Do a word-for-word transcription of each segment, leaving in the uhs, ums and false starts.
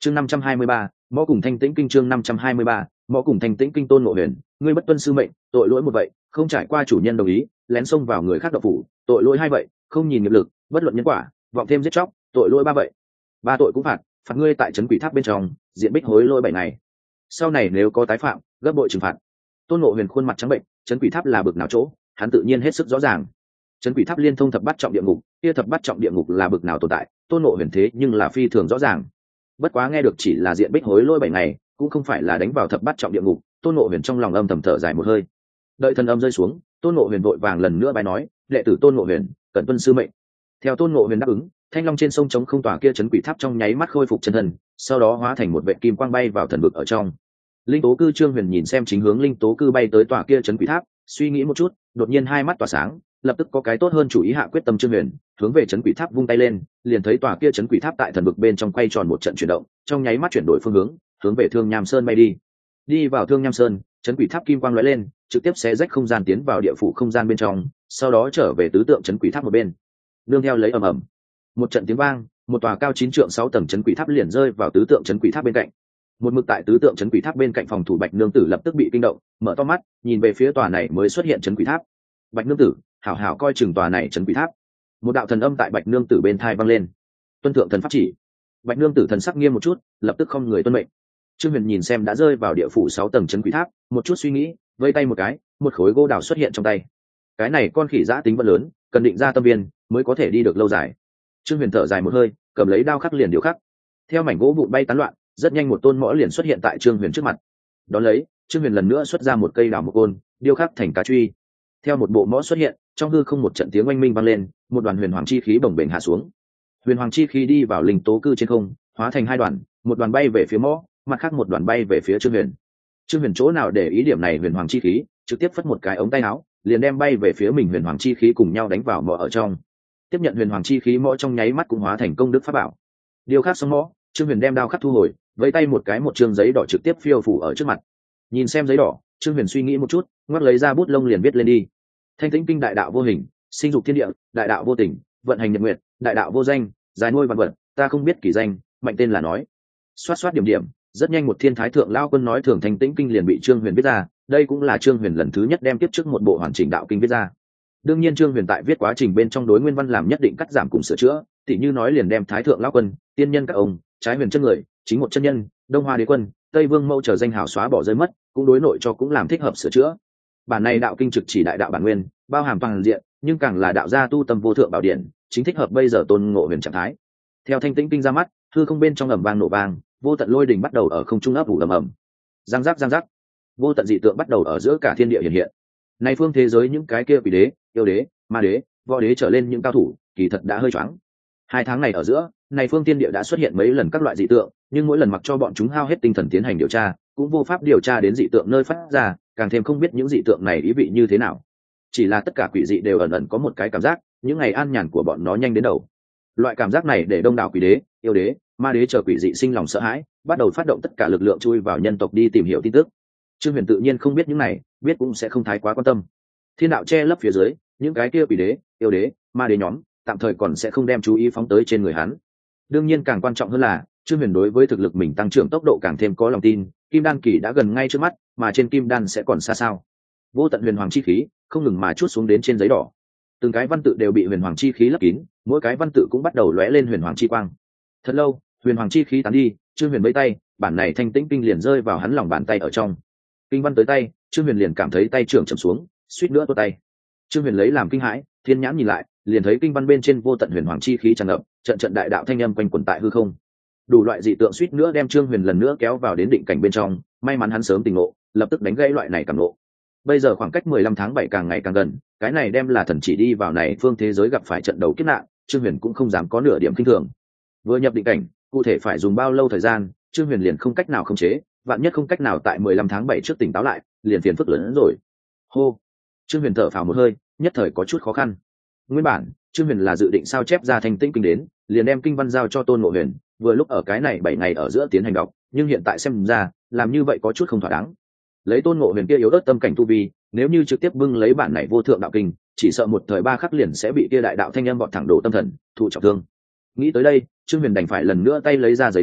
chương năm trăm hai mươi ba, mõ cùng thanh tĩnh kinh. Chương năm trăm hai mươi ba, mõ cùng thanh tĩnh kinh. Tôn Ngộ Huyền, ngươi bất tuân sư mệnh, tội lỗi một vậy, không trải qua chủ nhân đồng ý, lén xông vào người khác độc phủ, tội lỗi hai vậy, không nhìn nghiệp lực, bất luận nhân quả, vọng thêm giết chóc, tội lỗi ba vậy. Ba tội cũng phạt, phạt ngươi tại trấn quỷ tháp bên trong diện bích hối lỗi bảy ngày. Sau này nếu có tái phạm, gấp bội trừng phạt. Tôn Ngộ Huyền khuôn mặt trắng bệnh, trấn quỷ tháp là bực nào chỗ, hắn tự nhiên hết sức rõ ràng. Trấn quỷ tháp liên thông thập bát trọng địa ngục, kia thập bát trọng địa ngục là bực nào tồn tại, Tôn Ngộ Huyền thế nhưng là phi thường rõ ràng. Bất quá nghe được chỉ là diện bích hối lỗi bảy ngày, cũng không phải là đánh vào thập bát trọng địa ngục, Tôn Ngộ Huyền trong lòng âm thầm thở dài một hơi. Đợi thần âm rơi xuống, Tôn Ngộ Huyền vội vàng lần nữa bài nói, đệ tử Tôn Ngộ Huyền cẩn tuân sư mệnh. Theo Tôn Ngộ Huyền đáp ứng, thanh long trên sông trống không tỏa kia trấn quỷ tháp trong nháy mắt khôi phục chân thần, sau đó hóa thành một vệ kim quang bay vào thần vực ở trong. Linh tố cư Trương Huyền nhìn xem chính hướng linh tố cư bay tới tòa kia trấn quỷ tháp, suy nghĩ một chút, đột nhiên hai mắt tỏa sáng, lập tức có cái tốt hơn chủ ý hạ quyết tâm. Trương Huyền hướng về trấn quỷ tháp vung tay lên, liền thấy tòa kia trấn quỷ tháp tại thần vực bên trong quay tròn một trận chuyển động, trong nháy mắt chuyển đổi phương hướng, hướng về Thương Nham Sơn bay đi. Đi vào Thương Nham Sơn, trấn quỷ tháp kim quang lóe lên, trực tiếp xé rách không gian tiến vào địa phủ không gian bên trong, sau đó trở về tứ tượng trấn quỷ tháp một bên. Nương theo lấy ầm ầm, một trận tiếng vang, một tòa cao chín trượng sáu tầng trấn quỷ tháp liền rơi vào tứ tượng trấn quỷ tháp bên cạnh. Một mực tại tứ tượng trấn quỷ tháp bên cạnh phòng thủ Bạch Nương Tử lập tức bị kinh động, mở to mắt, nhìn về phía tòa này mới xuất hiện trấn quỷ tháp. Bạch Nương Tử, hảo hảo coi chừng tòa này trấn quỷ tháp. Một đạo thần âm tại Bạch Nương Tử bên tai vang lên. Tuân thượng thần pháp chỉ. Bạch Nương Tử thần sắc nghiêm một chút, lập tức không người tuân mệnh. Trương Huyền nhìn xem đã rơi vào địa phủ sáu tầng trấn quỷ tháp, một chút suy nghĩ, vây tay một cái, một khối gỗ đào xuất hiện trong tay. Cái này con khỉ giã tính vẫn lớn, cần định ra tâm viên mới có thể đi được lâu dài. Trương Huyền thở dài một hơi, cầm lấy đao khắc liền điêu khắc. Theo mảnh gỗ vụn bay tán loạn, rất nhanh một tôn mõ liền xuất hiện tại Trương Huyền trước mặt. Đón lấy, Trương Huyền lần nữa xuất ra một cây đào một côn, điêu khắc thành cá truy. Theo một bộ mõ xuất hiện, trong hư không một trận tiếng oanh minh vang lên, một đoàn huyền hoàng chi khí bồng bềnh hạ xuống. Huyền hoàng chi khí đi vào linh tố cư trên không, hóa thành hai đoàn, một đoàn bay về phía mõ, mặt khác một đoàn bay về phía Trương Huyền. Trương Huyền chỗ nào để ý điểm này huyền hoàng chi khí, trực tiếp phất một cái ống tay áo, liền đem bay về phía mình huyền hoàng chi khí cùng nhau đánh vào mõ ở trong. Tiếp nhận huyền hoàng chi khí, mõ trong nháy mắt cũng hóa thành công đức pháp bảo. Điêu khắc xong mõ, Trương Huyền đem đao khắc thu hồi, vẫy tay một cái, một chương giấy đỏ trực tiếp phiêu phủ ở trước mặt. Nhìn xem giấy đỏ, Trương Huyền suy nghĩ một chút, ngoắc lấy ra bút lông liền viết lên đi. Thanh tĩnh kinh đại đạo vô hình, sinh dục thiên địa, đại đạo vô tình, vận hành nhật nguyệt, đại đạo vô danh, giải nuôi vạn vật, ta không biết kỳ danh, mạnh tên là nói. Xoát xoát điểm điểm, rất nhanh một thiên thái thượng lao quân nói thường thanh tĩnh kinh liền bị Trương Huyền viết ra. Đây cũng là Trương Huyền lần thứ nhất đem tiếp trước một bộ hoàn chỉnh đạo kinh viết ra. Đương nhiên Trương Huyền tại viết quá trình bên trong đối nguyên văn làm nhất định cắt giảm cùng sửa chữa, tỉ như nói liền đem thái thượng lao quân, tiên nhân các ông, trái huyền chân người, chính một chân nhân, đông hoa đế quân, tây vương mẫu trở danh hào xóa bỏ rơi mất, cũng đối nội cho cũng làm thích hợp sửa chữa. Bản này đạo kinh trực chỉ đại đạo bản nguyên, bao hàm toàn diện, nhưng càng là đạo gia tu tâm vô thượng bảo điển, chính thích hợp bây giờ Tôn Ngộ Huyền trạng thái. Theo thanh tĩnh kinh ra mắt, hư không bên trong ầm vang nổ vang, vô tận lôi đình bắt đầu ở không trung ấp ủ ầm ầm. Giang giác giang giác, vô tận dị tượng bắt đầu ở giữa cả thiên địa hiện hiện. Này phương thế giới những cái kia quỷ đế, yêu đế, ma đế, võ đế trở lên những cao thủ, kỳ thật đã hơi choáng. Hai tháng này ở giữa, này phương thiên địa đã xuất hiện mấy lần các loại dị tượng, nhưng mỗi lần mặc cho bọn chúng hao hết tinh thần tiến hành điều tra, cũng vô pháp điều tra đến dị tượng nơi phát ra, càng thêm không biết những dị tượng này ý vị như thế nào. Chỉ là tất cả quỷ dị đều ẩn ẩn có một cái cảm giác, những ngày an nhàn của bọn nó nhanh đến đầu. Loại cảm giác này để đông đảo quỷ đế, yêu đế, ma đế chờ quỷ dị sinh lòng sợ hãi, bắt đầu phát động tất cả lực lượng chui vào nhân tộc đi tìm hiểu tin tức. Trương Huyền tự nhiên không biết những này, biết cũng sẽ không thái quá quan tâm. Thiên đạo che lấp phía dưới, những cái kia quỷ đế, yêu đế, ma đế nhóm, tạm thời còn sẽ không đem chú ý phóng tới trên người hắn. Đương nhiên càng quan trọng hơn là, Trương Huyền đối với thực lực mình tăng trưởng tốc độ càng thêm có lòng tin, kim đan kỳ đã gần ngay trước mắt, mà trên kim đan sẽ còn xa sao. Vô tận huyền hoàng chi khí không ngừng mà chút xuống đến trên giấy đỏ. Từng cái văn tự đều bị huyền hoàng chi khí lấp kín, mỗi cái văn tự cũng bắt đầu lóe lên huyền hoàng chi quang. Thật lâu, huyền hoàng chi khí tán đi, Trương Huyền vẫy tay, bản này thanh tĩnh kinh liền rơi vào hắn lòng bàn tay ở trong. Kinh văn tới tay, Trương Huyền liền cảm thấy tay trưởng chầm xuống, suýt nữa tuột tay. Trương Huyền lấy làm kinh hãi, thiên nhãn nhìn lại, liền thấy kinh văn bên trên vô tận huyền hoàng chi khí tràn ngập, trận trận đại đạo thanh âm quanh quẩn tại hư không. Đủ loại dị tượng suýt nữa đem Trương Huyền lần nữa kéo vào đến định cảnh bên trong, may mắn hắn sớm tỉnh ngộ, lập tức đánh gãy loại này cảm ngộ. Bây giờ khoảng cách mười lăm tháng bảy càng ngày càng gần, cái này đem là thần chỉ đi vào này phương thế giới gặp phải trận đầu kiếp nạn, Trương Huyền cũng không dám có nửa điểm kinh thường. Vừa nhập định cảnh, cụ thể phải dùng bao lâu thời gian, Trương Huyền liền không cách nào khống chế, vạn nhất không cách nào tại mười lăm tháng bảy trước tỉnh táo lại, liền phiền phức lớn hơn rồi. Hô. Trương Huyền thở phào một hơi, nhất thời có chút khó khăn. Nguyên bản, Trương Huyền là dự định sao chép ra thanh tĩnh kinh đến, liền đem kinh văn giao cho Tôn Ngộ Huyền, vừa lúc ở cái này bảy ngày ở giữa tiến hành đọc, nhưng hiện tại xem ra, làm như vậy có chút không thỏa đáng. Lấy Tôn Ngộ Huyền kia yếu ớt tâm cảnh tu vi, nếu như trực tiếp bưng lấy bản này vô thượng đạo kinh, chỉ sợ một thời ba khắc liền sẽ bị kia đại đạo thanh âm vọt thẳng đổ tâm thần, thụ trọng thương. Nghĩ tới đây, Trương Huyền đành phải lần nữa tay lấy ra giấy đến,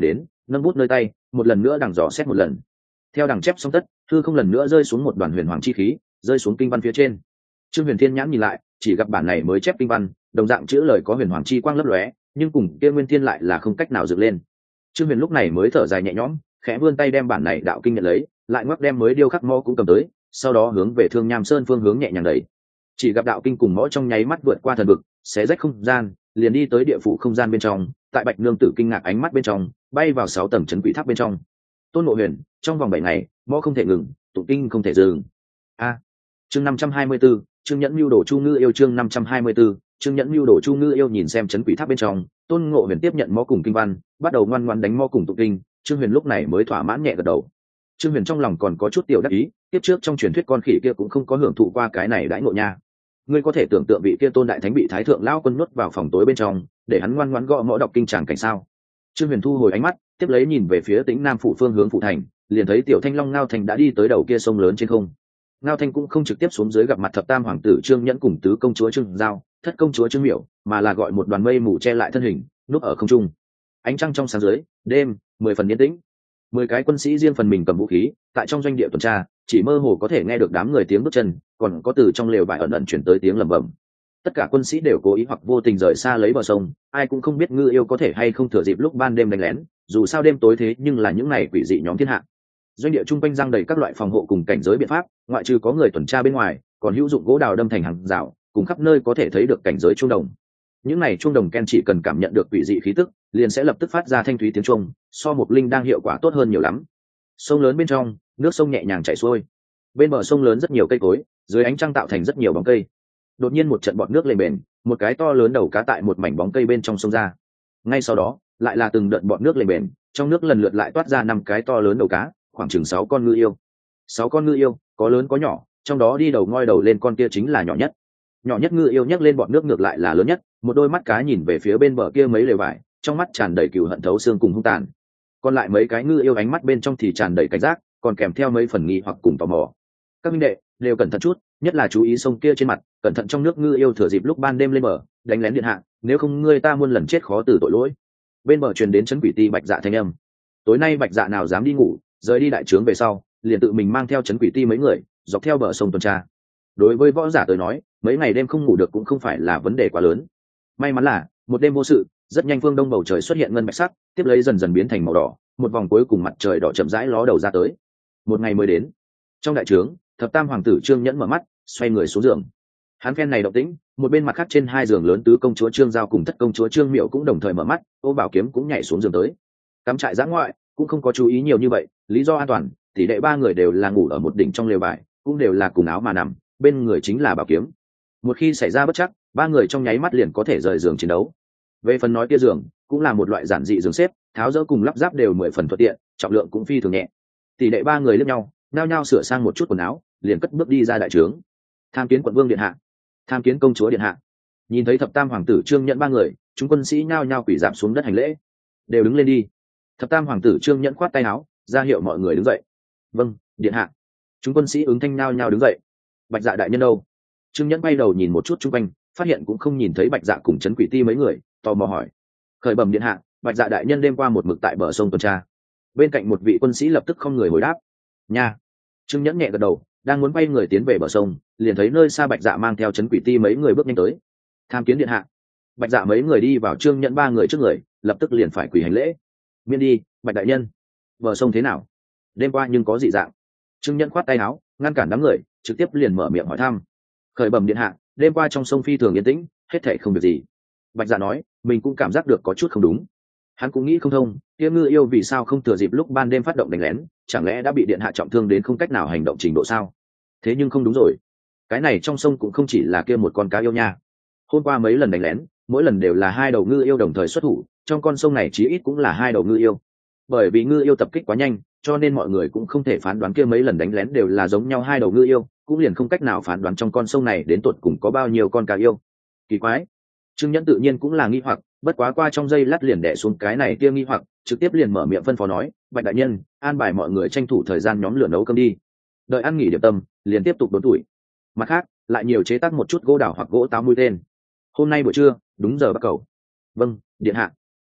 nâng bút nơi tay một lần nữa đằng dò xét một lần. Theo đằng chép xong tất, thư không lần nữa rơi xuống một đoàn huyền hoàng chi khí, rơi xuống kinh văn phía trên. Trương Huyền Thiên nhãn nhìn lại, chỉ gặp bản này mới chép kinh văn, đồng dạng chữ lời có huyền hoàng chi quang lấp lóe, nhưng cùng kia nguyên thiên lại là không cách nào dựng lên. Trương Huyền lúc này mới thở dài nhẹ nhõm, khẽ vươn tay đem bản này đạo kinh nhận lấy, lại ngoắc đem mới điêu khắc mõ cũng cầm tới, sau đó hướng về Thương Nham Sơn phương hướng nhẹ nhàng đẩy. Chỉ gặp đạo kinh cùng mõ trong nháy mắt vượt qua thần vực, xé rách không gian, liền đi tới địa phủ không gian bên trong, tại Bạch Nương Tử kinh ngạc ánh mắt bên trong, bay vào sáu tầng trấn quỷ tháp bên trong. Tôn Ngộ Huyền, trong vòng bảy ngày, mõ không thể ngừng, tụng kinh không thể dừng. A. Chương năm trăm hai mươi 524, Trương Nhẫn Nưu Đồ Chu Ngư Yêu chương năm trăm hai mươi 524, Trương Nhẫn Nưu Đồ Chu Ngư Yêu nhìn xem trấn quỷ tháp bên trong, Tôn Ngộ Huyền tiếp nhận mõ cùng kinh văn, bắt đầu ngoan ngoãn đánh mõ cùng tụng kinh, Trương Huyền lúc này mới thỏa mãn nhẹ gật đầu. Trương Huyền trong lòng còn có chút tiểu đắc ý, tiếp trước trong truyền thuyết con khỉ kia cũng không có hưởng thụ qua cái này đãi ngộ nha. Ngươi có thể tưởng tượng vị kia Tôn đại thánh bị Thái thượng lão quân nuốt vào phòng tối bên trong, để hắn ngoan ngoãn gõ mõ đọc kinh tràng cảnh sao? Trương Huyền thu hồi ánh mắt, tiếp lấy nhìn về phía Tĩnh Nam phủ phương hướng phụ thành, liền thấy Tiểu Thanh Long Ngao Thành đã đi tới đầu kia sông lớn trên không. Ngao Thanh cũng không trực tiếp xuống dưới gặp mặt thập tam hoàng tử Trương Nhẫn cùng tứ công chúa Trương Giao, thất công chúa Trương Miểu, mà là gọi một đoàn mây mù che lại thân hình, núp ở không trung. Ánh trăng trong sáng dưới, đêm, mười phần yên tĩnh. Mười cái quân sĩ riêng phần mình cầm vũ khí, tại trong doanh địa tuần tra, chỉ mơ hồ có thể nghe được đám người tiếng bước chân, còn có từ trong lều vải ẩn ẩn chuyển tới tiếng lẩm bẩm. Tất cả quân sĩ đều cố ý hoặc vô tình rời xa lấy bờ sông, ai cũng không biết Ngư Yêu có thể hay không thừa dịp lúc ban đêm đánh lén, dù sao đêm tối thế nhưng là những ngày quỷ dị nhóm thiên hạ. Doanh địa trung quanh giăng đầy các loại phòng hộ cùng cảnh giới biện pháp, ngoại trừ có người tuần tra bên ngoài, còn hữu dụng gỗ đào đâm thành hàng rào, cùng khắp nơi có thể thấy được cảnh giới chuông đồng. Những này chuông đồng Ken chỉ cần cảm nhận được quỷ dị khí tức, liền sẽ lập tức phát ra thanh thúy tiếng chuông, so một linh đang hiệu quả tốt hơn nhiều lắm. Sông lớn bên trong, nước sông nhẹ nhàng chảy xuôi. Bên bờ sông lớn rất nhiều cây cối, dưới ánh trăng tạo thành rất nhiều bóng cây. Đột nhiên một trận bọt nước lên bền, một cái to lớn đầu cá tại một mảnh bóng cây bên trong sông ra. Ngay sau đó, lại là từng đợt bọt nước lên bền, trong nước lần lượt lại toát ra năm cái to lớn đầu cá, khoảng chừng sáu con ngư yêu. Sáu con ngư yêu, có lớn có nhỏ, trong đó đi đầu ngoi đầu lên con kia chính là nhỏ nhất. Nhỏ nhất ngư yêu nhấc lên bọt nước ngược lại là lớn nhất, một đôi mắt cá nhìn về phía bên bờ kia mấy lều vải, trong mắt tràn đầy cừu hận thấu xương cùng hung tàn. Còn lại mấy cái ngư yêu ánh mắt bên trong thì tràn đầy cảnh giác, còn kèm theo mấy phần nghi hoặc cùng tò mò. Các minh đệ đều cẩn thận chút, nhất là chú ý sông kia trên mặt, cẩn thận trong nước ngư yêu thừa dịp lúc ban đêm lên bờ đánh lén điện hạ, nếu không ngươi ta muôn lần chết khó từ tội lỗi. Bên bờ truyền đến trấn quỷ ti Bạch Dạ thanh âm. Tối nay Bạch Dạ nào dám đi ngủ, rời đi đại trướng về sau, liền tự mình mang theo trấn quỷ ti mấy người, dọc theo bờ sông tuần tra. Đối với võ giả tới nói, mấy ngày đêm không ngủ được cũng không phải là vấn đề quá lớn. May mắn là một đêm vô sự, rất nhanh phương đông bầu trời xuất hiện ngân bạch sắc, tiếp lấy dần dần biến thành màu đỏ, một vòng cuối cùng mặt trời đỏ chậm rãi ló đầu ra tới. Một ngày mới đến. Trong đại trướng, thập tam hoàng tử Trương Nhẫn mở mắt, xoay người xuống giường. Hắn phen này động tĩnh, một bên mặt khác trên hai giường lớn tứ công chúa Trương Giao cùng thất công chúa Trương Miểu cũng đồng thời mở mắt, Ô Bảo Kiếm cũng nhảy xuống giường tới. Cắm trại giã ngoại, cũng không có chú ý nhiều như vậy, lý do an toàn, tỷ lệ ba người đều là ngủ ở một đỉnh trong lều vải, cũng đều là cùng áo mà nằm, bên người chính là Bảo Kiếm. Một khi xảy ra bất trắc, ba người trong nháy mắt liền có thể rời giường chiến đấu. Về phần nói kia giường, cũng là một loại giản dị giường xếp, tháo dỡ cùng lắp ráp đều mười phần thuận tiện, trọng lượng cũng phi thường nhẹ. Tỷ lệ ba người liếc nhau, nao nhao sửa sang một chút quần áo, liền cất bước đi ra đại trướng. Tham kiến quận vương điện hạ, tham kiến công chúa điện hạ. Nhìn thấy thập tam hoàng tử Trương Nhẫn ba người, chúng quân sĩ nhao nhao quỳ rạp xuống đất hành lễ. Đều đứng lên đi. Thập tam hoàng tử Trương Nhẫn khoát tay áo, ra hiệu mọi người đứng dậy. Vâng, điện hạ. Chúng quân sĩ ứng thanh nhao nhao đứng dậy. Bạch Dạ đại nhân đâu? Trương Nhẫn bay đầu nhìn một chút chung quanh, phát hiện cũng không nhìn thấy Bạch Dạ cùng trấn quỷ ti mấy người, tò mò hỏi. Khởi bẩm điện hạ, Bạch Dạ đại nhân đêm qua một mực tại bờ sông tuần tra. Bên cạnh một vị quân sĩ lập tức không người hồi đáp. Nha. Trương Nhẫn nhẹ gật đầu, đang muốn bay người tiến về bờ sông, liền thấy nơi xa Bạch Dạ mang theo trấn quỷ ti mấy người bước nhanh tới. Tham kiến điện hạ. Bạch Dạ mấy người đi vào Trương Nhẫn ba người trước người, lập tức liền phải quỳ hành lễ. Miễn đi, Bạch đại nhân. Bờ sông thế nào? Đêm qua nhưng có dị dạng. Trương Nhẫn khoát tay áo, ngăn cản đám người, trực tiếp liền mở miệng hỏi thăm. Khởi bẩm điện hạ, đêm qua trong sông phi thường yên tĩnh, hết thảy không việc gì. Bạch Dạ nói, mình cũng cảm giác được có chút không đúng. Hắn cũng nghĩ không thông, kia ngư yêu vì sao không thừa dịp lúc ban đêm phát động đánh lén, chẳng lẽ đã bị điện hạ trọng thương đến không cách nào hành động trình độ sao? Thế nhưng không đúng rồi, cái này trong sông cũng không chỉ là kia một con cá yêu nha. Hôm qua mấy lần đánh lén, mỗi lần đều là hai đầu ngư yêu đồng thời xuất thủ, trong con sông này chí ít cũng là hai đầu ngư yêu. Bởi vì ngư yêu tập kích quá nhanh, cho nên mọi người cũng không thể phán đoán kia mấy lần đánh lén đều là giống nhau hai đầu ngư yêu, cũng liền không cách nào phán đoán trong con sông này đến tột cùng có bao nhiêu con cá yêu. Kỳ quái. Trương Nhẫn tự nhiên cũng là nghi hoặc, bất quá qua trong giây lát liền đè xuống cái này kia nghi hoặc, trực tiếp liền mở miệng phân phó nói, Bạch đại nhân, an bài mọi người tranh thủ thời gian nhóm lửa nấu cơm đi. Đợi ăn nghỉ điểm tâm, liền tiếp tục đốn tuổi. Mặt khác, lại nhiều chế tác một chút gỗ đào hoặc gỗ táo mũi tên. Hôm nay buổi trưa, đúng giờ bắt cầu. Vâng, điện hạ.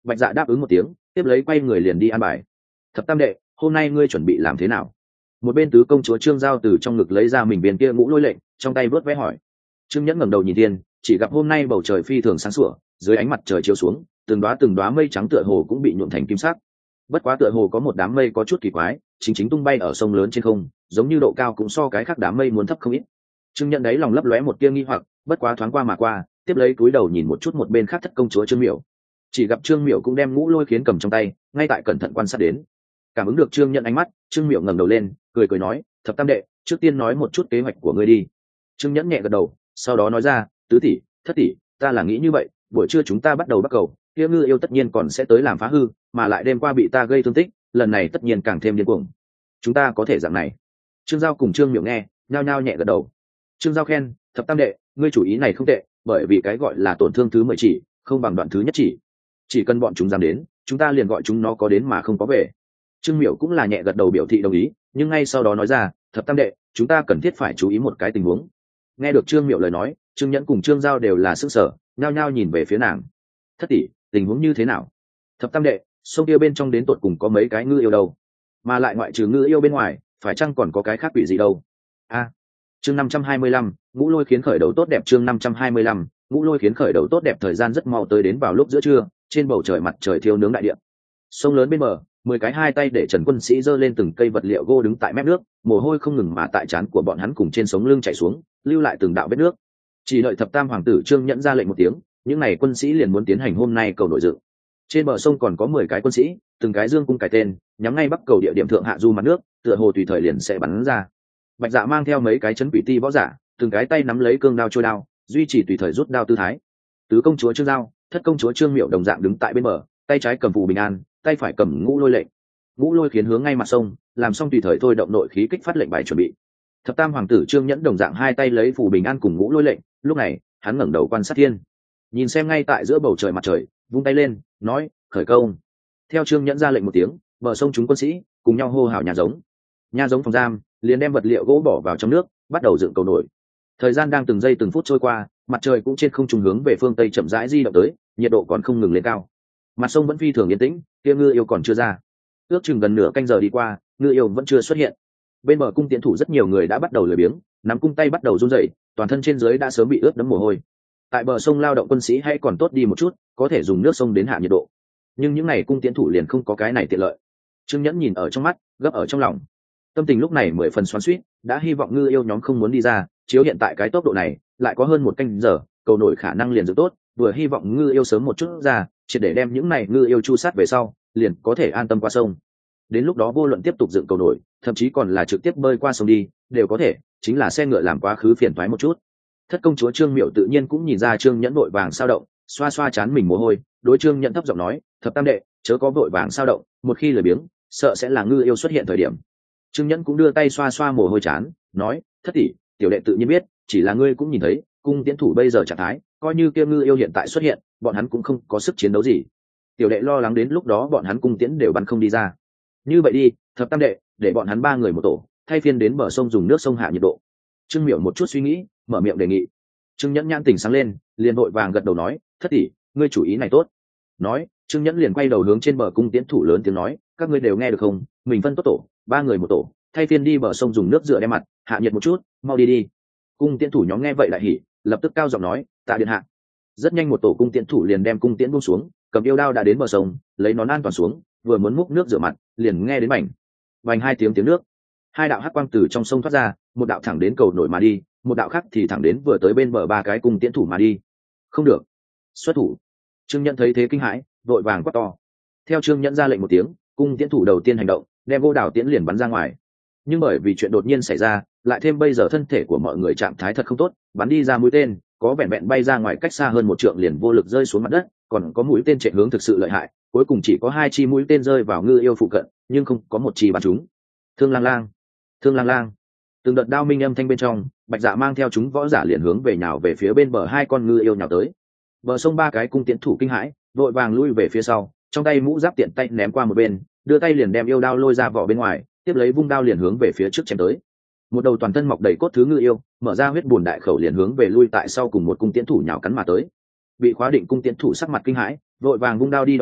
Bạch Dạ đáp ứng một tiếng, tiếp lấy quay người liền đi an bài. Thập tam đệ, hôm nay ngươi chuẩn bị làm thế nào? Một bên tứ công chúa Trương Giao từ trong ngực lấy ra mình viên kia ngũ lôi lệnh, trong tay vớt vé hỏi. Trương Nhẫn ngẩng đầu nhìn thiên, chỉ gặp hôm nay bầu trời phi thường sáng sủa, dưới ánh mặt trời chiếu xuống, từng đóa từng đóa mây trắng tựa hồ cũng bị nhuộm thành kim sắc. Bất quá tựa hồ có một đám mây có chút kỳ quái, chính chính tung bay ở sông lớn trên không, giống như độ cao cũng so cái khác đám mây muốn thấp không ít. Trương Nhẫn đấy lòng lấp lóe một tia nghi hoặc, bất quá thoáng qua mà qua, tiếp lấy túi đầu nhìn một chút một bên khác thất công chúa Trương Miểu. Chỉ gặp Trương Miểu cũng đem ngũ lôi khiến cầm trong tay, ngay tại cẩn thận quan sát đến. Cảm ứng được Trương Nhẫn ánh mắt, Trương Miểu ngẩng đầu lên, cười cười nói, "Thập tam đệ, trước tiên nói một chút kế hoạch của ngươi đi." Trương Nhẫn nhẹ gật đầu, sau đó nói ra, "Tứ tỷ, thất tỷ, ta là nghĩ như vậy, buổi trưa chúng ta bắt đầu bắt cầu, kia ngư yêu tất nhiên còn sẽ tới làm phá hư, mà lại đêm qua bị ta gây thương tích, lần này tất nhiên càng thêm điên cuồng. Chúng ta có thể dạng này." Trương Giao cùng Trương Miểu nghe, nhao nhao nhẹ gật đầu. Trương Giao khen, "Thập tam đệ, ngươi chủ ý này không tệ, bởi vì cái gọi là tổn thương thứ mười chỉ, không bằng đoạn thứ nhất chỉ. Chỉ cần bọn chúng dám đến, chúng ta liền gọi chúng nó có đến mà không có về." Trương Miểu cũng là nhẹ gật đầu biểu thị đồng ý, nhưng ngay sau đó nói ra, "Thập tam đệ, chúng ta cần thiết phải chú ý một cái tình huống." Nghe được Trương Miểu lời nói, Trương Nhẫn cùng Trương Giao đều là sức sở, nhao nhao nhìn về phía nàng. "Thất tỷ, tình huống như thế nào?" "Thập tam đệ, sông kia bên trong đến tột cùng có mấy cái ngư yêu đâu? Mà lại ngoại trừ ngư yêu bên ngoài, phải chăng còn có cái khác quỷ gì đâu?" A. À, chương năm trăm hai mươi lăm, ngũ lôi khiến khởi đầu tốt đẹp. Chương năm trăm hai mươi lăm, ngũ lôi khiến khởi đầu tốt đẹp. Thời gian rất mau tới đến vào lúc giữa trưa, trên bầu trời mặt trời thiêu nướng đại địa. Sông lớn bên bờ, mười cái hai tay để Trần quân sĩ giơ lên từng cây vật liệu gỗ đứng tại mép nước, mồ hôi không ngừng mà tại trán của bọn hắn cùng trên sống lưng chảy xuống, lưu lại từng đạo vết nước. Chỉ đợi thập tam hoàng tử Trương Nhẫn ra lệnh một tiếng, những này quân sĩ liền muốn tiến hành hôm nay cầu nội dự. Trên bờ sông còn có mười cái quân sĩ, từng cái dương cung cái tên, nhắm ngay bắc cầu địa điểm thượng hạ du mặt nước, tựa hồ tùy thời liền sẽ bắn ra. Bạch Dạ mang theo mấy cái chấn quỷ ti võ giả, từng cái tay nắm lấy cương đao trôi đao, duy trì tùy thời rút đao tư thái. Tứ công chúa Trương Giao, thất công chúa Trương Miểu đồng dạng đứng tại bên bờ, tay trái cầm phù bình an, tay phải cầm ngũ lôi lệnh. Ngũ lôi khiến hướng ngay mặt sông, làm xong tùy thời thôi động nội khí kích phát lệnh bài chuẩn bị. Thập tam hoàng tử Trương Nhẫn đồng dạng hai tay lấy phù bình an cùng ngũ lôi lệnh, lúc này hắn ngẩng đầu quan sát thiên, nhìn xem ngay tại giữa bầu trời mặt trời, vung tay lên, nói, "Khởi công." Theo Trương Nhẫn ra lệnh một tiếng, bờ sông chúng quân sĩ cùng nhau hô hào nhà giống. Nhà giống phòng giam liền đem vật liệu gỗ bỏ vào trong nước, bắt đầu dựng cầu nổi. Thời gian đang từng giây từng phút trôi qua, mặt trời cũng trên không trung hướng về phương tây chậm rãi di động tới, nhiệt độ còn không ngừng lên cao. Mặt sông vẫn phi thường yên tĩnh, kia ngư yêu còn chưa ra. Ước chừng gần nửa canh giờ đi qua, ngư yêu vẫn chưa xuất hiện. Bên bờ cung tiến thủ rất nhiều người đã bắt đầu lười biếng, nắm cung tay bắt đầu run rẩy, toàn thân trên dưới đã sớm bị ướt đẫm mồ hôi. Tại bờ sông lao động quân sĩ hay còn tốt đi một chút, có thể dùng nước sông đến hạ nhiệt độ. Nhưng những này cung tiến thủ liền không có cái này tiện lợi. Trương Nhẫn nhìn ở trong mắt, gấp ở trong lòng. Tâm tình lúc này mười phần xoắn xuýt, đã hy vọng ngư yêu nhóm không muốn đi ra, chiếu hiện tại cái tốc độ này, lại có hơn một canh giờ, cầu nổi khả năng liền dựng tốt, vừa hy vọng ngư yêu sớm một chút ra, chỉ để đem những này ngư yêu chu sát về sau, liền có thể an tâm qua sông. Đến lúc đó vô luận tiếp tục dựng cầu nổi, thậm chí còn là trực tiếp bơi qua sông đi, đều có thể, chính là xe ngựa làm quá khứ phiền toái một chút. Thất công chúa Trương Miểu tự nhiên cũng nhìn ra Trương Nhẫn vội vàng sao động, xoa xoa chán mình mồ hôi, đối Trương Nhẫn thấp giọng nói, "Thập tam đệ, chớ có vội vàng sao động, một khi lười biếng, sợ sẽ là ngư yêu xuất hiện thời điểm." Trương Nhẫn cũng đưa tay xoa xoa mồ hôi chán, nói, "Thất tỷ, tiểu đệ tự nhiên biết, chỉ là ngươi cũng nhìn thấy, cung tiến thủ bây giờ trạng thái, coi như kia ngư yêu hiện tại xuất hiện, bọn hắn cũng không có sức chiến đấu gì. Tiểu đệ lo lắng đến lúc đó bọn hắn cung tiễn đều bắn không đi ra. Như vậy đi, thập tam đệ, để bọn hắn ba người một tổ, thay phiên đến bờ sông dùng nước sông hạ nhiệt độ." Trương Miểu một chút suy nghĩ, mở miệng đề nghị. Trương Nhẫn nhãn tỉnh sáng lên, liền vội vàng gật đầu nói, "Thất tỷ, ngươi chủ ý này tốt." Nói, Trương Nhẫn liền quay đầu hướng trên bờ cung tiễn thủ lớn tiếng nói, "Các ngươi đều nghe được không? Mình phân tốt tổ, ba người một tổ, thay phiên đi bờ sông dùng nước rửa đem mặt, hạ nhiệt một chút, mau đi đi." Cung tiễn thủ nhóm nghe vậy lại hỉ, lập tức cao giọng nói, "Tạ điện hạ." Rất nhanh một tổ cung tiễn thủ liền đem cung tiễn buông xuống, cầm yêu đao đã đến bờ sông, lấy nón an toàn xuống, vừa muốn múc nước rửa mặt, liền nghe đến mảnh vành hai tiếng tiếng nước. Hai đạo hắc quang từ trong sông thoát ra, một đạo thẳng đến cầu nổi mà đi, một đạo khác thì thẳng đến vừa tới bên bờ ba cái cung tiễn thủ mà đi. "Không được, xuất thủ!" Trương Nhẫn thấy thế kinh hãi, vội vàng quát to. Theo Trương Nhẫn ra lệnh một tiếng, cung tiễn thủ đầu tiên hành động, đem vô đảo tiễn liền bắn ra ngoài. Nhưng bởi vì chuyện đột nhiên xảy ra, lại thêm bây giờ thân thể của mọi người trạng thái thật không tốt, bắn đi ra mũi tên, có vẹn vẹn bay ra ngoài cách xa hơn một trượng liền vô lực rơi xuống mặt đất, còn có mũi tên chạy hướng thực sự lợi hại, cuối cùng chỉ có hai chi mũi tên rơi vào ngư yêu phụ cận, nhưng không có một chi bắn trúng. Thương lang lang, thương lang lang. Từng đợt đao minh âm thanh bên trong, Bạch Dạ mang theo chúng võ giả liền hướng về nhào về phía bên bờ hai con ngư yêu nhào tới. Bờ sông ba cái cung tiễn thủ kinh hãi, vội vàng lui về phía sau, trong tay mũ giáp tiện tay ném qua một bên, đưa tay liền đem yêu đao lôi ra vỏ bên ngoài, tiếp lấy vung đao liền hướng về phía trước chém tới. Một đầu toàn thân mọc đầy cốt thứ ngư yêu, mở ra huyết bùn đại khẩu liền hướng về lui tại sau cùng một cung tiễn thủ nhào cắn mà tới. Bị khóa định cung tiễn thủ sắc mặt kinh hãi, vội vàng vung đao đi đó nữa,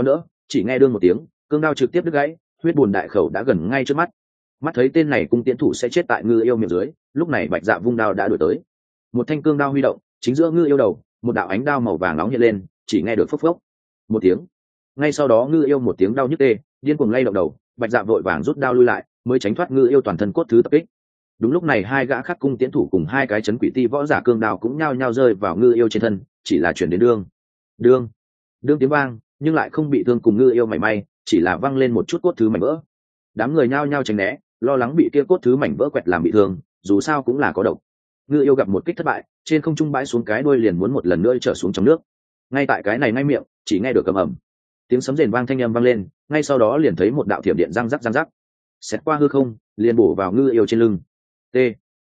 chỉ nghe đương một tiếng, cương đao trực tiếp đứt gãy, huyết bùn đại khẩu đã gần ngay trước mắt. Mắt thấy tên này cung tiễn thủ sẽ chết tại ngư yêu miệng dưới, lúc này Bạch Dạ vung đao đã đuổi tới. Một thanh cương đao huy động, chính giữa ngư yêu đầu, một đạo ánh đao màu vàng nóng hiện lên, chỉ nghe được phốc phốc một tiếng. Ngay sau đó ngư yêu một tiếng đau nhức tê, điên cuồng lay động đầu, Bạch Dạ vội vàng rút đao lui lại, mới tránh thoát ngư yêu toàn thân cốt thứ tập kích. Đúng lúc này hai gã khác cung tiễn thủ cùng hai cái chấn quỷ ti võ giả cương đao cũng nhao nhao rơi vào ngư yêu trên thân, chỉ là chuyển đến đương đương đương tiếng vang, nhưng lại không bị thương cùng ngư yêu mảy may, chỉ là văng lên một chút cốt thứ mảnh vỡ. Đám người nhao nhao tránh né, lo lắng bị kia cốt thứ mảnh vỡ quẹt làm bị thương, dù sao cũng là có độc. Ngư yêu gặp một kích thất bại, trên không trung bãi xuống cái đuôi liền muốn một lần nữa trở xuống trong nước. Ngay tại cái này ngay miệng, chỉ nghe được ầm ầm tiếng sấm rền vang, thanh âm vang lên, ngay sau đó liền thấy một đạo thiểm điện răng rắc răng rắc xẹt qua hư không, liền bổ vào ngư yêu trên lưng. T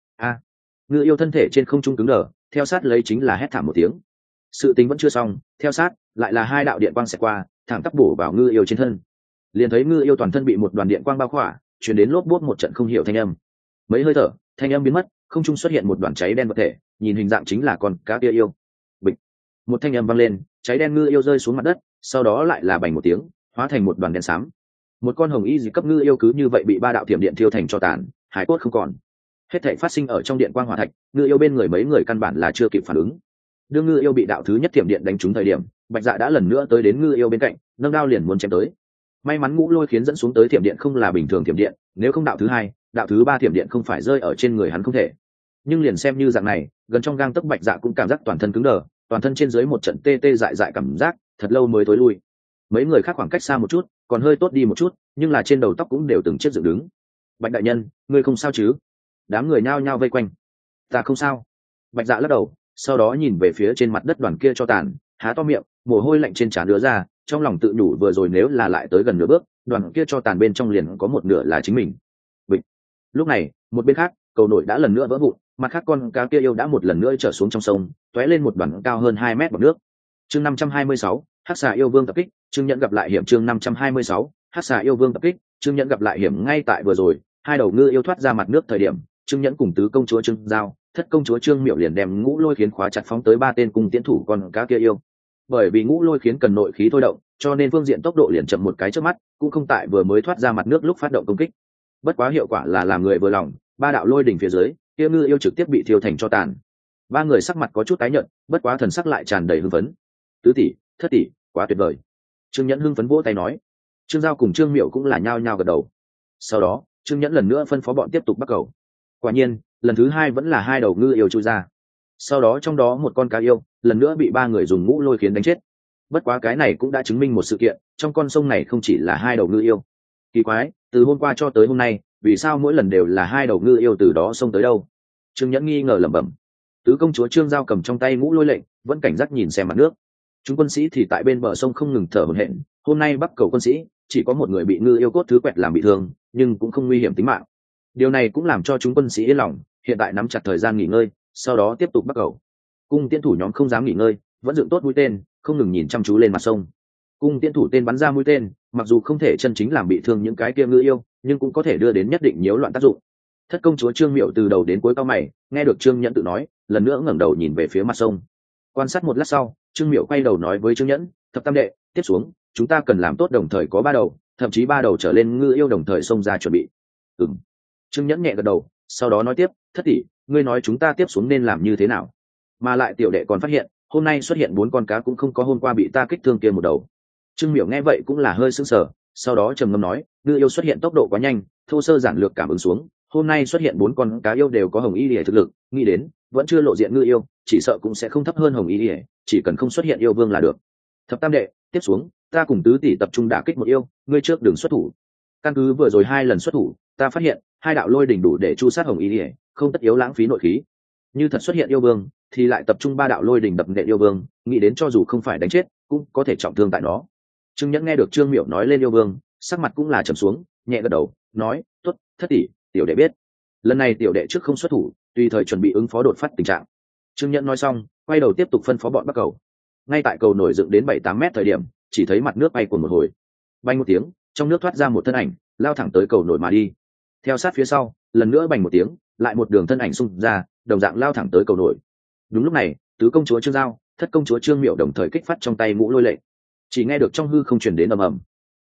a ngư yêu thân thể trên không trung cứng đờ, theo sát lấy chính là hét thảm một tiếng. Sự tình vẫn chưa xong, theo sát lại là hai đạo điện quang xẹt qua, thẳng tắp bổ vào ngư yêu trên thân. Liền thấy ngư yêu toàn thân bị một đoàn điện quang bao khỏa, truyền đến lốp bốt một trận không hiểu thanh âm. Mấy hơi thở, thanh âm biến mất, không trung xuất hiện một đoàn cháy đen vật thể, nhìn hình dạng chính là con cá kia yêu. Bịch, một thanh âm vang lên, cháy đen ngư yêu rơi xuống mặt đất, sau đó lại là bành một tiếng, hóa thành một đoàn đen xám. Một con hồng y dị cấp ngư yêu cứ như vậy bị ba đạo thiểm điện thiêu thành tro tàn, hải cốt không còn. Hết thảy phát sinh ở trong điện quang hỏa thạch, ngư yêu bên người mấy người căn bản là chưa kịp phản ứng. Đương ngư yêu bị đạo thứ nhất thiểm điện đánh trúng thời điểm, Bạch Dạ đã lần nữa tới đến ngư yêu bên cạnh, nâng đao liền muốn chém tới. May mắn ngũ lôi khiến dẫn xuống tới thiểm điện không là bình thường thiểm điện, nếu không đạo thứ hai, đạo thứ ba thiểm điện không phải rơi ở trên người hắn không thể. Nhưng liền xem như dạng này, gần trong gang tấc Bạch Dạ cũng cảm giác toàn thân cứng đờ, toàn thân trên dưới một trận tê tê dại dại cảm giác, thật lâu mới tối lui. Mấy người khác khoảng cách xa một chút, còn hơi tốt đi một chút, nhưng là trên đầu tóc cũng đều từng chiếc dựng đứng. Bạch đại nhân, ngươi không sao chứ? Đám người nhao nhao vây quanh. Ta không sao. Bạch Dạ lắc đầu, sau đó nhìn về phía trên mặt đất đoàn kia cho tàn, há to miệng, mồ hôi lạnh trên trán đứa ra, trong lòng tự nhủ vừa rồi nếu là lại tới gần nửa bước, đoàn kia cho tàn bên trong liền có một nửa là chính mình. Bịch. Lúc này, một bên khác, cầu nổi đã lần nữa vỡ vụn, mặt khác con cá kia yêu đã một lần nữa trở xuống trong sông, tóe lên một đoàn cao hơn hai mét bọt nước. Chương năm trăm hai mươi sáu, Hắc xà yêu vương tập kích, Trương Nhẫn gặp lại hiểm. Chương năm trăm hai mươi sáu, Hắc xà yêu vương tập kích, Trương Nhẫn gặp lại hiểm. Ngay tại vừa rồi, hai đầu ngư yêu thoát ra mặt nước thời điểm, Trương Nhẫn cùng tứ công chúa Trương Giao, thất công chúa Trương Miểu liền đem ngũ lôi khiến khóa chặt phóng tới ba tên cung tiễn thủ con cá kia yêu. Bởi vì ngũ lôi khiến cần nội khí thôi động, cho nên phương diện tốc độ liền chậm một cái trước mắt, cũng không tại vừa mới thoát ra mặt nước lúc phát động công kích. Bất quá hiệu quả là làm người vừa lòng, ba đạo lôi đỉnh phía dưới, kia ngư yêu trực tiếp bị thiêu thành tro tàn. Ba người sắc mặt có chút tái nhợt, bất quá thần sắc lại tràn đầy hưng phấn. Tứ tỷ, thất tỷ, quá tuyệt vời. Trương Nhẫn hưng phấn vỗ tay nói. Trương Giao cùng Trương Miểu cũng là nhao nhao gật đầu. Sau đó, Trương Nhẫn lần nữa phân phó bọn tiếp tục bắt cầu. Quả nhiên, lần thứ hai vẫn là hai đầu ngư yêu chui ra. Sau đó trong đó một con cá yêu lần nữa bị ba người dùng ngũ lôi khiến đánh chết. Bất quá cái này cũng đã chứng minh một sự kiện, trong con sông này không chỉ là hai đầu ngư yêu. Kỳ quái, từ hôm qua cho tới hôm nay, vì sao mỗi lần đều là hai đầu ngư yêu từ đó xông tới đâu? Trương Nhẫn nghi ngờ lẩm bẩm. Tứ công chúa Trương Giao cầm trong tay ngũ lôi lệnh, vẫn cảnh giác nhìn xem mặt nước. Chúng quân sĩ thì tại bên bờ sông không ngừng thở hổn hển. Hôm nay bắc cầu quân sĩ chỉ có một người bị ngư yêu cốt thứ quẹt làm bị thương, nhưng cũng không nguy hiểm tính mạng. Điều này cũng làm cho chúng quân sĩ yên lòng, hiện tại nắm chặt thời gian nghỉ ngơi, sau đó tiếp tục bắt cầu. Cung tiễn thủ nhóm không dám nghỉ ngơi, vẫn dựng tốt mũi tên, không ngừng nhìn chăm chú lên mặt sông. Cung tiễn thủ tên bắn ra mũi tên, mặc dù không thể chân chính làm bị thương những cái kia ngư yêu, nhưng cũng có thể đưa đến nhất định nhiễu loạn tác dụng. Thất công chúa Trương Miểu từ đầu đến cuối cau mày, nghe được Trương Nhẫn tự nói, lần nữa ngẩng đầu nhìn về phía mặt sông. Quan sát một lát sau, Trương Miểu quay đầu nói với Trương Nhẫn, thập tam đệ, tiếp xuống chúng ta cần làm tốt đồng thời có ba đầu, thậm chí ba đầu trở lên ngư yêu đồng thời xông ra chuẩn bị. Ừm. Trương Nhẫn nhẹ gật đầu, sau đó nói tiếp, thất tỷ, ngươi nói chúng ta tiếp xuống nên làm như thế nào? Mà lại tiểu đệ còn phát hiện, hôm nay xuất hiện bốn con cá cũng không có hôm qua bị ta kích thương kia một đầu. Trương Miểu nghe vậy cũng là hơi sững sờ, sau đó trầm ngâm nói, ngư yêu xuất hiện tốc độ quá nhanh, thô sơ giản lược cảm ứng xuống, hôm nay xuất hiện bốn con cá yêu đều có hồng y liễu thực lực, nghĩ đến vẫn chưa lộ diện ngư yêu, chỉ sợ cũng sẽ không thấp hơn hồng y liễu, chỉ cần không xuất hiện yêu vương là được. Thập tam đệ, tiếp xuống ta cùng tứ tỷ tập trung đả kích một yêu, ngươi trước đừng xuất thủ. Căn cứ vừa rồi hai lần xuất thủ, ta phát hiện hai đạo lôi đỉnh đủ để chu sát hồng y liễu, không tất yếu lãng phí nội khí. Như thật xuất hiện yêu vương, thì lại tập trung ba đạo lôi đỉnh đập nện yêu vương, nghĩ đến cho dù không phải đánh chết, cũng có thể trọng thương tại nó. Trương Nhẫn nghe được Trương Miểu nói lên yêu vương, sắc mặt cũng là trầm xuống, nhẹ gật đầu, nói, tốt, thất tỷ, tiểu đệ biết. Lần này tiểu đệ trước không xuất thủ, tùy thời chuẩn bị ứng phó đột phát tình trạng. Trương Nhẫn nói xong, quay đầu tiếp tục phân phó bọn bắt cầu. Ngay tại cầu nổi dựng đến bảy tám mét thời điểm, chỉ thấy mặt nước bay cuồn một hồi, bay một tiếng, trong nước thoát ra một thân ảnh, lao thẳng tới cầu nổi mà đi. Theo sát phía sau, lần nữa bành một tiếng, lại một đường thân ảnh xung ra, đồng dạng lao thẳng tới cầu nổi. Đúng lúc này, tứ công chúa Trương Giao, thất công chúa Trương Miểu đồng thời kích phát trong tay ngũ lôi lệnh. Chỉ nghe được trong hư không truyền đến ầm ầm,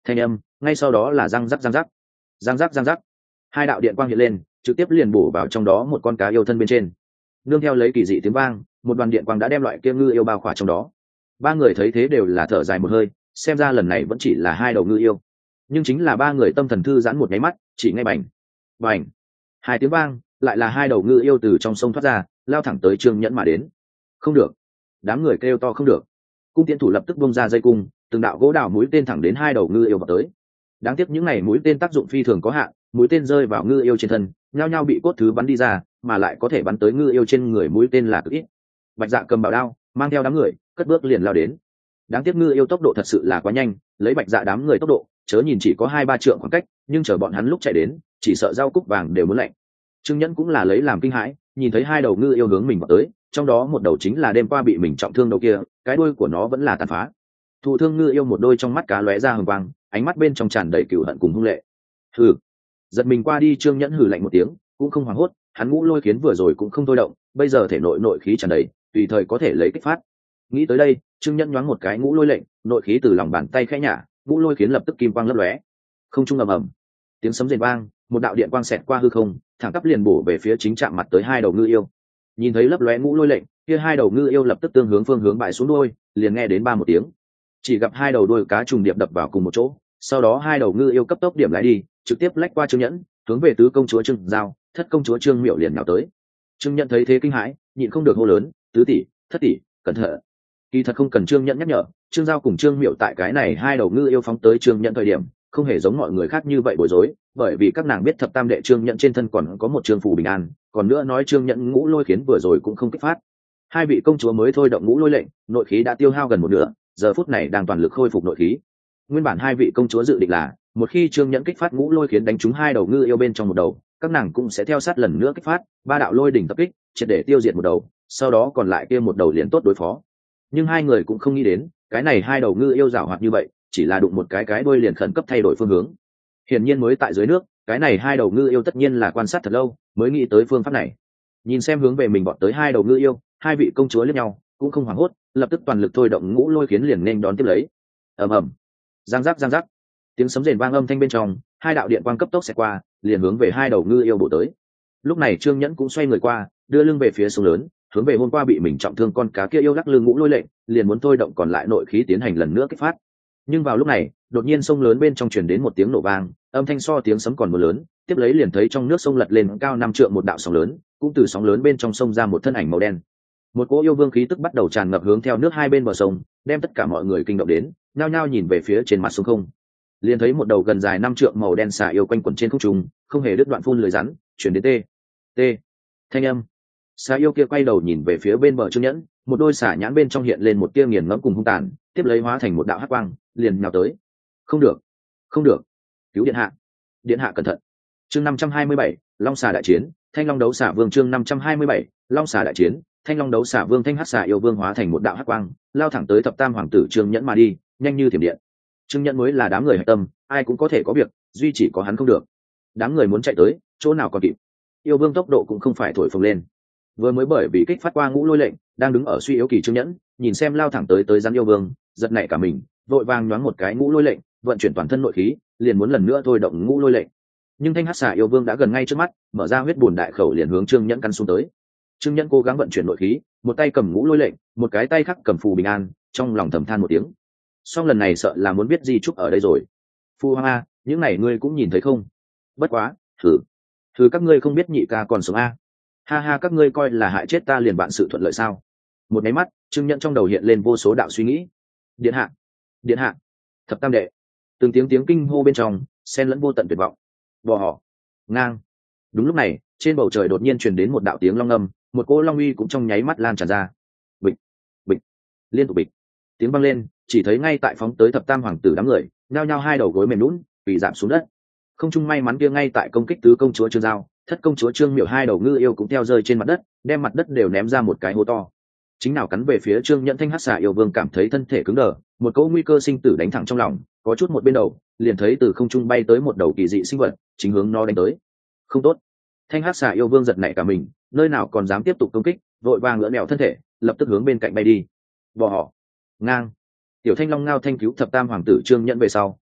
thanh âm ngay sau đó là răng rắc răng rắc răng rắc răng rắc, hai đạo điện quang hiện lên trực tiếp liền bổ vào trong đó một con cá yêu thân bên trên. Nương theo lấy kỳ dị tiếng vang, một đoàn điện quang đã đem loại kia ngư yêu bao khỏa trong đó. Ba người thấy thế đều là thở dài một hơi, xem ra lần này vẫn chỉ là hai đầu ngư yêu. Nhưng chính là ba người tâm thần thư giãn một nháy mắt, chỉ ngay bành bành hai tiếng vang, lại là hai đầu ngư yêu từ trong sông thoát ra, lao thẳng tới Trương Nhẫn mà đến. Không được! Đám người kêu to không được. Cung tiễn thủ lập tức bung ra dây cung, từng đạo gỗ đào mũi tên thẳng đến hai đầu ngư yêu vào tới. Đáng tiếc những này mũi tên tác dụng phi thường có hạn, mũi tên rơi vào ngư yêu trên thân, nhao nhao bị cốt thứ bắn đi ra, mà lại có thể bắn tới ngư yêu trên người mũi tên là cực ít. Bạch Dạ cầm bảo đao, mang theo đám người, cất bước liền lao đến. Đáng tiếc ngư yêu tốc độ thật sự là quá nhanh, lấy Bạch Dạ đám người tốc độ, chớ nhìn chỉ có hai ba trượng khoảng cách, nhưng chờ bọn hắn lúc chạy đến, chỉ sợ rau cúc vàng đều muốn lạnh. Trương Nhẫn cũng là lấy làm kinh hãi, nhìn thấy hai đầu ngư yêu hướng mình vào tới, trong đó một đầu chính là đêm qua bị mình trọng thương đầu kia, cái đuôi của nó vẫn là tàn phá. Thụ thương ngư yêu một đôi trong mắt cá lóe ra hừng quang, ánh mắt bên trong tràn đầy cừu hận cùng hung lệ. Hừ. Giật mình qua đi, Trương Nhẫn hừ lạnh một tiếng, cũng không hoảng hốt, hắn ngũ lôi khiến vừa rồi cũng không thôi động, bây giờ thể nội nội khí tràn đầy, tùy thời có thể lấy kích phát. Nghĩ tới đây, Trương Nhẫn nhoáng một cái ngũ lôi lệnh, nội khí từ lòng bàn tay khẽ nhả, ngũ lôi khiến lập tức kim quang lấp lóe. Không trung ầm ầm, tiếng sấm rền vang, một đạo điện quang xẹt qua hư không, thẳng tắp liền bổ về phía chính chạm mặt tới hai đầu ngư yêu. Nhìn thấy lấp lóe ngũ lôi lệnh, kia hai đầu ngư yêu lập tức tương hướng phương hướng bại xuống đuôi, liền nghe đến ba một tiếng. Chỉ gặp hai đầu đuôi cá trùng điệp đập vào cùng một chỗ, sau đó hai đầu ngư yêu cấp tốc điểm lái đi, trực tiếp lách qua Trương Nhẫn, hướng về tứ công chúa Trương Giao, thất công chúa Trương Miểu liền nhào tới. Trương Nhẫn thấy thế kinh hãi, nhịn không được hô lớn, tứ tỷ, thất tỷ, cẩn thận. Kỳ thật không cần Trương Nhẫn nhắc nhở, Trương Giao cùng Trương Miểu tại cái này hai đầu ngư yêu phóng tới Trương Nhẫn thời điểm, không hề giống mọi người khác như vậy bối rối, bởi vì các nàng biết thập tam đệ Trương Nhẫn trên thân còn có một trương phù bình an, còn nữa nói Trương Nhẫn ngũ lôi khiến vừa rồi cũng không kích phát. Hai vị công chúa mới thôi động ngũ lôi lệnh, nội khí đã tiêu hao gần một nửa, giờ phút này đang toàn lực khôi phục nội khí. Nguyên bản hai vị công chúa dự định là, một khi Trương Nhẫn kích phát ngũ lôi khiến đánh trúng hai đầu ngư yêu bên trong một đầu, các nàng cũng sẽ theo sát lần nữa kích phát ba đạo lôi đỉnh tập kích, triệt để tiêu diệt một đầu, sau đó còn lại kia một đầu liền tốt đối phó. Nhưng hai người cũng không nghĩ đến, cái này hai đầu ngư yêu giảo hoạt như vậy, chỉ là đụng một cái cái đuôi liền khẩn cấp thay đổi phương hướng. Hiển nhiên mới tại dưới nước, cái này hai đầu ngư yêu tất nhiên là quan sát thật lâu, mới nghĩ tới phương pháp này. Nhìn xem hướng về mình bọn tới hai đầu ngư yêu, hai vị công chúa liếc nhau, cũng không hoảng hốt, lập tức toàn lực thôi động ngũ lôi khiến liền nên đón tiếp lấy. Ầm ầm, giang giác giang giác, tiếng sấm rền vang âm thanh bên trong, hai đạo điện quang cấp tốc xẹt qua, liền hướng về hai đầu ngư yêu bổ tới. Lúc này Trương Nhẫn cũng xoay người qua, đưa lưng về phía sông lớn, hướng về hôm qua bị mình trọng thương con cá kia yêu lắc lưng ngũ lôi lệnh, liền muốn thôi động còn lại nội khí tiến hành lần nữa kích phát. Nhưng vào lúc này, đột nhiên sông lớn bên trong truyền đến một tiếng nổ vang, âm thanh so tiếng sấm còn mưa lớn, tiếp lấy liền thấy trong nước sông lật lên cao năm trượng một đạo sóng lớn, cũng từ sóng lớn bên trong sông ra một thân ảnh màu đen. Một cỗ yêu vương khí tức bắt đầu tràn ngập hướng theo nước hai bên bờ sông, đem tất cả mọi người kinh động đến, nhao nhao nhìn về phía trên mặt sông không. Liền thấy một đầu gần dài năm trượng màu đen xà yêu quanh quẩn trên không trung, không hề đứt đoạn phun lưỡi rắn, chuyển đến tê tê thanh âm. Xà yêu kia quay đầu nhìn về phía bên bờ Trương Nhẫn, một đôi xà nhãn bên trong hiện lên một tia nghiền ngẫm cùng hung tàn, tiếp lấy hóa thành một đạo hắc quang, liền nhào tới. Không được, không được, cứu điện hạ, điện hạ cẩn thận. Chương năm trăm hai mươi bảy, Long xà đại chiến, Thanh Long đấu xà vương. Chương năm trăm hai mươi bảy, Long xà đại chiến, Thanh Long đấu xà vương. Thanh hắc xà yêu vương hóa thành một đạo hắc quang, lao thẳng tới thập tam hoàng tử Trương Nhẫn mà đi, nhanh như thiểm điện. Trương Nhẫn mới là đám người hạch tâm, ai cũng có thể có việc, duy chỉ có hắn không được. Đám người muốn chạy tới, chỗ nào còn kịp. Yêu vương tốc độ cũng không phải thổi phồng lên. Vừa mới bởi vì kích phát qua ngũ lôi lệnh, đang đứng ở suy yếu kỳ Trương Nhẫn, nhìn xem lao thẳng tới tới rắn yêu vương, giật nảy cả mình, vội vàng nhoáng một cái ngũ lôi lệnh, vận chuyển toàn thân nội khí, liền muốn lần nữa thôi động ngũ lôi lệnh. Nhưng thanh hắc xà yêu vương đã gần ngay trước mắt, mở ra huyết bùn đại khẩu liền hướng Trương Nhẫn căn xuống tới. Trương Nhẫn cố gắng vận chuyển nội khí, một tay cầm ngũ lôi lệnh, một cái tay khác cầm phù bình an, trong lòng thầm than một tiếng. Song lần này sợ là muốn biết di trúc ở đây rồi. Phu Hoàng a, những này ngươi cũng nhìn thấy không? Bất quá, thử, thử các ngươi không biết nhị ca còn sống a? Ha ha, các ngươi coi là hại chết ta liền bạn sự thuận lợi sao? Một máy mắt, Trương Nhẫn trong đầu hiện lên vô số đạo suy nghĩ. Điện hạ, điện hạ, thập tam đệ, từng tiếng tiếng kinh hô bên trong, xen lẫn vô tận tuyệt vọng. Bò họ, ngang. Đúng lúc này, trên bầu trời đột nhiên truyền đến một đạo tiếng long ngâm, một cỗ long uy cũng trong nháy mắt lan tràn ra. Bịch, bịch, liên tục bịch. Tiếng vang lên, chỉ thấy ngay tại phóng tới thập tam hoàng tử đám người, nhao nhao hai đầu gối mềm nhũn, bị giảm xuống đất. Không trung may mắn kia ngay tại công kích tứ công chúa Trương Giao, thất công chúa Trương Miểu hai đầu ngư yêu cũng theo rơi trên mặt đất, đem mặt đất đều ném ra một cái hố to. Chính nào cắn về phía Trương Nhẫn. Thanh hắc xà yêu vương cảm thấy thân thể cứng đờ, một cỗ nguy cơ sinh tử đánh thẳng trong lòng, có chút một bên đầu, liền thấy từ không trung bay tới một đầu kỳ dị sinh vật, chính hướng nó đánh tới. Không tốt! Thanh hắc xà yêu vương giật nảy cả mình, nơi nào còn dám tiếp tục công kích, vội vàng lỡ mèo thân thể, lập tức hướng bên cạnh bay đi. Bò họ, ngang. Tiểu Thanh Long ngao thanh cứu thập tam hoàng tử Trương Nhẫn về sau,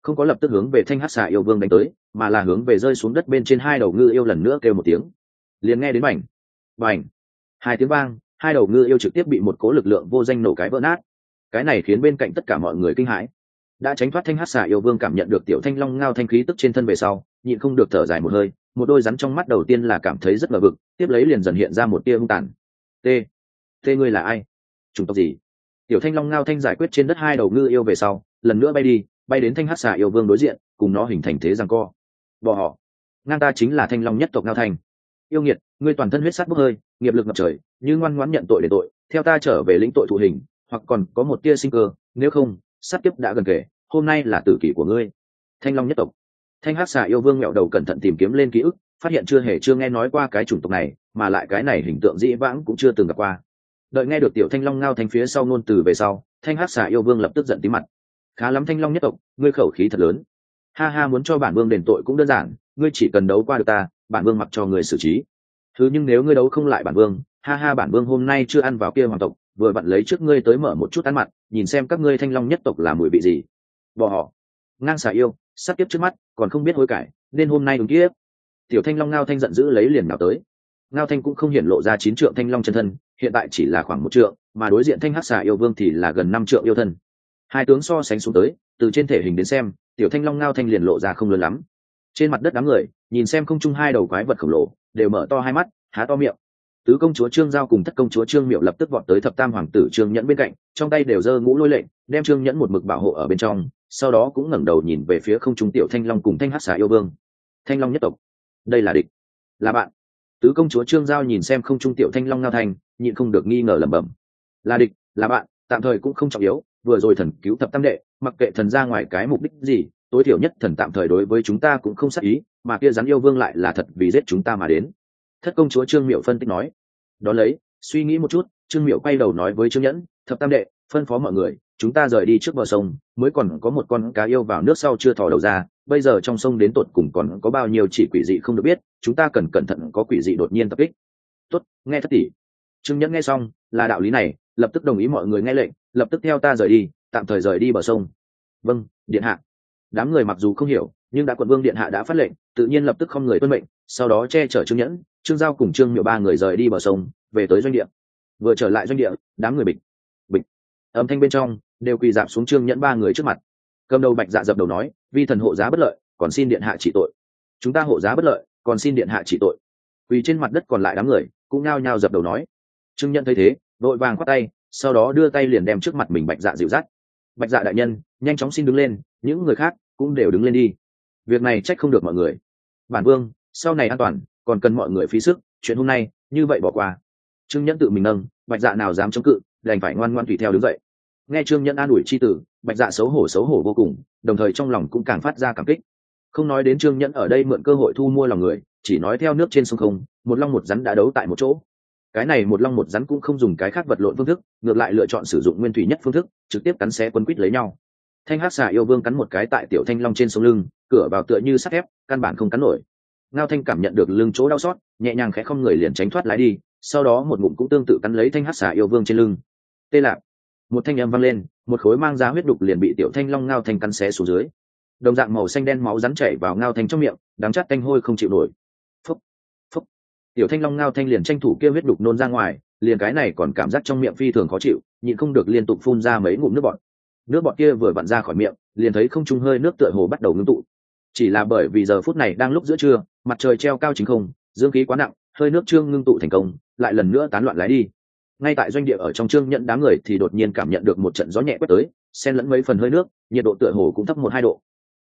không có lập tức hướng về thanh hắc xà yêu vương đánh tới, mà là hướng về rơi xuống đất bên trên hai đầu ngư yêu lần nữa kêu một tiếng. Liền nghe đến bành bành hai tiếng vang, hai đầu ngư yêu trực tiếp bị một cố lực lượng vô danh nổ cái vỡ nát. Cái này khiến bên cạnh tất cả mọi người kinh hãi. Đã tránh thoát thanh hắc xà yêu vương cảm nhận được tiểu thanh long ngao thanh khí tức trên thân về sau, nhịn không được thở dài một hơi, một đôi rắn trong mắt đầu tiên là cảm thấy rất ngờ vực, tiếp lấy liền dần hiện ra một tia hung tàn. T, T ngươi là ai? Chủng tộc gì? Tiểu thanh long ngao thanh giải quyết trên đất hai đầu ngư yêu về sau, lần nữa bay đi, bay đến thanh hắc xà yêu vương đối diện, cùng nó hình thành thế giằng co. Bỏ họ, ngang ta chính là thanh long nhất tộc ngao thanh. Yêu nghiệt, ngươi toàn thân huyết sát bốc hơi, nghiệp lực ngập trời, như ngoan ngoãn nhận tội để tội, theo ta trở về lĩnh tội thụ hình, hoặc còn có một tia sinh cơ, nếu không, sát kiếp đã gần kề, hôm nay là tử kỷ của ngươi. Thanh long nhất tộc. Thanh hắc xà yêu vương mẹo đầu cẩn thận tìm kiếm lên ký ức, phát hiện chưa hề chưa nghe nói qua cái chủng tộc này, mà lại cái này hình tượng dĩ vãng cũng chưa từng gặp qua. Đợi nghe được tiểu thanh long ngao thanh phía sau ngôn từ về sau, thanh hắc xà yêu vương lập tức giận tí mặt. Khá lắm thanh long nhất tộc, ngươi khẩu khí thật lớn. Ha ha, muốn cho bản vương đền tội cũng đơn giản, ngươi chỉ cần đấu qua được ta, bản vương mặc cho người xử trí. Thứ nhưng nếu ngươi đấu không lại bản vương, ha ha, bản vương hôm nay chưa ăn vào kia hoàng tộc, vừa vặn lấy trước ngươi tới mở một chút ăn mặn, nhìn xem các ngươi thanh long nhất tộc là mùi vị gì. Bỏ họ, ngang xà yêu, sát kiếp trước mắt, còn không biết hối cải, nên hôm nay đúng kiếp. Tiểu thanh long ngao thanh giận dữ lấy liền nào tới. Ngao thanh cũng không hiển lộ ra chín trượng thanh long chân thân, hiện tại chỉ là khoảng một trượng, mà đối diện thanh hắc xà yêu vương thì là gần năm trượng yêu thân. Hai tướng so sánh xuống tới, từ trên thể hình đến xem, tiểu thanh long ngao thanh liền lộ ra không lớn lắm. Trên mặt đất đám người nhìn xem không trung hai đầu quái vật khổng lồ, đều mở to hai mắt, há to miệng. Tứ công chúa Trương Giao cùng thất công chúa Trương Miệu lập tức vọt tới thập tam hoàng tử Trương Nhẫn bên cạnh, trong tay đều giơ ngũ lôi lệnh, đem Trương Nhẫn một mực bảo hộ ở bên trong, sau đó cũng ngẩng đầu nhìn về phía không trung tiểu thanh long cùng thanh hắc xà yêu vương. Thanh long nhất tộc, đây là địch, là bạn. Tứ công chúa Trương Giao nhìn xem không trung tiểu thanh long ngao thanh, nhịn không được nghi ngờ lẩm bẩm. Là địch, là bạn, tạm thời cũng không trọng yếu, vừa rồi thần cứu thập tam đệ, mặc kệ thần ra ngoài cái mục đích gì, tối thiểu nhất thần tạm thời đối với chúng ta cũng không sát ý, mà kia rắn yêu vương lại là thật vì giết chúng ta mà đến. Thất công chúa Trương Miệu phân tích nói. Đó lấy, suy nghĩ một chút, Trương Miệu quay đầu nói với Trương Nhẫn, thập tam đệ, phân phó mọi người, chúng ta rời đi trước bờ sông, mới còn có một con cá yêu vào nước sau chưa thò đầu ra, bây giờ trong sông đến tột cùng còn có bao nhiêu chỉ quỷ dị không được biết, chúng ta cần cẩn thận có quỷ dị đột nhiên tập kích. Tốt, nghe thất tỷ. Trương Nhẫn nghe xong, là đạo lý này, lập tức đồng ý mọi người nghe lệnh, lập tức theo ta rời đi, tạm thời rời đi bờ sông. Vâng, điện hạ. Đám người mặc dù không hiểu, nhưng đã quận vương điện hạ đã phát lệnh, tự nhiên lập tức không người tuân mệnh, sau đó che chở Trương Nhẫn, Trương Giao cùng Trương Miệu ba người rời đi bờ sông, về tới doanh địa. Vừa trở lại doanh địa, đám người bịch bịch âm thanh bên trong đều quỳ dạp xuống Trương Nhẫn ba người trước mặt. Cầm đầu Bạch Dạ dập đầu nói, vi thần hộ giá bất lợi, còn xin điện hạ trị tội. Chúng ta hộ giá bất lợi, còn xin điện hạ trị tội. Quỳ trên mặt đất còn lại đám người cũng nhao nhao dập đầu nói. Trương Nhẫn thấy thế, vội vàng khoát tay, sau đó đưa tay liền đem trước mặt mình Bạch Dạ dịu dắt. Bạch Dạ đại nhân, nhanh chóng xin đứng lên, những người khác cũng đều đứng lên đi. Việc này trách không được mọi người. Bản vương, sau này an toàn, còn cần mọi người phí sức, chuyện hôm nay như vậy bỏ qua. Trương Nhẫn tự mình nâng, Bạch Dạ nào dám chống cự, đành phải ngoan ngoãn tùy theo đứng dậy. Nghe Trương Nhẫn an ủi chi tử, Bạch Dạ xấu hổ xấu hổ vô cùng, đồng thời trong lòng cũng càng phát ra cảm kích. Không nói đến Trương Nhẫn ở đây mượn cơ hội thu mua lòng người, chỉ nói theo nước trên sông không, một long một rắn đã đấu tại một chỗ. Cái này một long một rắn cũng không dùng cái khác vật lộn phương thức, ngược lại lựa chọn sử dụng nguyên thủy nhất phương thức, trực tiếp cắn xé quấn quýt lấy nhau. Thanh hắc xà yêu vương cắn một cái tại tiểu thanh long trên sống lưng, cửa vào tựa như sắt thép, căn bản không cắn nổi. Ngao thanh cảm nhận được lưng chỗ đau xót, nhẹ nhàng khẽ không người liền tránh thoát lái đi, sau đó một ngụm cũng tương tự cắn lấy thanh hắc xà yêu vương trên lưng. Tê lạc, một thanh âm vang lên, một khối mang ra huyết đục liền bị tiểu thanh long ngao thanh cắn xé xuống dưới. Đồng dạng màu xanh đen máu rắn chảy vào ngao thanh trong miệng, đắng chát tanh hôi không chịu nổi. Phúc, phúc. Tiểu thanh long ngao thanh liền tranh thủ kia huyết đục nôn ra ngoài, liền cái này còn cảm giác trong miệng phi thường khó chịu, nhịn không được liên tục phun ra mấy ngụm nước bọt. Nước bọt kia vừa vặn ra khỏi miệng, liền thấy không trung hơi nước tựa hồ bắt đầu ngưng tụ. Chỉ là bởi vì giờ phút này đang lúc giữa trưa, mặt trời treo cao chính không, dương khí quá nặng, hơi nước trương ngưng tụ thành công, lại lần nữa tán loạn lái đi. Ngay tại doanh địa ở trong Trương Nhẫn đám người thì đột nhiên cảm nhận được một trận gió nhẹ quét tới, xen lẫn mấy phần hơi nước, nhiệt độ tựa hồ cũng thấp một hai độ. T.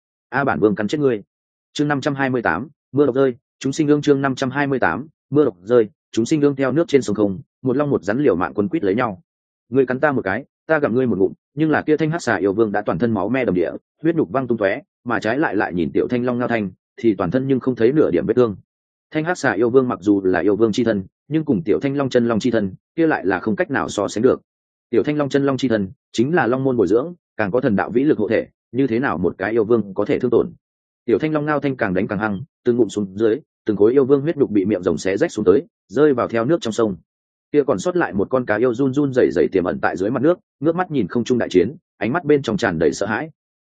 A bản vương cắn chết ngươi. Chương năm trăm hai mươi tám, mưa độc rơi, chúng sinh ương chương năm trăm hai mươi tám, mưa độc rơi, chúng sinh ương theo nước trên sông không, một long một rắn liều mạng quấn quýt lấy nhau. Ngươi cắn ta một cái, ta gặm ngươi một ngụm, nhưng là kia thanh hắc xà yêu vương đã toàn thân máu me đầm địa, huyết nhục văng tung tóe, mà trái lại lại nhìn tiểu thanh long ngao thanh, thì toàn thân nhưng không thấy nửa điểm vết thương. Thanh hắc xà yêu vương mặc dù là yêu vương chi thân, nhưng cùng tiểu thanh long chân long chi thân kia lại là không cách nào so sánh được. Tiểu thanh long chân long chi thân chính là long môn bồi dưỡng, càng có thần đạo vĩ lực hộ thể, như thế nào một cái yêu vương có thể thương tổn. Tiểu thanh long ngao thanh càng đánh càng hăng, từng ngụm xuống dưới, từng khối yêu vương huyết đục bị miệng rồng xé rách xuống tới, rơi vào theo nước trong sông. Kia còn sót lại một con cá yêu run run rẩy rẩy tiềm ẩn tại dưới mặt nước, ngước mắt nhìn không trung đại chiến, ánh mắt bên trong tràn đầy sợ hãi.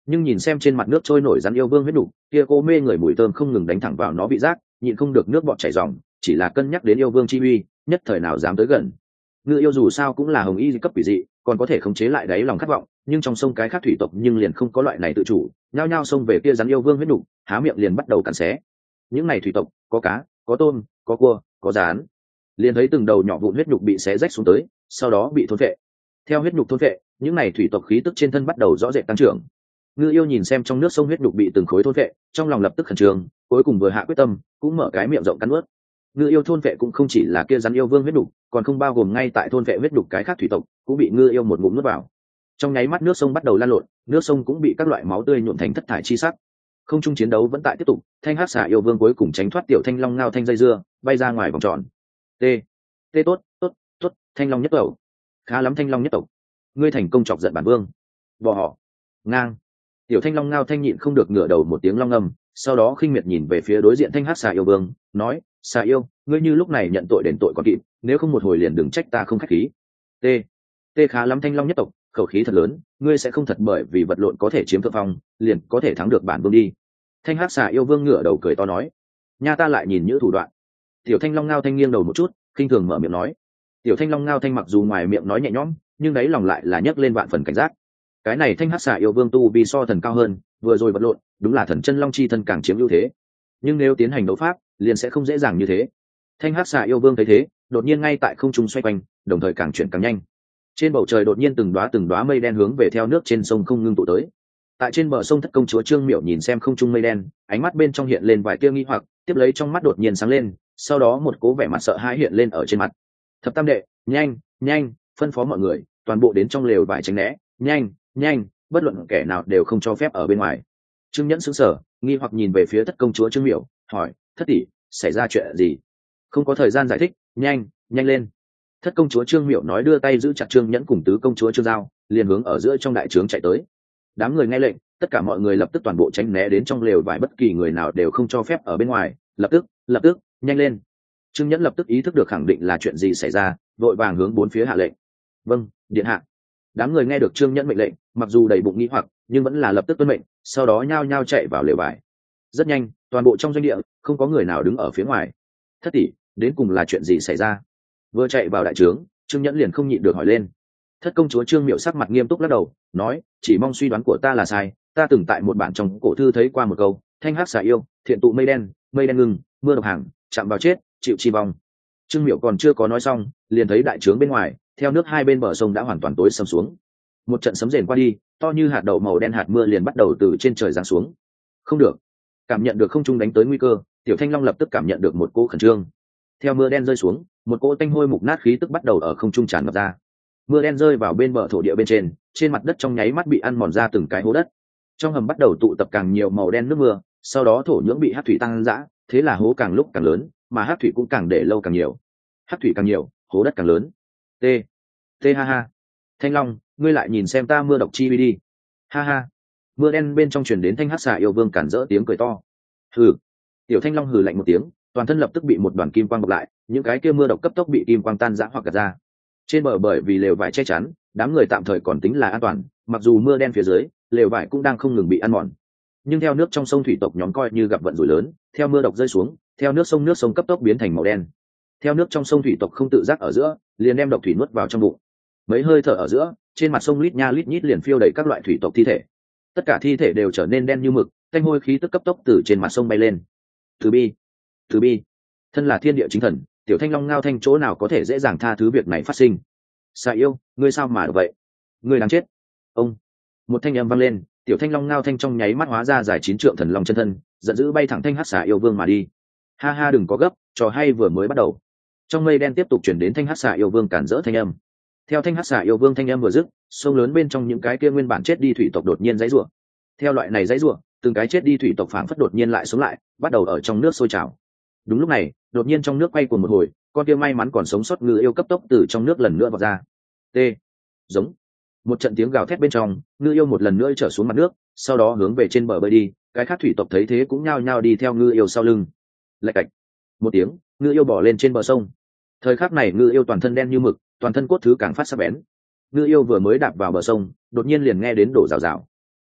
nhưng nhìn xem trên mặt nước trôi nổi rắn yêu vương huyết đủ, kia cô mê người mùi thơm không ngừng đánh thẳng vào nó vị giác, nhịn không được nước bọt chảy ròng, chỉ là cân nhắc đến yêu vương chi uy, nhất thời nào dám tới gần. Ngư yêu dù sao cũng là hồng y cấp quỷ dị, còn có thể khống chế lại đáy lòng khát vọng, nhưng trong sông cái khác thủy tộc nhưng liền không có loại này tự chủ, nhao nhao xông về kia rắn yêu vương huyết đủ, há miệng liền bắt đầu cắn xé. Những này thủy tộc, có cá, có tôm, có cua, có rán, liền thấy từng đầu nhỏ vụn huyết nhục bị xé rách xuống tới, sau đó bị thôn phệ. Theo huyết nhục thôn phệ, những này thủy tộc khí tức trên thân bắt đầu rõ rệt tăng trưởng. Ngư yêu nhìn xem trong nước sông huyết nhục bị từng khối thôn phệ, trong lòng lập tức khẩn trương, cuối cùng vừa hạ quyết tâm, cũng mở cái miệng rộng cắn nuốt. Ngư yêu thôn phệ cũng không chỉ là kia rắn yêu vương huyết nhục, còn không bao gồm ngay tại thôn phệ huyết nhục cái khác thủy tộc, cũng bị ngư yêu một ngụm nuốt vào. Trong nháy mắt nước sông bắt đầu lan lộn, nước sông cũng bị các loại máu tươi nhuộm thành thất thải chi sắc. Không trung chiến đấu vẫn tại tiếp tục, thanh hắc xà yêu vương cuối cùng tránh thoát tiểu thanh long ngao thanh dây dưa, bay ra ngoài vòng tròn. T, T tốt, tốt, tốt, thanh long nhất tẩu. Khá lắm thanh long nhất tộc. Ngươi thành công chọc giận bản vương. Bỏ họ. Ngang. Tiểu thanh long ngao thanh nhịn không được ngửa đầu một tiếng long âm, sau đó khinh miệt nhìn về phía đối diện thanh hắc xà yêu vương, nói: "Xà yêu, ngươi như lúc này nhận tội đền tội còn kịp, nếu không một hồi liền đừng trách ta không khách khí." T, T khá lắm thanh long nhất tộc, khẩu khí thật lớn, ngươi sẽ không thật bởi vì vật lộn có thể chiếm thượng phong, liền có thể thắng được bản vương đi. Thanh hắc xà yêu vương ngửa đầu cười to nói: "Nha, ta lại nhìn những thủ đoạn." Tiểu thanh long ngao thanh nghiêng đầu một chút, khinh thường mở miệng nói. Tiểu thanh long ngao thanh mặc dù ngoài miệng nói nhẹ nhõm, nhưng đáy lòng lại là nhấc lên vạn phần cảnh giác. Cái này thanh hắc xà yêu vương tu vì so thần cao hơn, vừa rồi vật lộn, đúng là thần chân long chi thân càng chiếm ưu thế. Nhưng nếu tiến hành đấu pháp, liền sẽ không dễ dàng như thế. Thanh hắc xà yêu vương thấy thế, đột nhiên ngay tại không trung xoay quanh, đồng thời càng chuyển càng nhanh. Trên bầu trời đột nhiên từng đóa từng đóa mây đen hướng về theo nước trên sông không ngưng tụ tới. Tại trên bờ sông thất công chúa Trương Miểu nhìn xem không trung mây đen, ánh mắt bên trong hiện lên vài tia nghi hoặc, tiếp lấy trong mắt đột nhiên sáng lên, sau đó một cố vẻ mặt sợ hãi hiện lên ở trên mặt. Thập tam đệ, nhanh, nhanh, phân phó mọi người, toàn bộ đến trong lều vải tránh né, nhanh, nhanh, bất luận kẻ nào đều không cho phép ở bên ngoài. Trương Nhẫn sững sờ, nghi hoặc nhìn về phía thất công chúa Trương Miểu, hỏi: "Thất tỷ, xảy ra chuyện gì?" Không có thời gian giải thích, nhanh, nhanh lên. Thất công chúa Trương Miểu nói, đưa tay giữ chặt Trương Nhẫn cùng tứ công chúa Trương Giao, liền hướng ở giữa trong đại trướng chạy tới. Đám người nghe lệnh, tất cả mọi người lập tức toàn bộ tránh né đến trong lều vải, bất kỳ người nào đều không cho phép ở bên ngoài, lập tức, lập tức, nhanh lên. Trương Nhẫn lập tức ý thức được khẳng định là chuyện gì xảy ra, vội vàng hướng bốn phía hạ lệnh. "Vâng, điện hạ." Đám người nghe được Trương Nhẫn mệnh lệnh, mặc dù đầy bụng nghi hoặc, nhưng vẫn là lập tức tuân mệnh, sau đó nhao nhao chạy vào lều vải. Rất nhanh, toàn bộ trong doanh địa không có người nào đứng ở phía ngoài. "Thất tỷ, đến cùng là chuyện gì xảy ra?" Vừa chạy vào đại trướng, Trương Nhẫn liền không nhịn được hỏi lên. Thất công chúa Trương Miểu sắc mặt nghiêm túc lắc đầu, nói: "Chỉ mong suy đoán của ta là sai, ta từng tại một bản trong cổ thư thấy qua một câu, thanh hắc xà yêu, thiện tụ mây đen, mây đen ngừng, mưa độc hàng, chạm vào chết, chịu chi vong." Trương Miểu còn chưa có nói xong, liền thấy đại trướng bên ngoài, theo nước hai bên bờ sông đã hoàn toàn tối sầm xuống. Một trận sấm rền qua đi, to như hạt đậu màu đen hạt mưa liền bắt đầu từ trên trời giáng xuống. Không được. Cảm nhận được không trung đánh tới nguy cơ, Tiểu Thanh Long lập tức cảm nhận được một cỗ khẩn trương. Theo mưa đen rơi xuống, một cỗ tanh hôi mục nát khí tức bắt đầu ở không trung tràn ngập ra. Mưa đen rơi vào bên bờ thổ địa bên trên, trên mặt đất trong nháy mắt bị ăn mòn ra từng cái hố đất. Trong hầm bắt đầu tụ tập càng nhiều màu đen nước mưa, sau đó thổ nhưỡng bị hắc thủy tăng dã, thế là hố càng lúc càng lớn, mà hắc thủy cũng càng để lâu càng nhiều. Hắc thủy càng nhiều, hố đất càng lớn. T, T ha ha. Thanh Long, ngươi lại nhìn xem ta mưa độc chi đi. Ha ha. Mưa đen bên trong truyền đến thanh hắc xà yêu vương cản rỡ tiếng cười to. Hừ. Tiểu Thanh Long hừ lạnh một tiếng, toàn thân lập tức bị một đoàn kim quang bọc lại, những cái kia mưa độc cấp tốc bị kim quang tan rã hoặc gạt ra. Trên bờ bởi vì lều vải che chắn, đám người tạm thời còn tính là an toàn, mặc dù mưa đen phía dưới, lều vải cũng đang không ngừng bị ăn mòn. Nhưng theo nước trong sông thủy tộc nhóm coi như gặp vận rủi lớn, theo mưa độc rơi xuống, theo nước sông nước sông cấp tốc biến thành màu đen. Theo nước trong sông thủy tộc không tự giác ở giữa, liền đem độc thủy nuốt vào trong bụng. Mấy hơi thở ở giữa, trên mặt sông lít nha lít nhít liền phiêu đầy các loại thủy tộc thi thể. Tất cả thi thể đều trở nên đen như mực, tanh hôi khí tức cấp tốc từ trên mặt sông bay lên. Từ bi, từ bi, thân là thiên địa chính thần, Tiểu Thanh Long ngao thanh chỗ nào có thể dễ dàng tha thứ việc này phát sinh. Xà yêu, ngươi sao mà được vậy? Ngươi đáng chết. Ông. Một thanh âm vang lên, Tiểu Thanh Long ngao thanh trong nháy mắt hóa ra dài chín trượng thần long chân thân, giận dữ bay thẳng thanh hắc xà yêu vương mà đi. Ha ha, đừng có gấp, trò hay vừa mới bắt đầu. Trong mây đen tiếp tục chuyển đến thanh hắc xà yêu vương cản rỡ thanh âm. Theo thanh hắc xà yêu vương thanh âm vừa dứt, sông lớn bên trong những cái kia nguyên bản chết đi thủy tộc đột nhiên giãy giụa. Theo loại này giãy giụa, từng cái chết đi thủy tộc phảng phất đột nhiên lại sống lại, bắt đầu ở trong nước sôi trào. Đúng lúc này, đột nhiên trong nước quay cuồng một hồi, con kia may mắn còn sống sót ngư yêu cấp tốc từ trong nước lần nữa vọt ra. T. Giống. Một trận tiếng gào thét bên trong, ngư yêu một lần nữa trở xuống mặt nước, sau đó hướng về trên bờ bơi đi. Cái khác thủy tộc thấy thế cũng nhao nhao đi theo ngư yêu sau lưng. Lạch cạch. Một tiếng, ngư yêu bỏ lên trên bờ sông. Thời khắc này ngư yêu toàn thân đen như mực, toàn thân cốt thứ càng phát sắc bén. Ngư yêu vừa mới đạp vào bờ sông, đột nhiên liền nghe đến đổ rào rào.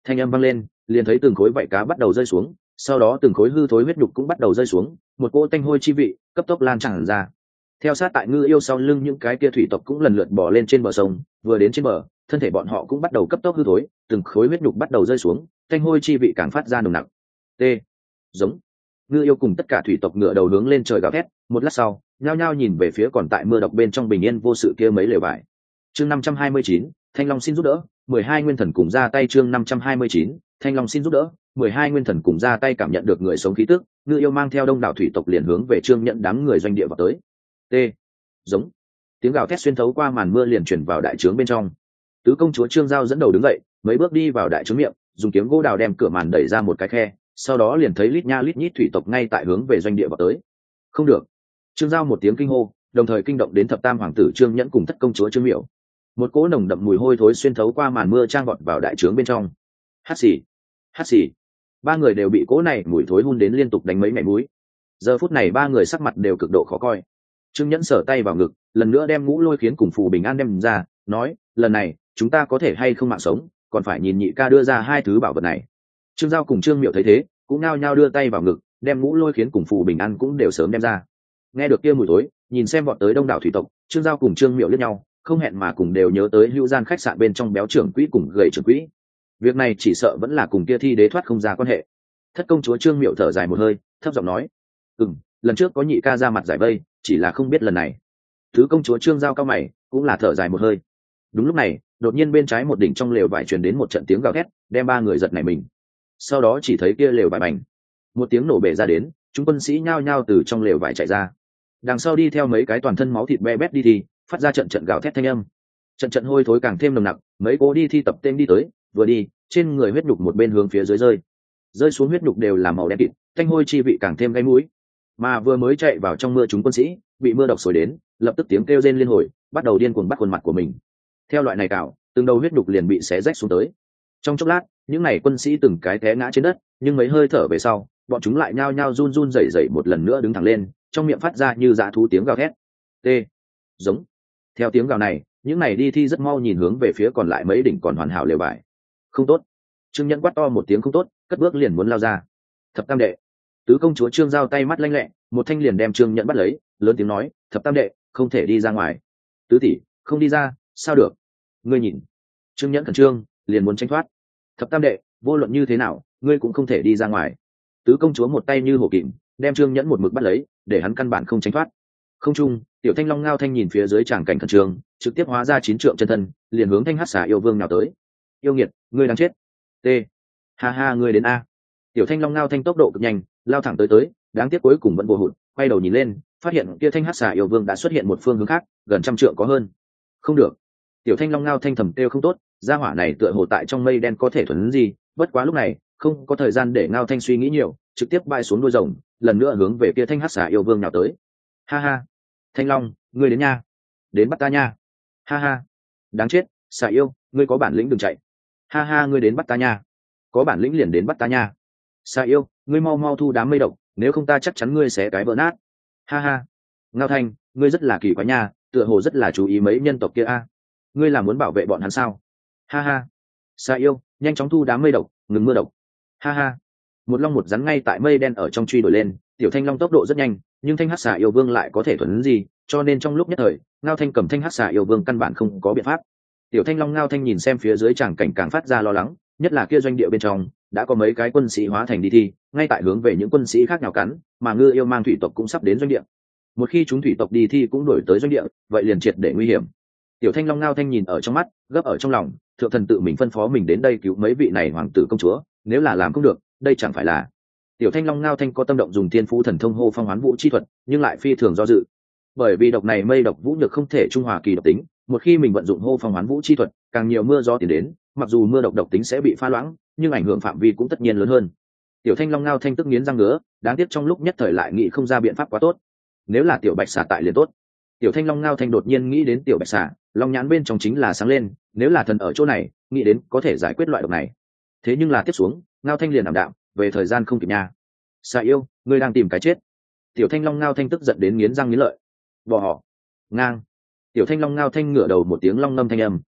thanh âm vang lên, liền thấy từng khối vảy cá bắt đầu rơi xuống, sau đó từng khối hư thối huyết nhục cũng bắt đầu rơi xuống, một cỗ tanh hôi chi vị cấp tốc lan tràn ra. Theo sát tại Ngư Yêu sau lưng những cái kia thủy tộc cũng lần lượt bò lên trên bờ sông, vừa đến trên bờ, thân thể bọn họ cũng bắt đầu cấp tốc hư thối, từng khối huyết nhục bắt đầu rơi xuống, tanh hôi chi vị càng phát ra nồng nặc. T. Giống. Ngư Yêu cùng tất cả thủy tộc ngửa đầu hướng lên trời gào thét, một lát sau, nhao nhao nhìn về phía còn tại mưa độc bên trong bình yên vô sự kia mấy lều vải. Chương năm trăm hai mươi chín, Thanh Long xin giúp đỡ, mười hai nguyên thần cùng ra tay. Chương năm trăm hai mươi chín, Thanh Long xin giúp đỡ, mười hai nguyên thần cùng ra tay. Cảm nhận được người sống khí tức, Ngư Yêu mang theo đông đảo thủy tộc liền hướng về Trương Nhẫn đám người doanh địa vào tới. T. Giống. Tiếng gào thét xuyên thấu qua màn mưa liền chuyển vào đại trướng bên trong. Tứ công chúa Trương Giao dẫn đầu đứng dậy, mấy bước đi vào đại trướng miệng, dùng kiếm gỗ đào đem cửa màn đẩy ra một cái khe, sau đó liền thấy lít nha lít nhít thủy tộc ngay tại hướng về doanh địa vào tới. Không được. Trương Giao một tiếng kinh hô, đồng thời kinh động đến thập tam hoàng tử Trương Nhẫn cùng thất công chúa Trương Miểu. Một cỗ nồng đậm mùi hôi thối xuyên thấu qua màn mưa trang vọt vào đại trướng bên trong. Hắt xì, hắt xì. Ba người đều bị cỗ này mùi thối hun đến liên tục đánh mấy mẻ mũi. Giờ phút này ba người sắc mặt đều cực độ khó coi. Trương Nhẫn sở tay vào ngực, lần nữa đem Ngũ Lôi Khiến cùng Phù Bình An đem ra, nói, lần này chúng ta có thể hay không mạng sống, còn phải nhìn nhị ca đưa ra hai thứ bảo vật này. Trương Giao cùng Trương Miệu thấy thế, cũng nao nhao đưa tay vào ngực, đem Ngũ Lôi Khiến cùng Phù Bình An cũng đều sớm đem ra. Nghe được kia mùi thối, nhìn xem bọn tới đông đảo thủy tộc, Trương Giao cùng Trương Miệu liếc nhau, không hẹn mà cùng đều nhớ tới hữu gian khách sạn bên trong béo trưởng quỹ cùng gầy trưởng quỹ. Việc này chỉ sợ vẫn là cùng kia thi đế thoát không ra quan hệ. Thất công chúa Trương Miệu thở dài một hơi, thấp giọng nói, ừm, lần trước có nhị ca ra mặt giải vây, chỉ là không biết lần này. Thứ công chúa Trương Giao cao mày, cũng là thở dài một hơi. Đúng lúc này, đột nhiên bên trái một đỉnh trong lều vải truyền đến một trận tiếng gào thét, đem ba người giật nảy mình. Sau đó chỉ thấy kia lều vải bành, một tiếng nổ bể ra đến, chúng quân sĩ nhao nhao từ trong lều vải chạy ra. Đằng sau đi theo mấy cái toàn thân máu thịt be bét đi thì phát ra trận trận gào thét thanh âm. Trận trận hôi thối càng thêm nồng nặc, mấy cố đi thi tập tên đi tới, vừa đi, trên người huyết nhục một bên hướng phía dưới rơi. Rơi xuống huyết nhục đều là màu đen kịt, thanh hôi chi vị càng thêm gai mũi. Mà vừa mới chạy vào trong mưa chúng quân sĩ, bị mưa độc xối đến, lập tức tiếng kêu rên liên hồi, bắt đầu điên cuồng bắt khuôn mặt của mình. Theo loại này cào, từng đầu huyết nhục liền bị xé rách xuống tới. Trong chốc lát, những này quân sĩ từng cái té ngã trên đất, nhưng mấy hơi thở về sau, bọn chúng lại nhao nhao run run rẩy rẩy một lần nữa đứng thẳng lên, trong miệng phát ra như dã thú tiếng gào thét. T. Giống. Theo tiếng gào này, những này đi thi rất mau nhìn hướng về phía còn lại mấy đỉnh còn hoàn hảo lều vải. Không tốt. Trương Nhẫn quát to một tiếng không tốt, cất bước liền muốn lao ra. Thập tam đệ. Tứ công chúa Trương Giao tay mắt lanh lẹ, một thanh liền đem Trương Nhẫn bắt lấy, lớn tiếng nói, thập tam đệ, không thể đi ra ngoài. Tứ tỷ, không đi ra, sao được? Ngươi nhìn. Trương Nhẫn khẩn trương, liền muốn tranh thoát. Thập tam đệ, vô luận như thế nào, ngươi cũng không thể đi ra ngoài. Tứ công chúa một tay như hổ kìm, đem Trương Nhẫn một mực bắt lấy, để hắn căn bản không tránh thoát. Không trung, tiểu Thanh Long Ngao Thanh nhìn phía dưới tràng cảnh khẩn trương, trực tiếp hóa ra chín trượng chân thân, liền hướng Thanh Hắc Xà yêu vương nào tới. Yêu nghiệt, ngươi đang chết. T. Ha ha, ngươi đến a. Tiểu Thanh Long Ngao Thanh tốc độ cực nhanh, lao thẳng tới tới, đáng tiếc cuối cùng vẫn vô hụt, quay đầu nhìn lên, phát hiện kia Thanh Hắc Xà yêu vương đã xuất hiện một phương hướng khác, gần trăm trượng có hơn. Không được. Tiểu Thanh Long Ngao Thanh thầm kêu không tốt, gia hỏa này tựa hồ tại trong mây đen có thể thuần gì, bất quá lúc này, không có thời gian để Ngao Thanh suy nghĩ nhiều, trực tiếp bay xuống đuôi rồng, lần nữa hướng về kia Thanh Hắc Xà yêu vương nào tới. Ha ha. Thanh Long, ngươi đến nha. Đến bắt ta nha. Ha ha. Đáng chết, xà yêu, ngươi có bản lĩnh đừng chạy. Ha ha, ngươi đến bắt ta nha. Có bản lĩnh liền đến bắt ta nha. Xà yêu, ngươi mau mau thu đám mây độc, nếu không ta chắc chắn ngươi sẽ cái vỡ nát. Ha ha. Ngao Thanh, ngươi rất là kỳ quái nha, tựa hồ rất là chú ý mấy nhân tộc kia a. Ngươi là muốn bảo vệ bọn hắn sao? Ha ha. Xà yêu, nhanh chóng thu đám mây độc, ngừng mưa độc. Ha ha. Một long một rắn ngay tại mây đen ở trong truy đuổi lên, tiểu Thanh Long tốc độ rất nhanh, nhưng Thanh Hắc Xà yêu vương lại có thể thuần gì, cho nên trong lúc nhất thời, Ngao Thanh cầm Thanh Hắc Xà yêu vương căn bản không có biện pháp. Tiểu Thanh Long Ngao Thanh nhìn xem phía dưới tràng cảnh càng phát ra lo lắng, nhất là kia doanh địa bên trong đã có mấy cái quân sĩ hóa thành đi thi, ngay tại hướng về những quân sĩ khác nhào cắn, mà Ngư Yêu mang thủy tộc cũng sắp đến doanh địa. Một khi chúng thủy tộc đi thi cũng đuổi tới doanh địa, vậy liền triệt để nguy hiểm. Tiểu Thanh Long Ngao Thanh nhìn ở trong mắt, gấp ở trong lòng, thượng thần tự mình phân phó mình đến đây cứu mấy vị này hoàng tử công chúa, nếu là làm không được, đây chẳng phải là. Tiểu Thanh Long Ngao Thanh có tâm động dùng tiên phú thần thông hô phong hoán vũ chi thuật, nhưng lại phi thường do dự. Bởi vì độc này mây độc vũ nhược không thể trung hòa kỳ độc tính, một khi mình vận dụng hô phong hoán vũ chi thuật, càng nhiều mưa gió tiến đến, mặc dù mưa độc độc tính sẽ bị pha loãng, nhưng ảnh hưởng phạm vi cũng tất nhiên lớn hơn. Tiểu Thanh Long Ngao Thanh tức nghiến răng ngứa, đáng tiếc trong lúc nhất thời lại nghĩ không ra biện pháp quá tốt. Nếu là tiểu Bạch Xà tại liền tốt. Tiểu Thanh Long Ngao Thanh đột nhiên nghĩ đến tiểu Bạch Xà, long nhãn bên trong chính là sáng lên, nếu là thần ở chỗ này, nghĩ đến có thể giải quyết loại độc này. Thế nhưng là tiếp xuống, Ngao Thanh liền ảm đạm, về thời gian không kịp nha. Xà yêu, ngươi đang tìm cái chết. Tiểu Thanh Long Ngao Thanh tức giận đến nghiến răng nghiến lợi. Bỏ họ. Ngang. Tiểu Thanh Long Ngao Thanh ngửa đầu một tiếng long ngâm thanh âm,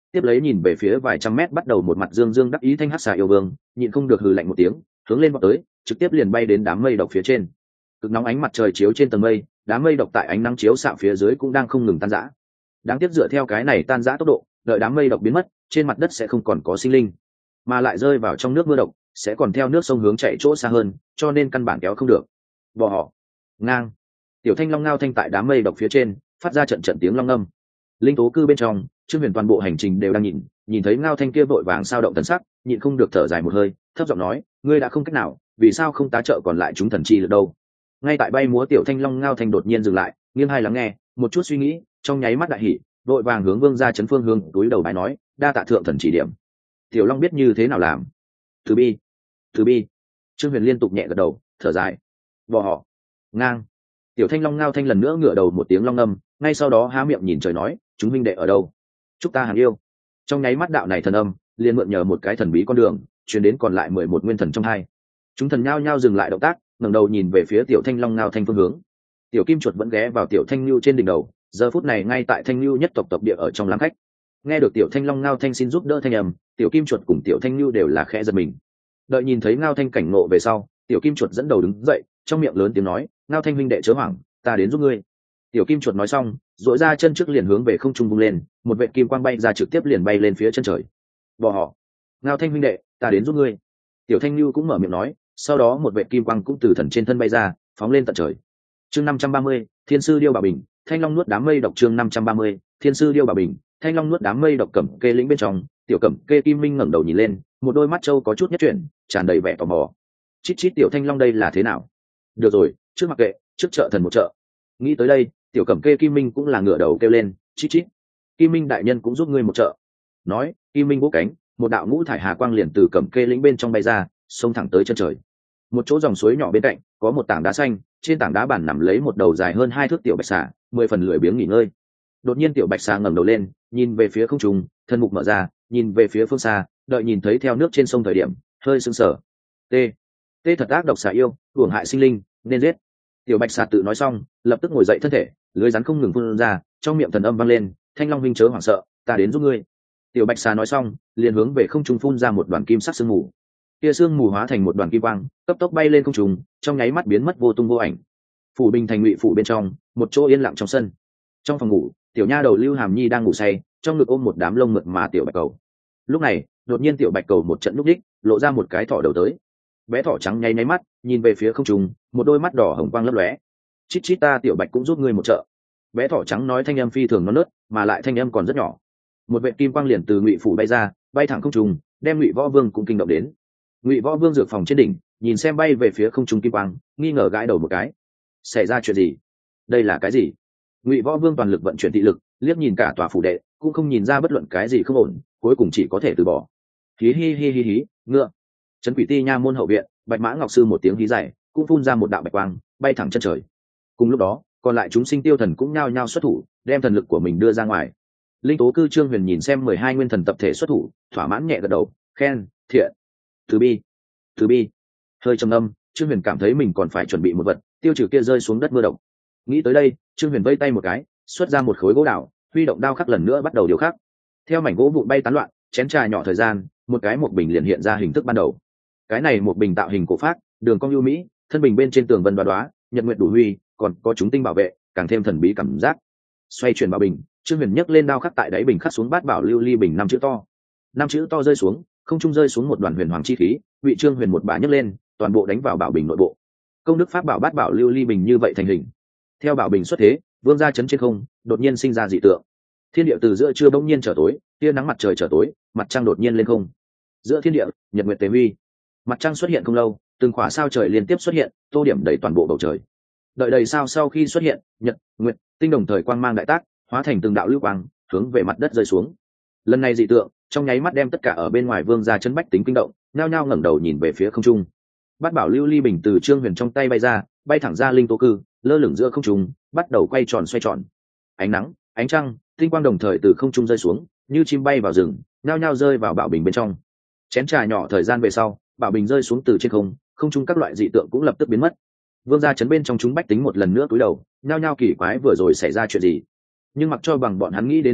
tiếp lấy nhìn về phía vài trăm mét bắt đầu một mặt dương dương đắc ý thanh hắc xà yêu vương, nhịn không được hừ lạnh một tiếng, hướng lên vọt tới, trực tiếp liền bay đến đám mây độc phía trên. Cực nóng ánh mặt trời chiếu trên tầng mây, đám mây độc tại ánh nắng chiếu xạ phía dưới cũng đang không ngừng tan rã. Đáng tiếc dựa theo cái này tan rã tốc độ, đợi đám mây độc biến mất, trên mặt đất sẽ không còn có sinh linh, mà lại rơi vào trong nước mưa độc, sẽ còn theo nước sông hướng chạy chỗ xa hơn, cho nên căn bản kéo không được. Bò họ, ngang, tiểu thanh long ngao thanh tại đám mây độc phía trên, phát ra trận trận tiếng long âm. Linh tố cư bên trong, Trương Huyền toàn bộ hành trình đều đang nhìn, nhìn thấy ngao thanh kia vội vàng sao động thần sắc, nhịn không được thở dài một hơi, thấp giọng nói, ngươi đã không cách nào, vì sao không tá trợ còn lại chúng thần chi được đâu? Ngay tại bay múa tiểu thanh long ngao thanh đột nhiên dừng lại, nghiêng hai lắng nghe, một chút suy nghĩ, trong nháy mắt đại hỉ, vội vàng hướng vương gia chấn phương hướng túi đầu bái nói, đa tạ thượng thần chỉ điểm. Tiểu long biết như thế nào làm. Từ bi, từ bi. Trương Huyền liên tục nhẹ gật đầu, thở dài. Bò họ, ngang. Tiểu thanh long ngao thanh lần nữa ngửa đầu một tiếng long âm, ngay sau đó há miệng nhìn trời nói, chúng minh đệ ở đâu? Chúc ta hàng yêu. Trong nháy mắt đạo này thần âm, liền mượn nhờ một cái thần bí con đường, truyền đến còn lại mười một nguyên thần trong hai. Chúng thần nhao nhao dừng lại động tác, ngẩng đầu nhìn về phía tiểu thanh long ngao thanh phương hướng. Tiểu kim chuột vẫn ghé vào tiểu thanh lưu trên đỉnh đầu, giờ phút này ngay tại thanh lưu nhất tộc tộc địa ở trong láng khách. Nghe được tiểu thanh long ngao thanh xin giúp đỡ thanh âm, tiểu kim chuột cùng tiểu thanh lưu đều là khẽ giật mình. Đợi nhìn thấy ngao thanh cảnh ngộ về sau, tiểu kim chuột dẫn đầu đứng dậy, trong miệng lớn tiếng nói, ngao thanh huynh đệ chớ hoảng, ta đến giúp ngươi. Tiểu kim chuột nói xong, dội ra chân trước liền hướng về không trung vung lên, một vệt kim quang bay ra trực tiếp liền bay lên phía chân trời. Bò họ, ngao thanh huynh đệ, ta đến giúp ngươi. Tiểu thanh lưu cũng mở miệng nói, sau đó một vệt kim quang cũng từ thần trên thân bay ra, phóng lên tận trời. Chương năm trăm ba mươi, Thiên sư điêu bảo bình, thanh long nuốt đám mây độc. Chương năm trăm ba mươi, Thiên sư điêu bảo bình, thanh long nuốt đám mây độc. Cẩm kê lĩnh bên trong, tiểu cẩm kê kim minh ngẩng đầu nhìn lên, một đôi mắt trâu có chút nhất chuyển, tràn đầy vẻ tò mò. Chít chít tiểu thanh long đây là thế nào? Được rồi, trước mặc kệ, trước trợ thần một trợ. Nghĩ tới đây, tiểu cẩm kê kim minh cũng là ngửa đầu kêu lên, chít chít. Kim minh đại nhân cũng giúp ngươi một trợ. Nói, kim minh vỗ cánh, một đạo ngũ thải hà quang liền từ cẩm kê lĩnh bên trong bay ra, xông thẳng tới chân trời. Một chỗ dòng suối nhỏ bên cạnh, có một tảng đá xanh, trên tảng đá bản nằm lấy một đầu dài hơn hai thước tiểu bạch xà, mười phần lười biếng nghỉ ngơi. Đột nhiên tiểu bạch xà ngẩng đầu lên, nhìn về phía không trung, thân mục mở ra, nhìn về phía phương xa, đợi nhìn thấy theo nước trên sông thời điểm, hơi sưng sờ. T, T thật ác độc xà yêu, uổng hại sinh linh, nên giết. Tiểu bạch xà tự nói xong, lập tức ngồi dậy thân thể, lưới rắn không ngừng phun ra, trong miệng thần âm vang lên, thanh long huynh chớ hoảng sợ, ta đến giúp ngươi. Tiểu bạch xà nói xong, liền hướng về không trung phun ra một đoàn kim sắc sương mù. Kia sương mù hóa thành một đoàn kim quang, cấp tốc bay lên không trung, trong nháy mắt biến mất vô tung vô ảnh. Phủ Bình thành ngụy phủ bên trong, một chỗ yên lặng trong sân. Trong phòng ngủ, tiểu nha đầu Lưu Hàm Nhi đang ngủ say, trong ngực ôm một đám lông mượt mà tiểu bạch cầu. Lúc này, đột nhiên tiểu bạch cầu một trận lúc đích, lộ ra một cái thỏ đầu tới. Bé thỏ trắng nháy nháy mắt, nhìn về phía không trung, một đôi mắt đỏ hồng quang lấp lóe. Chít chít ta tiểu bạch cũng giúp ngươi một trợ. Bé thỏ trắng nói thanh âm phi thường non nớt, mà lại thanh âm còn rất nhỏ. Một vệt kim quang liền từ ngụy phủ bay ra, bay thẳng không trung, đem ngụy võ vương cũng kinh động đến. Ngụy võ vương dược phòng trên đỉnh, nhìn xem bay về phía không trung kim quang, nghi ngờ gãi đầu một cái. Xảy ra chuyện gì? Đây là cái gì? Ngụy võ vương toàn lực vận chuyển thị lực, liếc nhìn cả tòa phủ đệ, cũng không nhìn ra bất luận cái gì không ổn, cuối cùng chỉ có thể từ bỏ. Hí hi hi hi hí, ngựa. Trấn Quỷ Ti nha môn hậu viện, Bạch Mã Ngọc sư một tiếng hí dài, cũng phun ra một đạo bạch quang, bay thẳng chân trời. Cùng lúc đó, còn lại chúng sinh tiêu thần cũng nhao nhao xuất thủ, đem thần lực của mình đưa ra ngoài. Linh tố cư Trương Huyền nhìn xem mười hai nguyên thần tập thể xuất thủ, thỏa mãn nhẹ gật đầu, khen, thiện, từ bi, từ bi. Hơi trầm âm, Trương Huyền cảm thấy mình còn phải chuẩn bị một vật, tiêu trừ kia rơi xuống đất mưa động. Nghĩ tới đây, Trương Huyền vây tay một cái, xuất ra một khối gỗ đào, huy động đao khắc lần nữa bắt đầu điều khắc. Theo mảnh gỗ vụn bay tán loạn, chén trà nhỏ thời gian, một cái một bình liền hiện ra hình thức ban đầu. Cái này một bình tạo hình cổ phác, đường cong ưu mỹ, thân bình bên trên tường vân đoá đoá, nhật nguyệt đủ huy, còn có chúng tinh bảo vệ, càng thêm thần bí cảm giác. Xoay chuyển bảo bình, Trương Huyền nhấc lên đao khắc tại đáy bình khắc xuống bát bảo lưu ly bình năm chữ to. Năm chữ to rơi xuống, không trung rơi xuống một đoàn huyền hoàng chi khí, bị Trương Huyền một bả nhấc lên, toàn bộ đánh vào bảo bình nội bộ. Công đức pháp bảo bát bảo lưu ly bình như vậy thành hình. Theo bảo bình xuất thế, vương gia chấn trên không, đột nhiên sinh ra dị tượng. Thiên địa từ giữa trưa bỗng nhiên trở tối, tia nắng mặt trời trở tối, mặt trăng đột nhiên lên không. Giữa thiên địa, nhật nguyệt tế huy. Mặt trăng xuất hiện không lâu, từng khỏa sao trời liên tiếp xuất hiện, tô điểm đầy toàn bộ bầu trời. Đợi đầy sao sau khi xuất hiện, nhật, nguyệt, tinh đồng thời quang mang đại tác, hóa thành từng đạo lưu quang, hướng về mặt đất rơi xuống. Lần này dị tượng, trong nháy mắt đem tất cả ở bên ngoài vương gia chấn bách tính kinh động, nhao nhao ngẩng đầu nhìn về phía không trung. Bát bảo lưu ly bình từ Trương Huyền trong tay bay ra, bay thẳng ra linh tố cư, lơ lửng giữa không trung, bắt đầu quay tròn xoay tròn. Ánh nắng, ánh trăng, tinh quang đồng thời từ không trung rơi xuống, như chim bay vào rừng, nhao nhao rơi vào bảo bình bên trong. Chén trà nhỏ thời gian về sau, bảo bình rơi xuống từ trên không, không trung các loại dị tượng cũng lập tức biến mất. Vương gia chấn bên trong chúng bách tính một lần nữa cúi đầu, nhao nhao kỳ quái vừa rồi xảy ra chuyện gì. Nhưng mặc cho bằng bọn hắn nghĩ đến nát óc,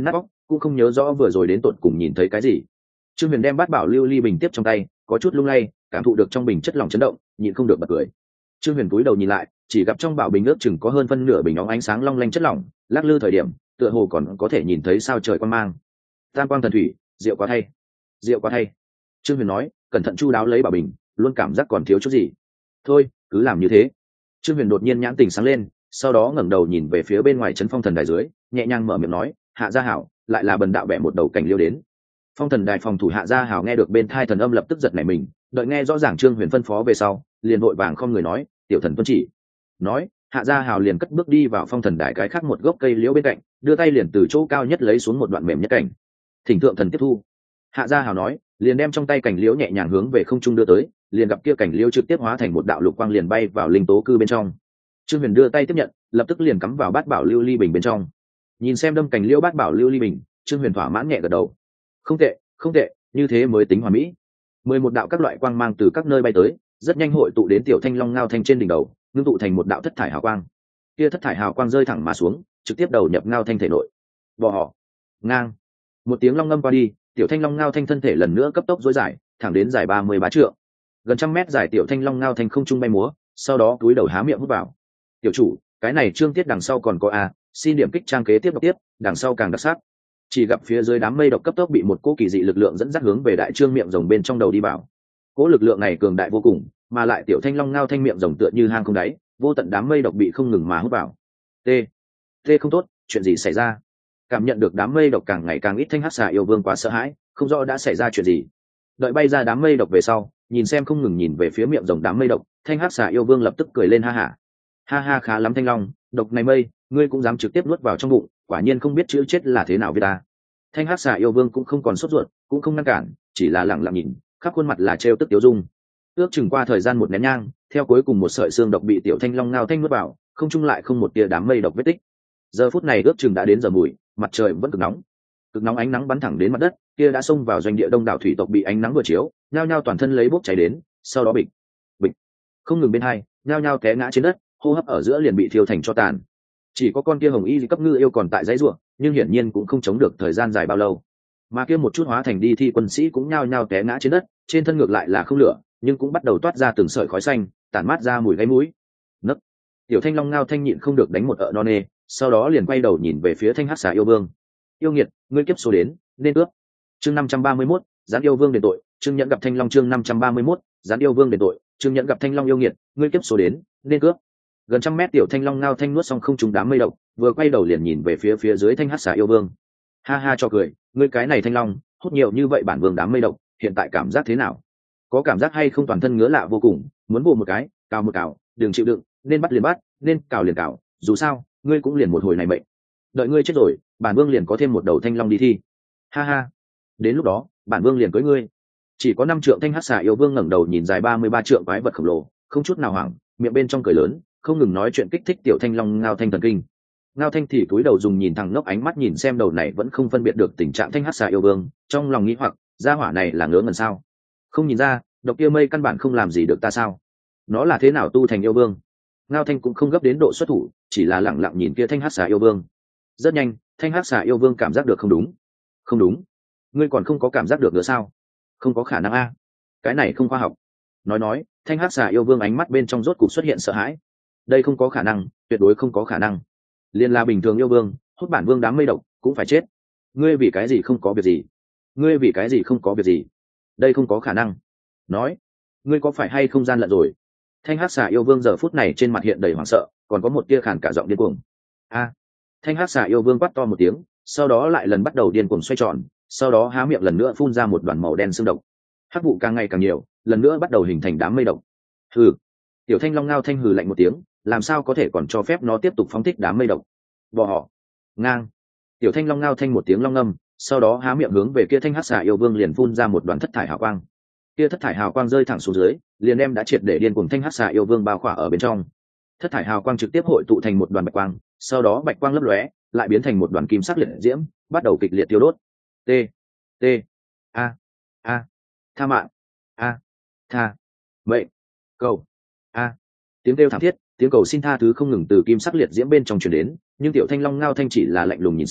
cũng không nhớ rõ vừa rồi đến tột cùng nhìn thấy cái gì. Trương Huyền đem bát bảo lưu ly bình tiếp trong tay, có chút lung lay, cảm thụ được trong bình chất lỏng chấn động, nhịn không được bật cười. Trương Huyền cúi đầu nhìn lại, chỉ gặp trong bảo bình ước chừng có hơn phân nửa bình óng ánh sáng long lanh chất lỏng, lắc lư thời điểm, tựa hồ còn có thể nhìn thấy sao trời quang mang. Tam quang thần thủy, rượu quá thay, rượu quá thay. Trương Huyền nói, cẩn thận chu đáo lấy bảo bình, luôn cảm giác còn thiếu chút gì. Thôi, cứ làm như thế. Trương Huyền đột nhiên nhãn tình sáng lên, sau đó ngẩng đầu nhìn về phía bên ngoài trấn phong thần đài dưới, nhẹ nhàng mở miệng nói, hạ gia hảo, lại là bần đạo bẻ một đầu cảnh liêu đến. Phong thần đài phòng thủ hạ gia hảo nghe được bên thai thần âm lập tức giật nảy mình, đợi nghe rõ ràng Trương Huyền phân phó về sau, liền vội vàng không người nói, tiểu thần tuân chỉ. Nói, hạ gia hảo liền cất bước đi vào phong thần đài cái khác một gốc cây liễu bên cạnh, đưa tay liền từ chỗ cao nhất lấy xuống một đoạn mềm nhất cảnh. Thỉnh thượng thần tiếp thu. Hạ gia hảo nói, liền đem trong tay cảnh liễu nhẹ nhàng hướng về không trung đưa tới, liền gặp kia cảnh liễu trực tiếp hóa thành một đạo lục quang liền bay vào linh tố cư bên trong. Trương Huyền đưa tay tiếp nhận, lập tức liền cắm vào bát bảo lưu ly bình bên trong. Nhìn xem đâm cảnh liễu bát bảo lưu ly bình, Trương Huyền thỏa mãn nhẹ gật đầu. Không tệ, không tệ, như thế mới tính hoàn mỹ. Mười một đạo các loại quang mang từ các nơi bay tới, rất nhanh hội tụ đến tiểu thanh long ngao thanh trên đỉnh đầu, ngưng tụ thành một đạo thất thải hào quang. Kia thất thải hào quang rơi thẳng mà xuống, trực tiếp đầu nhập ngao thanh thể nội. Bò họ, ngang. Một tiếng long ngâm qua đi, tiểu thanh long ngao thanh thân thể lần nữa cấp tốc dối dài, thẳng đến dài ba mươi bá trượng. Gần trăm mét dài tiểu thanh long ngao thanh không trung bay múa, sau đó cúi đầu há miệng hút vào. Tiểu chủ, cái này chương tiết đằng sau còn có a, xin điểm kích trang kế tiếp đọc tiếp, đằng sau càng đặc sắc. Chỉ gặp phía dưới đám mây độc cấp tốc bị một cỗ kỳ dị lực lượng dẫn dắt hướng về đại trương miệng rồng bên trong đầu đi vào. Cỗ lực lượng này cường đại vô cùng, mà lại tiểu thanh long ngao thanh miệng rồng tựa như hang không đáy, vô tận đám mây độc bị không ngừng mà hút vào. T, T không tốt, chuyện gì xảy ra? Cảm nhận được đám mây độc càng ngày càng ít, thanh hắc xà yêu vương quá sợ hãi, không rõ đã xảy ra chuyện gì. Đợi bay ra đám mây độc về sau, nhìn xem không ngừng nhìn về phía miệng rồng đám mây độc, thanh hắc xà yêu vương lập tức cười lên ha hả. Ha ha, khá lắm thanh long, độc này mây, ngươi cũng dám trực tiếp nuốt vào trong bụng, quả nhiên không biết chữ chết là thế nào với ta. Thanh hắc xà yêu vương cũng không còn sốt ruột, cũng không ngăn cản, chỉ là lặng lặng nhìn, khắp khuôn mặt là trêu tức tiêu dung. Ước chừng qua thời gian một nén nhang, theo cuối cùng một sợi xương độc bị tiểu thanh long ngao thanh nuốt vào, không trung lại không một tia đám mây độc vết tích. Giờ phút này ước chừng đã đến giờ mùi, mặt trời vẫn cực nóng, cực nóng ánh nắng bắn thẳng đến mặt đất, kia đã xông vào doanh địa đông đảo thủy tộc bị ánh nắng vừa chiếu, nhao nhao toàn thân lấy bốc cháy đến, sau đó bịch, bịch, không ngừng bên hai, nhao nhao té ngã trên đất, hô hấp ở giữa liền bị thiêu thành cho tàn. Chỉ có con kia hồng y cấp ngư yêu còn tại dãy ruộng, nhưng hiển nhiên cũng không chống được thời gian dài bao lâu. Mà kia một chút hóa thành đi thi quân sĩ cũng nhao nhao té ngã trên đất, trên thân ngược lại là không lửa, nhưng cũng bắt đầu toát ra từng sợi khói xanh, tản mát ra mùi gáy mũi. Nấc. Tiểu thanh long ngao thanh nhịn không được đánh một ợ non nê, sau đó liền quay đầu nhìn về phía thanh hắc xà yêu vương. Yêu nghiệt, ngươi kiếp số đến, nên ước. Chương năm trăm ba mươi mốt, gián yêu vương đền tội. Trương Nhẫn gặp thanh long. Chương năm trăm ba mươi mốt, gián yêu vương đền tội. Trương Nhẫn gặp thanh long. Yêu nghiệt, ngươi kiếp số đến, nên cướp. Gần trăm mét tiểu thanh long ngao thanh nuốt xong không trúng đám mây độc, vừa quay đầu liền nhìn về phía phía dưới thanh hắc xà yêu vương. Ha ha cho cười, ngươi cái này thanh long, hút nhiều như vậy bản vương đám mây độc, hiện tại cảm giác thế nào? Có cảm giác hay không? Toàn thân ngứa lạ vô cùng, muốn bù một cái, cào một cào, đừng chịu đựng, nên bắt liền bắt, nên cào liền cào, dù sao, ngươi cũng liền một hồi này mệnh. Đợi ngươi chết rồi, bản vương liền có thêm một đầu thanh long đi thi. Ha ha, đến lúc đó, bản vương liền cưới ngươi. Chỉ có năm trượng thanh hắc xà yêu vương ngẩng đầu nhìn dài ba mươi ba trượng quái vật khổng lồ, không chút nào hoảng, miệng bên trong cười lớn, không ngừng nói chuyện kích thích tiểu thanh long ngao thanh thần kinh. Ngao thanh thì cúi đầu dùng nhìn thẳng ngốc ánh mắt nhìn xem đầu này vẫn không phân biệt được tình trạng thanh hắc xà yêu vương, trong lòng nghĩ hoặc, gia hỏa này là ngớ ngẩn sao? Không nhìn ra, độc kia mây căn bản không làm gì được ta sao? Nó là thế nào tu thành yêu vương? Ngao thanh cũng không gấp đến độ xuất thủ, chỉ là lẳng lặng nhìn kia thanh hắc xà yêu vương. Rất nhanh, thanh hắc xà yêu vương cảm giác được không đúng. Không đúng, ngươi còn không có cảm giác được nữa sao? Không có khả năng a, cái này không khoa học. Nói nói, thanh hắc xà yêu vương ánh mắt bên trong rốt cục xuất hiện sợ hãi. Đây không có khả năng, tuyệt đối không có khả năng. Liên là bình thường yêu vương, hút bản vương đám mây độc cũng phải chết. Ngươi vì cái gì không có việc gì? Ngươi vì cái gì không có việc gì? Đây không có khả năng. Nói, ngươi có phải hay không gian lận rồi? Thanh hắc xà yêu vương giờ phút này trên mặt hiện đầy hoảng sợ, còn có một tia khàn cả giọng điên cuồng. A! Thanh hắc xà yêu vương quát to một tiếng, sau đó lại lần bắt đầu điên cuồng xoay tròn, sau đó há miệng lần nữa phun ra một đoàn màu đen xương độc. Hắc vụ càng ngày càng nhiều, lần nữa bắt đầu hình thành đám mây độc. Hừ! Tiểu thanh long ngao thanh hừ lạnh một tiếng, làm sao có thể còn cho phép nó tiếp tục phóng thích đám mây độc? Bỏ họ! Ngang! Tiểu thanh long ngao thanh một tiếng long ngâm, sau đó há miệng hướng về kia thanh hắc xà yêu vương liền phun ra một đoàn thất thải hào quang. Kia thất thải hào quang rơi thẳng xuống dưới, liền đem đã triệt để điên cuồng thanh hắc xà yêu vương bao khỏa ở bên trong. Thất thải hào quang trực tiếp hội tụ thành một đoàn bạch quang, sau đó bạch quang lấp lóe, lại biến thành một đoàn kim sắc liệt diễm, bắt đầu kịch liệt tiêu đốt. T, T, A, A, tha mạng, A, tha, vậy, cầu, A, tiếng kêu thảm thiết, tiếng cầu xin tha thứ không ngừng từ kim sắc liệt diễm bên trong truyền đến, nhưng tiểu thanh long ngao thanh chỉ là lạnh lùng nhìn xem,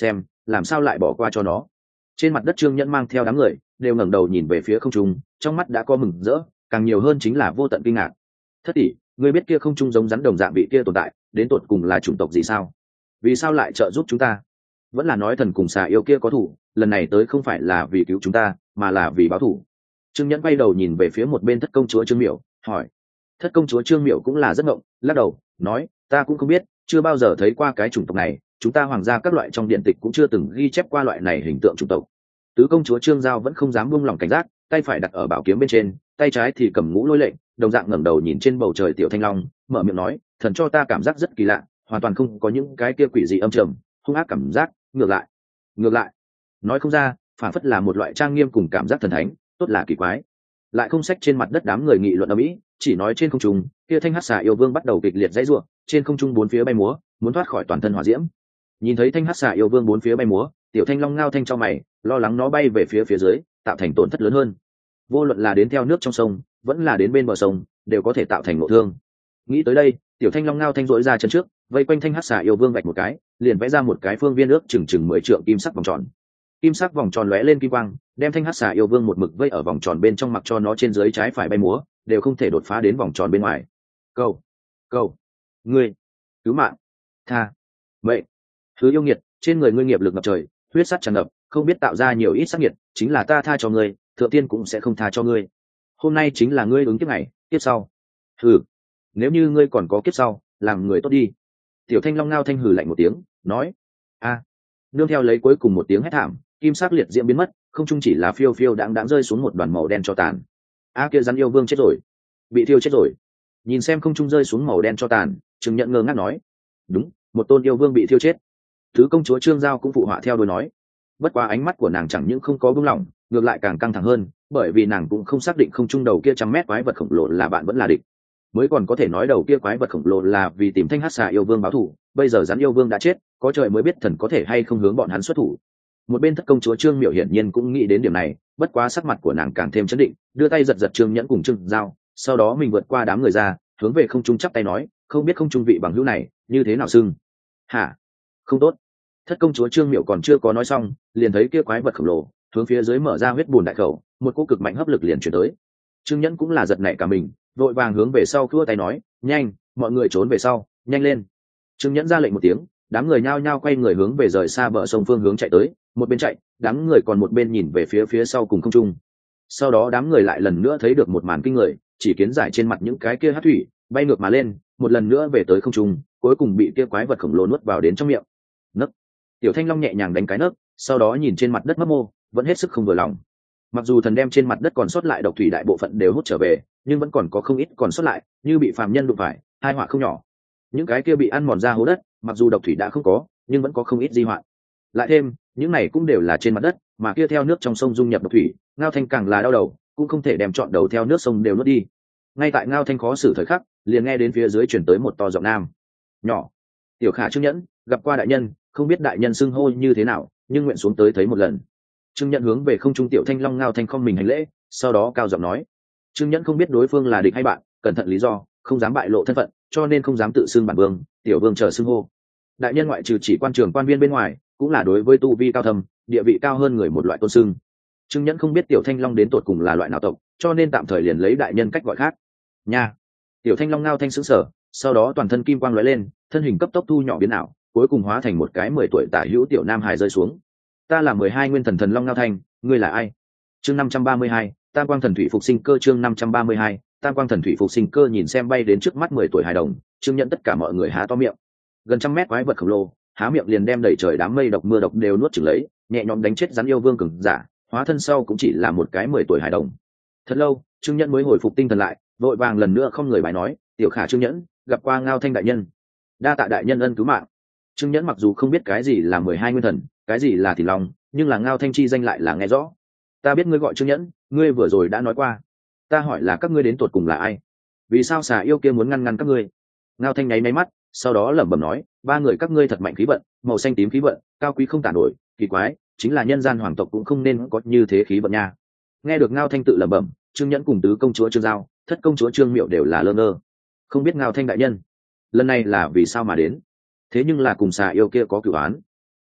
làm sao lại bỏ qua cho nó. Trên mặt đất Trương Nhẫn mang theo đám người đều ngẩng đầu nhìn về phía không trung, trong mắt đã có mừng rỡ, càng nhiều hơn chính là vô tận kinh ngạc. Thất tỷ, ngươi biết kia không trung giống rắn đồng dạng vị kia tồn tại đến tột cùng là chủng tộc gì sao? Vì sao lại trợ giúp chúng ta? Vẫn là nói thần cùng xà yêu kia có thủ, lần này tới không phải là vì cứu chúng ta mà là vì báo thù. Trương Nhẫn quay đầu nhìn về phía một bên thất công chúa Trương Miểu, hỏi. Thất công chúa Trương Miểu cũng là rất ngộng, lắc đầu nói, ta cũng không biết, chưa bao giờ thấy qua cái chủng tộc này, chúng ta hoàng gia các loại trong điện tịch cũng chưa từng ghi chép qua loại này hình tượng chủng tộc. Tứ công chúa Trương Giao vẫn không dám buông lỏng cảnh giác, tay phải đặt ở bảo kiếm bên trên, tay trái thì cầm ngũ lôi lệnh, đồng dạng ngẩng đầu nhìn trên bầu trời tiểu thanh long, mở miệng nói, thần cho ta cảm giác rất kỳ lạ, hoàn toàn không có những cái kia quỷ dị âm trầm hung ác cảm giác, ngược lại ngược lại nói không ra, phản phất là một loại trang nghiêm cùng cảm giác thần thánh, tốt là kỳ quái. Lại không sách trên mặt đất đám người nghị luận ở mỹ, chỉ nói trên không trung kia thanh hắc xà yêu vương bắt đầu kịch liệt dãy ruộng, trên không trung bốn phía bay múa, muốn thoát khỏi toàn thân hỏa diễm. Nhìn thấy thanh hắc xà yêu vương bốn phía bay múa, tiểu thanh long ngao thanh cho mày, lo lắng nó bay về phía phía dưới tạo thành tổn thất lớn hơn. Vô luận là đến theo nước trong sông vẫn là đến bên bờ sông đều có thể tạo thành nội thương. Nghĩ tới đây, tiểu thanh long ngao thanh dỗi ra chân trước, vây quanh thanh hắc xà yêu vương vạch một cái, liền vẽ ra một cái phương viên ước chừng chừng mười trượng kim sắc vòng tròn. Kim sắc vòng tròn lóe lên kim quang, đem thanh hắc xà yêu vương một mực vây ở vòng tròn bên trong, mặc cho nó trên dưới trái phải bay múa đều không thể đột phá đến vòng tròn bên ngoài. Cầu cầu ngươi cứu mạng, tha vậy thứ yêu nghiệt, trên người ngươi nghiệp lực ngập trời, huyết sắt tràn ngập, không biết tạo ra nhiều ít sát nghiệt, chính là ta tha cho ngươi, thượng tiên cũng sẽ không tha cho ngươi. Hôm nay chính là ngươi ứng kiếp ngày, kiếp sau hừ, nếu như ngươi còn có kiếp sau, làm người tốt đi. Tiểu thanh long ngao thanh hừ lạnh một tiếng, nói. A. Nương theo lấy cuối cùng một tiếng hét thảm, kim sắc liệt diễm biến mất, không chung chỉ là phiêu phiêu đãng đãng rơi xuống một đoàn màu đen cho tàn. A kia rắn yêu vương chết rồi, bị thiêu chết rồi. Nhìn xem không trung rơi xuống màu đen cho tàn, Trương Nhận ngơ ngác nói. Đúng, một tôn yêu vương bị thiêu chết. Thứ công chúa Trương Giao cũng phụ họa theo đuổi nói. Bất quá ánh mắt của nàng chẳng những không có buông lỏng, ngược lại càng căng thẳng hơn, bởi vì nàng cũng không xác định không trung đầu kia trăm mét quái vật khổng lồ là bạn vẫn là địch. Mới còn có thể nói đầu kia quái vật khổng lồ là vì tìm thanh hắc xà yêu vương báo thù, bây giờ rắn yêu vương đã chết, có trời mới biết thần có thể hay không hướng bọn hắn xuất thủ. Một bên thất công chúa Trương Miểu hiển nhiên cũng nghĩ đến điểm này, bất quá sắc mặt của nàng càng thêm chấn định, đưa tay giật giật Trương Nhẫn cùng Trương Giao, sau đó mình vượt qua đám người ra, hướng về không trung chắp tay nói, không biết không trung vị bằng hữu này như thế nào xưng? Hả? Không tốt. Thất công chúa Trương Miểu còn chưa có nói xong, liền thấy kia quái vật khổng lồ hướng phía dưới mở ra huyết bùn đại khẩu, một cỗ cực mạnh hấp lực liền chuyển tới. Trương Nhẫn cũng là giật nảy cả mình, vội vàng hướng về sau khua tay nói, nhanh, mọi người trốn về sau, nhanh lên. Trương Nhẫn ra lệnh một tiếng, đám người nhao nhao quay người hướng về rời xa bờ sông phương hướng chạy tới, một bên chạy, đám người còn một bên nhìn về phía phía sau cùng không trung. Sau đó đám người lại lần nữa thấy được một màn kinh người, chỉ kiến giải trên mặt những cái kia hắc thủy bay ngược mà lên, một lần nữa về tới không trung, cuối cùng bị kia quái vật khổng lồ nuốt vào đến trong miệng. Nấc. Tiểu Thanh Long nhẹ nhàng đánh cái nấc, sau đó nhìn trên mặt đất mấp mô, vẫn hết sức không vừa lòng. Mặc dù thần đem trên mặt đất còn sót lại độc thủy đại bộ phận đều hút trở về, nhưng vẫn còn có không ít còn sót lại, như bị phàm nhân đụng phải, hai họa không nhỏ. Những cái kia bị ăn mòn ra hố đất, mặc dù độc thủy đã không có, nhưng vẫn có không ít di họa. Lại thêm, những này cũng đều là trên mặt đất, mà kia theo nước trong sông dung nhập độc thủy, Ngao Thanh càng là đau đầu, cũng không thể đem trọn đầu theo nước sông đều nuốt đi. Ngay tại Ngao Thanh khó xử thời khắc, liền nghe đến phía dưới truyền tới một to giọng nam. Nhỏ, Tiểu Khả Trương Nhẫn, gặp qua đại nhân, không biết đại nhân xưng hô như thế nào, nhưng nguyện xuống tới thấy một lần. Trương Nhẫn hướng về không trung Tiểu Thanh Long Ngao Thanh không mình hành lễ, sau đó cao giọng nói. Trương Nhẫn không biết đối phương là địch hay bạn, cẩn thận lý do, không dám bại lộ thân phận, cho nên không dám tự xưng bản vương, tiểu vương chờ xưng hô. Đại nhân ngoại trừ chỉ quan trường quan viên bên ngoài, cũng là đối với tu vi cao thâm, địa vị cao hơn người một loại tôn xưng. Trương Nhẫn không biết Tiểu Thanh Long đến tột cùng là loại nào tộc, cho nên tạm thời liền lấy đại nhân cách gọi khác. Nha. Tiểu Thanh Long Ngao Thanh sững sờ, sau đó toàn thân kim quang lóe lên, thân hình cấp tốc thu nhỏ biến ảo, cuối cùng hóa thành một cái mười tuổi tả hữu tiểu nam hài rơi xuống. Ta là mười hai nguyên thần thần Long Ngao Thanh, ngươi là ai? Chương năm trăm ba mươi hai, Tam Quang Thần Thủy Phục Sinh Cơ. Chương năm trăm ba mươi hai, Tam Quang Thần Thủy Phục Sinh Cơ. Nhìn xem bay đến trước mắt mười tuổi hài đồng, Trương Nhẫn tất cả mọi người há to miệng. Gần trăm mét quái vật khổng lồ, há miệng liền đem đầy trời đám mây độc mưa độc đều nuốt chửng lấy, nhẹ nhõm đánh chết rắn yêu vương cường giả, hóa thân sau cũng chỉ là một cái mười tuổi hài đồng. Thật lâu, Trương Nhẫn mới hồi phục tinh thần lại, vội vàng lần nữa không người bài nói, Tiểu Khả Trương Nhẫn, gặp qua Ngao Thanh đại nhân. Đa tạ đại nhân ân cứu mạng. Trương Nhẫn mặc dù không biết cái gì là mười hai nguyên thần, cái gì là Thủy Long, nhưng là Ngao Thanh chi danh lại là nghe rõ. Ta biết ngươi gọi Trương Nhẫn, ngươi vừa rồi đã nói qua. Ta hỏi là các ngươi đến tuột cùng là ai? Vì sao xà yêu kia muốn ngăn ngăn các ngươi? Ngao Thanh nháy máy mắt, sau đó lẩm bẩm nói, ba người các ngươi thật mạnh khí vận, màu xanh tím khí vận, cao quý không tả nổi, kỳ quái, chính là nhân gian hoàng tộc cũng không nên có như thế khí vận nha. Nghe được Ngao Thanh tự lẩm bẩm, Trương Nhẫn cùng tứ công chúa Trương Giao, thất công chúa Trương Miệu đều là lơ ngơ. Không biết Ngao Thanh đại nhân lần này là vì sao mà đến, thế nhưng là cùng xà yêu kia có cửu án.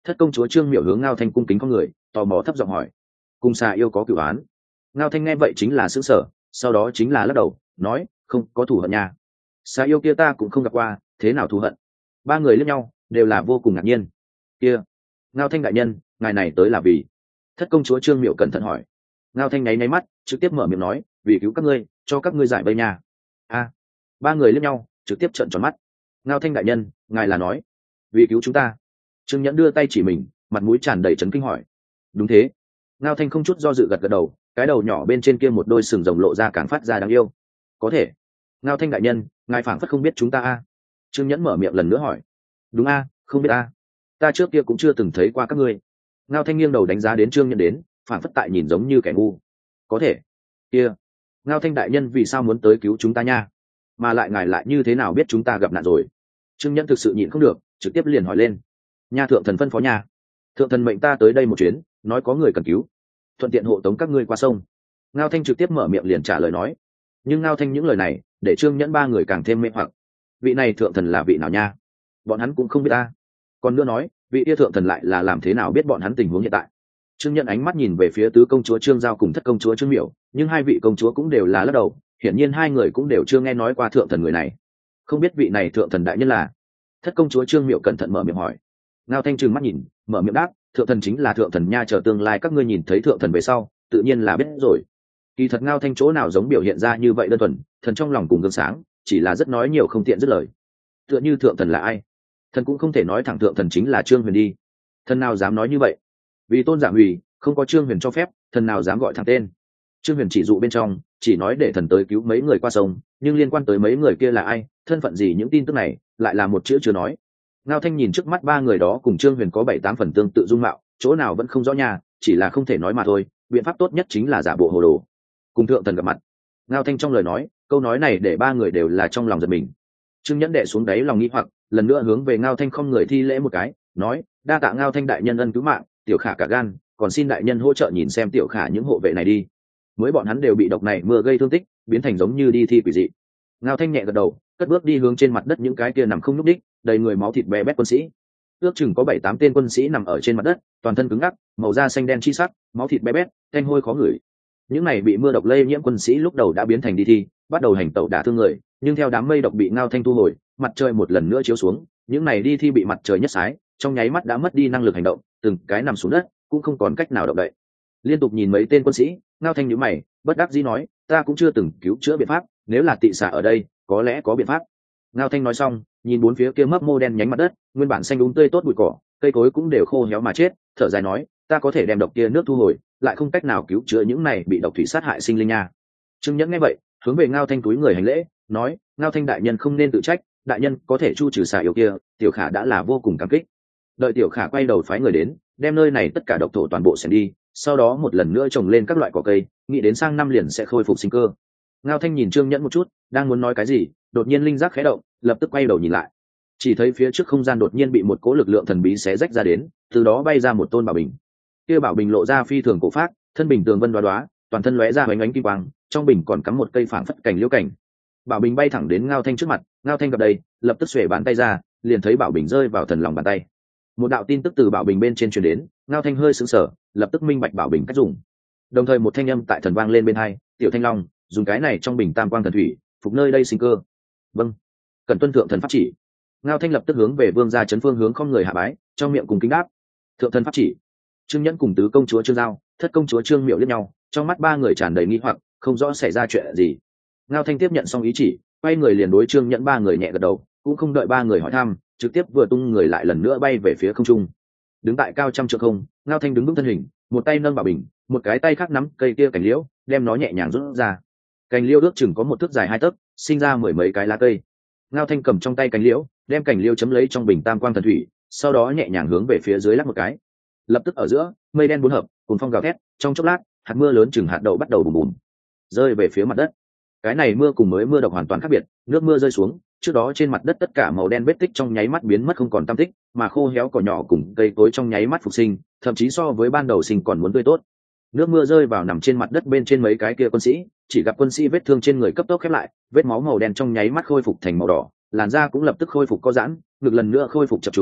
Thất công chúa Trương Miểu hướng Ngao Thanh cung kính con người, tò mò thấp giọng hỏi: cùng xà yêu có cửu án? Ngao Thanh nghe vậy chính là sững sờ, sau đó chính là lắc đầu nói: không có thù hận nha, xà yêu kia ta cũng không gặp qua, thế nào thù hận? Ba người liếc nhau đều là vô cùng ngạc nhiên. Kia, Ngao Thanh đại nhân, ngài này tới là vì? Thất công chúa Trương Miểu cẩn thận hỏi. Ngao Thanh nháy nháy mắt, trực tiếp mở miệng nói: vì cứu các ngươi, cho các ngươi giải vây nhà. A. Ba người liếc nhau trực tiếp trợn tròn mắt. Ngao Thanh đại nhân, ngài là nói vì cứu chúng ta? Trương Nhẫn đưa tay chỉ mình, mặt mũi tràn đầy chấn kinh hỏi. Đúng thế. Ngao Thanh không chút do dự gật gật đầu, cái đầu nhỏ bên trên kia một đôi sừng rồng lộ ra càng phát ra đáng yêu. Có thể. Ngao Thanh đại nhân, ngài phảng phất không biết chúng ta a? Trương Nhẫn mở miệng lần nữa hỏi. Đúng a, không biết a, ta trước kia cũng chưa từng thấy qua các ngươi. Ngao Thanh nghiêng đầu đánh giá đến Trương Nhẫn đến, phảng phất tại nhìn giống như kẻ ngu. Có thể. Kia, Ngao Thanh đại nhân vì sao muốn tới cứu chúng ta nha? Mà lại ngài lại như thế nào biết chúng ta gặp nạn rồi? Trương Nhẫn thực sự nhịn không được, trực tiếp liền hỏi lên. Nha thượng thần phân phó nha, thượng thần mệnh ta tới đây một chuyến, nói có người cần cứu, thuận tiện hộ tống các ngươi qua sông. Ngao Thanh trực tiếp mở miệng liền trả lời nói. Nhưng Ngao Thanh những lời này để Trương Nhẫn ba người càng thêm mê hoặc. Vị này thượng thần là vị nào nha? Bọn hắn cũng không biết ta. Còn nữa nói, vị kia thượng thần lại là làm thế nào biết bọn hắn tình huống hiện tại? Trương Nhẫn ánh mắt nhìn về phía tứ công chúa Trương Giao cùng thất công chúa Trương Miểu, nhưng hai vị công chúa cũng đều là lắc đầu, hiển nhiên hai người cũng đều chưa nghe nói qua thượng thần người này. Không biết vị này thượng thần đại nhân là? Thất công chúa Trương Miểu cẩn thận mở miệng hỏi. Ngao Thanh trừng mắt nhìn, mở miệng đáp: thượng thần chính là thượng thần nha, chờ tương lai các ngươi nhìn thấy thượng thần về sau tự nhiên là biết rồi. Kỳ thật Ngao Thanh chỗ nào giống biểu hiện ra như vậy đơn thuần, thần trong lòng cùng gương sáng, chỉ là rất nói nhiều không tiện dứt lời. Tựa như thượng thần là ai? Thần cũng không thể nói thẳng thượng thần chính là Trương Huyền đi. Thần nào dám nói như vậy? Vì tôn giả hủy, không có Trương Huyền cho phép, thần nào dám gọi thẳng tên. Trương Huyền chỉ dụ bên trong, chỉ nói để thần tới cứu mấy người qua sông, nhưng liên quan tới mấy người kia là ai, thân phận gì, những tin tức này lại là một chữ chưa nói. Ngao Thanh nhìn trước mắt ba người đó cùng Trương Huyền có bảy tám phần tương tự dung mạo, chỗ nào vẫn không rõ nhà, chỉ là không thể nói mà thôi. Biện pháp tốt nhất chính là giả bộ hồ đồ, cùng thượng thần gặp mặt. Ngao Thanh trong lời nói, câu nói này để ba người đều là trong lòng giật mình. Trương Nhẫn đệ xuống đáy lòng nghĩ hoặc, lần nữa hướng về Ngao Thanh không người thi lễ một cái, nói: đa tạ Ngao Thanh đại nhân ân cứu mạng, tiểu khả cả gan, còn xin đại nhân hỗ trợ nhìn xem tiểu khả những hộ vệ này đi. Mới bọn hắn đều bị độc này mưa gây thương tích, biến thành giống như đi thi quỷ dị. Ngao Thanh nhẹ gật đầu, cất bước đi hướng trên mặt đất những cái kia nằm không nhúc đích, đầy người máu thịt bé bét quân sĩ. Ước chừng có bảy tám tên quân sĩ nằm ở trên mặt đất, toàn thân cứng ngắc, màu da xanh đen chi sắc, máu thịt bé bét, tanh hôi khó ngửi. Những này bị mưa độc lây nhiễm quân sĩ lúc đầu đã biến thành đi thi, bắt đầu hành tẩu đả thương người, nhưng theo đám mây độc bị Ngao Thanh thu hồi, mặt trời một lần nữa chiếu xuống, những này đi thi bị mặt trời nhất sái, trong nháy mắt đã mất đi năng lực hành động, từng cái nằm xuống đất, cũng không còn cách nào động đậy. Liên tục nhìn mấy tên quân sĩ, Ngao Thanh nhíu mày, bất đắc dĩ nói: ta cũng chưa từng cứu chữa biện pháp, nếu là tị xà ở đây, có lẽ có biện pháp. Ngao Thanh nói xong, nhìn bốn phía kia mấp mô đen nhánh mặt đất, nguyên bản xanh đúng tươi tốt bụi cỏ, cây cối cũng đều khô héo mà chết, thở dài nói: ta có thể đem độc kia nước thu hồi, lại không cách nào cứu chữa những này bị độc thủy sát hại sinh linh nha. Trương Nhẫn nghe vậy, hướng về Ngao Thanh túi người hành lễ, nói: Ngao Thanh đại nhân không nên tự trách, đại nhân có thể chu trừ xà yêu kia, tiểu khả đã là vô cùng cảm kích. Đợi tiểu khả quay đầu phái người đến, đem nơi này tất cả độc thổ toàn bộ xẻng đi, sau đó một lần nữa trồng lên các loại cỏ cây, nghĩ đến sang năm liền sẽ khôi phục sinh cơ. Ngao Thanh nhìn Trương Nhẫn một chút, đang muốn nói cái gì, đột nhiên linh giác khẽ động, lập tức quay đầu nhìn lại, chỉ thấy phía trước không gian đột nhiên bị một cỗ lực lượng thần bí xé rách ra đến, từ đó bay ra một tôn bảo bình. Kia bảo bình lộ ra phi thường cổ phác, thân bình tường vân đoá đoá, toàn thân lóe ra ánh ánh kim quang, trong bình còn cắm một cây phảng phất cảnh liễu cảnh. Bảo bình bay thẳng đến Ngao Thanh trước mặt, Ngao Thanh gặp đây, lập tức xuề bàn tay ra, liền thấy bảo bình rơi vào thần lòng bàn tay. Một đạo tin tức từ bảo bình bên trên truyền đến, Ngao Thanh hơi sững sờ, lập tức minh bạch bảo bình cách dùng. Đồng thời một thanh âm tại thần vang lên bên hai: tiểu Thanh Long, dùng cái này trong bình tam quang thần thủy, phục nơi đây sinh cơ. Vâng, cần tuân thượng thần pháp chỉ. Ngao Thanh lập tức hướng về vương gia trấn phương hướng không người hạ bái, trong miệng cùng kính đáp: thượng thần pháp chỉ. Trương Nhẫn cùng tứ công chúa Trương Giao, thất công chúa Trương Miểu liếc nhau, trong mắt ba người tràn đầy nghi hoặc, không rõ xảy ra chuyện gì. Ngao Thanh tiếp nhận xong ý chỉ, quay người liền đối Trương Nhẫn ba người nhẹ gật đầu, cũng không đợi ba người hỏi thăm, trực tiếp vừa tung người lại lần nữa bay về phía không trung. Đứng tại cao trăm trượng không, Ngao Thanh đứng vững thân hình, một tay nâng bảo bình, một cái tay khác nắm cây kia cành liễu, đem nó nhẹ nhàng rút ra. Cành liễu ước chừng có một thước dài hai tấc, sinh ra mười mấy cái lá cây. Ngao Thanh cầm trong tay cành liễu, đem cành liễu chấm lấy trong bình tam quang thần thủy, sau đó nhẹ nhàng hướng về phía dưới lắc một cái. Lập tức ở giữa, mây đen bốn hợp, cùng phong gào thét, trong chốc lát, hạt mưa lớn chừng hạt đậu bắt đầu bùm bùm rơi về phía mặt đất. Cái này mưa cùng mới mưa độc hoàn toàn khác biệt, nước mưa rơi xuống, trước đó trên mặt đất tất cả màu đen vết tích trong nháy mắt biến mất không còn tăm tích, mà khô héo cỏ nhỏ cùng cây cối trong nháy mắt phục sinh, thậm chí so với ban đầu sinh còn muốn tươi tốt. Nước mưa rơi vào nằm trên mặt đất bên trên mấy cái kia quân sĩ, chỉ gặp quân sĩ vết thương trên người cấp tốc khép lại, vết máu màu đen trong nháy mắt khôi phục thành màu đỏ, làn da cũng lập tức khôi phục co giãn, ngực lần nữa khôi phục chập trùng,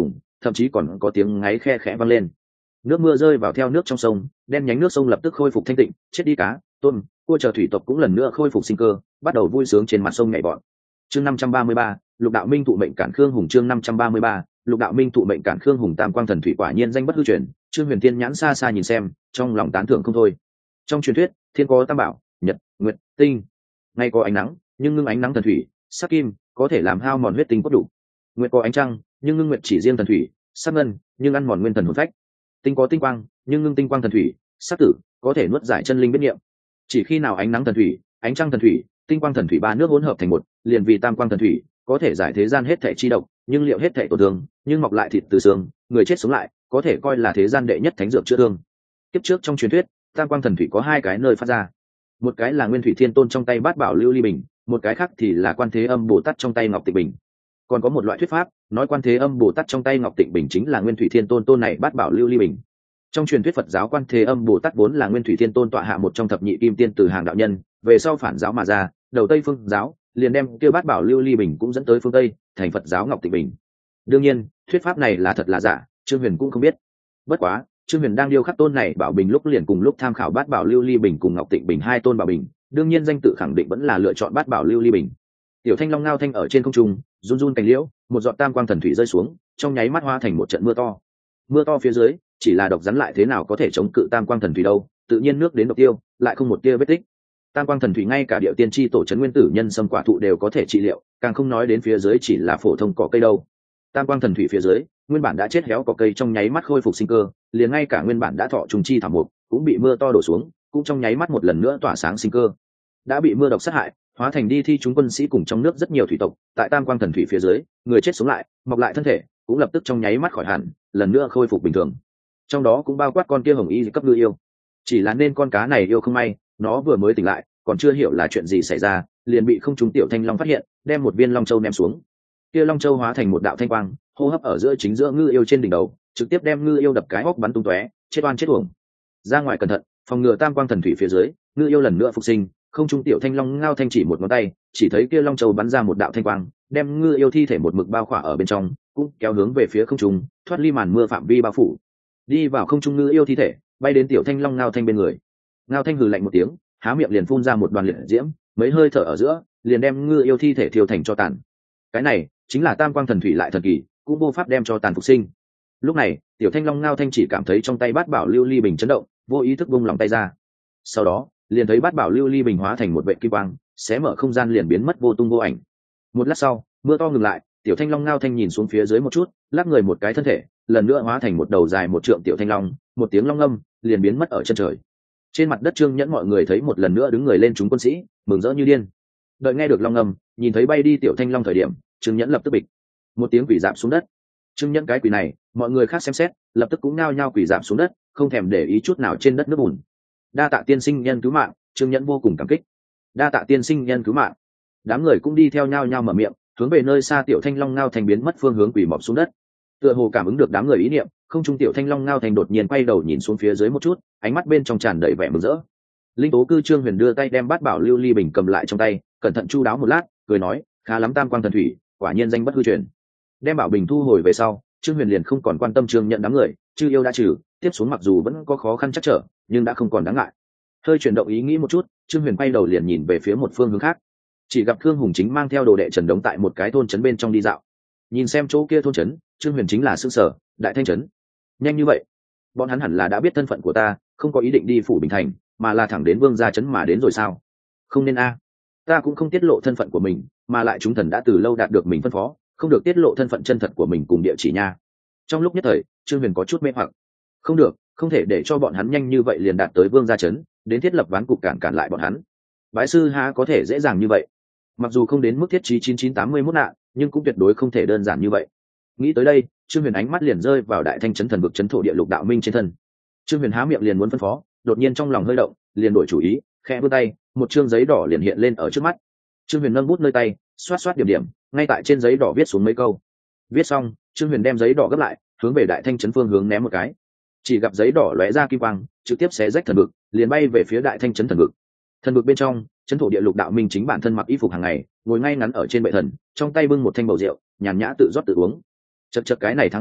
thậm chí còn có tiếng ngáy khe khẽ vang lên. Nước mưa rơi vào theo nước trong sông, đen nhánh nước sông lập tức khôi phục thanh tịnh, chết đi cá, tôm, cua chờ thủy tộc cũng lần nữa khôi phục sinh cơ, bắt đầu vui sướng trên mặt sông nhảy bọn. Chương năm trăm ba mươi ba, Lục Đạo Minh thụ mệnh cản Khương Hùng. Chương năm trăm ba mươi ba, Lục Đạo Minh thụ mệnh cản Khương Hùng. Tam quang thần thủy quả nhiên danh bất hư truyền. Trương Huyền Tiên nhãn xa xa nhìn xem, trong lòng tán thưởng không thôi. Trong truyền thuyết, thiên có tam bảo, nhật, nguyệt, tinh. Ngày có ánh nắng, nhưng ngưng ánh nắng thần thủy, sắc kim, có thể làm hao mòn huyết tinh cốt đủ. Nguyệt có ánh trăng, nhưng ngưng nguyệt chỉ riêng thần thủy, sắc ngân, nhưng ăn mòn nguyên thần hồn phách. Tinh có tinh quang, nhưng ngưng tinh quang thần thủy, sắc tử, có thể nuốt giải chân linh biết niệm. Chỉ khi nào ánh nắng thần thủy, ánh trăng thần thủy, tinh quang thần thủy ba nước hỗn hợp thành một, liền vì tam quang thần thủy, có thể giải thế gian hết thảy chi độc, nhưng liệu hết thảy tổn thương, nhưng mọc lại thịt từ xương, người chết sống lại, có thể coi là thế gian đệ nhất thánh dược chữa thương. Kiếp trước trong truyền thuyết, tam quang thần thủy có hai cái nơi phát ra, một cái là Nguyên Thủy Thiên Tôn trong tay Bát Bảo Lưu Ly Bình, một cái khác thì là Quan Thế Âm Bồ Tát trong tay Ngọc Tịnh Bình. Còn có một loại thuyết pháp, nói Quan Thế Âm Bồ Tát trong tay Ngọc Tịnh Bình chính là Nguyên Thủy Thiên Tôn tôn này Bát Bảo Lưu Ly Bình. Trong truyền thuyết Phật giáo Quan Thế Âm Bồ Tát vốn là Nguyên Thủy Thiên Tôn tọa hạ một trong thập nhị kim tiên từ hàng đạo nhân, về sau phản giáo mà ra, đầu Tây phương giáo, liền đem kia Bát Bảo Lưu Ly Bình cũng dẫn tới phương Tây, thành Phật giáo Ngọc Tịnh Bình. Đương nhiên, thuyết pháp này là thật là giả, Trương Huyền cũng không biết. Bất quá, Trương Huyền đang điêu khắc tôn này bảo bình lúc liền cùng lúc tham khảo Bát Bảo Lưu Ly Bình cùng Ngọc Tịnh Bình hai tôn bảo bình, đương nhiên danh tự khẳng định vẫn là lựa chọn Bát Bảo Lưu Ly Bình. Tiểu Thanh Long ngao thanh ở trên không trung, run run cành liễu, một giọt tam quang thần thủy rơi xuống, trong nháy mắt hóa thành một trận mưa to. Mưa to phía dưới, chỉ là độc rắn lại thế nào có thể chống cự tam quang thần thủy đâu, tự nhiên nước đến độc tiêu, lại không một tia vết tích. Tam quang thần thủy ngay cả điệu tiên tri tổ trấn nguyên tử nhân sâm quả thụ đều có thể trị liệu, càng không nói đến phía dưới chỉ là phổ thông cỏ cây đâu. Tam quang thần thủy phía dưới, nguyên bản đã chết héo cỏ cây trong nháy mắt khôi phục sinh cơ, liền ngay cả nguyên bản đã thọ trùng chi thảo mục cũng bị mưa to đổ xuống, cũng trong nháy mắt một lần nữa tỏa sáng sinh cơ. Đã bị mưa độc sát hại, hóa thành đi thi chúng quân sĩ cùng trong nước rất nhiều thủy tộc, tại tam quang thần thủy phía dưới, người chết sống lại, mọc lại thân thể, cũng lập tức trong nháy mắt khỏi hẳn, lần nữa khôi phục bình thường. Trong đó cũng bao quát con kia hồng y cấp ngư yêu. Chỉ là nên con cá này yêu không may, nó vừa mới tỉnh lại, còn chưa hiểu là chuyện gì xảy ra, liền bị không trung tiểu thanh long phát hiện, đem một viên long châu ném xuống. Kia long châu hóa thành một đạo thanh quang, hô hấp ở giữa chính giữa ngư yêu trên đỉnh đầu, trực tiếp đem ngư yêu đập cái hốc bắn tung tóe, chết oan chết uổng. Ra ngoài cẩn thận, phòng ngừa tam quang thần thủy phía dưới, ngư yêu lần nữa phục sinh, không trung tiểu thanh long ngao thanh chỉ một ngón tay, chỉ thấy kia long châu bắn ra một đạo thanh quang, đem ngư yêu thi thể một mực bao khỏa ở bên trong, cũng kéo hướng về phía không trung, thoát ly màn mưa phạm vi bao phủ. Đi vào không trung ngư yêu thi thể, bay đến tiểu thanh long ngao thanh bên người. Ngao thanh hừ lạnh một tiếng, há miệng liền phun ra một đoàn liệt diễm, mấy hơi thở ở giữa, liền đem ngư yêu thi thể thiêu thành cho tàn. Cái này chính là tam quang thần thủy lại thần kỳ, cũng vô pháp đem cho tàn phục sinh. Lúc này, tiểu thanh long ngao thanh chỉ cảm thấy trong tay Bát Bảo Lưu Ly Bình chấn động, vô ý thức buông lòng tay ra. Sau đó, liền thấy Bát Bảo Lưu Ly Bình hóa thành một vệt kim quang, xé mở không gian liền biến mất vô tung vô ảnh. Một lát sau, mưa to ngừng lại, tiểu thanh long ngao thanh nhìn xuống phía dưới một chút, lắc người một cái thân thể, lần nữa hóa thành một đầu dài một trượng tiểu thanh long, một tiếng long âm, liền biến mất ở chân trời. Trên mặt đất Trương Nhẫn mọi người thấy một lần nữa đứng người lên chúng quân sĩ, mừng rỡ như điên. Đợi nghe được long âm, nhìn thấy bay đi tiểu thanh long thời điểm, Trương Nhẫn lập tức bịch một tiếng quỳ rạp xuống đất. Trương Nhẫn cái quỳ này, mọi người khác xem xét, lập tức cũng nao nhao quỳ rạp xuống đất, không thèm để ý chút nào trên đất nước bùn. Đa tạ tiên sinh nhân cứu mạng, Trương Nhẫn vô cùng cảm kích. Đa tạ tiên sinh nhân cứu mạng. Đám người cũng đi theo nhao nhao mở miệng, hướng về nơi xa tiểu thanh long ngao thành biến mất phương hướng quỳ mọp xuống đất. Tựa hồ cảm ứng được đám người ý niệm, không trung tiểu thanh long ngao thành đột nhiên quay đầu nhìn xuống phía dưới một chút, ánh mắt bên trong tràn đầy vẻ mừng rỡ. Linh tố cư Trương Huyền đưa tay đem Bát Bảo Lưu Ly Bình cầm lại trong tay, cẩn thận chu đáo một lát, cười nói, khá lắm tam quang thần thủy, quả nhiên danh bất hư truyền. Đem bảo bình thu hồi về sau, Trương Huyền liền không còn quan tâm Trương Nhận đám người, chư yêu đã trừ, tiếp xuống mặc dù vẫn có khó khăn chắc trở, nhưng đã không còn đáng ngại. Hơi chuyển động ý nghĩ một chút, Trương Huyền quay đầu liền nhìn về phía một phương hướng khác, chỉ gặp Khương Hùng chính mang theo đồ đệ Trần Đống tại một cái thôn trấn bên trong đi dạo. Nhìn xem chỗ kia thôn trấn, Trương Huyền chính là Sương Sở, Đại Thanh trấn. Nhanh như vậy, bọn hắn hẳn là đã biết thân phận của ta, không có ý định đi phủ Bình Thành, mà là thẳng đến Vương gia trấn mà đến rồi sao? Không nên a, ta cũng không tiết lộ thân phận của mình, mà lại chúng thần đã từ lâu đạt được mình phân phó, không được tiết lộ thân phận chân thật của mình cùng địa chỉ nha. Trong lúc nhất thời, Trương Huyền có chút mê hoặc. Không được, không thể để cho bọn hắn nhanh như vậy liền đạt tới Vương gia trấn, đến thiết lập ván cục cản cản lại bọn hắn. Bái sư há có thể dễ dàng như vậy? Mặc dù không đến mức thiết trí chín chín tám mươi mốt nạn, nhưng cũng tuyệt đối không thể đơn giản như vậy. Nghĩ tới đây, Trương Huyền ánh mắt liền rơi vào Đại Thanh trấn thần vực trấn thổ địa Lục Đạo Minh trên thân. Trương Huyền há miệng liền muốn phân phó, đột nhiên trong lòng hơi động, liền đổi chủ ý, khẽ vươn tay, một chương giấy đỏ liền hiện lên ở trước mắt. Trương Huyền nâng bút nơi tay, xoát xoát điểm điểm, ngay tại trên giấy đỏ viết xuống mấy câu. Viết xong, Trương Huyền đem giấy đỏ gấp lại, hướng về Đại Thanh trấn phương hướng ném một cái. Chỉ gặp giấy đỏ lóe ra kim quang, trực tiếp xé rách thần vực, liền bay về phía Đại Thanh trấn thần vực. Thần vực bên trong, trấn thổ địa Lục Đạo Minh chính bản thân mặc y phục hàng ngày, ngồi ngay ngắn ở trên bệ thần, trong tay bưng một thanh bầu rượu, nhàn nhã tự rót tự uống. Chậc chậc cái này tháng ngày,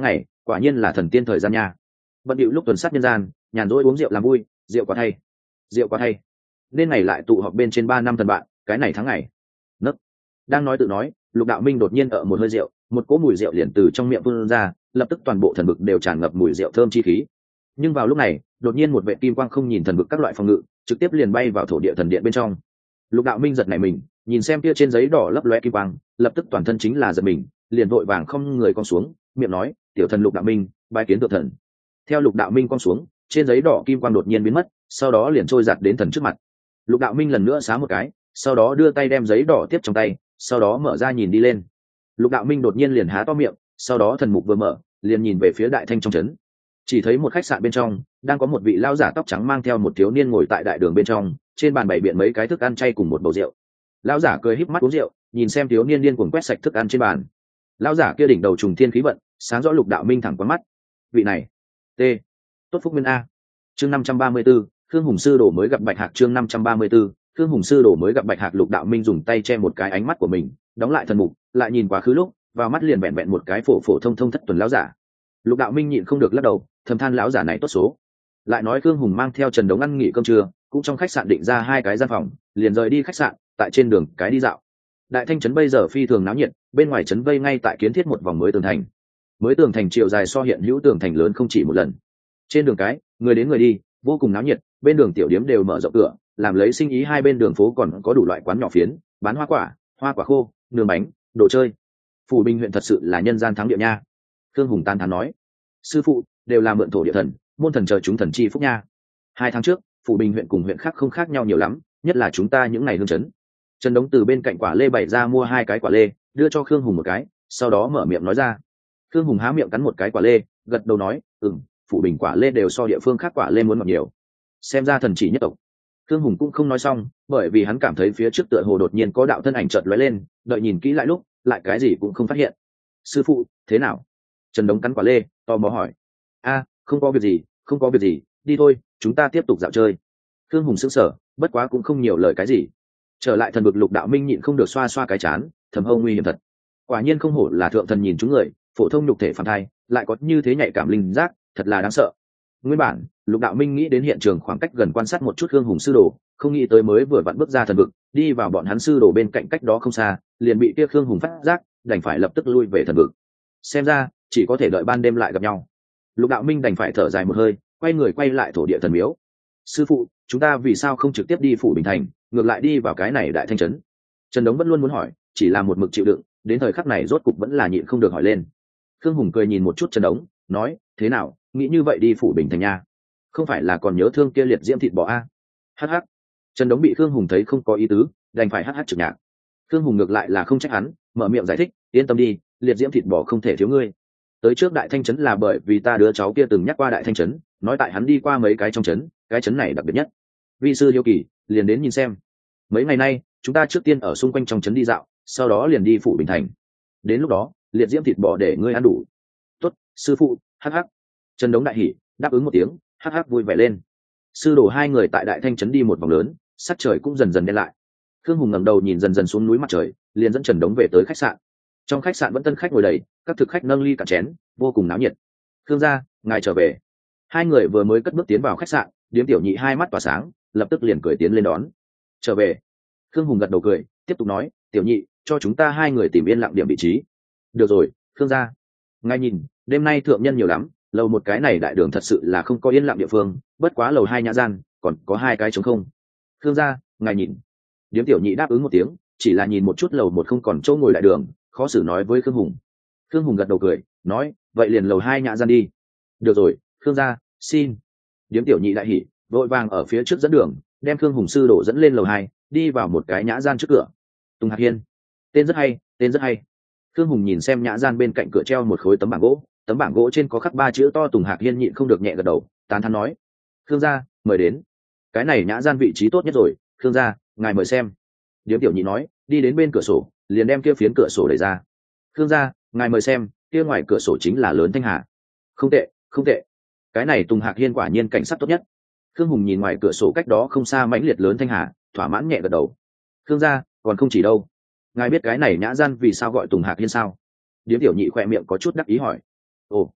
quả nhiên là thần tiên thời gian nha. Bận điệu lúc tuần sát nhân gian, nhàn rỗi uống rượu làm vui, rượu quá thay, rượu quá thay. Nên ngày lại tụ họp bên trên ba năm thần bạn, cái này tháng ngày. Nấc. Đang nói tự nói, Lục Đạo Minh đột nhiên ở một hơi rượu, một cỗ mùi rượu liền từ trong miệng phun ra, lập tức toàn bộ thần vực đều tràn ngập mùi rượu thơm chi khí. Nhưng vào lúc này, đột nhiên một vệ kim quang không nhìn thần vực các loại phòng ngự, trực tiếp liền bay vào thổ địa thần điện bên trong. Lục Đạo Minh giật nảy mình, nhìn xem kia trên giấy đỏ lấp loe kim quang, lập tức toàn thân chính là giật mình, liền vội vàng không người con xuống, miệng nói, "Tiểu thần Lục Đạo Minh, bái kiến thượng thần." Theo Lục Đạo Minh con xuống, trên giấy đỏ kim quang đột nhiên biến mất, sau đó liền trôi giạt đến thần trước mặt. Lục Đạo Minh lần nữa xá một cái, sau đó đưa tay đem giấy đỏ tiếp trong tay, sau đó mở ra nhìn đi lên. Lục Đạo Minh đột nhiên liền há to miệng, sau đó thần mục vừa mở, liền nhìn về phía đại thanh trong trấn. Chỉ thấy một khách sạn bên trong, đang có một vị lão giả tóc trắng mang theo một thiếu niên ngồi tại đại đường bên trong, trên bàn bày biện mấy cái thức ăn chay cùng một bầu rượu. Lão giả cười híp mắt uống rượu, nhìn xem thiếu niên điên cuồng quét sạch thức ăn trên bàn. Lão giả kia đỉnh đầu trùng thiên khí vận, sáng rõ Lục Đạo Minh thẳng qua mắt. Vị này, T. Tốt Phúc Nguyên a. Chương năm trăm ba mươi 534, Khương Hùng sư đồ mới gặp Bạch Hạc. Chương năm trăm ba mươi 534, Khương Hùng sư đồ mới gặp Bạch Hạc. Lục Đạo Minh dùng tay che một cái ánh mắt của mình, đóng lại thần mục, lại nhìn quá khứ lúc, vào mắt liền vẹn vẹn một cái phổ phổ thông thông thất tuần lão giả. Lục Đạo Minh nhịn không được lắc đầu, thầm than lão giả này tốt số. Lại nói Khương Hùng mang theo Trần Đống ăn nghỉ cơm trưa, cũng trong khách sạn định ra hai cái gian phòng, liền rời đi khách sạn, tại trên đường cái đi dạo. Đại Thanh trấn bây giờ phi thường náo nhiệt, bên ngoài trấn vây ngay tại kiến thiết một vòng mới tường thành. Mới tường thành chiều dài so hiện hữu tường thành lớn không chỉ một lần. Trên đường cái, người đến người đi, vô cùng náo nhiệt, bên đường tiểu điếm đều mở rộng cửa, làm lấy sinh ý. Hai bên đường phố còn có đủ loại quán nhỏ phiến, bán hoa quả, hoa quả khô, nướng bánh, đồ chơi. Phủ Bình huyện thật sự là nhân gian thắng địa nha. Khương Hùng tán thán nói, sư phụ đều là mượn thổ địa thần, môn thần chờ chúng thần chi phúc nha. Hai tháng trước, Phủ Bình huyện cùng huyện khác không khác nhau nhiều lắm, nhất là chúng ta những ngày hương chấn. Trần Đống từ bên cạnh quả lê bày ra mua hai cái quả lê, đưa cho Khương Hùng một cái, sau đó mở miệng nói ra. Khương Hùng há miệng cắn một cái quả lê, gật đầu nói, ừm, Phủ Bình quả lê đều so địa phương khác quả lê muốn ngọt nhiều. Xem ra thần chỉ nhất tộc. Khương Hùng cũng không nói xong, bởi vì hắn cảm thấy phía trước tựa hồ đột nhiên có đạo thân ảnh chợt lóe lên, đợi nhìn kỹ lại lúc, lại cái gì cũng không phát hiện. Sư phụ, thế nào? Trần Đống cắn quả lê, tò mò hỏi. A, không có việc gì, không có việc gì, đi thôi, chúng ta tiếp tục dạo chơi. Khương Hùng sững sờ, bất quá cũng không nhiều lời cái gì. Trở lại thần vực, Lục Đạo Minh nhịn không được xoa xoa cái chán, thầm hâu nguy hiểm thật. Quả nhiên không hổ là thượng thần nhìn chúng người, phổ thông nhục thể phàm thai, lại có như thế nhạy cảm linh giác, thật là đáng sợ. Nguyên bản, Lục Đạo Minh nghĩ đến hiện trường khoảng cách gần quan sát một chút Khương Hùng sư đồ, không nghĩ tới mới vừa vặn bước ra thần vực, đi vào bọn hắn sư đồ bên cạnh cách đó không xa, liền bị kia Khương Hùng phát giác, đành phải lập tức lui về thần vực. Xem ra, chỉ có thể đợi ban đêm lại gặp nhau. Lục Đạo Minh đành phải thở dài một hơi, quay người quay lại thổ địa thần miếu. Sư phụ, chúng ta vì sao không trực tiếp đi Phủ Bình thành, ngược lại đi vào cái này đại thanh trấn? Trần Đống vẫn luôn muốn hỏi, chỉ là một mực chịu đựng, đến thời khắc này rốt cục vẫn là nhịn không được hỏi lên. Khương Hùng cười nhìn một chút Trần Đống, nói, thế nào, nghĩ như vậy đi Phủ Bình thành nha? Không phải là còn nhớ thương kia liệt diễm thịt bò a? Hắc hắc. Trần Đống bị Khương Hùng thấy không có ý tứ, đành phải hắc hắc trực nhạc. Khương Hùng ngược lại là không trách hắn, mở miệng giải thích, yên tâm đi, liệt diễm thịt bò không thể thiếu ngươi. Tới trước đại thanh trấn là bởi vì ta đứa cháu kia từng nhắc qua đại thanh trấn, nói tại hắn đi qua mấy cái trong trấn, cái trấn này đặc biệt nhất. Vi sư hiếu kỳ, liền đến nhìn xem. Mấy ngày nay, chúng ta trước tiên ở xung quanh trong trấn đi dạo, sau đó liền đi Phủ Bình thành. Đến lúc đó, liệt diễm thịt bò để ngươi ăn đủ. Tốt, sư phụ. Hắc hắc. Trần Đống đại hỉ, đáp ứng một tiếng, hắc hắc vui vẻ lên. Sư đồ hai người tại đại thanh trấn đi một vòng lớn, sắc trời cũng dần dần đen lại. Khương Hùng ngẩng đầu nhìn dần dần xuống núi mặt trời, liền dẫn Trần Đống về tới khách sạn. Trong khách sạn vẫn tân khách ngồi đầy, các thực khách nâng ly cạn chén, vô cùng náo nhiệt. Khương gia, ngài trở về. Hai người vừa mới cất bước tiến vào khách sạn, Điếm Tiểu Nhị hai mắt tỏa sáng, lập tức liền cười tiến lên đón. Trở về. Khương Hùng gật đầu cười, tiếp tục nói, Tiểu Nhị, cho chúng ta hai người tìm yên lặng điểm vị trí. Được rồi, Khương gia. Ngài nhìn, đêm nay thượng nhân nhiều lắm, lầu một cái này đại đường thật sự là không có yên lặng địa phương, bất quá lầu hai nhã gian, còn có hai cái trống không. Khương gia, ngài nhìn. Điếm Tiểu Nhị đáp ứng một tiếng, chỉ là nhìn một chút lầu một không còn chỗ ngồi đại đường, khó xử nói với Khương Hùng. Khương Hùng gật đầu cười, nói, vậy liền lầu hai nhã gian đi. Được rồi, Khương gia, xin. Điếm Tiểu Nhị đại hỉ, vội vàng ở phía trước dẫn đường, đem Khương Hùng sư đổ dẫn lên lầu hai, đi vào một cái nhã gian trước cửa. Tùng Hạc Hiên, tên rất hay, tên rất hay. Khương Hùng nhìn xem nhã gian bên cạnh cửa treo một khối tấm bảng gỗ, tấm bảng gỗ trên có khắc ba chữ to Tùng Hạc Hiên, nhịn không được nhẹ gật đầu, tán thán nói, Khương gia, mời đến. Cái này nhã gian vị trí tốt nhất rồi, Khương gia, ngài mời xem. Điếm Tiểu Nhị nói, đi đến bên cửa sổ, liền đem kia phiến cửa sổ đẩy ra. Khương gia, ngài mời xem, kia ngoài cửa sổ chính là lớn Thanh Hà. Không tệ, không tệ. Cái này Tùng Hạc Hiên quả nhiên cảnh sát tốt nhất. Khương Hùng nhìn ngoài cửa sổ cách đó không xa mãnh liệt lớn Thanh Hà, thỏa mãn nhẹ gật đầu. Khương gia, còn không chỉ đâu. Ngài biết cái này nhã gian vì sao gọi Tùng Hạc Hiên sao? Điếm Tiểu Nhị khỏe miệng có chút đắc ý hỏi. Ồ,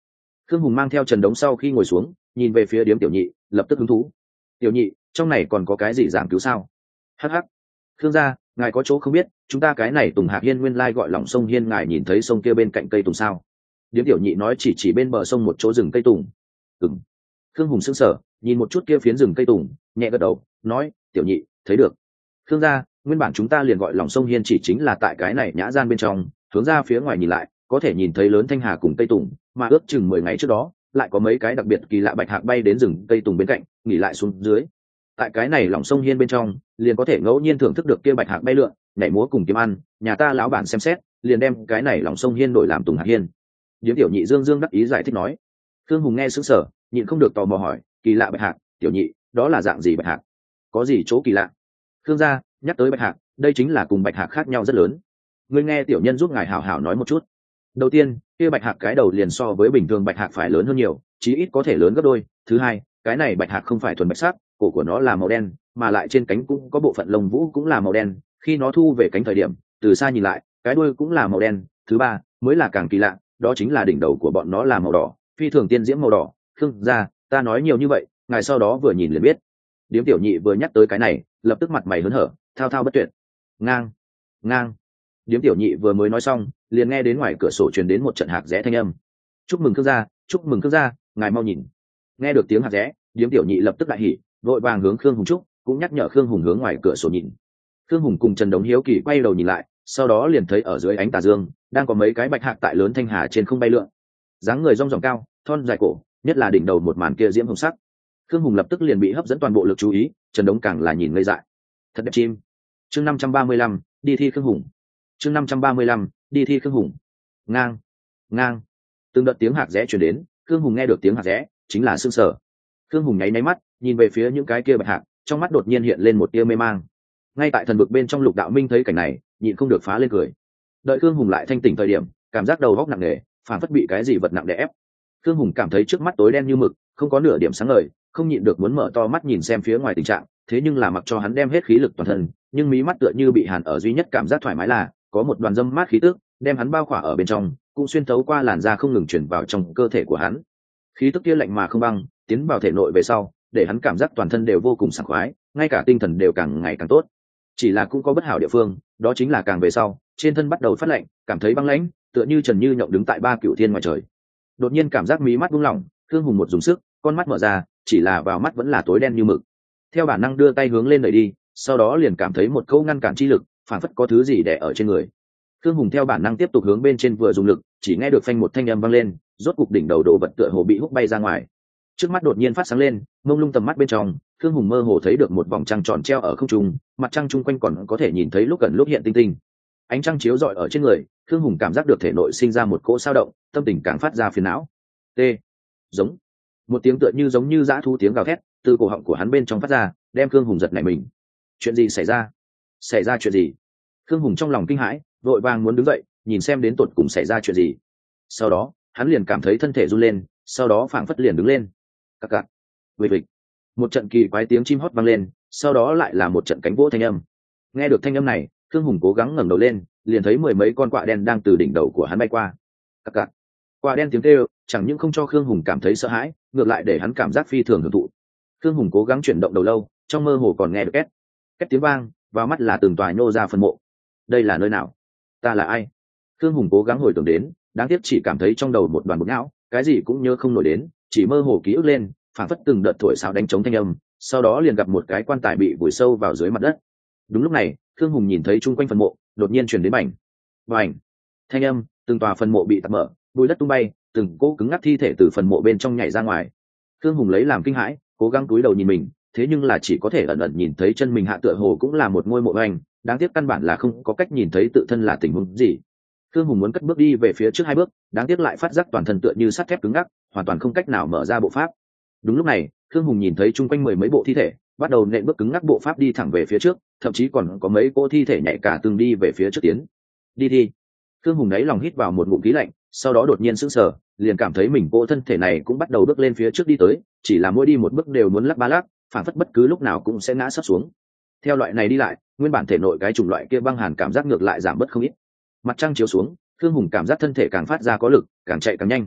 Khương Hùng mang theo Trần Đống sau khi ngồi xuống, nhìn về phía Điếm Tiểu Nhị, lập tức hứng thú. Tiểu Nhị, trong này còn có cái gì giảng cứu sao? Hắc hắc. Khương gia, ngài có chỗ không biết, chúng ta cái này Tùng Hạc Hiên nguyên lai gọi lòng sông Hiên, ngài nhìn thấy sông kia bên cạnh cây tùng sao? Điếm Tiểu Nhị nói chỉ chỉ bên bờ sông một chỗ rừng cây tùng. Ừm. Khương Hùng sững sờ, nhìn một chút kia phiến rừng cây tùng, nhẹ gật đầu, nói, Tiểu Nhị, thấy được. Khương gia, nguyên bản chúng ta liền gọi lòng sông Hiên chỉ chính là tại cái này nhã gian bên trong, hướng ra phía ngoài nhìn lại, có thể nhìn thấy lớn thanh hà cùng cây tùng, mà ước chừng mười ngày trước đó, lại có mấy cái đặc biệt kỳ lạ bạch hạc bay đến rừng cây tùng bên cạnh, nghỉ lại xuống dưới. Tại cái này lòng sông Hiên bên trong, liền có thể ngẫu nhiên thưởng thức được kia bạch hạc bay lượn, nhảy múa cùng kiếm ăn, nhà ta lão bản xem xét, liền đem cái này lòng sông Hiên đổi làm Tùng Hạc Hiên. Điếm Tiểu Nhị dương dương đắc ý giải thích nói. Khương Hùng nghe sững sờ, nhịn không được tò mò hỏi, kỳ lạ bạch hạc, Tiểu Nhị, đó là dạng gì bạch hạc? Có gì chỗ kỳ lạ? Khương gia nhắc tới bạch hạc, đây chính là cùng bạch hạc khác nhau rất lớn. Ngươi nghe tiểu nhân giúp ngài hảo hảo nói một chút. Đầu tiên, kia bạch hạc cái đầu liền so với bình thường bạch hạc phải lớn hơn nhiều, chí ít có thể lớn gấp đôi. Thứ hai, cái này bạch hạc không phải thuần bạch sắc, cổ của nó là màu đen, mà lại trên cánh cũng có bộ phận lông vũ cũng là màu đen. Khi nó thu về cánh thời điểm, từ xa nhìn lại, cái đuôi cũng là màu đen. Thứ ba, mới là càng kỳ lạ, đó chính là đỉnh đầu của bọn nó là màu đỏ, phi thường tiên diễm màu đỏ. Khương gia, ta nói nhiều như vậy, ngài sau đó vừa nhìn liền biết. Điếm Tiểu Nhị vừa nhắc tới cái này, lập tức mặt mày hớn hở, thao thao bất tuyệt. Ngang, ngang. Điếm Tiểu Nhị vừa mới nói xong, liền nghe đến ngoài cửa sổ truyền đến một trận hạc rẽ thanh âm. Chúc mừng Khương gia, chúc mừng Khương gia, ngài mau nhìn. Nghe được tiếng hạc rẽ, Điếm Tiểu Nhị lập tức đại hỉ, vội vàng hướng Khương Hùng chúc, cũng nhắc nhở Khương Hùng hướng ngoài cửa sổ nhìn. Khương Hùng cùng Trần Đống hiếu kỳ quay đầu nhìn lại, sau đó liền thấy ở dưới ánh tà dương, đang có mấy cái bạch hạc tại lớn thanh hà trên không bay lượn. Dáng người rong ròng cao, thon dài cổ, nhất là đỉnh đầu một màn kia diễm hồng sắc. Khương Hùng lập tức liền bị hấp dẫn toàn bộ lực chú ý, Trần Đống càng là nhìn ngây dại. Thật đẹp chim. Chương năm trăm ba mươi lăm, đi thi Khương Hùng. Chương năm trăm ba mươi lăm, đi thi Khương Hùng. Ngang, ngang. Từng đợt tiếng hạc rẽ truyền đến, Khương Hùng nghe được tiếng hạc rẽ, chính là sương sở. Khương Hùng nháy nháy mắt, nhìn về phía những cái kia bạch hạc, trong mắt đột nhiên hiện lên một tia mê mang. Ngay tại thần vực bên trong Lục Đạo Minh thấy cảnh này, nhịn không được phá lên cười. Đợi Khương Hùng lại thanh tỉnh thời điểm, cảm giác đầu óc nặng nề, phản phất bị cái gì vật nặng đè ép. Khương Hùng cảm thấy trước mắt tối đen như mực, không có nửa điểm sáng ngời, không nhịn được muốn mở to mắt nhìn xem phía ngoài tình trạng, thế nhưng là mặc cho hắn đem hết khí lực toàn thân, nhưng mí mắt tựa như bị hàn ở, duy nhất cảm giác thoải mái là có một đoàn dâm mát khí tức đem hắn bao khỏa ở bên trong, cũng xuyên thấu qua làn da không ngừng chuyển vào trong cơ thể của hắn. Khí tức kia lạnh mà không băng, tiến vào thể nội về sau, để hắn cảm giác toàn thân đều vô cùng sảng khoái, ngay cả tinh thần đều càng ngày càng tốt. Chỉ là cũng có bất hảo địa phương, đó chính là càng về sau, trên thân bắt đầu phát lạnh, cảm thấy băng lãnh, tựa như Trần Như Nhộng đứng tại ba cửu thiên ngoài trời. Đột nhiên cảm giác mí mắt buông lỏng, Khương Hùng một dùng sức, con mắt mở ra, chỉ là vào mắt vẫn là tối đen như mực. Theo bản năng đưa tay hướng lên đẩy đi, sau đó liền cảm thấy một câu ngăn cản chi lực, phản phất có thứ gì đè ở trên người. Khương Hùng theo bản năng tiếp tục hướng bên trên vừa dùng lực, chỉ nghe được phanh một thanh âm vang lên, rốt cục đỉnh đầu đồ vật tựa hồ bị húc bay ra ngoài. Trước mắt đột nhiên phát sáng lên, mông lung tầm mắt bên trong, Khương Hùng mơ hồ thấy được một vòng trăng tròn treo ở không trung, mặt trăng chung quanh còn có thể nhìn thấy lúc gần lúc hiện tinh tinh. Ánh trăng chiếu rọi ở trên người, Khương Hùng cảm giác được thể nội sinh ra một cỗ sao động, tâm tình càng phát ra phiền não. T. Giống. Một tiếng tựa như giống như dã thú tiếng gào thét từ cổ họng của hắn bên trong phát ra, đem Khương Hùng giật nảy mình. Chuyện gì xảy ra? Xảy ra chuyện gì? Khương Hùng trong lòng kinh hãi, vội vàng muốn đứng dậy, nhìn xem đến tột cùng xảy ra chuyện gì. Sau đó, hắn liền cảm thấy thân thể run lên, sau đó phảng phất liền đứng lên. Cặc cặc. Vịch vịch. Một trận kỳ quái tiếng chim hót vang lên, sau đó lại là một trận cánh vỗ thanh âm. Nghe được thanh âm này, Khương Hùng cố gắng ngẩng đầu lên, liền thấy mười mấy con quạ đen đang từ đỉnh đầu của hắn bay qua. Cặc cặc. Quạ đen tiếng kêu, chẳng những không cho Khương Hùng cảm thấy sợ hãi, ngược lại để hắn cảm giác phi thường hưởng thụ. Khương Hùng cố gắng chuyển động đầu lâu, trong mơ hồ còn nghe được két két tiếng vang, vào mắt là từng tòa nhô ra phân mộ. Đây là nơi nào? Ta là ai? Khương Hùng cố gắng hồi tưởng đến, đáng tiếc chỉ cảm thấy trong đầu một đoàn bột não, cái gì cũng nhớ không nổi đến, chỉ mơ hồ ký ức lên, phản phất từng đợt thổi sáo đánh trống thanh âm, sau đó liền gặp một cái quan tài bị vùi sâu vào dưới mặt đất. Đúng lúc này, Khương Hùng nhìn thấy chung quanh phần mộ, đột nhiên truyền đến bành, bành, thanh âm, từng tòa phần mộ bị tạt mở, bụi đất tung bay, từng cỗ cứng ngắc thi thể từ phần mộ bên trong nhảy ra ngoài. Khương Hùng lấy làm kinh hãi, cố gắng cúi đầu nhìn mình, thế nhưng là chỉ có thể ẩn ẩn nhìn thấy chân mình hạ tựa hồ cũng là một ngôi mộ hoành, đáng tiếc căn bản là không có cách nhìn thấy tự thân là tình huống gì. Khương Hùng muốn cất bước đi về phía trước hai bước, đáng tiếc lại phát giác toàn thân tựa như sắt thép cứng ngắc, hoàn toàn không cách nào mở ra bộ pháp. Đúng lúc này, Khương Hùng nhìn thấy chung quanh mười mấy bộ thi thể, bắt đầu nện bước cứng ngắc bộ pháp đi thẳng về phía trước, thậm chí còn có mấy cỗ thi thể nhảy cả từng đi về phía trước tiến. Đi đi. Khương Hùng đáy lòng hít vào một ngụm khí lạnh, sau đó đột nhiên sững sờ, liền cảm thấy mình cỗ thân thể này cũng bắt đầu bước lên phía trước đi tới, chỉ là mỗi đi một bước đều muốn lắc ba lắc, phản phất bất cứ lúc nào cũng sẽ ngã sấp xuống. Theo loại này đi lại, nguyên bản thể nội cái chủng loại kia băng hàn cảm giác ngược lại giảm bớt không ít. Mặt trăng chiếu xuống, Khương Hùng cảm giác thân thể càng phát ra có lực, càng chạy càng nhanh.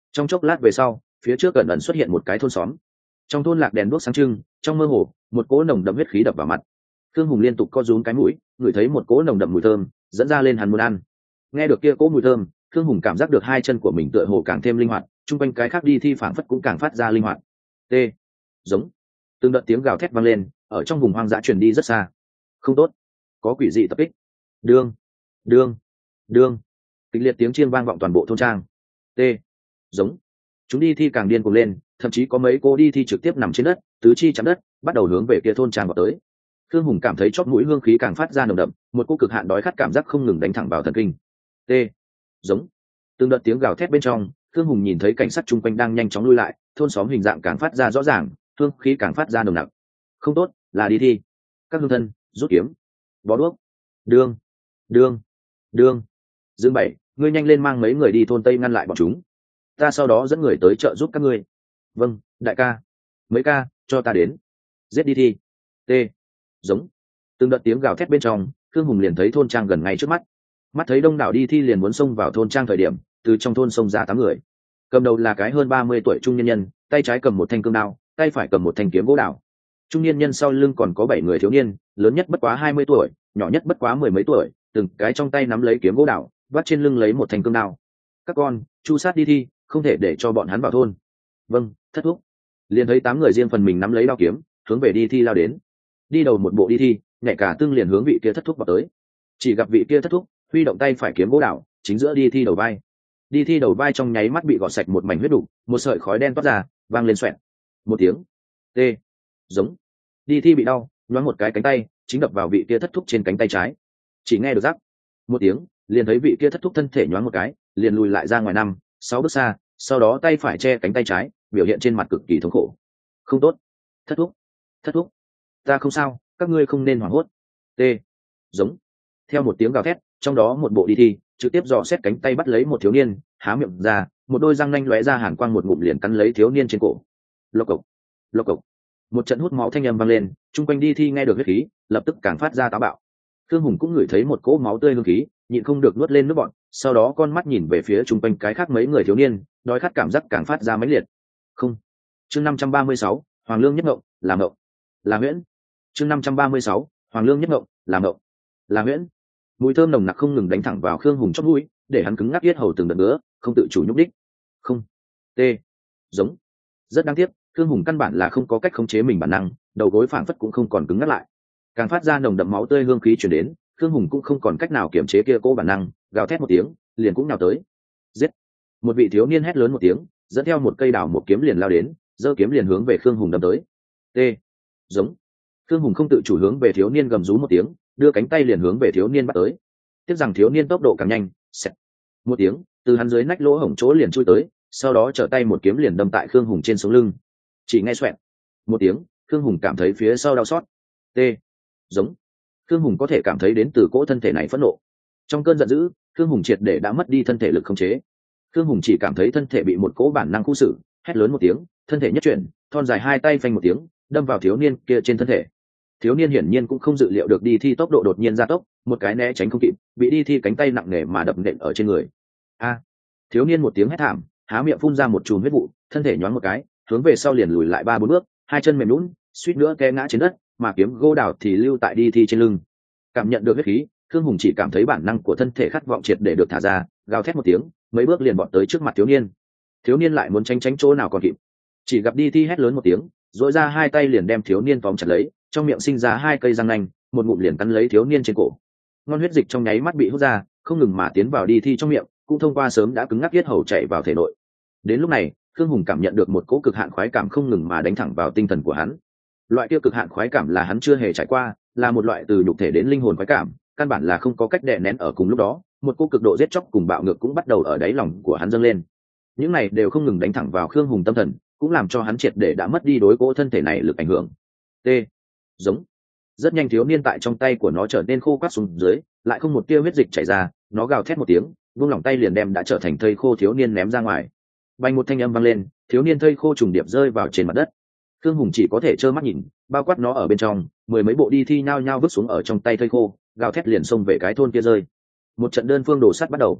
Trong chốc lát về sau, phía trước gần ẩn xuất hiện một cái thôn xóm. Trong thôn lạc đèn đuốc sáng trưng, trong mơ hồ một cỗ nồng đậm huyết khí đập vào mặt. Thương hùng liên tục co rúm cái mũi, ngửi thấy một cỗ nồng đậm mùi thơm dẫn ra lên hắn muốn ăn. Nghe được kia cỗ mùi thơm, Thương hùng cảm giác được hai chân của mình tựa hồ càng thêm linh hoạt, chung quanh cái khác đi thi phảng phất cũng càng phát ra linh hoạt. T giống từng đợt tiếng gào thét vang lên, ở trong vùng hoang dã truyền đi rất xa. Không tốt, có quỷ dị tập kích. Đương đương đương kịch liệt tiếng chiêng vang vọng toàn bộ thôn trang. T giống chúng đi thi càng điên cuồng lên, thậm chí có mấy cô đi thi trực tiếp nằm trên đất, tứ chi chạm đất, bắt đầu hướng về kia thôn trang vào tới. Thương hùng cảm thấy chót mũi hương khí càng phát ra nồng đậm, một cô cực hạn đói khát cảm giác không ngừng đánh thẳng vào thần kinh. T giống từng đợt tiếng gào thét bên trong, Thương hùng nhìn thấy cảnh sát chung quanh đang nhanh chóng lui lại, thôn xóm hình dạng càng phát ra rõ ràng, hương khí càng phát ra nồng nặc. Không tốt, là đi thi. Các hương thân rút kiếm, bó đuốc. Đương đương đương Dương Bảy, ngươi nhanh lên mang mấy người đi thôn tây ngăn lại bọn chúng, ta sau đó dẫn người tới trợ giúp các ngươi. Vâng, đại ca. Mấy ca, cho ta đến. Giết đi thi. T giống từng đợt tiếng gào thét bên trong, Thương hùng liền thấy thôn trang gần ngay trước mắt. Mắt thấy đông đảo đi thi liền muốn xông vào thôn trang thời điểm, từ trong thôn xông ra tám người. Cầm đầu là cái hơn ba mươi tuổi trung nhân nhân, tay trái cầm một thanh cương đao, tay phải cầm một thanh kiếm gỗ đào. Trung niên nhân sau lưng còn có bảy người thiếu niên, lớn nhất bất quá hai mươi tuổi, nhỏ nhất bất quá mười mấy tuổi, từng cái trong tay nắm lấy kiếm gỗ đào, vắt trên lưng lấy một thanh cương đao. Các con, chu sát đi thi, không thể để cho bọn hắn vào thôn. Vâng, thất thúc. Liền thấy tám người riêng phần mình nắm lấy đao kiếm, hướng về đi thi lao đến. Đi đầu một bộ đi thi, nhảy cả tương liền hướng vị kia thất thúc vào tới. Chỉ gặp vị kia thất thúc huy động tay phải kiếm gỗ đào, chính giữa đi thi đầu vai. Đi thi đầu vai trong nháy mắt bị gọt sạch một mảnh huyết đục, một sợi khói đen toát ra, vang lên xoẹt. Một tiếng. T giống đi thi bị đau, nhoáng một cái cánh tay chính đập vào vị kia thất thúc trên cánh tay trái. Chỉ nghe được rắc một tiếng, liền thấy vị kia thất thúc thân thể nhoáng một cái, liền lùi lại ra ngoài năm sáu bước xa, sau đó tay phải che cánh tay trái, biểu hiện trên mặt cực kỳ thống khổ. Không tốt, thất thúc, thất thúc, ta không sao, các ngươi không nên hoảng hốt. T giống theo một tiếng gào thét, trong đó một bộ đi thi trực tiếp dò xét cánh tay bắt lấy một thiếu niên, há miệng ra, một đôi răng nanh lóe ra hàn quang, một ngụm liền cắn lấy thiếu niên trên cổ. Lộc cộc, lộc cộc, một trận hút máu thanh âm vang lên, chung quanh đi thi nghe được huyết khí, lập tức càng phát ra táo bạo. Thương hùng cũng ngửi thấy một cỗ máu tươi hương khí, nhịn không được nuốt lên nước bọt, sau đó con mắt nhìn về phía chung quanh cái khác mấy người thiếu niên, đói khát cảm giác càng phát ra mãnh liệt. Không. Chương năm trăm ba mươi sáu, Hoàng Lương nhất ngộng, là ngộng, là huyễn. Chương năm trăm ba mươi sáu, Hoàng Lương nhất ngộng, là ngộng, là huyễn. Mùi thơm nồng nặc không ngừng đánh thẳng vào Khương Hùng chóp mũi, để hắn cứng ngắc yết hầu từng đợt nữa, không tự chủ nhúc đích. Không. T giống rất đáng tiếc, Khương Hùng căn bản là không có cách khống chế mình bản năng, đầu gối phảng phất cũng không còn cứng ngắc lại, càng phát ra nồng đậm máu tươi hương khí truyền đến. Khương Hùng cũng không còn cách nào kiểm chế kia cố bản năng, gào thét một tiếng, liền cũng nhào tới. Giết! Một vị thiếu niên hét lớn một tiếng, dẫn theo một cây đào một kiếm liền lao đến, giơ kiếm liền hướng về Khương Hùng đâm tới. T giống Khương Hùng không tự chủ hướng về thiếu niên gầm rú một tiếng, đưa cánh tay liền hướng về thiếu niên bắt tới. Tiếc rằng thiếu niên tốc độ càng nhanh, xẹt một tiếng, từ hắn dưới nách lỗ hổng chỗ liền chui tới, sau đó trở tay một kiếm liền đâm tại Khương Hùng trên sống lưng. Chỉ nghe xoẹt một tiếng, Khương Hùng cảm thấy phía sau đau xót. T giống Khương Hùng có thể cảm thấy đến từ cỗ thân thể này phẫn nộ. Trong cơn giận dữ, Khương Hùng triệt để đã mất đi thân thể lực khống chế. Khương Hùng chỉ cảm thấy thân thể bị một cỗ bản năng khu xử, hét lớn một tiếng, thân thể nhất chuyển, thon dài hai tay phanh một tiếng, đâm vào thiếu niên kia trên thân thể. Thiếu niên hiển nhiên cũng không dự liệu được đi thi tốc độ đột nhiên gia tốc, một cái né tránh không kịp, bị đi thi cánh tay nặng nề mà đập nện ở trên người. A! Thiếu niên một tiếng hét thảm, há miệng phun ra một chùm huyết vụ, thân thể nhoáng một cái, hướng về sau liền lùi lại ba bốn bước, hai chân mềm nhũn, suýt nữa té ngã trên đất, mà kiếm gỗ đào thì lưu tại đi thi trên lưng. Cảm nhận được huyết khí, Khương Hùng chỉ cảm thấy bản năng của thân thể khát vọng triệt để được thả ra, gào thét một tiếng, mấy bước liền bọt tới trước mặt thiếu niên. Thiếu niên lại muốn tránh tránh chỗ nào còn kịp, chỉ gặp đi thi hét lớn một tiếng, duỗi ra hai tay liền đem thiếu niên tóm chặt lấy, trong miệng sinh ra hai cây răng nanh, một ngụm liền cắn lấy thiếu niên trên cổ. Ngon huyết dịch trong nháy mắt bị hút ra, không ngừng mà tiến vào đi thi trong miệng, cũng thông qua sớm đã cứng ngắc yết hầu chảy vào thể nội. Đến lúc này, Khương Hùng cảm nhận được một cỗ cực hạn khoái cảm không ngừng mà đánh thẳng vào tinh thần của hắn. Loại kia cực hạn khoái cảm là hắn chưa hề trải qua, là một loại từ nhục thể đến linh hồn khoái cảm, căn bản là không có cách đè nén. Ở cùng lúc đó, một cỗ cực độ giết chóc cùng bạo ngược cũng bắt đầu ở đáy lòng của hắn dâng lên. Những này đều không ngừng đánh thẳng vào Khương Hùng tâm thần, cũng làm cho hắn triệt để đã mất đi đối cỗ thân thể này lực ảnh hưởng. T giống rất nhanh thiếu niên tại trong tay của nó trở nên khô quắt xuống dưới, lại không một tia huyết dịch chảy ra, nó gào thét một tiếng, vung lòng tay liền đem đã trở thành thây khô thiếu niên ném ra ngoài. Bành một thanh âm vang lên, thiếu niên thây khô trùng điệp rơi vào trên mặt đất. Khương Hùng chỉ có thể trơ mắt nhìn, bao quát nó ở bên trong, mười mấy bộ đi thi nhao nhao vứt xuống ở trong tay thây khô, gào thét liền xông về cái thôn kia rơi. Một trận đơn phương đổ sắt bắt đầu.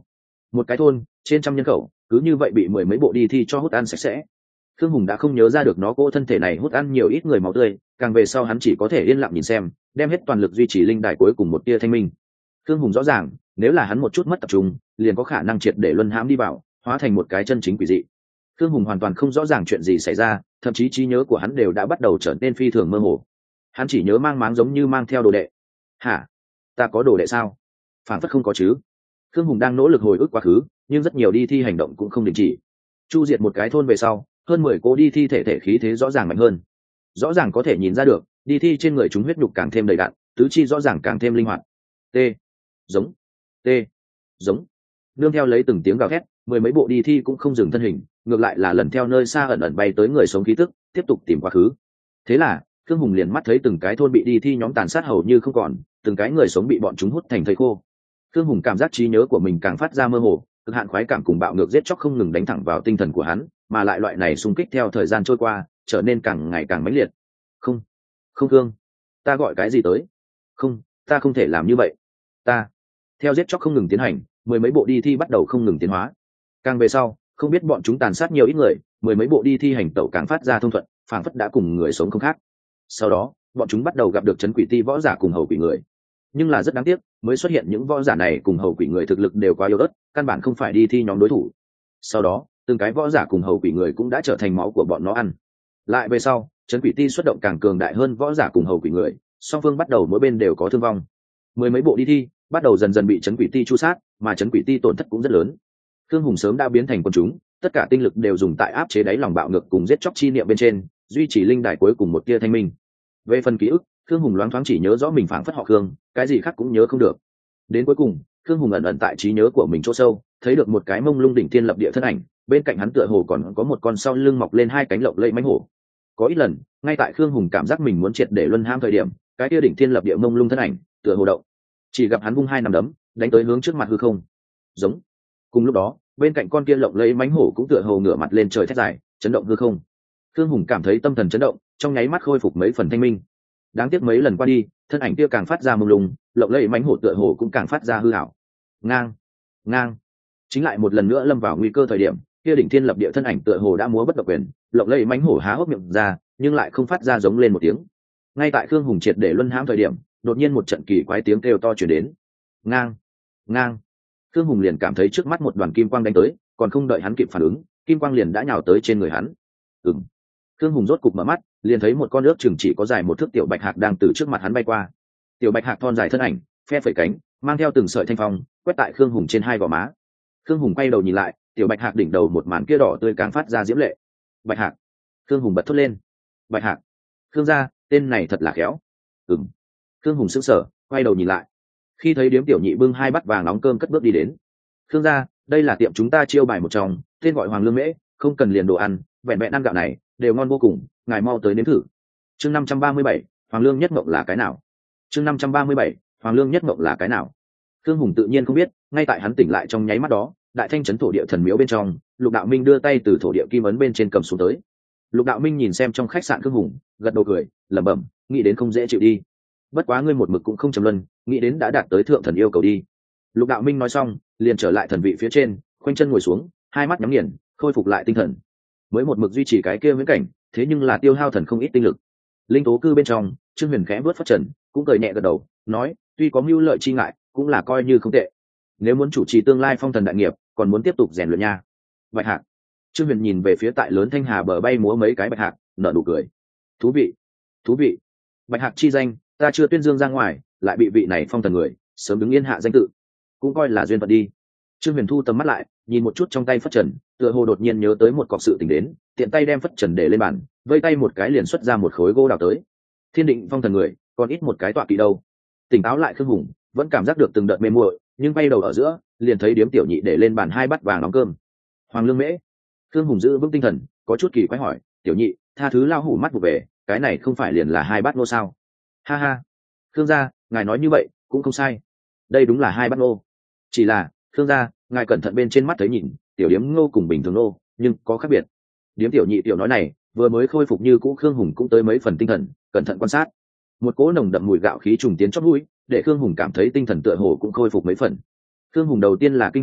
một cái thôn trên trăm nhân khẩu cứ như vậy bị mười mấy bộ đi thi cho hút ăn sạch sẽ. Khương Hùng đã không nhớ ra được nó cỗ thân thể này hút ăn nhiều ít người máu tươi, càng về sau hắn chỉ có thể yên lặng nhìn xem, đem hết toàn lực duy trì linh đài cuối cùng một tia thanh minh. Khương Hùng rõ ràng, nếu là hắn một chút mất tập trung, liền có khả năng triệt để luân hãm đi vào, hóa thành một cái chân chính quỷ dị. Khương Hùng hoàn toàn không rõ ràng chuyện gì xảy ra, thậm chí trí nhớ của hắn đều đã bắt đầu trở nên phi thường mơ hồ. Hắn chỉ nhớ mang máng giống như mang theo đồ đệ. Hả? Ta có đồ đệ sao? Phản phất không có chứ. Khương Hùng đang nỗ lực hồi ức quá khứ, nhưng rất nhiều đi thi hành động cũng không đình chỉ. Chu diệt một cái thôn về sau, hơn mười cố đi thi thể thể khí thế rõ ràng mạnh hơn. Rõ ràng có thể nhìn ra được, đi thi trên người chúng huyết nhục càng thêm đầy đặn, tứ chi rõ ràng càng thêm linh hoạt. T, giống, T, giống. Nương theo lấy từng tiếng gào thét, mười mấy bộ đi thi cũng không dừng thân hình, ngược lại là lần theo nơi xa ẩn ẩn bay tới người sống khí tức, tiếp tục tìm quá khứ. Thế là, Khương Hùng liền mắt thấy từng cái thôn bị đi thi nhóm tàn sát hầu như không còn, từng cái người sống bị bọn chúng hút thành thây khô. Khương Hùng cảm giác trí nhớ của mình càng phát ra mơ hồ, cực hạn khoái cảm cùng bạo ngược giết chóc không ngừng đánh thẳng vào tinh thần của hắn, mà lại loại này xung kích theo thời gian trôi qua, trở nên càng ngày càng mãnh liệt. Không, không Khương, ta gọi cái gì tới? Không, ta không thể làm như vậy. Ta. Theo giết chóc không ngừng tiến hành, mười mấy bộ đi thi bắt đầu không ngừng tiến hóa. Càng về sau, không biết bọn chúng tàn sát nhiều ít người, mười mấy bộ đi thi hành tẩu càng phát ra thông thuận, phảng phất đã cùng người sống không khác. Sau đó, bọn chúng bắt đầu gặp được trấn quỷ ti võ giả cùng hầu quỷ người. Nhưng là rất đáng tiếc, mới xuất hiện những võ giả này cùng hầu quỷ người thực lực đều quá yếu ớt, căn bản không phải đi thi nhóm đối thủ. Sau đó, từng cái võ giả cùng hầu quỷ người cũng đã trở thành máu của bọn nó ăn. Lại về sau, trấn quỷ ti xuất động càng cường đại hơn võ giả cùng hầu quỷ người, song phương bắt đầu mỗi bên đều có thương vong. Mười mấy bộ đi thi bắt đầu dần dần bị trấn quỷ ti chu sát, mà trấn quỷ ti tổn thất cũng rất lớn. Khương Hùng sớm đã biến thành quân chúng, tất cả tinh lực đều dùng tại áp chế đáy lòng bạo ngược cùng giết chóc chi niệm bên trên, duy trì linh đài cuối cùng một tia thanh minh. Về phần ký ức, Khương Hùng loáng thoáng chỉ nhớ rõ mình phảng phất họ Khương, cái gì khác cũng nhớ không được. Đến cuối cùng, Khương Hùng ẩn ẩn tại trí nhớ của mình chỗ sâu, thấy được một cái mông lung đỉnh thiên lập địa thân ảnh, bên cạnh hắn tựa hồ còn có một con sau lưng mọc lên hai cánh lộng lẫy mãnh hổ. Có ít lần, ngay tại Khương Hùng cảm giác mình muốn triệt để luân ham thời điểm, cái kia đỉnh thiên lập địa mông lung thân ảnh tựa hồ động, chỉ gặp hắn vung hai nắm đấm, đánh tới hướng trước mặt hư không. Giống. Cùng lúc đó, bên cạnh con kia lộng lẫy mãnh hổ cũng tựa hồ ngửa mặt lên trời thét dài, chấn động hư không. Khương Hùng cảm thấy tâm thần chấn động, trong nháy mắt khôi phục mấy phần thanh minh. Đáng tiếc mấy lần qua đi, thân ảnh kia càng phát ra mông lung, lộng lẫy mãnh hổ tựa hồ cũng càng phát ra hư ảo. Ngang, ngang. Chính lại một lần nữa lâm vào nguy cơ thời điểm, kia đỉnh thiên lập địa thân ảnh tựa hồ đã múa bất động quyền, lộng lẫy mãnh hổ há hốc miệng ra, nhưng lại không phát ra giống lên một tiếng. Ngay tại Khương Hùng triệt để luân hãm thời điểm, đột nhiên một trận kỳ quái tiếng kêu to truyền đến. Ngang, ngang. Khương Hùng liền cảm thấy trước mắt một đoàn kim quang đánh tới, còn không đợi hắn kịp phản ứng, kim quang liền đã nhào tới trên người hắn. Ừm. Khương Hùng rốt cục mở mắt, liền thấy một con ước chừng chỉ có dài một thước tiểu bạch hạc đang từ trước mặt hắn bay qua. Tiểu bạch hạc thon dài thân ảnh, phe phẩy cánh, mang theo từng sợi thanh phong, quét tại Khương Hùng trên hai gò má. Khương Hùng quay đầu nhìn lại, tiểu bạch hạc đỉnh đầu một màn kia đỏ tươi càng phát ra diễm lệ. Bạch hạc. Khương Hùng bật thốt lên. Bạch hạc. Khương gia, tên này thật là khéo. Ừm. Khương Hùng sững sờ, quay đầu nhìn lại. Khi thấy điếm tiểu nhị bưng hai bát vàng nóng cơm cất bước đi đến. Khương gia, đây là tiệm chúng ta chiêu bài một trong, tên gọi Hoàng Lương Mễ, không cần liền đồ ăn, vẹn vẹn ăn gạo này đều ngon vô cùng, ngài mau tới nếm thử. Chương năm trăm ba mươi bảy, Hoàng Lương nhất mộng là cái nào? Chương năm trăm ba mươi bảy, Hoàng Lương nhất mộng là cái nào? Khương Hùng tự nhiên không biết, ngay tại hắn tỉnh lại trong nháy mắt đó, đại thanh trấn thổ địa thần miếu bên trong, Lục Đạo Minh đưa tay từ thổ địa kim ấn bên trên cầm xuống tới. Lục Đạo Minh nhìn xem trong khách sạn Khương Hùng, gật đầu cười, lẩm bẩm, nghĩ đến không dễ chịu đi. Bất quá ngươi một mực cũng không trầm luân, nghĩ đến đã đạt tới thượng thần yêu cầu đi. Lục Đạo Minh nói xong, liền trở lại thần vị phía trên, khoanh chân ngồi xuống, hai mắt nhắm nghiền, khôi phục lại tinh thần. Mới một mực duy trì cái kia viễn cảnh, thế nhưng là tiêu hao thần không ít tinh lực. Linh tố cư bên trong, Trương Huyền khẽ vớt phất trần, cũng cười nhẹ gật đầu, nói, tuy có mưu lợi chi ngại, cũng là coi như không tệ. Nếu muốn chủ trì tương lai phong thần đại nghiệp, còn muốn tiếp tục rèn luyện nha. Bạch hạc. Trương Huyền nhìn về phía tại lớn Thanh Hà bờ bay múa mấy cái bạch hạc, nở nụ cười. Thú vị, thú vị. Bạch hạc chi danh, ta chưa tuyên dương ra ngoài, lại bị vị này phong thần người sớm đứng yên hạ danh tự, cũng coi là duyên phận đi. Trương Huyền thu tầm mắt lại, nhìn một chút trong tay phất trần, tựa hồ đột nhiên nhớ tới một cọc sự tình đến, tiện tay đem phất trần để lên bàn, vây tay một cái liền xuất ra một khối gỗ đào tới. Thiên định phong thần người, còn ít một cái tọa kỵ đâu. Tỉnh táo lại Khương Hùng, vẫn cảm giác được từng đợt mê muội, nhưng bay đầu ở giữa, liền thấy điếm tiểu nhị để lên bàn hai bát vàng nóng cơm. Hoàng Lương Mễ. Khương Hùng giữ vững tinh thần, có chút kỳ quái hỏi, tiểu nhị, tha thứ lao hủ mắt vụ về, cái này không phải liền là hai bát ngô sao? Ha ha. Khương gia, ngài nói như vậy cũng không sai, đây đúng là hai bát ngô. Chỉ là, Khương gia, ngài cẩn thận bên trên mắt thấy nhìn, tiểu điếm ngô cùng bình thường ngô, nhưng có khác biệt. Điếm tiểu nhị tiểu nói này, vừa mới khôi phục như cũ, Khương Hùng cũng tới mấy phần tinh thần, cẩn thận quan sát. Một cỗ nồng đậm mùi gạo khí trùng tiến chót mũi, để Khương Hùng cảm thấy tinh thần tựa hồ cũng khôi phục mấy phần. Khương Hùng đầu tiên là kinh hãi,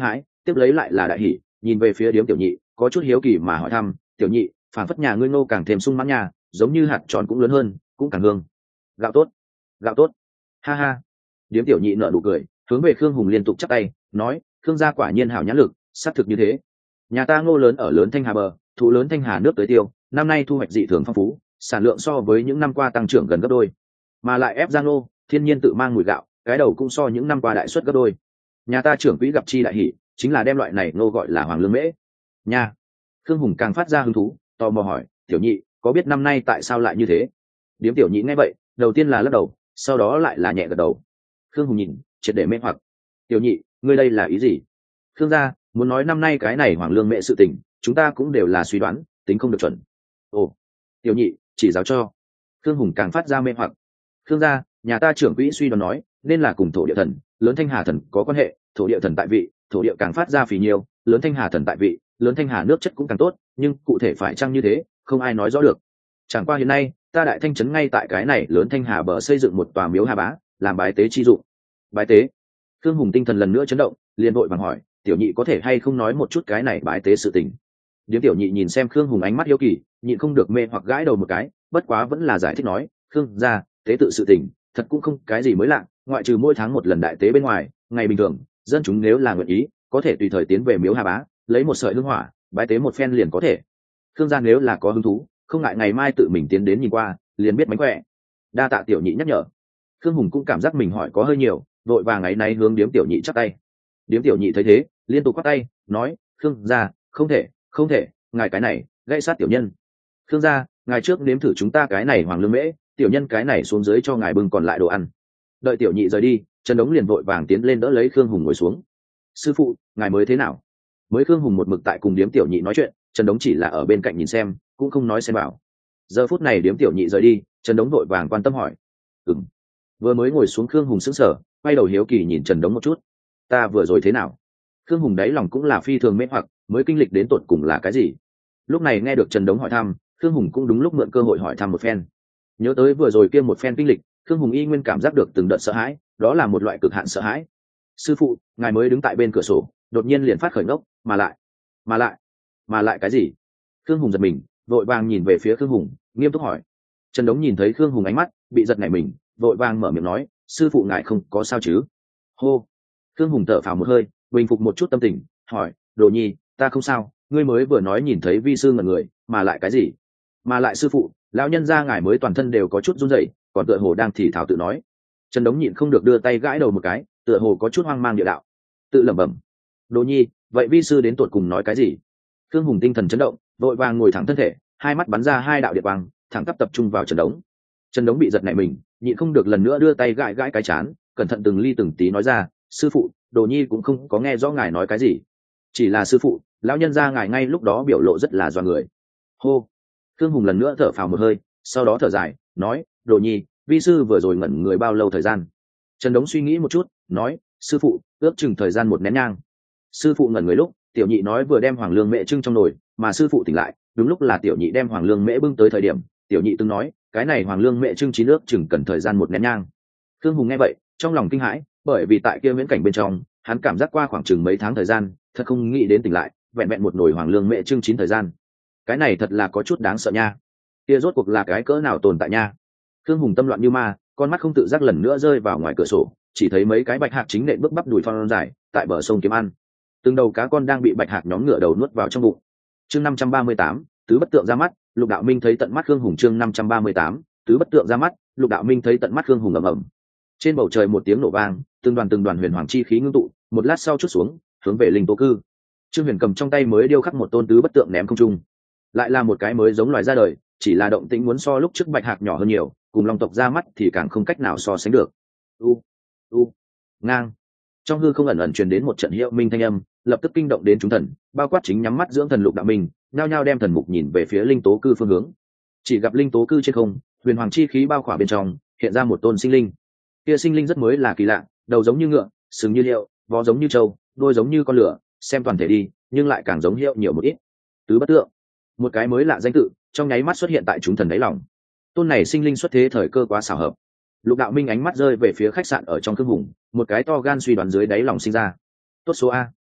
tiếp lấy lại là đại hỉ, nhìn về phía điếm tiểu nhị có chút hiếu kỳ mà hỏi thăm, tiểu nhị, phản phất nhà ngươi ngô càng thêm sung mãn nhà, giống như hạt tròn cũng lớn hơn, cũng càng hương. Gạo tốt, gạo tốt, ha ha. Điếm tiểu nhị nở nụ cười, hướng về Khương Hùng liên tục chắp tay nói, Khương gia quả nhiên hảo nhãn lực, xác thực như thế. Nhà ta ngô lớn ở lớn Thanh Hà bờ, thụ lớn Thanh Hà nước tới tiêu, năm nay thu hoạch dị thường phong phú, sản lượng so với những năm qua tăng trưởng gần gấp đôi, mà lại ép ra ngô thiên nhiên tự mang mùi gạo, cái đầu cũng so những năm qua đại suất gấp đôi. Nhà ta trưởng quỹ gặp chi đại hỷ, chính là đem loại này ngô gọi là hoàng lương mễ. Nha. Khương Hùng càng phát ra hứng thú, tò mò hỏi, tiểu nhị có biết năm nay tại sao lại như thế? Điếm tiểu nhị nghe vậy, đầu tiên là lắc đầu, sau đó lại là nhẹ gật đầu. Khương Hùng nhìn, triệt để mê hoặc. Tiểu nhị, ngươi đây là ý gì? Khương gia muốn nói năm nay cái này hoàng lương mễ sự tình, chúng ta cũng đều là suy đoán, tính không được chuẩn. Ồ, tiểu nhị chỉ giáo cho. Khương Hùng càng phát ra mê hoặc. Khương gia, nhà ta trưởng quỹ suy đoán nói, nên là cùng thổ địa thần, lớn Thanh Hà thần có quan hệ, thổ địa thần tại vị, thổ địa càng phát ra phì nhiều, lớn Thanh Hà thần tại vị, lớn Thanh Hà nước chất cũng càng tốt, nhưng cụ thể phải chăng như thế, không ai nói rõ được. Chẳng qua hiện nay, ta đại thanh trấn ngay tại cái này lớn Thanh Hà bờ xây dựng một tòa miếu Hà Bá, làm bái tế chi dụng. Bái tế? Khương Hùng tinh thần lần nữa chấn động, liền vội vàng hỏi, tiểu nhị có thể hay không nói một chút cái này bái tế sự tình? Điếm tiểu nhị nhìn xem Khương Hùng ánh mắt hiếu kỳ, nhịn không được mê hoặc gãi đầu một cái, bất quá vẫn là giải thích nói, Khương gia, tế tự sự tình, thật cũng không cái gì mới lạ, ngoại trừ mỗi tháng một lần đại tế bên ngoài, ngày bình thường, dân chúng nếu là nguyện ý, có thể tùy thời tiến về miếu Hà Bá, lấy một sợi hương hỏa, bái tế một phen liền có thể. Khương gia nếu là có hứng thú, không ngại ngày mai tự mình tiến đến nhìn qua, liền biết mánh khỏe. Đa tạ tiểu nhị nhắc nhở. Khương Hùng cũng cảm giác mình hỏi có hơi nhiều, vội vàng ngày nay hướng điếm tiểu nhị chắp tay. Điếm tiểu nhị thấy thế, liên tục quát tay, nói, Khương gia, không thể, không thể, ngài cái này, gây sát tiểu nhân. Khương gia, ngài trước nếm thử chúng ta cái này hoàng lương mễ, tiểu nhân cái này xuống dưới cho ngài bưng còn lại đồ ăn. Đợi tiểu nhị rời đi, Trần Đống liền vội vàng tiến lên đỡ lấy Khương Hùng ngồi xuống. Sư phụ, ngài mới thế nào? Mới Khương Hùng một mực tại cùng điếm tiểu nhị nói chuyện, Trần Đống chỉ là ở bên cạnh nhìn xem, cũng không nói xem bảo. Giờ phút này điếm tiểu nhị rời đi, Trần Đống vội vàng quan tâm hỏi. Ừm. Vừa mới ngồi xuống Khương Hùng sững sờ, quay đầu hiếu kỳ nhìn Trần Đống một chút. Ta vừa rồi thế nào? Khương Hùng đáy lòng cũng là phi thường mê hoặc, mới kinh lịch đến tột cùng là cái gì? Lúc này nghe được Trần Đống hỏi thăm, Khương Hùng cũng đúng lúc mượn cơ hội hỏi thăm một phen. Nhớ tới vừa rồi kia một phen kinh lịch, Khương Hùng y nguyên cảm giác được từng đợt sợ hãi, đó là một loại cực hạn sợ hãi. Sư phụ, ngài mới đứng tại bên cửa sổ, đột nhiên liền phát khởi ngốc, mà lại, mà lại, mà lại cái gì? Khương Hùng giật mình, vội vàng nhìn về phía Khương Hùng, nghiêm túc hỏi. Trần Đống nhìn thấy Khương Hùng ánh mắt bị giật nảy mình, vội vàng mở miệng nói, sư phụ ngài không có sao chứ? Hô. Khương Hùng thở phào một hơi, bình phục một chút tâm tình, hỏi, Đồ Nhi, ta không sao, ngươi mới vừa nói nhìn thấy vi sư ngẩn người, mà lại cái gì? Mà lại sư phụ, lão nhân gia ngài mới toàn thân đều có chút run rẩy, còn tựa hồ đang thì thào tự nói. Trần Đống nhịn không được đưa tay gãi đầu một cái, tựa hồ có chút hoang mang địa đạo, tự lẩm bẩm. Đồ Nhi, vậy vi sư đến tuột cùng nói cái gì? Khương Hùng tinh thần chấn động, vội vàng ngồi thẳng thân thể, hai mắt bắn ra hai đạo điện quang, thẳng tắp tập trung vào Trần Đống. Trần Đống bị giật nảy mình, nhịn không được lần nữa đưa tay gãi gãi cái chán, cẩn thận từng ly từng tí nói ra, sư phụ, Đồ Nhi cũng không có nghe rõ ngài nói cái gì, chỉ là sư phụ, lão nhân gia ngài ngay lúc đó biểu lộ rất là doa người. Hô. Khương Hùng lần nữa thở phào một hơi, sau đó thở dài, nói, Đồ Nhi, vi sư vừa rồi ngẩn người bao lâu thời gian? Trần Đống suy nghĩ một chút, nói, sư phụ, ước chừng thời gian một nén nhang. Sư phụ ngẩn người lúc, tiểu nhị nói vừa đem hoàng lương mễ trưng trong nồi, mà sư phụ tỉnh lại, đúng lúc là tiểu nhị đem hoàng lương mễ bưng tới thời điểm, tiểu nhị từng nói, cái này hoàng lương mễ trưng chín ước chừng cần thời gian một nén nhang. Khương Hùng nghe vậy, trong lòng kinh hãi, bởi vì tại kia viễn cảnh bên trong, hắn cảm giác qua khoảng chừng mấy tháng thời gian, thật không nghĩ đến tỉnh lại, vẹn vẹn một nồi hoàng lương mễ trưng chín thời gian. Cái này thật là có chút đáng sợ nha. Kia rốt cuộc là cái cỡ nào tồn tại nha. Khương Hùng tâm loạn như ma, con mắt không tự giác lần nữa rơi vào ngoài cửa sổ, chỉ thấy mấy cái bạch hạc chính nện bước bắp đùi thon dài tại bờ sông kiếm ăn. Từng đầu cá con đang bị bạch hạc nhóm ngựa đầu nuốt vào trong bụng. Chương năm trăm ba mươi tám, tứ bất tượng ra mắt, Lục Đạo Minh thấy tận mắt Khương Hùng. Chương năm trăm ba mươi tám, tứ bất tượng ra mắt, Lục Đạo Minh thấy tận mắt Khương Hùng ầm ầm. Trên bầu trời một tiếng nổ vang, từng đoàn từng đoàn huyền hoàng chi khí ngưng tụ, một lát sau chút xuống, hướng về linh tố cư. Trương Huyền cầm trong tay mới điêu khắc một tôn tứ bất tượng ném không trung. Lại là một cái mới giống loài ra đời, chỉ là động tĩnh muốn so lúc trước bạch hạc nhỏ hơn nhiều, cùng long tộc ra mắt thì càng không cách nào so sánh được. U u ngang. Trong hư không ẩn ẩn truyền đến một trận hiệu minh thanh âm, lập tức kinh động đến chúng thần, bao quát chính nhắm mắt dưỡng thần Lục Đạo Minh, nhao nhao đem thần mục nhìn về phía linh tố cư phương hướng. Chỉ gặp linh tố cư trên không, huyền hoàng chi khí bao khỏa bên trong, hiện ra một tôn sinh linh. Kia sinh linh rất mới là kỳ lạ, đầu giống như ngựa, sừng như liệu, vó giống như trâu, đuôi giống như con lửa, xem toàn thể đi, nhưng lại càng giống hiệu nhiều một ít. Tứ bất tượng, một cái mới lạ danh tự, trong nháy mắt xuất hiện tại chúng thần đáy lòng. Tôn này sinh linh xuất thế thời cơ quá xảo hợp. Lục Đạo Minh ánh mắt rơi về phía khách sạn ở trong Khương Hùng, một cái to gan suy đoán dưới đáy lòng sinh ra. Tốt số a, tốt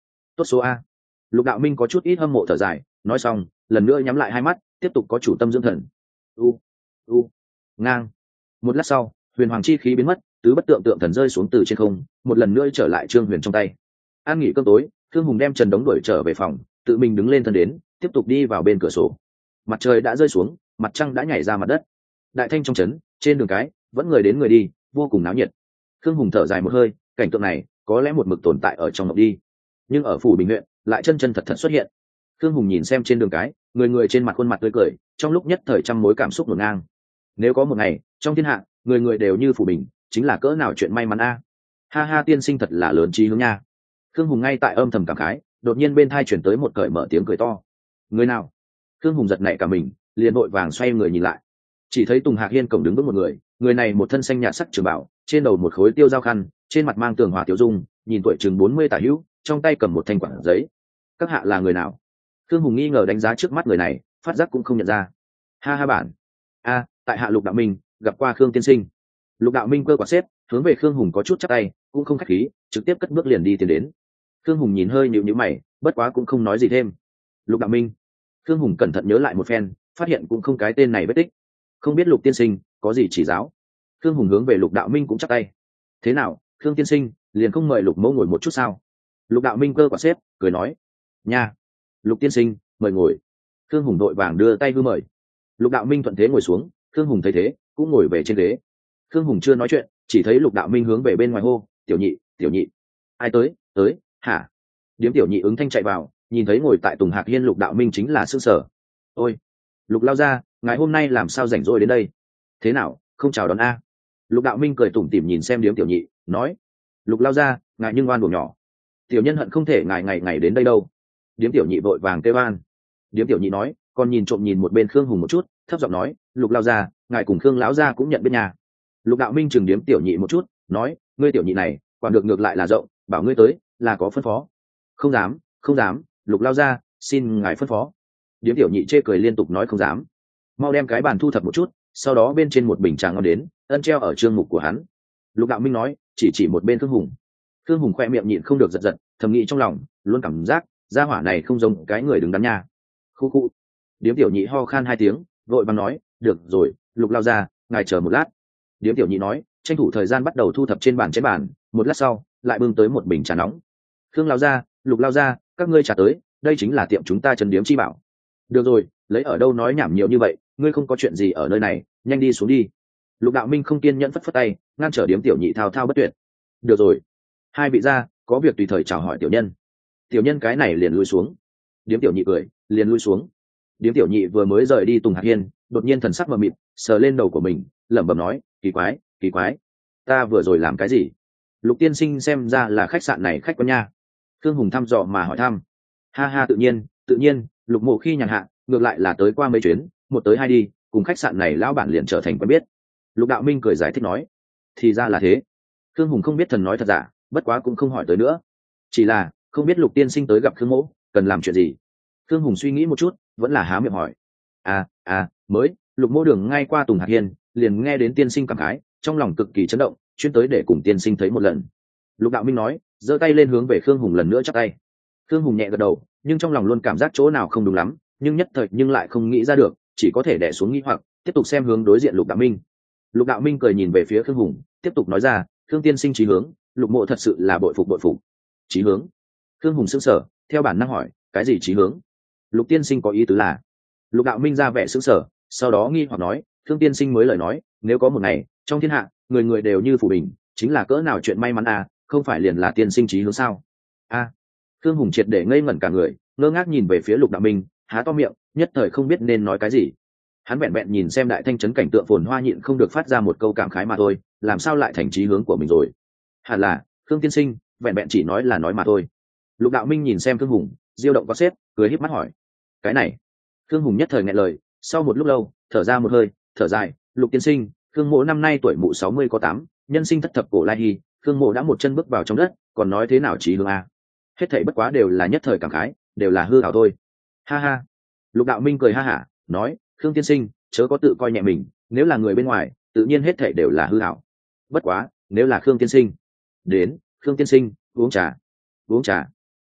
tốt số a. Lục đạo minh có chút ít hâm mộ thở dài, nói xong lần nữa nhắm lại hai mắt tiếp tục có chủ tâm dưỡng thần. U u ngang. Một lát sau huyền hoàng chi khí biến mất, tứ bất tượng tượng thần rơi xuống từ trên không, một lần nữa trở lại trương huyền trong tay. An nghỉ cơm tối, Thương Hùng đem Trần Đống đuổi trở về phòng, tự mình đứng lên thân đến, tiếp tục đi vào bên cửa sổ. Mặt trời đã rơi xuống, mặt trăng đã nhảy ra mặt đất. Đại thanh trong trấn, trên đường cái vẫn người đến người đi, vô cùng náo nhiệt. Thương Hùng thở dài một hơi, cảnh tượng này có lẽ một mực tồn tại ở trong mộng đi, nhưng ở phủ Bình huyện lại chân chân thật thật xuất hiện. Thương Hùng nhìn xem trên đường cái, người người trên mặt khuôn mặt tươi cười, trong lúc nhất thời trăm mối cảm xúc ngổn ngang. Nếu có một ngày trong thiên hạ người người đều như phủ Bình, chính là cỡ nào chuyện may mắn a. Ha ha, tiên sinh thật là lớn trí hướng nha. Thương Hùng ngay tại âm thầm cảm khái, đột nhiên bên thai chuyển tới một cởi mở tiếng cười to. Người nào? Thương Hùng giật nảy cả mình, liền vội vàng xoay người nhìn lại. Chỉ thấy Tùng Hạc Hiên cổng đứng vững một người, người này một thân xanh nhạt sắc trường bảo, trên đầu một khối tiêu dao khăn, trên mặt mang tường hòa tiểu dung, nhìn tuổi chừng bốn mươi tả hữu, trong tay cầm một thanh quản giấy. Các hạ là người nào? Thương Hùng nghi ngờ đánh giá trước mắt người này, phát giác cũng không nhận ra. Ha ha bản. A, tại hạ Lục Đạo Minh, gặp qua Khương tiên sinh. Lục Đạo Minh cơ quả xếp, hướng về Khương Hùng có chút chắp tay, cũng không khách khí, trực tiếp cất bước liền đi tiến đến. Khương Hùng nhìn hơi nhíu nhíu mày, bất quá cũng không nói gì thêm. Lục Đạo Minh. Khương Hùng cẩn thận nhớ lại một phen, phát hiện cũng không cái tên này vết tích. Không biết Lục tiên sinh có gì chỉ giáo. Khương Hùng hướng về Lục Đạo Minh cũng chắp tay. Thế nào, Khương tiên sinh, liền không mời Lục mẫu ngồi một chút sao? Lục Đạo Minh cơ quả xếp, cười nói. Nha. Lục tiên sinh, mời ngồi. Khương Hùng đội vàng đưa tay vư mời. Lục Đạo Minh thuận thế ngồi xuống, Khương Hùng thấy thế, cũng ngồi về trên ghế. Khương Hùng chưa nói chuyện, chỉ thấy Lục Đạo Minh hướng về bên ngoài hô, tiểu nhị, tiểu nhị. Ai tới, tới, hả? Điếm tiểu nhị ứng thanh chạy vào, nhìn thấy ngồi tại Tùng Hạc Hiên Lục Đạo Minh chính là sương sở. Ôi, Lục lao ra, ngài hôm nay làm sao rảnh rỗi đến đây? Thế nào, không chào đón a? Lục Đạo Minh cười tủm tỉm nhìn xem điếm tiểu nhị, nói. Lục lao ra, ngài nhưng oan buồn nhỏ. Tiểu nhân hận không thể ngài ngày ngày đến đây đâu. Điếm tiểu nhị vội vàng kêu oan. Điếm tiểu nhị nói, còn nhìn trộm nhìn một bên Khương Hùng một chút, thấp giọng nói, Lục lao ra, ngài cùng Khương lão gia cũng nhận biết nhà. Lục Đạo Minh chừng điếm tiểu nhị một chút, nói, ngươi tiểu nhị này quản được ngược lại là rộng, bảo ngươi tới là có phân phó. Không dám, không dám, Lục lao ra, xin ngài phân phó. Điếm tiểu nhị chê cười liên tục nói không dám. Mau đem cái bàn thu thập một chút, sau đó bên trên một bình trà ngon đến, ân treo ở trương mục của hắn. Lục Đạo Minh nói, chỉ chỉ một bên Khương Hùng. Khương Hùng khoe miệng nhịn không được giật giật, thầm nghĩ trong lòng, luôn cảm giác gia hỏa này không giống cái người đứng đắn nha. Khu khu. Điếm tiểu nhị ho khan hai tiếng, vội vàng nói, được rồi, Lục lao ra, ngài chờ một lát. Điếm tiểu nhị nói, tranh thủ thời gian bắt đầu thu thập trên bàn trên bàn, một lát sau lại bưng tới một bình trà nóng. Khương lao ra, Lục lao ra, các ngươi trà tới, đây chính là tiệm chúng ta Trần Điếm chi bảo. Được rồi, lấy ở đâu nói nhảm nhiều như vậy, ngươi không có chuyện gì ở nơi này, nhanh đi xuống đi. Lục Đạo Minh không kiên nhẫn phất phất tay, ngăn trở điếm tiểu nhị thao thao bất tuyệt. Được rồi, hai vị gia có việc tùy thời chào hỏi tiểu nhân. Tiểu nhân cái này liền lui xuống. Điếm tiểu nhị cười, liền lui xuống. Điếm tiểu nhị vừa mới rời đi Tùng Hạc Hiên, đột nhiên thần sắc mờ mịt, sờ lên đầu của mình, lẩm bẩm nói, kỳ quái, kỳ quái, ta vừa rồi làm cái gì? Lục tiên sinh xem ra là khách sạn này khách quen nha. Thương Hùng thăm dò mà hỏi thăm. Ha ha, tự nhiên, tự nhiên, Lục Mộ khi nhàn hạ, ngược lại là tới qua mấy chuyến, một tới hai đi, cùng khách sạn này lão bản liền trở thành quen biết. Lục Đạo Minh cười giải thích nói, thì ra là thế. Thương Hùng không biết thần nói thật giả, bất quá cũng không hỏi tới nữa. Chỉ là không biết Lục tiên sinh tới gặp Khương Mỗ cần làm chuyện gì. Thương Hùng suy nghĩ một chút, vẫn là há miệng hỏi. À, à, mới, Lục Mỗ đường ngay qua Tùng Hạc Hiên, liền nghe đến tiên sinh cảm khái, trong lòng cực kỳ chấn động, chuyên tới để cùng tiên sinh thấy một lần. Lục Đạo Minh nói, giơ tay lên hướng về Khương Hùng lần nữa chắp tay. Khương Hùng nhẹ gật đầu, nhưng trong lòng luôn cảm giác chỗ nào không đúng lắm, nhưng nhất thời nhưng lại không nghĩ ra được, chỉ có thể đè xuống nghi hoặc, tiếp tục xem hướng đối diện Lục Đạo Minh. Lục Đạo Minh cười nhìn về phía Khương Hùng, tiếp tục nói ra, Khương tiên sinh chí hướng, Lục Mộ thật sự là bội phục bội phục. Chí hướng? Khương Hùng sững sờ, theo bản năng hỏi, cái gì chí hướng? Lục tiên sinh có ý tứ là? Lục Đạo Minh ra vẻ sững sờ, sau đó nghi hoặc nói, Khương tiên sinh mới lời nói, nếu có một ngày trong thiên hạ người người đều như phủ bình, chính là cỡ nào chuyện may mắn à, không phải liền là tiên sinh chí hướng sao? A. À. Khương Hùng triệt để ngây ngẩn cả người, ngơ ngác nhìn về phía Lục Đạo Minh, há to miệng, nhất thời không biết nên nói cái gì. Hắn vẹn vẹn nhìn xem đại thanh trấn cảnh tượng phồn hoa nhịn không được phát ra một câu cảm khái mà thôi, làm sao lại thành chí hướng của mình rồi? Hẳn là Khương tiên sinh vẹn vẹn chỉ nói là nói mà thôi. Lục Đạo Minh nhìn xem Khương Hùng, diêu động có xếp, cười híp mắt hỏi, cái này? Khương Hùng nhất thời nghẹn lời, sau một lúc lâu thở ra một hơi, thở dài, Lục tiên sinh, Khương Mộ năm nay tuổi mụ sáu mươi có tám, nhân sinh thất thập cổ lai hy, Khương Mộ đã một chân bước vào trong đất, còn nói thế nào chí hướng a? Hết thảy bất quá đều là nhất thời cảm khái, đều là hư ảo thôi. Ha ha. Lục Đạo Minh cười ha hả, nói, Khương tiên sinh chớ có tự coi nhẹ mình, nếu là người bên ngoài tự nhiên hết thảy đều là hư ảo, bất quá nếu là Khương tiên sinh đến, Khương tiên sinh uống trà. Uống trà.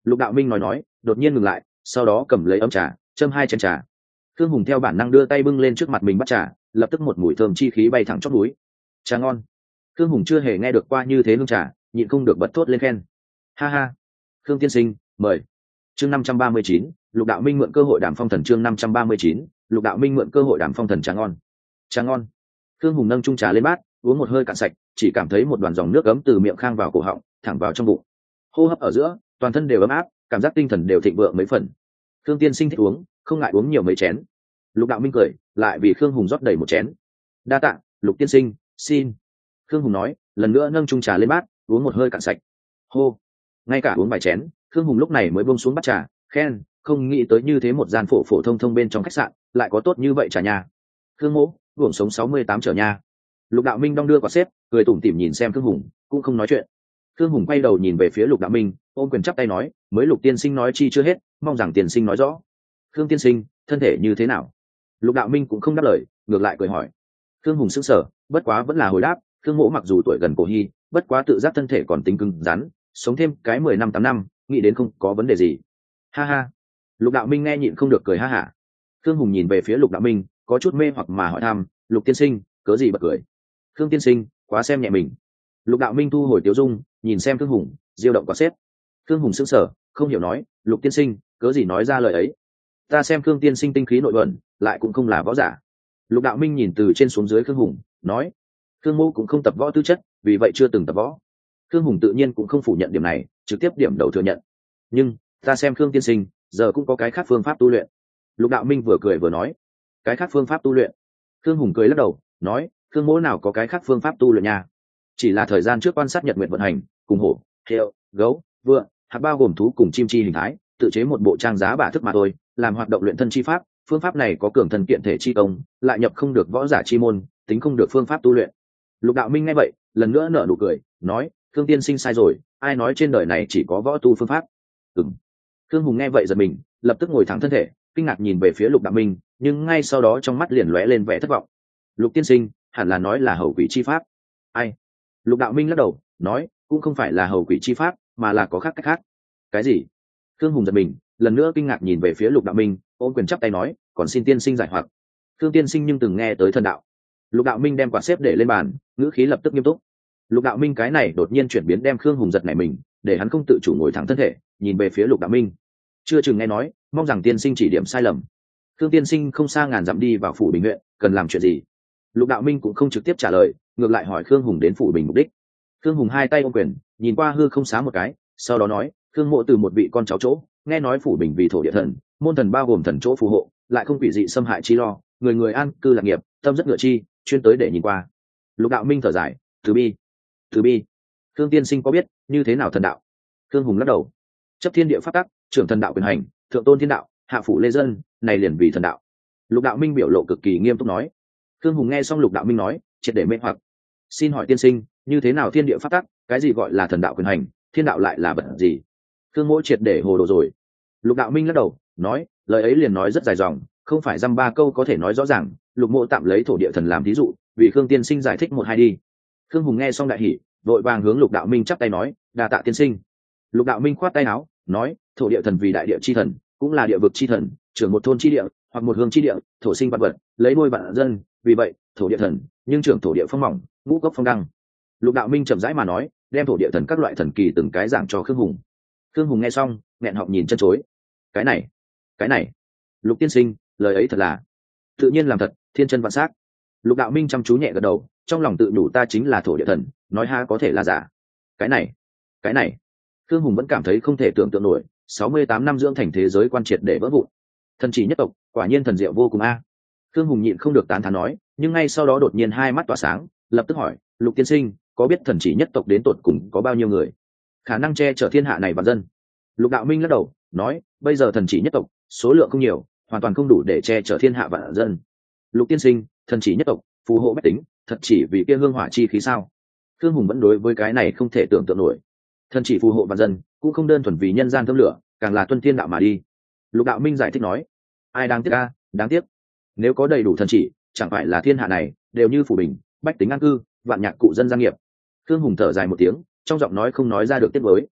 Lục đạo minh nói nói đột nhiên ngừng lại, sau đó cầm lấy ấm trà châm hai chén trà. Khương Hùng theo bản năng đưa tay bưng lên trước mặt mình bắt trà, lập tức một mùi thơm chi khí bay thẳng chót núi. Trà ngon. Khương Hùng chưa hề nghe được qua như thế hương trà, nhịn không được bật thốt lên khen. Ha ha. Khương tiên sinh mời. Chương năm trăm ba mươi chín, Lục đạo minh mượn cơ hội đàm phong thần. Chương năm trăm ba mươi chín, Lục đạo minh mượn cơ hội đàm phong thần. Trà ngon. Trà ngon. Khương Hùng nâng chung trà lên bát, uống một hơi cạn sạch, chỉ cảm thấy một đoàn dòng nước ấm từ miệng khang vào cổ họng, thẳng vào trong bụng. Hô hấp ở giữa, toàn thân đều ấm áp, cảm giác tinh thần đều thịnh vượng mấy phần. Khương tiên sinh thích uống, không ngại uống nhiều mấy chén. Lục đạo minh cười, lại vì Khương Hùng rót đầy một chén. Đa tạ, Lục tiên sinh, xin. Khương Hùng nói, lần nữa nâng chung trà lên bát, uống một hơi cạn sạch. Hô. Ngay cả uống vài chén, Khương Hùng lúc này mới buông xuống bát trà, khen, không nghĩ tới như thế một gian phổ phổ thông thông bên trong khách sạn, lại có tốt như vậy trà nhà. Khương mỗ, uổng sống sáu mươi tám trở nha. Lục đạo minh đong đưa quả xếp, cười tủm tỉm nhìn xem Khương Hùng, cũng không nói chuyện. Khương Hùng quay đầu nhìn về phía Lục đạo minh, ôm quyền chắp tay nói, mới Lục tiên sinh nói chi chưa hết, mong rằng tiên sinh nói rõ. Khương tiên sinh, thân thể như thế nào? Lục đạo minh cũng không đáp lời, ngược lại cười hỏi. Khương Hùng sững sờ, bất quá vẫn là hồi đáp, Khương mỗ mặc dù tuổi gần cổ hy, bất quá tự giác thân thể còn tính cứng rắn, sống thêm cái mười năm tám năm, nghĩ đến không có vấn đề gì. Ha ha. Lục đạo minh nghe nhịn không được cười ha hả. Khương Hùng nhìn về phía Lục đạo minh, có chút mê hoặc mà hỏi thăm, Lục tiên sinh, cớ gì bật cười? Khương tiên sinh, quá xem nhẹ mình. Lục đạo minh thu hồi tiếu dung, nhìn xem Khương Hùng, diêu động quả xếp. Khương Hùng sững sờ, không hiểu nói, Lục tiên sinh, cớ gì nói ra lời ấy? Ta xem Khương tiên sinh tinh khí nội luận, lại cũng không là võ giả. Lục đạo minh nhìn từ trên xuống dưới Khương Hùng, nói, Khương mô cũng không tập võ tư chất, vì vậy chưa từng tập võ. Khương Hùng tự nhiên cũng không phủ nhận điểm này, trực tiếp điểm đầu thừa nhận. Nhưng ta xem Khương tiên sinh giờ cũng có cái khác phương pháp tu luyện. Lục đạo minh vừa cười vừa nói, cái khác phương pháp tu luyện? Khương Hùng cười lắc đầu, nói, Khương mỗ nào có cái khác phương pháp tu luyện nha, chỉ là thời gian trước quan sát nhật nguyện vận hành, cùng hổ, heo, gấu, vượn, hạt bao gồm thú cùng chim chi hình thái, tự chế một bộ trang giá bả thức mà thôi, làm hoạt động luyện thân chi pháp. Phương pháp này có cường thân kiện thể chi công, lại nhập không được võ giả chi môn, tính không được phương pháp tu luyện. Lục đạo minh nghe vậy, lần nữa nở nụ cười, nói, Khương tiên sinh sai rồi, ai nói trên đời này chỉ có võ tu phương pháp? Ừm. Khương Hùng nghe vậy giật mình, lập tức ngồi thẳng thân thể, kinh ngạc nhìn về phía Lục đạo minh, nhưng ngay sau đó trong mắt liền lóe lên vẻ thất vọng. Lục tiên sinh, hẳn là nói là hầu quỷ chi pháp. Ai? Lục đạo minh lắc đầu, nói, cũng không phải là hầu quỷ chi pháp, mà là có khác cách khác. Cái gì? Khương Hùng giật mình, lần nữa kinh ngạc nhìn về phía Lục đạo minh, ôm quyền chắp tay nói, còn xin tiên sinh giải hoặc. Khương tiên sinh nhưng từng nghe tới thần đạo? Lục đạo minh đem quạt xếp để lên bàn, ngữ khí lập tức nghiêm túc. Lục đạo minh cái này đột nhiên chuyển biến đem Khương Hùng giật nảy mình, để hắn không tự chủ ngồi thẳng thân thể, nhìn về phía Lục đạo minh. Chưa chừng nghe nói, mong rằng tiên sinh chỉ điểm sai lầm. Khương tiên sinh không xa ngàn dặm đi vào phủ Bình huyện, cần làm chuyện gì? Lục đạo minh cũng không trực tiếp trả lời, ngược lại hỏi Khương Hùng đến phủ Bình mục đích. Khương Hùng hai tay ôm quyền, nhìn qua hư không xá một cái, sau đó nói, Khương mộ từ một vị con cháu chỗ, nghe nói phủ Bình vì thổ địa thần, môn thần bao gồm thần chỗ phù hộ, lại không quỷ dị xâm hại chi lo, người người an cư lạc nghiệp, tâm rất ngựa chi, chuyên tới để nhìn qua. Lục đạo minh thở dài, từ bi, từ bi. Khương tiên sinh có biết như thế nào thần đạo? Khương Hùng lắc đầu, chấp thiên địa pháp tắc, trưởng thần đạo quyền hành, thượng tôn thiên đạo, hạ phủ lê dân, này liền vì thần đạo. Lục đạo minh biểu lộ cực kỳ nghiêm túc nói. Khương Hùng nghe xong Lục đạo minh nói, triệt để mê hoặc. Xin hỏi tiên sinh, như thế nào thiên địa pháp tắc, cái gì gọi là thần đạo quyền hành, thiên đạo lại là vật gì? Khương mỗ triệt để hồ đồ rồi. Lục đạo minh lắc đầu, nói, lời ấy liền nói rất dài dòng, không phải dăm ba câu có thể nói rõ ràng. Lục mộ tạm lấy thổ địa thần làm thí dụ, vì Khương tiên sinh giải thích một hai đi. Khương Hùng nghe xong đại hỉ, vội vàng hướng Lục đạo minh chắp tay nói, đa tạ tiên sinh. Lục đạo minh khoát tay áo, nói, thổ địa thần vì đại địa chi thần, cũng là địa vực chi thần, trưởng một thôn chi địa hoặc một hương chi địa, thổ sinh vạn vật, lấy nuôi vạn dân, vì vậy thổ địa thần, nhưng trưởng thổ địa phong mỏng, ngũ cốc phong đăng. Lục đạo minh chậm rãi mà nói, đem thổ địa thần các loại thần kỳ từng cái giảng cho Khương Hùng. Khương Hùng nghe xong, nghẹn họng nhìn chân chối. Cái này, cái này, Lục tiên sinh, lời ấy thật là tự nhiên làm thật, thiên chân vạn sắc. Lục đạo minh chăm chú nhẹ gật đầu, trong lòng tự nhủ ta chính là thổ địa thần, nói ha có thể là giả. Cái này, cái này, Khương Hùng vẫn cảm thấy không thể tưởng tượng nổi, sáu mươi tám năm dưỡng thành thế giới quan triệt để vỡ vụn. Thần chỉ nhất tộc, quả nhiên thần diệu vô cùng a. Khương Hùng nhịn không được tán thán nói, nhưng ngay sau đó đột nhiên hai mắt tỏa sáng, lập tức hỏi, Lục tiên sinh, có biết thần chỉ nhất tộc đến tột cùng có bao nhiêu người, khả năng che chở thiên hạ này vạn dân? Lục đạo minh lắc đầu, nói, bây giờ thần chỉ nhất tộc số lượng không nhiều, hoàn toàn không đủ để che chở thiên hạ vạn dân. Lục tiên sinh, thần chỉ nhất tộc phù hộ bách tính, thật chỉ vì kia hương hỏa chi khí sao? Khương Hùng vẫn đối với cái này không thể tưởng tượng nổi. Thần chỉ phù hộ vạn dân, cũng không đơn thuần vì nhân gian thơm lửa, càng là tuân thiên đạo mà đi. Lục đạo minh giải thích nói, ai đáng tiếc a, đáng tiếc. Nếu có đầy đủ thần chỉ, chẳng phải là thiên hạ này đều như phủ bình, bách tính an cư, vạn nhạc cụ dân gia nghiệp. Khương Hùng thở dài một tiếng, trong giọng nói không nói ra được tiếc với.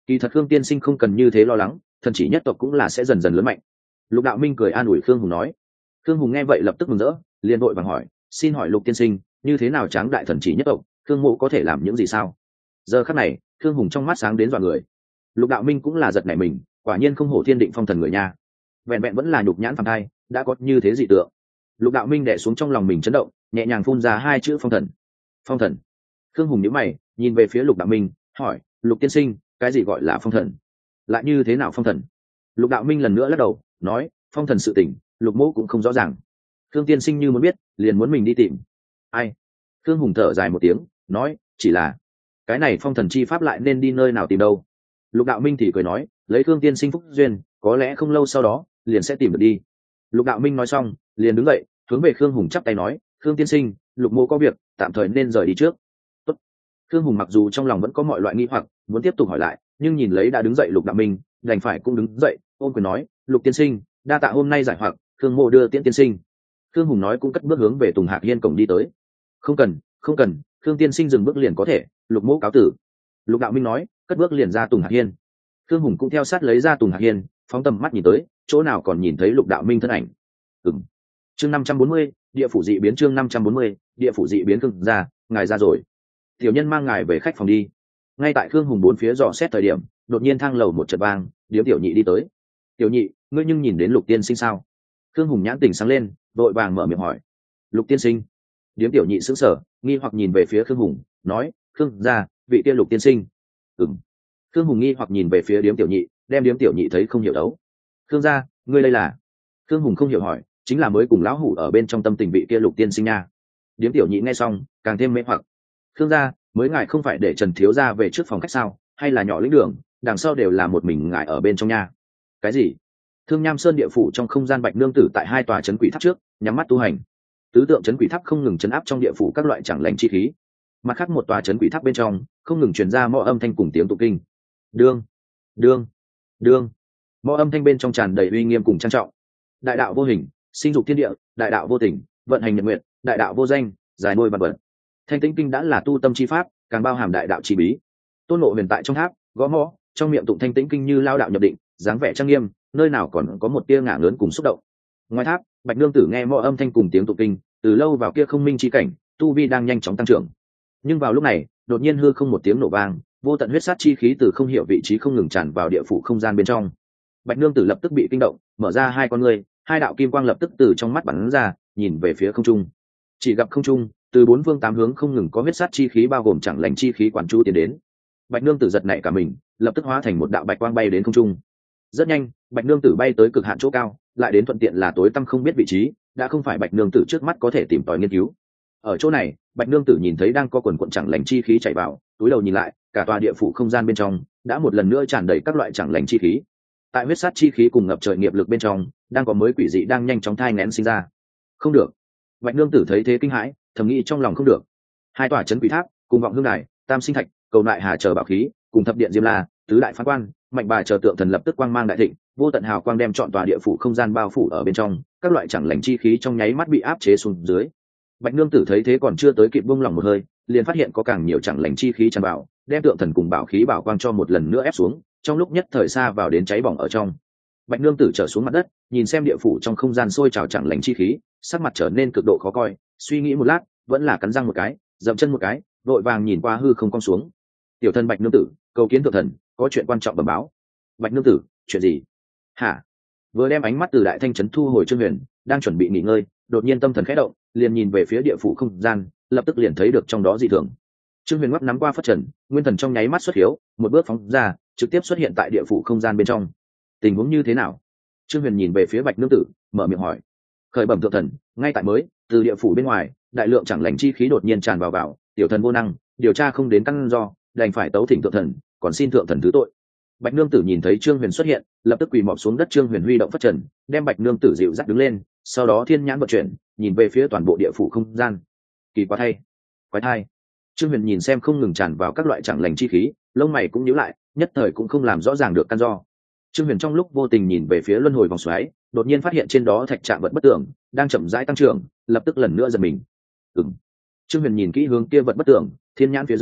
Kỳ thật Khương tiên sinh không cần như thế lo lắng, thần chỉ nhất tộc cũng là sẽ dần dần lớn mạnh. Lục đạo minh cười an ủi Khương Hùng nói. Khương Hùng nghe vậy lập tức mừng rỡ, liền vội vàng hỏi, xin hỏi Lục tiên sinh, như thế nào tráng đại thần chỉ nhất tộc, Khương mộ có thể làm những gì sao? Giờ khắc này Khương Hùng trong mắt sáng đến dọa người. Lục đạo minh cũng là giật nảy mình, quả nhiên không hổ thiên định phong thần người nha, vẹn vẹn vẫn là nhục nhãn phàm thai đã có như thế dị tượng. Lục đạo minh đè xuống trong lòng mình chấn động, nhẹ nhàng phun ra hai chữ phong thần. Phong thần. Khương Hùng nhíu mày nhìn về phía Lục đạo minh, hỏi, Lục tiên sinh, cái gì gọi là phong thần? Lại như thế nào phong thần? Lục đạo minh lần nữa lắc đầu nói, phong thần sự tình Lục mỗ cũng không rõ ràng. Khương tiên sinh như muốn biết liền muốn mình đi tìm. Ai? Khương Hùng thở dài một tiếng nói, chỉ là cái này phong thần chi pháp lại nên đi nơi nào tìm đâu? Lục đạo minh thì cười nói, lấy Khương tiên sinh phúc duyên, có lẽ không lâu sau đó liền sẽ tìm được đi. Lục đạo minh nói xong liền đứng dậy hướng về Khương Hùng chắp tay nói, Khương tiên sinh, Lục mô có việc tạm thời nên rời đi trước. Tốt. Khương Hùng mặc dù trong lòng vẫn có mọi loại nghi hoặc muốn tiếp tục hỏi lại, nhưng nhìn lấy đã đứng dậy Lục đạo minh đành phải cũng đứng dậy ôm quyền nói, Lục tiên sinh, đa tạ hôm nay giải hoặc, Khương mô đưa tiễn tiên sinh. Khương Hùng nói cũng cất bước hướng về Tùng Hạc Hiên cổng đi tới. Không cần, không cần, Khương tiên sinh dừng bước liền có thể, Lục mô cáo tử. Lục đạo minh nói, cất bước liền ra Tùng Hạc Hiên. Khương Hùng cũng theo sát lấy ra Tùng Hạc Hiên, phóng tầm mắt nhìn tới, chỗ nào còn nhìn thấy Lục đạo minh thân ảnh. Ừm. Chương năm trăm bốn mươi, địa phủ dị biến chương năm trăm bốn mươi, địa phủ dị biến Khương ra, ngài ra rồi. Tiểu nhân mang ngài về khách phòng đi. Ngay tại Khương Hùng bốn phía dò xét thời điểm, đột nhiên thang lầu một trận vang, điếm tiểu nhị đi tới. Tiểu nhị, ngươi nhưng nhìn đến Lục tiên sinh sao? Khương Hùng nhãn tỉnh sáng lên, vội vàng mở miệng hỏi. Lục tiên sinh? Điếm tiểu nhị sững sờ, nghi hoặc nhìn về phía Khương Hùng, nói, Khương gia, vị kia Lục tiên sinh. Ừm. Khương Hùng nghi hoặc nhìn về phía điếm tiểu nhị, đem điếm tiểu nhị thấy không hiểu đấu. Khương gia, ngươi đây là? Khương Hùng không hiểu hỏi, chính là mới cùng lão hủ ở bên trong tâm tình vị kia Lục tiên sinh nha. Điếm tiểu nhị nghe xong càng thêm mê hoặc. Khương gia, mới ngài không phải để Trần thiếu gia về trước phòng khách sao, hay là nhỏ lĩnh đường, đằng sau đều là một mình ngài ở bên trong nha? Cái gì? Thương Nham Sơn địa phủ trong không gian Bạch nương tử tại hai tòa trấn quỷ tháp trước nhắm mắt tu hành. Tứ tượng trấn quỷ tháp không ngừng chấn áp trong địa phủ các loại chẳng lành chi khí. Mặt khác một tòa trấn quỷ tháp bên trong không ngừng truyền ra mõ âm thanh cùng tiếng tụng kinh. Đương, đương, đương. Mõ âm thanh bên trong tràn đầy uy nghiêm cùng trang trọng. Đại đạo vô hình, sinh dục thiên địa, đại đạo vô tình, vận hành nhật nguyện, đại đạo vô danh, giải nuôi vạn vật. Thanh tĩnh kinh đã là tu tâm chi pháp, càng bao hàm đại đạo chi bí. Tôn Ngộ huyền tại trong tháp gõ mõ, trong miệng tụng thanh tĩnh kinh như lao đạo nhập định, dáng vẻ trang nghiêm, nơi nào còn có một tia ngả lớn cùng xúc động. Ngoài tháp, Bạch nương tử nghe mõ âm thanh cùng tiếng tụng kinh, từ lâu vào kia không minh chi cảnh, tu vi đang nhanh chóng tăng trưởng. Nhưng vào lúc này, đột nhiên hư không một tiếng nổ vang, vô tận huyết sát chi khí từ không hiểu vị trí không ngừng tràn vào địa phủ không gian bên trong. Bạch nương tử lập tức bị kinh động, mở ra hai con ngươi, hai đạo kim quang lập tức từ trong mắt bắn ra, nhìn về phía không trung. Chỉ gặp không trung, từ bốn phương tám hướng không ngừng có huyết sát chi khí bao gồm chẳng lành chi khí quản chu tiến đến. Bạch nương tử giật nảy cả mình, lập tức hóa thành một đạo bạch quang bay đến không trung. Rất nhanh, Bạch nương tử bay tới cực hạn chỗ cao, lại đến thuận tiện là tối tăm không biết vị trí, đã không phải Bạch nương tử trước mắt có thể tìm tòi nghiên cứu. Ở chỗ này, Bạch nương tử nhìn thấy đang có quần quần chẳng lành chi khí chảy vào, túi đầu nhìn lại, cả tòa địa phủ không gian bên trong đã một lần nữa tràn đầy các loại chẳng lành chi khí. Tại huyết sát chi khí cùng ngập trời nghiệp lực bên trong, đang có mới quỷ dị đang nhanh chóng thai nghén sinh ra. Không được. Bạch nương tử thấy thế kinh hãi, thầm nghĩ trong lòng không được. Hai tòa trấn quỷ tháp, cùng vọng hương đài, tam sinh thạch, cầu lại hà chờ bảo khí, cùng thập điện diêm la, tứ đại phán quan, mạnh bà chờ tượng thần lập tức quang mang đại thịnh, vô tận hào quang đem trọn tòa địa phủ không gian bao phủ ở bên trong, các loại chẳng lành chi khí trong nháy mắt bị áp chế xuống dưới. Bạch nương tử thấy thế còn chưa tới kịp buông lòng một hơi, liền phát hiện có càng nhiều chẳng lành chi khí tràn vào, đem tượng thần cùng bảo khí bảo quang cho một lần nữa ép xuống, trong lúc nhất thời xa vào đến cháy bỏng ở trong. Bạch nương tử trở xuống mặt đất, nhìn xem địa phủ trong không gian sôi trào chẳng lành chi khí, sắc mặt trở nên cực độ khó coi, suy nghĩ một lát, vẫn là cắn răng một cái, dậm chân một cái, vội vàng nhìn qua hư không cong xuống. Tiểu thân Bạch nương tử, cầu kiến thượng thần, có chuyện quan trọng bẩm báo. Bạch nương tử, chuyện gì? Hả? Vừa đem ánh mắt từ đại thanh trấn thu hồi Trương Huyền, đang chuẩn bị nghỉ ngơi, đột nhiên tâm thần khẽ động, liền nhìn về phía địa phủ không gian, lập tức liền thấy được trong đó dị thường. Trương Huyền ngóc nắm qua phất trần, nguyên thần trong nháy mắt xuất hiếu, một bước phóng ra, trực tiếp xuất hiện tại địa phủ không gian bên trong. Tình huống như thế nào? Trương Huyền nhìn về phía Bạch nương tử, mở miệng hỏi. Khởi bẩm thượng thần, ngay tại mới, từ địa phủ bên ngoài, đại lượng chẳng lành chi khí đột nhiên tràn vào vào, tiểu thần vô năng, điều tra không đến căn do, đành phải tấu thỉnh thượng thần, còn xin thượng thần thứ tội. Bạch nương tử nhìn thấy Trương Huyền xuất hiện, lập tức quỳ mọp xuống đất. Trương Huyền huy động phất trần, đem Bạch nương tử dịu dắt đứng lên, sau đó thiên nhãn vận chuyển, nhìn về phía toàn bộ địa phủ không gian. Kỳ quá thay, quái thai. Trương Huyền nhìn xem không ngừng tràn vào các loại chẳng lành chi khí, lông mày cũng nhíu lại, nhất thời cũng không làm rõ ràng được căn do. Trương Huyền trong lúc vô tình nhìn về phía luân hồi vòng xoáy, đột nhiên phát hiện trên đó thạch trạng vật bất tưởng đang chậm rãi tăng trưởng, lập tức lần nữa giật mình. Ừm. Trương Huyền nhìn kỹ hướng kia vật bất tưởng, thiên nhãn phía dưới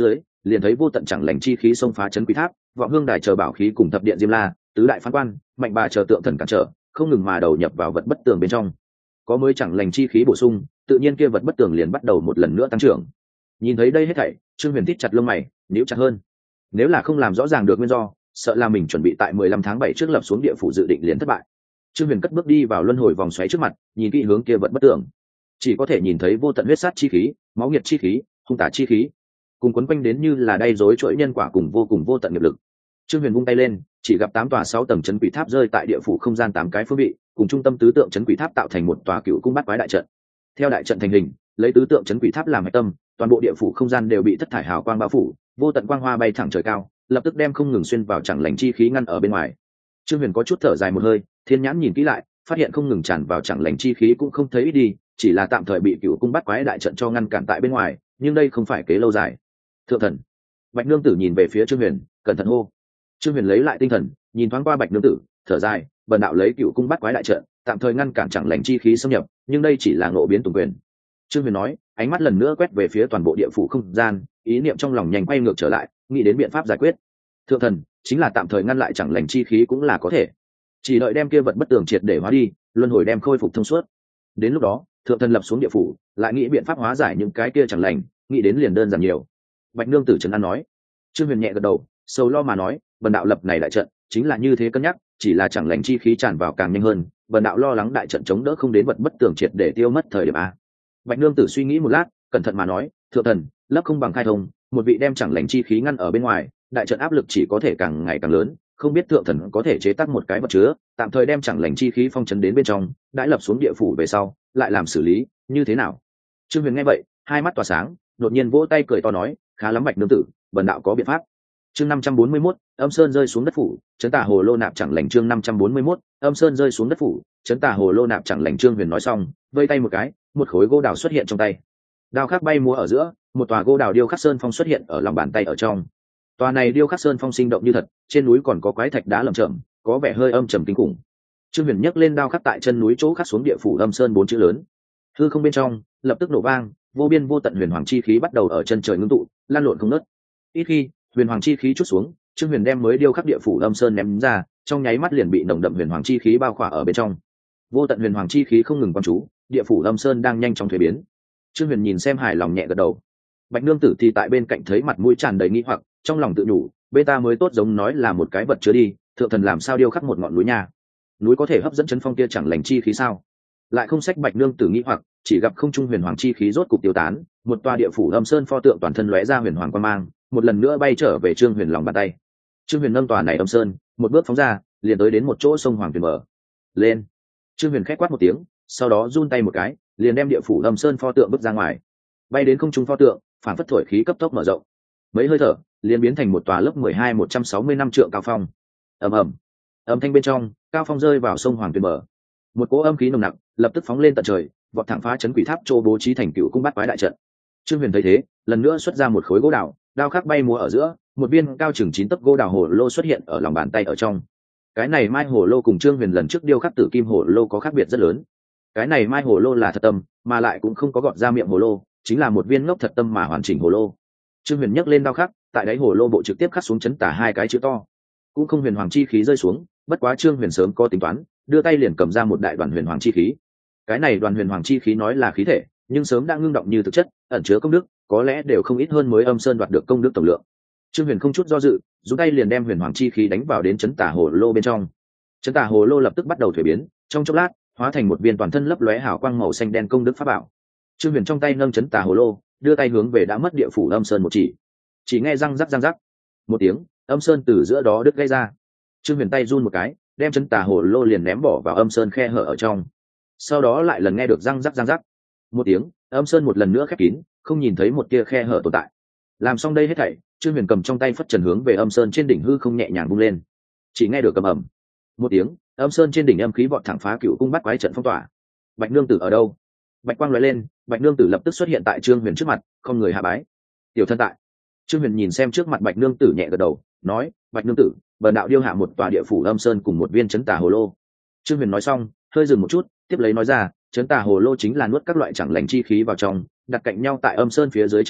liền thấy vô tận chẳng lành chi khí xông phá chấn quý tháp, vọng hương đài chờ bảo khí cùng thập điện diêm la, tứ đại phán quan, mạnh bà chờ tượng thần cản trở, không ngừng mà đầu nhập vào vật bất tường bên trong. Có mới chẳng lành chi khí bổ sung, tự nhiên kia vật bất tường liền bắt đầu một lần nữa tăng trưởng. Nhìn thấy đây hết thảy, Trương Huyền thít chặt lông mày, nhíu chặt hơn. Nếu là không làm rõ ràng được nguyên do, sợ là mình chuẩn bị tại mười lăm tháng bảy trước lập xuống địa phủ dự định liền thất bại. Trương Huyền cất bước đi vào luân hồi vòng xoáy trước mặt, nhìn kỹ hướng kia vật bất tường, chỉ có thể nhìn thấy vô tận huyết sát chi khí, máu nhiệt chi khí, hung tả chi khí, cùng quấn quanh đến như là đay rối chuỗi nhân quả cùng vô cùng vô tận nghiệp lực. Trương Huyền vung tay lên, chỉ gặp tám tòa sáu tầng chấn quỷ tháp rơi tại địa phủ không gian tám cái phương vị, cùng trung tâm tứ tượng chấn quỷ tháp tạo thành một tòa cựu cung bát quái đại trận. Theo đại trận thành hình, lấy tứ tượng chấn quỷ tháp làm hạch tâm, toàn bộ địa phủ không gian đều bị thất thải hào quang bao phủ, vô tận quang hoa bay thẳng trời cao, lập tức đem không ngừng xuyên vào chẳng lành chi khí ngăn ở bên ngoài. Trương Huyền có chút thở dài một hơi, thiên nhãn nhìn kỹ lại, phát hiện không ngừng tràn vào chẳng lành chi khí cũng không thấy ít đi, chỉ là tạm thời bị cựu cung bát quái đại trận cho ngăn cản tại bên ngoài, nhưng đây không phải kế lâu dài. Thượng thần, Bạch nương tử nhìn về phía Trương Huyền, cẩn thận hô. Trương Huyền lấy lại tinh thần, nhìn thoáng qua Bạch nương tử, thở dài, bần đạo lấy cựu cung bát quái đại trận, tạm thời ngăn cản chẳng lành chi khí xâm nhập, nhưng đây chỉ là ngộ biến tùng quyền. Trương Huyền nói, ánh mắt lần nữa quét về phía toàn bộ địa phủ không gian, ý niệm trong lòng nhanh quay ngược trở lại, nghĩ đến biện pháp giải quyết. Thượng thần, chính là tạm thời ngăn lại chẳng lành chi khí cũng là có thể, chỉ đợi đem kia vật bất tường triệt để hóa đi, luân hồi đem khôi phục thông suốt. Đến lúc đó, thượng thần lập xuống địa phủ, lại nghĩ biện pháp hóa giải những cái kia chẳng lành, nghĩ đến liền đơn giản nhiều. Bạch nương tử trấn an nói. Trương Huyền nhẹ gật đầu, sâu lo mà nói, bần đạo lập này đại trận chính là như thế cân nhắc, chỉ là chẳng lành chi khí tràn vào càng nhanh hơn, bần đạo lo lắng đại trận chống đỡ không đến vật bất tường triệt để tiêu mất thời điểm a. Bạch nương tử suy nghĩ một lát, cẩn thận mà nói, thượng thần, lấp không bằng khai thông, một vị đem chẳng lành chi khí ngăn ở bên ngoài, đại trận áp lực chỉ có thể càng ngày càng lớn, không biết thượng thần có thể chế tác một cái vật chứa, tạm thời đem chẳng lành chi khí phong trấn đến bên trong, đã lập xuống địa phủ về sau, lại làm xử lý, như thế nào? Trương Huyền nghe vậy, hai mắt tỏa sáng, đột nhiên vỗ tay cười to nói, khá lắm Bạch nương tử, bần đạo có biện pháp. Chương năm trăm bốn mươi mốt, âm sơn rơi xuống đất phủ, chấn tà hồ lô nạp chẳng lành. Chương năm trăm bốn mươi mốt, âm sơn rơi xuống đất phủ, chấn tà hồ lô nạp chẳng lành. Trương Huyền nói xong, vây tay một cái, một khối gỗ đào xuất hiện trong tay. Đao khắc bay múa ở giữa, một tòa gỗ đào điêu khắc sơn phong xuất hiện ở lòng bàn tay ở trong. Tòa này điêu khắc sơn phong sinh động như thật, trên núi còn có quái thạch đá lởm chởm, có vẻ hơi âm trầm kinh khủng. Trương Huyền nhấc lên đao khắc tại chân núi chỗ khắc xuống địa phủ âm sơn bốn chữ lớn. Hư không bên trong lập tức nổ vang, vô biên vô tận huyền hoàng chi khí bắt đầu ở chân trời ngưng tụ, lan lộn không ngớt. Ít khi huyền hoàng chi khí chút xuống, Trương Huyền đem mới điêu khắc địa phủ âm sơn ném ra, trong nháy mắt liền bị nồng đậm huyền hoàng chi khí bao khỏa ở bên trong. Vô tận huyền hoàng chi khí không ngừng quán chú, địa phủ âm sơn đang nhanh chóng thay biến. Trương Huyền nhìn xem hài lòng nhẹ gật đầu. Bạch nương tử thì tại bên cạnh thấy mặt mũi tràn đầy nghi hoặc, trong lòng tự nhủ, bê ta mới tốt giống nói là một cái vật chứa đi, thượng thần làm sao điêu khắc một ngọn núi nha? Núi có thể hấp dẫn chấn phong kia chẳng lành chi khí sao? Lại không sách Bạch nương tử nghi hoặc, chỉ gặp không trung huyền hoàng chi khí rốt cục tiêu tán, một tòa địa phủ âm sơn pho tượng toàn thân lóe ra huyền hoàng quang mang, một lần nữa bay trở về Trương Huyền lòng bàn tay. Trương Huyền nâng tòa này âm sơn, một bước phóng ra, liền tới đến một chỗ sông hoàng tuyền mở. Lên! Trương Huyền khét quát một tiếng, sau đó run tay một cái, liền đem địa phủ âm sơn pho tượng bước ra ngoài, bay đến không trung pho tượng, phản phất thổi khí cấp tốc mở rộng, mấy hơi thở liền biến thành một tòa lớp mười hai một trăm sáu mươi năm trượng cao phong. Ầm ầm, âm thanh bên trong, cao phong rơi vào sông hoàng tuyền mở, một cỗ âm khí nồng nặc lập tức phóng lên tận trời, vọt thẳng phá chấn quỷ tháp chỗ bố trí thành cựu cung bát quái đại trận. Trương Huyền thấy thế, lần nữa xuất ra một khối gỗ đào, đao khắc bay múa ở giữa, một viên cao chừng chín tấc gỗ đào hồ lô xuất hiện ở lòng bàn tay ở trong. Cái này mai hồ lô cùng Trương Huyền lần trước điêu khắc tử kim hồ lô có khác biệt rất lớn. Cái này mai hồ lô là thật tâm, mà lại cũng không có gọt ra miệng hồ lô, chính là một viên ngốc thật tâm mà hoàn chỉnh hồ lô. Trương Huyền nhấc lên đao khắc, tại đáy hồ lô bộ trực tiếp khắc xuống chấn tả hai cái chữ to. Cũng không huyền hoàng chi khí rơi xuống, bất quá Trương Huyền sớm có tính toán, đưa tay liền cầm ra một đại đoàn huyền hoàng chi khí. Cái này đoàn huyền hoàng chi khí nói là khí thể, nhưng sớm đã ngưng động như thực chất, ẩn chứa công đức, có lẽ đều không ít hơn mới âm sơn đoạt được công đức tổng lượng. Trương Huyền không chút do dự, dùng tay liền đem huyền hoàng chi khí đánh vào đến chấn tả hồ lô bên trong. Chấn tả hồ lô lập tức bắt đầu thuế biến, trong chốc lát hóa thành một viên toàn thân lấp lóe hào quang màu xanh đen công đức pháp bảo. Trương Huyền trong tay nâng chấn tả hồ lô, đưa tay hướng về đã mất địa phủ âm sơn một chỉ, chỉ nghe răng rắc răng rắc một tiếng, âm sơn từ giữa đó đứt gãy ra. Trương Huyền tay run một cái, đem chấn tả hồ lô liền ném bỏ vào âm sơn khe hở ở trong. Sau đó lại lần nghe được răng rắc răng rắc một tiếng, âm sơn một lần nữa khép kín, không nhìn thấy một tia khe hở tồn tại. Làm xong đây hết thảy, Trương Huyền cầm trong tay phất trần hướng về âm sơn trên đỉnh hư không nhẹ nhàng vung lên, chỉ nghe được cầm ầm một tiếng, âm sơn trên đỉnh âm khí vọt thẳng phá cựu cung bắt quái trận phong tỏa. Bạch nương tử ở đâu? Bạch quang lóe lên, Bạch nương tử lập tức xuất hiện tại Trương Huyền trước mặt, không người hạ bái. Tiểu thân tại. Trương Huyền nhìn xem trước mặt Bạch nương tử nhẹ gật đầu, nói, Bạch nương tử, bần đạo điêu hạ một tòa địa phủ âm sơn cùng một viên chấn tà hồ lô. Trương Huyền nói xong, hơi dừng một chút, tiếp lấy nói ra, chấn tà hồ lô chính là nuốt các loại chẳng lành chi khí vào trong, đặt cạnh nhau tại âm sơn phía dưới chấn áp,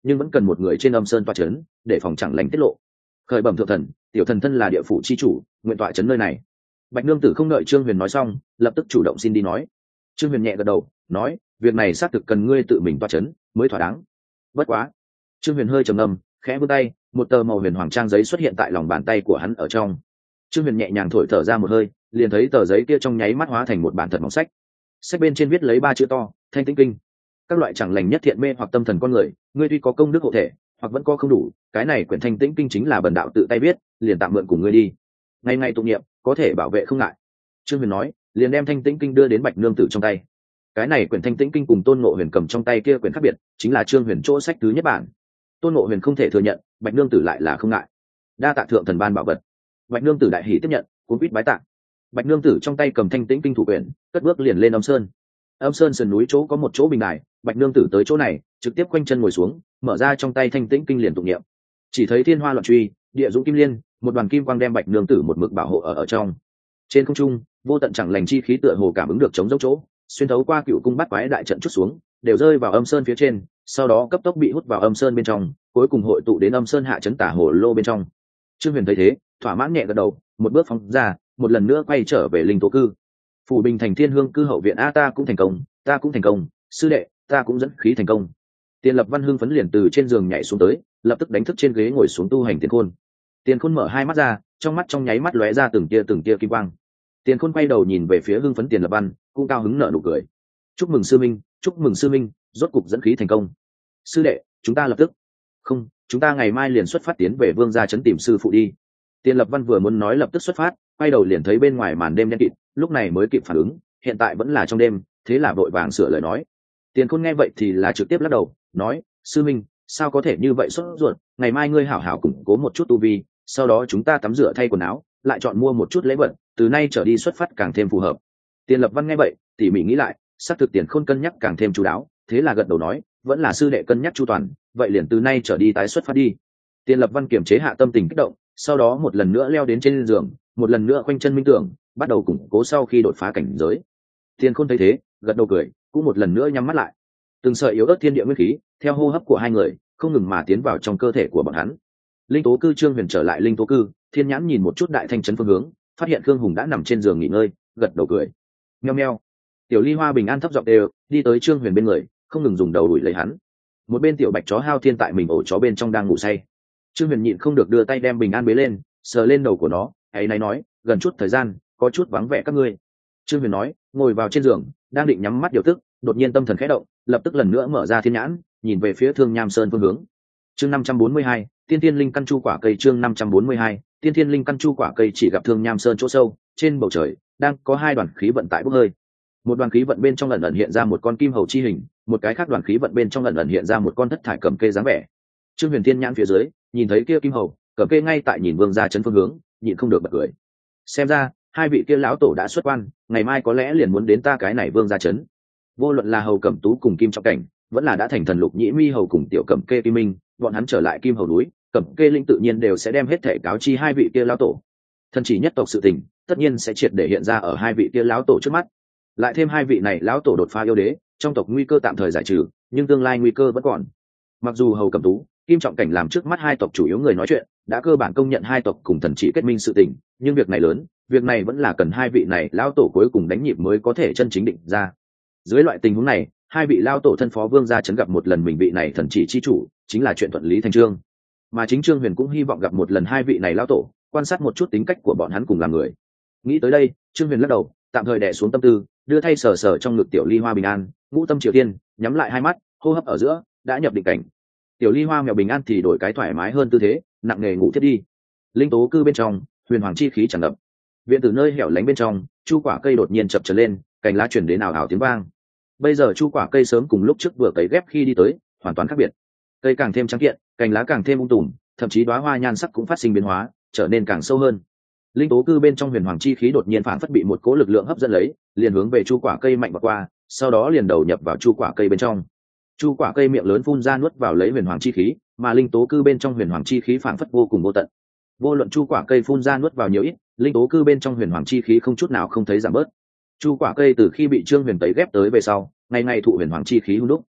nhưng vẫn cần một người trên âm sơn tọa chấn để phòng chẳng lành tiết lộ. Khởi bẩm thượng thần, tiểu thần thân là địa phủ chi chủ, nguyện tọa chấn nơi này. Bạch nương tử không đợi Trương Huyền nói xong, lập tức chủ động xin đi nói. Trương Huyền nhẹ gật đầu, nói, việc này xác thực cần ngươi tự mình tọa chấn mới thỏa đáng. Bất quá. Trương Huyền hơi trầm ngâm, khẽ vươn tay, một tờ màu huyền hoàng trang giấy xuất hiện tại lòng bàn tay của hắn ở trong. Trương Huyền nhẹ nhàng thổi thở ra một hơi, liền thấy tờ giấy kia trong nháy mắt hóa thành một bản thật mỏng sách. Sách bên trên viết lấy ba chữ to, Thanh Tĩnh Kinh. Các loại chẳng lành nhất thiện mê hoặc tâm thần con người, ngươi tuy có công đức hộ thể, hoặc vẫn có không đủ, cái này quyển Thanh Tĩnh Kinh chính là bần đạo tự tay viết, liền tạm mượn cùng ngươi đi. Ngày ngày tụng niệm, có thể bảo vệ không ngại. Trương Huyền nói, liền đem Thanh Tĩnh Kinh đưa đến Bạch nương tử trong tay. Cái này quyển Thanh Tĩnh Kinh cùng Tôn Ngộ Huyền cầm trong tay kia quyển khác biệt, chính là Trương Huyền chỗ sách thứ nhất bản. Tôn Ngộ Huyền không thể thừa nhận, Bạch nương tử lại là không ngại. Đa tạ thượng thần ban bảo vật. Bạch nương tử đại hỉ tiếp nhận, cuốn quýt bái tạ. Bạch nương tử trong tay cầm Thanh Tĩnh Kinh thủ quyển, cất bước liền lên âm sơn. Âm sơn sườn núi chỗ có một chỗ bình đài, Bạch nương tử tới chỗ này, trực tiếp quanh chân ngồi xuống, mở ra trong tay Thanh Tĩnh Kinh liền tụng niệm. Chỉ thấy thiên hoa loạn truy, địa dũng kim liên, một đoàn kim quang đem Bạch nương tử một mực bảo hộ ở ở trong. Trên không trung, vô tận chẳng lành chi khí tựa hồ cảm ứng được chống dốc chỗ, xuyên thấu qua cựu cung bắt quái đại trận chút xuống, đều rơi vào âm sơn phía trên, sau đó cấp tốc bị hút vào âm sơn bên trong, cuối cùng hội tụ đến âm sơn hạ chấn tả hồ lô bên trong. Trương Huyền thấy thế, thỏa mãn nhẹ gật đầu, một bước phóng ra, một lần nữa quay trở về linh tố cư. Phủ Bình thành Thiên Hương cư hậu viện, a ta cũng thành công, ta cũng thành công, sư đệ, ta cũng dẫn khí thành công. Tiền Lập Văn hưng phấn liền từ trên giường nhảy xuống tới, lập tức đánh thức trên ghế ngồi xuống tu hành Tiền Khôn. Tiền Khôn mở hai mắt ra, trong mắt trong nháy mắt lóe ra từng tia từng tia kim quang. Tiền Khôn quay đầu nhìn về phía hưng phấn Tiền Lập Văn, cũng cao hứng nở nụ cười. Chúc mừng sư minh, chúc mừng sư minh, rốt cục dẫn khí thành công. Sư đệ, chúng ta lập tức không, chúng ta ngày mai liền xuất phát tiến về Vương gia trấn tìm sư phụ đi. Tiền Lập Văn vừa muốn nói lập tức xuất phát, quay đầu liền thấy bên ngoài màn đêm đen kịt, lúc này mới kịp phản ứng, hiện tại vẫn là trong đêm, thế là vội vàng sửa lời nói. Tiền Khôn nghe vậy thì là trực tiếp lắc đầu, nói, sư minh, sao có thể như vậy sốt ruột, ngày mai ngươi hảo hảo củng cố một chút tu vi, sau đó chúng ta tắm rửa thay quần áo, lại chọn mua một chút lễ vật, từ nay trở đi xuất phát càng thêm phù hợp. Tiền Lập Văn nghe vậy, tỉ mỉ nghĩ lại, xác thực Tiền Khôn cân nhắc càng thêm chú đáo, thế là gật đầu nói, vẫn là sư đệ cân nhắc chu toàn, vậy liền từ nay trở đi tái xuất phát đi. Tiền Lập Văn kiềm chế hạ tâm tình kích động, sau đó một lần nữa leo đến trên giường, một lần nữa khoanh chân minh tưởng, bắt đầu củng cố sau khi đột phá cảnh giới. Tiền Khôn thấy thế, gật đầu cười, cũng một lần nữa nhắm mắt lại. Từng sợi yếu ớt thiên địa nguyên khí, theo hô hấp của hai người, không ngừng mà tiến vào trong cơ thể của bọn hắn. Linh tố cư Trương Huyền trở lại linh tố cư, thiên nhãn nhìn một chút đại thanh trấn phương hướng, phát hiện Khương Hùng đã nằm trên giường nghỉ ngơi, gật đầu cười. Meo meo. Tiểu Ly Hoa bình an thấp giọng đều, đi tới Trương Huyền bên người, không ngừng dùng đầu đuổi lấy hắn. Một bên tiểu bạch chó Hao Thiên tại mình ổ chó bên trong đang ngủ say. Trương Huyền nhịn không được đưa tay đem bình an bế lên, sờ lên đầu của nó, ấy náy nói, gần chút thời gian, có chút vắng vẻ các ngươi. Trương Huyền nói, ngồi vào trên giường, đang định nhắm mắt điều tức, đột nhiên tâm thần khẽ động, lập tức lần nữa mở ra thiên nhãn, nhìn về phía Thương Nham Sơn phương hướng. Chương năm trăm bốn mươi hai, Tiên Thiên Linh căn chu quả cây. Chương năm trăm bốn mươi hai, Tiên Thiên Linh căn chu quả cây. Chỉ gặp Thương Nham Sơn chỗ sâu, trên bầu trời đang có hai đoàn khí vận tại bốc hơi. Một đoàn khí vận bên trong ẩn ẩn hiện ra một con kim hầu chi hình, một cái khác đoàn khí vận bên trong ẩn ẩn hiện ra một con thất thải cầm kê dáng vẻ. Trương Huyền thiên nhãn phía dưới, nhìn thấy kia kim hầu cầm kê ngay tại nhìn Vương gia trấn phương hướng, nhịn không được bật cười. Xem ra hai vị kia lão tổ đã xuất quan, ngày mai có lẽ liền muốn đến ta cái này Vương gia trấn. Vô luận là hầu cẩm tú cùng kim trọng cảnh, vẫn là đã thành thần lục nhĩ mi hầu cùng tiểu cẩm kê kim minh, bọn hắn trở lại kim hầu núi, cẩm kê linh tự nhiên đều sẽ đem hết thể cáo chi hai vị kia lão tổ. Thần chỉ nhất tộc sự tình, tất nhiên sẽ triệt để hiện ra ở hai vị kia lão tổ trước mắt. Lại thêm hai vị này lão tổ đột phá yêu đế, trong tộc nguy cơ tạm thời giải trừ, nhưng tương lai nguy cơ vẫn còn. Mặc dù hầu cẩm tú, kim trọng cảnh làm trước mắt hai tộc chủ yếu người nói chuyện, đã cơ bản công nhận hai tộc cùng thần chỉ kết minh sự tình, nhưng việc này lớn, việc này vẫn là cần hai vị này lão tổ cuối cùng đánh nhịp mới có thể chân chính định ra. Dưới loại tình huống này, hai vị lão tổ thân phó Vương gia trấn gặp một lần mình vị này thần chỉ chi chủ, chính là chuyện thuận lý thành trương. Mà chính Trương Huyền cũng hy vọng gặp một lần hai vị này lão tổ, quan sát một chút tính cách của bọn hắn cùng làm người. Nghĩ tới đây, Trương Huyền lắc đầu, tạm thời đè xuống tâm tư, đưa thay sờ sờ trong ngực tiểu Ly Hoa bình an, ngũ tâm triều tiên, nhắm lại hai mắt, hô hấp ở giữa đã nhập định cảnh. Tiểu Ly Hoa mèo bình an thì đổi cái thoải mái hơn tư thế, nặng nề ngủ thiết đi. Linh tố cư bên trong, huyền hoàng chi khí tràn ngập. Viện từ nơi hẻo lánh bên trong, chu quả cây đột nhiên chập chờn lên, cành lá chuyển đến ảo ảo tiếng vang. Bây giờ chu quả cây sớm cùng lúc trước vừa cấy ghép khi đi tới, hoàn toàn khác biệt. Cây càng thêm trắng kiện, cành lá càng thêm ung tùm, thậm chí đóa hoa nhan sắc cũng phát sinh biến hóa, trở nên càng sâu hơn. Linh tố cư bên trong huyền hoàng chi khí đột nhiên phản phất bị một cỗ lực lượng hấp dẫn lấy, liền hướng về chu quả cây mạnh vào qua, sau đó liền đầu nhập vào chu quả cây bên trong. Chu quả cây miệng lớn phun ra nuốt vào lấy huyền hoàng chi khí, mà linh tố cư bên trong huyền hoàng chi khí phản phất vô cùng vô tận. Vô luận chu quả cây phun ra nuốt vào nhiều ít, linh tố cư bên trong huyền hoàng chi khí không chút nào không thấy giảm bớt. Chu quả cây từ khi bị Trương Huyền tấy ghép tới về sau, ngày ngày thụ huyền hoàng chi khí hung đúc.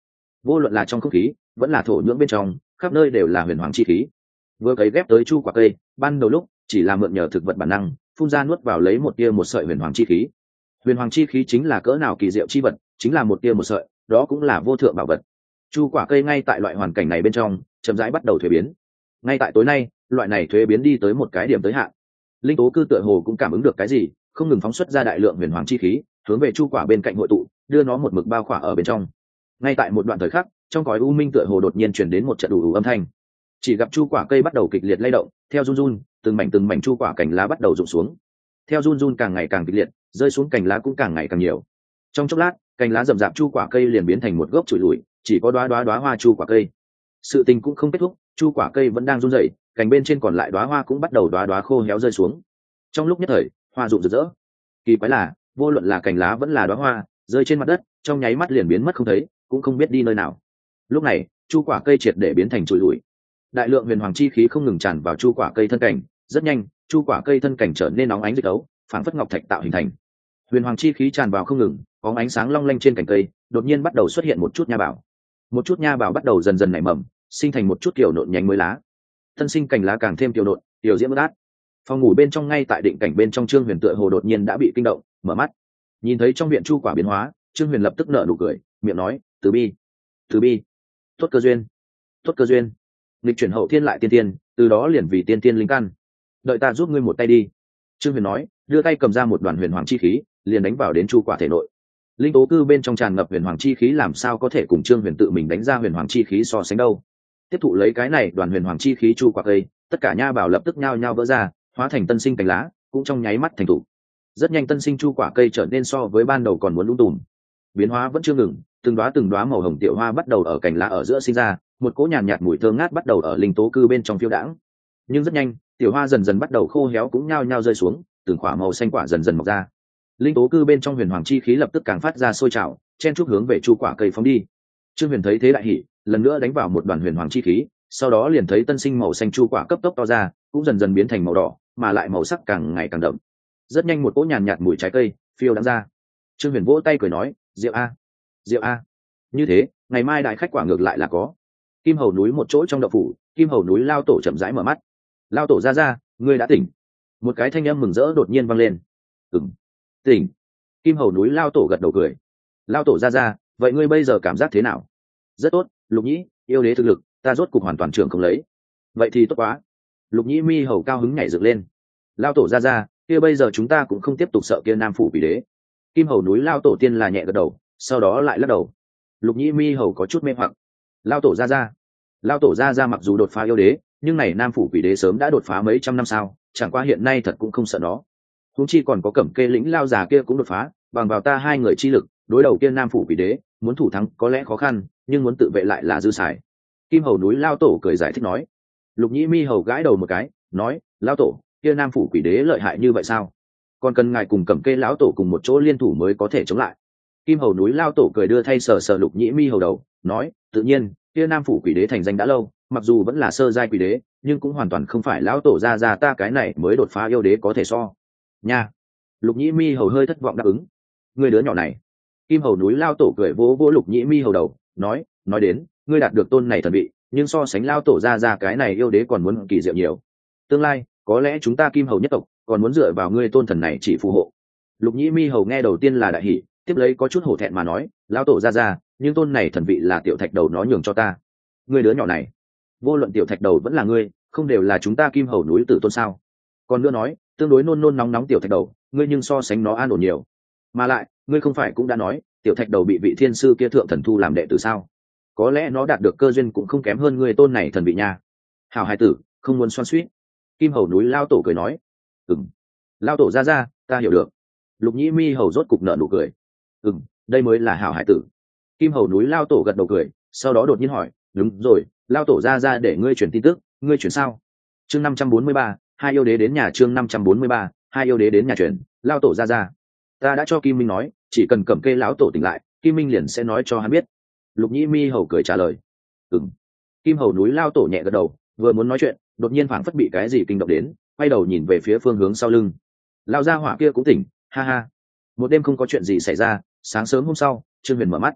vô luận là trong không khí vẫn là thổ nhưỡng bên trong, khắp nơi đều là huyền hoàng chi khí. Vừa cấy ghép tới chu quả cây, ban đầu lúc chỉ là mượn nhờ thực vật bản năng phun ra nuốt vào lấy một tia một sợi huyền hoàng chi khí. Huyền hoàng chi khí chính là cỡ nào kỳ diệu chi vật, chính là một tia một sợi, đó cũng là vô thượng bảo vật. Chu quả cây ngay tại loại hoàn cảnh này bên trong chậm rãi bắt đầu thuế biến. Ngay tại tối nay, loại này thuế biến đi tới một cái điểm tới hạn. Linh tố cư tựa hồ cũng cảm ứng được cái gì, không ngừng phóng xuất ra đại lượng huyền hoàng chi khí, hướng về chu quả bên cạnh hội tụ, đưa nó một mực bao khỏa ở bên trong. Ngay tại một đoạn thời khắc, trong cõi u minh tựa hồ đột nhiên truyền đến một trận đủ ủ âm thanh. Chỉ gặp chu quả cây bắt đầu kịch liệt lay động, theo run run, từng mảnh từng mảnh chu quả cành lá bắt đầu rụng xuống. Theo run run càng ngày càng kịch liệt, rơi xuống cành lá cũng càng ngày càng nhiều. Trong chốc lát, cành lá rậm rạp chu quả cây liền biến thành một gốc trụi lùi, chỉ có đóa đóa đóa hoa chu quả cây. Sự tình cũng không kết thúc, chu quả cây vẫn đang run rẩy, cành bên trên còn lại đóa hoa cũng bắt đầu đóa đóa khô héo rơi xuống. Trong lúc nhất thời, hoa rụng rực rỡ. Kỳ quái là, vô luận là cành lá vẫn là đóa hoa, rơi trên mặt đất, trong nháy mắt liền biến mất không thấy, cũng không biết đi nơi nào. Lúc này, chu quả cây triệt để biến thành trụi lùi. Đại lượng huyền hoàng chi khí không ngừng tràn vào chu quả cây thân cảnh, rất nhanh, chu quả cây thân cảnh trở nên nóng ánh rực ấu, phản phất ngọc thạch tạo hình thành. Huyền hoàng chi khí tràn vào không ngừng, có ánh sáng long lanh trên cành cây, đột nhiên bắt đầu xuất hiện một chút nha bảo. Một chút nha bảo bắt đầu dần dần nảy mầm, sinh thành một chút kiểu nộn nhánh mới lá. Thân sinh cành lá càng thêm kiểu nộn, tiểu diễm bất át. Phòng ngủ bên trong ngay tại định cảnh bên trong Trương Huyền tựa hồ đột nhiên đã bị kinh động, mở mắt. Nhìn thấy trong viện chu quả biến hóa, Trương Huyền lập tức nở nụ cười, miệng nói, "Từ bi, từ bi, tốt cơ duyên, tốt cơ duyên." Lịch chuyển hậu thiên lại tiên tiên, từ đó liền vì tiên tiên linh căn. "Đợi ta giúp ngươi một tay đi." Trương Huyền nói, đưa tay cầm ra một đoàn huyền hoàng chi khí, liền đánh vào đến chu quả thể nội. Linh tố cư bên trong tràn ngập huyền hoàng chi khí, làm sao có thể cùng Trương Huyền tự mình đánh ra huyền hoàng chi khí so sánh đâu. Tiếp thụ lấy cái này đoàn huyền hoàng chi khí chu quả cây, tất cả nha bảo lập tức nhao nhao vỡ ra, hóa thành tân sinh cành lá, cũng trong nháy mắt thành thủ. Rất nhanh tân sinh chu quả cây trở nên so với ban đầu còn muốn lung tùm. Biến hóa vẫn chưa ngừng, từng đóa từng đóa màu hồng tiểu hoa bắt đầu ở cành lá ở giữa sinh ra, một cỗ nhàn nhạt, nhạt mùi thơm ngát bắt đầu ở linh tố cư bên trong phiêu đãng. Nhưng rất nhanh, tiểu hoa dần dần bắt đầu khô héo cũng nhao nhao rơi xuống, từng quả màu xanh quả dần dần mọc ra. Linh tố cư bên trong huyền hoàng chi khí lập tức càng phát ra sôi trào, chen chúc hướng về chu quả cây phóng đi. Trương Huyền thấy thế đại hỉ, lần nữa đánh vào một đoàn huyền hoàng chi khí, sau đó liền thấy tân sinh màu xanh chu quả cấp tốc to ra, cũng dần dần biến thành màu đỏ, mà lại màu sắc càng ngày càng đậm. Rất nhanh một cỗ nhàn nhạt mùi trái cây phiêu đãng ra. Trương Huyền vỗ tay cười nói, "Rượu a, rượu a." Như thế, ngày mai đại khách quả ngược lại là có. Kim Hầu núi một chỗ trong đậu phủ, Kim Hầu núi lao tổ chậm rãi mở mắt. "Lao tổ ra ra, ngươi đã tỉnh." Một cái thanh âm mừng rỡ đột nhiên vang lên. "Ừm, tỉnh." Kim Hầu núi lao tổ gật đầu cười. "Lao tổ ra ra, vậy ngươi bây giờ cảm giác thế nào?" "Rất tốt, Lục Nhĩ, yêu đế thực lực, ta rốt cục hoàn toàn trưởng không lấy." "Vậy thì tốt quá." Lục Nhĩ mi hầu cao hứng nhảy dựng lên. "Lao tổ ra ra, kia bây giờ chúng ta cũng không tiếp tục sợ kia Nam phủ quỷ đế." Kim Hầu núi lao tổ tiên là nhẹ gật đầu, sau đó lại lắc đầu. Lục Nhĩ mi hầu có chút mê hoặc. "Lao tổ ra ra, lao tổ ra ra mặc dù đột phá yêu đế, nhưng này Nam phủ quỷ đế sớm đã đột phá mấy trăm năm sao, chẳng qua hiện nay thật cũng không sợ nó. Huống chi còn có Cẩm Kê lĩnh lao già kia cũng đột phá, bằng vào ta hai người chi lực, đối đầu kia Nam phủ quỷ đế, muốn thủ thắng có lẽ khó khăn, nhưng muốn tự vệ lại là dư xài." Kim Hầu núi lao tổ cười giải thích nói. Lục Nhĩ mi hầu gãi đầu một cái, nói, "Lao tổ, kia Nam phủ quỷ đế lợi hại như vậy sao? Còn cần ngài cùng Cẩm Kê lão tổ cùng một chỗ liên thủ mới có thể chống lại." Kim Hầu núi lao tổ cười đưa thay sờ sờ Lục Nhĩ mi hầu đầu, nói, "Tự nhiên, kia Nam phủ quỷ đế thành danh đã lâu, mặc dù vẫn là sơ giai quỷ đế, nhưng cũng hoàn toàn không phải lão tổ ra ra ta cái này mới đột phá yêu đế có thể so." Nha. Lục Nhĩ mi hầu hơi thất vọng đáp ứng. "Người đứa nhỏ này." Kim Hầu núi lao tổ cười vỗ vỗ Lục Nhĩ mi hầu đầu, nói, "Nói đến, ngươi đạt được tôn này thần vị, nhưng so sánh lao tổ ra ra cái này yêu đế còn muốn kỳ diệu nhiều. Tương lai, có lẽ chúng ta Kim Hầu nhất tộc còn muốn dựa vào ngươi tôn thần này chỉ phù hộ." Lục Nhĩ mi hầu nghe đầu tiên là đại hỉ, tiếp lấy có chút hổ thẹn mà nói, "Lão tổ ra ra, nhưng tôn này thần vị là tiểu thạch đầu nó nhường cho ta." "Ngươi đứa nhỏ này, vô luận tiểu thạch đầu vẫn là ngươi, không đều là chúng ta Kim Hầu núi tử tôn sao? Còn nữa nói, tương đối nôn nôn nóng nóng tiểu thạch đầu, ngươi nhưng so sánh nó an ổn nhiều. Mà lại, ngươi không phải cũng đã nói, tiểu thạch đầu bị vị thiên sư kia thượng thần thu làm đệ tử sao? Có lẽ nó đạt được cơ duyên cũng không kém hơn ngươi tôn này thần vị nha." "Hảo hài tử, không muốn xoan xuýt." Kim Hầu núi lao tổ cười nói. "Ừm, lao tổ ra ra, ta hiểu được." Lục Nhĩ mi hầu rốt cục nở nụ cười. "Ừm, đây mới là hảo hải tử." Kim Hầu núi lao tổ gật đầu cười, sau đó đột nhiên hỏi, "Đúng rồi, lao tổ ra ra để ngươi truyền tin tức, ngươi truyền sao?" Chương năm trăm bốn mươi ba, hai yêu đế đến nhà. Chương năm trăm bốn mươi ba, hai yêu đế đến nhà truyền. "Lao tổ ra ra, ta đã cho Kim Minh nói, chỉ cần Cẩm Kê lão tổ tỉnh lại, Kim Minh liền sẽ nói cho hắn biết." Lục Nhĩ mi hầu cười trả lời. "Ừm." Kim Hầu núi lao tổ nhẹ gật đầu, vừa muốn nói chuyện, đột nhiên phảng phất bị cái gì kinh động đến, quay đầu nhìn về phía phương hướng sau lưng. Lao gia hỏa kia cũng tỉnh, ha ha. Một đêm không có chuyện gì xảy ra, sáng sớm hôm sau, Trương Huyền mở mắt.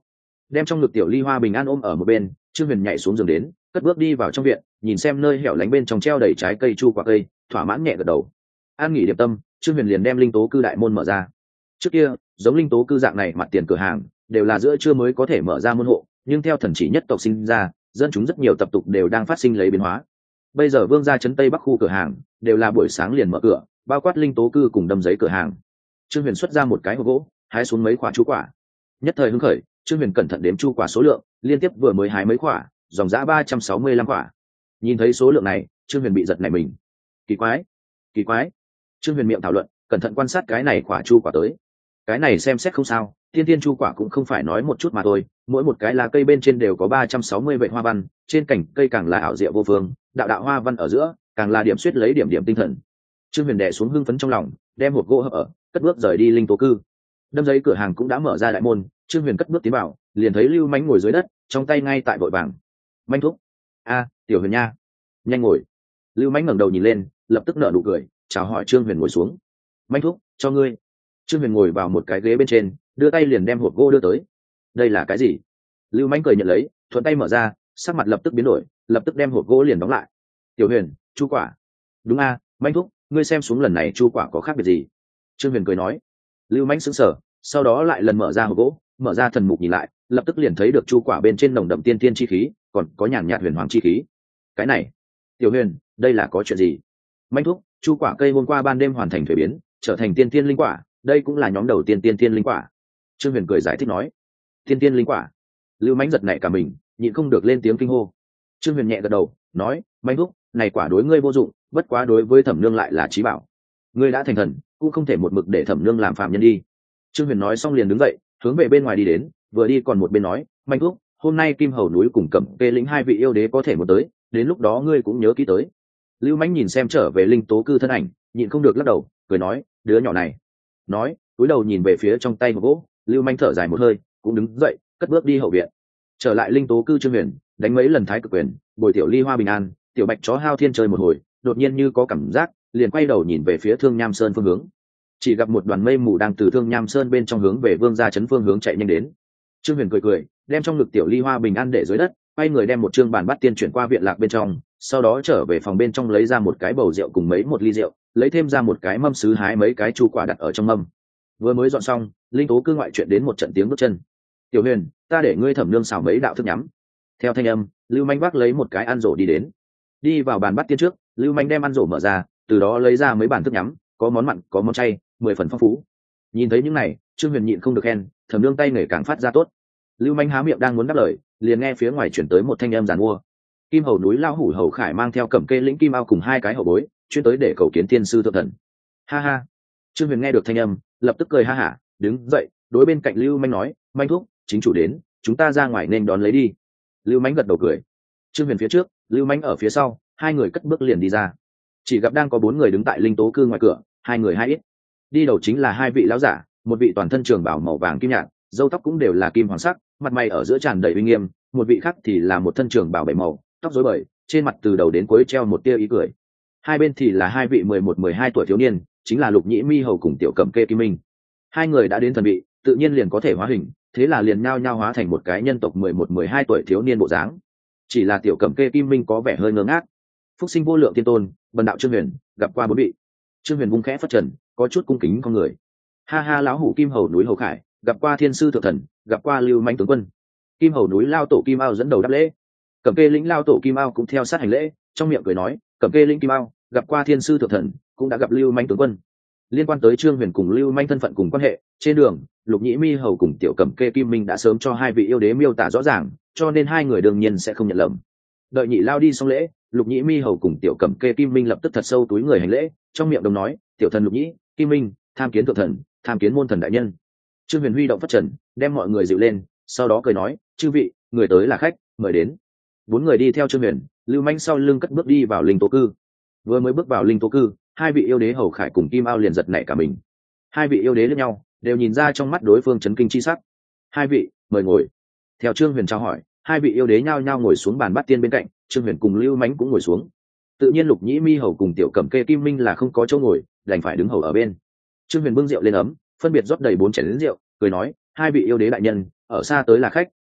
đem trong ngực tiểu ly hoa bình an ôm ở một bên, Trương Huyền nhảy xuống giường đến, cất bước đi vào trong viện, nhìn xem nơi hẻo lánh bên trong treo đầy trái cây chu quả cây, thỏa mãn nhẹ gật đầu. An nghỉ điểm tâm, Trương Huyền liền đem linh tố cư đại môn mở ra. Trước kia giống linh tố cư dạng này mặt tiền cửa hàng đều là giữa trưa mới có thể mở ra môn hộ, nhưng theo thần chỉ nhất tộc sinh ra, dân chúng rất nhiều tập tục đều đang phát sinh lấy biến hóa. Bây giờ Vương gia trấn Tây Bắc khu cửa hàng đều là buổi sáng liền mở cửa, bao quát linh tố cư cùng đâm giấy cửa hàng. Trương Huyền xuất ra một cái hộp gỗ, hái xuống mấy quả chu quả. Nhất thời hứng khởi, Trương Huyền cẩn thận đếm chu quả số lượng, liên tiếp vừa mới hái mấy quả, dòng dã ba trăm sáu mươi lăm quả. Nhìn thấy số lượng này, Trương Huyền bị giật nảy mình. Kỳ quái, kỳ quái. Trương Huyền miệng thảo luận, cẩn thận quan sát cái này quả chu quả tới. Cái này xem xét không sao, tiên tiên chu quả cũng không phải nói một chút mà thôi, mỗi một cái lá cây bên trên đều có ba trăm sáu mươi vệt hoa văn, trên cành cây càng là ảo diệu vô phương, đạo đạo hoa văn ở giữa, càng là điểm xuyết lấy điểm điểm tinh thần. Trương Huyền đè xuống hưng phấn trong lòng, đem hộp gỗ hấp ở, cất bước rời đi linh tố cư. Đâm giấy cửa hàng cũng đã mở ra đại môn, Trương Huyền cất bước tiến vào, liền thấy Lưu Mánh ngồi dưới đất, trong tay ngay tại vội vàng. Manh thúc, a, tiểu Huyền nha, nhanh ngồi. Lưu Mánh ngẩng đầu nhìn lên, lập tức nở nụ cười, chào hỏi Trương Huyền ngồi xuống. Manh thúc, cho ngươi. Trương Huyền ngồi vào một cái ghế bên trên, đưa tay liền đem hộp gỗ đưa tới. Đây là cái gì? Lưu Mánh cười nhận lấy, thuận tay mở ra, sắc mặt lập tức biến đổi, lập tức đem hộp gỗ liền đóng lại. Tiểu Huyền, chu quả. Đúng a, Manh thúc, ngươi xem xuống lần này chu quả có khác biệt gì? Trương Huyền cười nói. Lưu Mánh sững sờ, sau đó lại lần mở ra hộp gỗ, mở ra thần mục nhìn lại, lập tức liền thấy được chu quả bên trên nồng đậm tiên tiên chi khí, còn có nhàn nhạt huyền hoàng chi khí. Cái này, Tiểu Huyền, đây là có chuyện gì? Manh thúc, chu quả cây hôm qua ban đêm hoàn thành thuế biến, trở thành tiên tiên linh quả, đây cũng là nhóm đầu tiên tiên tiên linh quả. Trương Huyền cười giải thích nói. Tiên tiên linh quả. Lưu Mánh giật nảy cả mình, nhịn không được lên tiếng kinh hô. Trương Huyền nhẹ gật đầu, nói, Manh thúc, này quả đối ngươi vô dụng, bất quá đối với Thẩm Nương lại là chí bảo. Ngươi đã thành thần, cũng không thể một mực để Thẩm Nương làm phạm nhân đi. Trương Huyền nói xong liền đứng dậy, hướng về bên ngoài đi đến, vừa đi còn một bên nói, Manh thúc, hôm nay Kim Hầu núi cùng Cẩm Kê lĩnh hai vị yêu đế có thể một tới, đến lúc đó ngươi cũng nhớ kỹ tới. Lưu Mánh nhìn xem trở về linh tố cư thân ảnh, nhịn không được lắc đầu, cười nói, đứa nhỏ này. Nói, cúi đầu nhìn về phía trong tay hộp gỗ, Lưu Manh thở dài một hơi, cũng đứng dậy, cất bước đi hậu viện. Trở lại linh tố cư Trương Huyền, đánh mấy lần thái cực quyền, bồi tiểu ly hoa bình an, tiểu bạch chó hao thiên chơi một hồi, đột nhiên như có cảm giác, liền quay đầu nhìn về phía Thương Nham Sơn phương hướng. Chỉ gặp một đoàn mây mù đang từ Thương Nham Sơn bên trong hướng về Vương gia trấn phương hướng chạy nhanh đến. Trương Huyền cười cười, đem trong ngực tiểu ly hoa bình an để dưới đất, quay người đem một trương bàn bát tiên chuyển qua viện lạc bên trong, sau đó trở về phòng bên trong lấy ra một cái bầu rượu cùng mấy một ly rượu, lấy thêm ra một cái mâm sứ hái mấy cái chu quả đặt ở trong mâm. Vừa mới dọn xong, linh tố cư ngoại chuyện đến một trận tiếng bước chân. Tiểu Huyền, ta để ngươi Thẩm Nương xào mấy đạo thức nhắm. Theo thanh âm, Lưu Manh vác lấy một cái ăn rổ đi đến. Đi vào bàn bát tiên trước, Lưu Manh đem ăn rổ mở ra, từ đó lấy ra mấy bản thức nhắm, có món mặn, có món chay, mười phần phong phú. Nhìn thấy những này, Trương Huyền nhịn không được khen, Thẩm Nương tay nghề càng phát ra tốt. Lưu Manh há miệng đang muốn đáp lời, liền nghe phía ngoài chuyển tới một thanh âm giàn mua. Kim Hầu núi lao hủ hầu khải mang theo Cẩm Kê lĩnh kim ao cùng hai cái hậu bối, chuyên tới để cầu kiến tiên sư thượng thần. Ha ha. Trương Huyền nghe được thanh âm, lập tức cười ha hả, đứng dậy, đối bên cạnh Lưu Manh nói, Manh thúc, chính chủ đến, chúng ta ra ngoài nên đón lấy đi. Lưu Manh gật đầu cười. Trương Huyền phía trước, Lưu Manh ở phía sau, hai người cất bước liền đi ra. Chỉ gặp đang có bốn người đứng tại linh tố cư ngoài cửa, hai người hai ít. Đi đầu chính là hai vị lão giả, một vị toàn thân trường bào màu vàng kim nhạt, râu tóc cũng đều là kim hoàng sắc, mặt mày ở giữa tràn đầy uy nghiêm, một vị khác thì là một thân trường bào bảy màu, tóc rối bời, trên mặt từ đầu đến cuối treo một tia ý cười. Hai bên thì là hai vị mười một mười hai tuổi thiếu niên, chính là Lục Nhĩ Mi hầu cùng Tiểu Cẩm Kê Kim Minh. Hai người đã đến thần vị, tự nhiên liền có thể hóa hình, thế là liền nhao nhao hóa thành một cái nhân tộc mười một mười hai tuổi thiếu niên bộ dáng. Chỉ là Tiểu Cẩm Kê Kim Minh có vẻ hơi ngơ ngác. Phúc sinh vô lượng tiên tôn, bần đạo Trương Huyền, gặp qua bốn vị. Trương Huyền vung khẽ phất trần, có chút cung kính con người. Ha ha, lão hủ Kim Hầu núi hầu khải, gặp qua thiên sư thượng thần, gặp qua Lưu Manh tướng quân. Kim Hầu núi lao tổ Kim Ao dẫn đầu đáp lễ. Cẩm Kê lĩnh lao tổ Kim Ao cũng theo sát hành lễ, trong miệng cười nói, Cẩm Kê lĩnh Kim Ao, gặp qua thiên sư thượng thần, cũng đã gặp Lưu Manh tướng quân. Liên quan tới Trương Huyền cùng Lưu Manh thân phận cùng quan hệ, trên đường, Lục Nhĩ Mi hầu cùng Tiểu Cẩm Kê Kim Minh đã sớm cho hai vị yêu đế miêu tả rõ ràng, cho nên hai người đương nhiên sẽ không nhận lầm. Đợi nhị lao đi xong lễ, Lục Nhĩ Mi hầu cùng Tiểu Cẩm Kê Kim Minh lập tức thật sâu túi người hành lễ, trong miệng đồng nói, tiểu thần Lục Nhĩ, Kim Minh, tham kiến thượng thần, tham kiến môn thần đại nhân. Trương Huyền huy động phất trần, đem mọi người dịu lên, sau đó cười nói, chư vị, người tới là khách, mời đến. Bốn người đi theo Trương Huyền, Lưu Manh sau lưng cất bước đi vào linh tố cư. Vừa mới bước vào linh tố cư, hai vị yêu đế hầu khải cùng Kim Ao liền giật nảy cả mình. Hai vị yêu đế lẫn nhau, đều nhìn ra trong mắt đối phương chấn kinh chi sắc. Hai vị, mời ngồi. Theo Trương Huyền chào hỏi, hai vị yêu đế nhao nhao ngồi xuống bàn bát tiên bên cạnh, Trương Huyền cùng Lưu Mánh cũng ngồi xuống. Tự nhiên Lục Nhĩ Mi hầu cùng Tiểu Cẩm Kê Kim Minh là không có chỗ ngồi, đành phải đứng hầu ở bên. Trương Huyền bưng rượu lên ấm, phân biệt rót đầy bốn chén lớn rượu, cười nói, hai vị yêu đế đại nhân, ở xa tới là khách,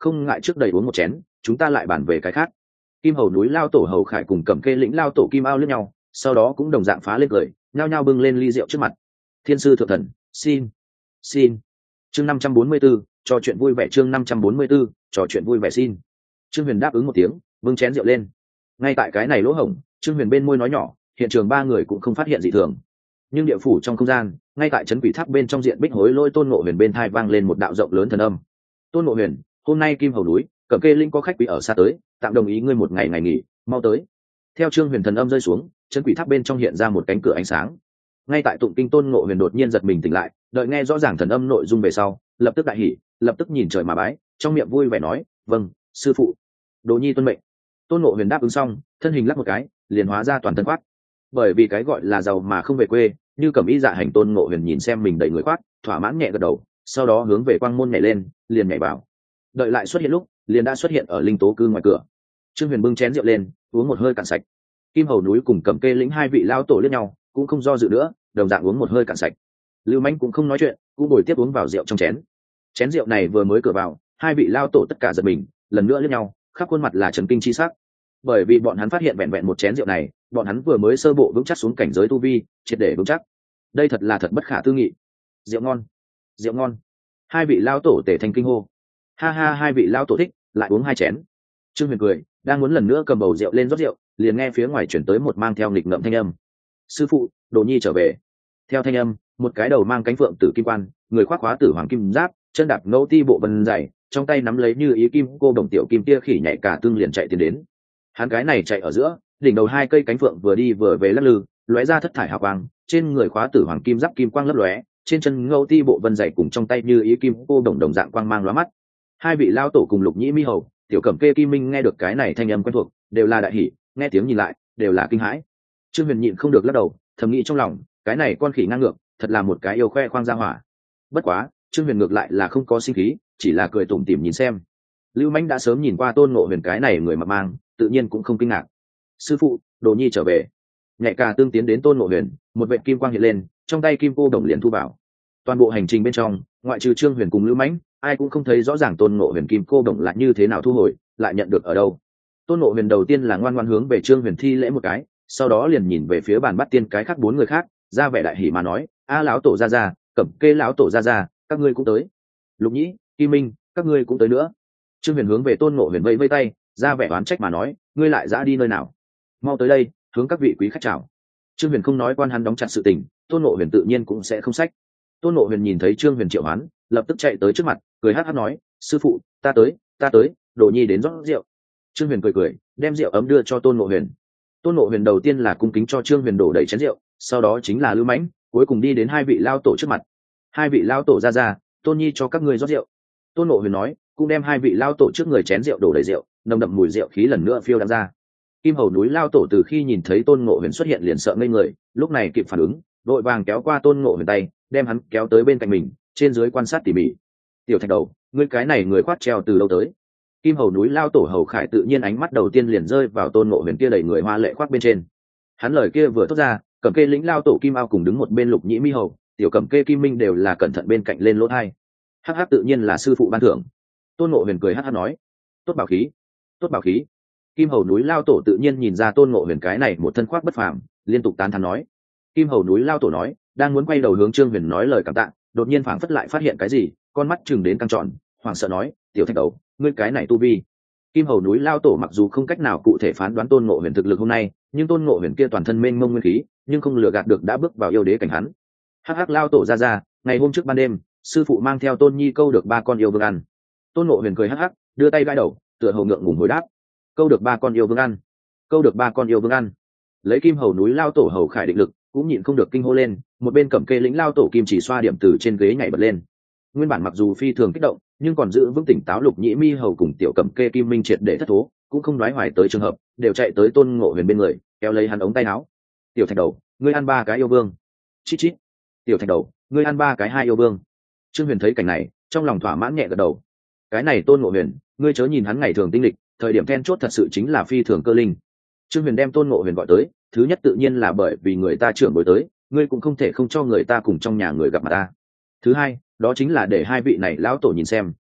không ngại trước đầy uống một chén, chúng ta lại bàn về cái khác. Kim hầu núi lao tổ hầu khải cùng Cẩm Kê lĩnh lao tổ kim ao lướt nhau, sau đó cũng đồng dạng phá lên cười, nhao nhao bưng lên ly rượu trước mặt. Thiên sư thượng thần, xin xin chương năm trăm bốn mươi 544, trò chuyện vui vẻ. Chương năm trăm bốn mươi 544, trò chuyện vui vẻ xin. Trương Huyền đáp ứng một tiếng, bưng chén rượu lên. Ngay tại cái này lỗ hổng, Trương Huyền bên môi nói nhỏ, hiện trường ba người cũng không phát hiện gì thường. Nhưng địa phủ trong không gian, ngay tại trấn quỷ tháp bên trong diện bích hối lôi Tôn Ngộ Huyền bên thai vang lên một đạo rộng lớn thần âm. Tôn Ngộ Huyền, hôm nay Kim hầu núi Cẩm Kê linh có khách quý ở xa tới, tạm đồng ý ngươi một ngày ngày nghỉ, mau tới. Theo Trương Huyền thần âm rơi xuống, trấn quỷ tháp bên trong hiện ra một cánh cửa ánh sáng. Ngay tại tụng kinh, Tôn Ngộ Huyền đột nhiên giật mình tỉnh lại, đợi nghe rõ ràng thần âm nội dung về sau, lập tức đại hỉ, lập tức nhìn trời mà bái, trong miệng vui vẻ nói, vâng, sư phụ. Đồ nhi tuân mệnh. Tôn Ngộ Huyền đáp ứng xong, thân hình lắc một cái, liền hóa ra toàn thân khoác. Bởi vì cái gọi là giàu mà không về quê, như cẩm y dạ hành, Tôn Ngộ Huyền nhìn xem mình đầy người khoác, thỏa mãn nhẹ gật đầu, sau đó hướng về quang môn nhảy lên, liền nhảy vào. Đợi lại xuất hiện lúc, liền đã xuất hiện ở linh tố cư ngoài cửa. Trương Huyền bưng chén rượu lên, uống một hơi cạn sạch. Kim hầu núi cùng Cẩm Kê lĩnh hai vị lao tổ liếc nhau, cũng không do dự nữa, đồng dạng uống một hơi cạn sạch. Lưu Manh cũng không nói chuyện, cũng bồi tiếp uống vào rượu trong chén. Chén rượu này vừa mới cửa vào, hai vị lao tổ tất cả giật mình, lần nữa liếc nhau, khắp khuôn mặt là trấn kinh chi sắc. Bởi vì bọn hắn phát hiện vẹn vẹn một chén rượu này, bọn hắn vừa mới sơ bộ vững chắc xuống cảnh giới tu vi, triệt để vững chắc. Đây thật là thật bất khả tư nghị. Rượu ngon, rượu ngon. Hai vị lao tổ tề thành kinh hô. Ha ha, hai vị lao tổ thích, lại uống hai chén. Trương Huyền cười, đang muốn lần nữa cầm bầu rượu lên rót rượu, liền nghe phía ngoài chuyển tới một mang theo nghịch ngợm thanh âm. Sư phụ, Đồ nhi trở về. Theo thanh âm, một cái đầu mang cánh phượng tử kim quan, người khoác khóa tử hoàng kim giáp, chân đạp ngẫu ti bộ vân dày, trong tay nắm lấy như ý kim cô đồng tiểu kim tia khỉ nhảy cả tương liền chạy tiến đến. Hắn cái này chạy ở giữa, đỉnh đầu hai cây cánh phượng vừa đi vừa về lắc lư, lóe ra thất thải hào quang, trên người khóa tử hoàng kim giáp kim quang lấp lóe, trên chân ngẫu ti bộ vân dày cùng trong tay như ý kim cô đồng đồng dạng quang mang lóa mắt. Hai vị lao tổ cùng Lục Nhĩ Mi Hầu, Tiểu Cẩm Kê Kim Minh nghe được cái này thanh âm quen thuộc, đều là đại hỉ, nghe tiếng nhìn lại, đều là kinh hãi. Trương Huyền nhịn không được lắc đầu, thầm nghĩ trong lòng, cái này con khỉ ngang ngược, thật là một cái yêu khoe khoang ra hỏa. Bất quá, Trương Huyền ngược lại là không có sinh khí, chỉ là cười tủm tỉm nhìn xem. Lưu Mãnh đã sớm nhìn qua Tôn Ngộ Huyền cái này người mặc mang, tự nhiên cũng không kinh ngạc. Sư phụ, Đồ nhi trở về. Nhẹ cả tương tiến đến Tôn Ngộ Huyền, một vệt kim quang hiện lên, trong tay kim cô đồng liền thu vào. Toàn bộ hành trình bên trong, ngoại trừ Trương Huyền cùng Lưu Mãnh, ai cũng không thấy rõ ràng Tôn Ngộ Huyền kim cô đồng lại như thế nào thu hồi, lại nhận được ở đâu. Tôn Ngộ Huyền đầu tiên là ngoan ngoãn hướng về Trương Huyền thi lễ một cái, sau đó liền nhìn về phía bàn bắt tiên cái khác bốn người khác, ra vẻ đại hỉ mà nói, a lão tổ ra ra, Cẩm Kê lão tổ ra ra, các ngươi cũng tới. Lục Nhĩ, Kim Minh, các ngươi cũng tới nữa. Trương Huyền hướng về Tôn Ngộ Huyền vẫy vẫy tay, ra vẻ oán trách mà nói, ngươi lại dã đi nơi nào? Mau tới đây, hướng các vị quý khách chào. Trương Huyền không nói quan hắn đóng chặt sự tình, Tôn Ngộ Huyền tự nhiên cũng sẽ không sách. Tôn Ngộ Huyền nhìn thấy Trương Huyền triệu hoán, lập tức chạy tới trước mặt, cười hắc hắc nói, sư phụ, ta tới, ta tới, Đồ nhi đến rót rượu. Trương Huyền cười cười, đem rượu ấm đưa cho Tôn Ngộ Huyền. Tôn Ngộ Huyền đầu tiên là cung kính cho Trương Huyền đổ đầy chén rượu, sau đó chính là Lưu Mãnh, cuối cùng đi đến hai vị lao tổ trước mặt. Hai vị lao tổ ra ra, Tôn nhi cho các ngươi rót rượu. Tôn Ngộ Huyền nói, cũng đem hai vị lao tổ trước người chén rượu đổ đầy rượu, nồng đậm mùi rượu khí lần nữa phiêu đãng ra. Kim hầu núi lao tổ từ khi nhìn thấy Tôn Ngộ Huyền xuất hiện liền sợ ngây người, lúc này kịp phản ứng, vội vàng kéo qua Tôn Ngộ Huyền tay, đem hắn kéo tới bên cạnh mình, trên dưới quan sát tỉ mỉ. Tiểu Thạch Đầu, ngươi cái này người khoát treo từ đâu tới? Kim hầu núi lao tổ Hầu Khải tự nhiên ánh mắt đầu tiên liền rơi vào Tôn Ngộ Huyền kia đầy người hoa lệ khoác bên trên. Hắn lời kia vừa thốt ra, Cẩm Kê lĩnh lao tổ Kim Ao cùng đứng một bên Lục Nhĩ Mi Hầu, Tiểu Cẩm Kê Kim Minh đều là cẩn thận bên cạnh lên lỗ hai. Hắc hắc, tự nhiên là sư phụ ban thưởng. Tôn Ngộ Huyền cười hắc hắc nói, tốt bảo khí, tốt bảo khí. Kim hầu núi lao tổ tự nhiên nhìn ra Tôn Ngộ Huyền cái này một thân khoác bất phàm, liên tục tán thán nói. Kim hầu núi lao tổ nói, đang muốn quay đầu hướng Trương Huyền nói lời cảm tạ, đột nhiên phảng phất lại phát hiện cái gì, con mắt chừng đến căng tròn, hoảng sợ nói, Tiểu Thạch Đầu, ngươi cái này tu vi. Kim hầu núi lao tổ mặc dù không cách nào cụ thể phán đoán Tôn Ngộ Huyền thực lực hôm nay, nhưng Tôn Ngộ Huyền kia toàn thân mênh mông nguyên khí, nhưng không lừa gạt được đã bước vào yêu đế cảnh hắn. Hắc hắc, lao tổ ra ra, ngày hôm trước ban đêm, sư phụ mang theo Tôn nhi câu được ba con yêu vương ăn. Tôn Ngộ Huyền cười hắc hắc, đưa tay gãi đầu, tựa hồ ngượng ngùng hồi đáp, câu được ba con yêu vương ăn, câu được ba con yêu vương ăn. Lấy Kim hầu núi lao tổ Hầu Khải định lực, cũng nhịn không được kinh hô lên, một bên Cẩm Kê lĩnh lao tổ Kim chỉ xoa điểm từ trên ghế nhảy bật lên. Nguyên bản mặc dù phi thường kích động, nhưng còn giữ vững tỉnh táo Lục Nhĩ Mi Hầu cùng Tiểu Cẩm Kê Kim Minh triệt để thất thố, cũng không đoái hoài tới trường hợp, đều chạy tới Tôn Ngộ Huyền bên người, kéo lấy hắn ống tay áo. Tiểu Thạch Đầu, ngươi ăn ba cái yêu vương. Chít chít. Tiểu Thạch Đầu, ngươi ăn ba cái hai yêu vương. Trương Huyền thấy cảnh này, trong lòng thỏa mãn nhẹ gật đầu. Cái này Tôn Ngộ Huyền, ngươi chớ nhìn hắn ngày thường tinh lịch, thời điểm then chốt thật sự chính là phi thường cơ linh. Trương Huyền đem Tôn Ngộ Huyền gọi tới, thứ nhất tự nhiên là bởi vì người ta trưởng bối tới, ngươi cũng không thể không cho người ta cùng trong nhà người gặp mặt ta. Thứ hai, đó chính là để hai vị này lão tổ nhìn xem,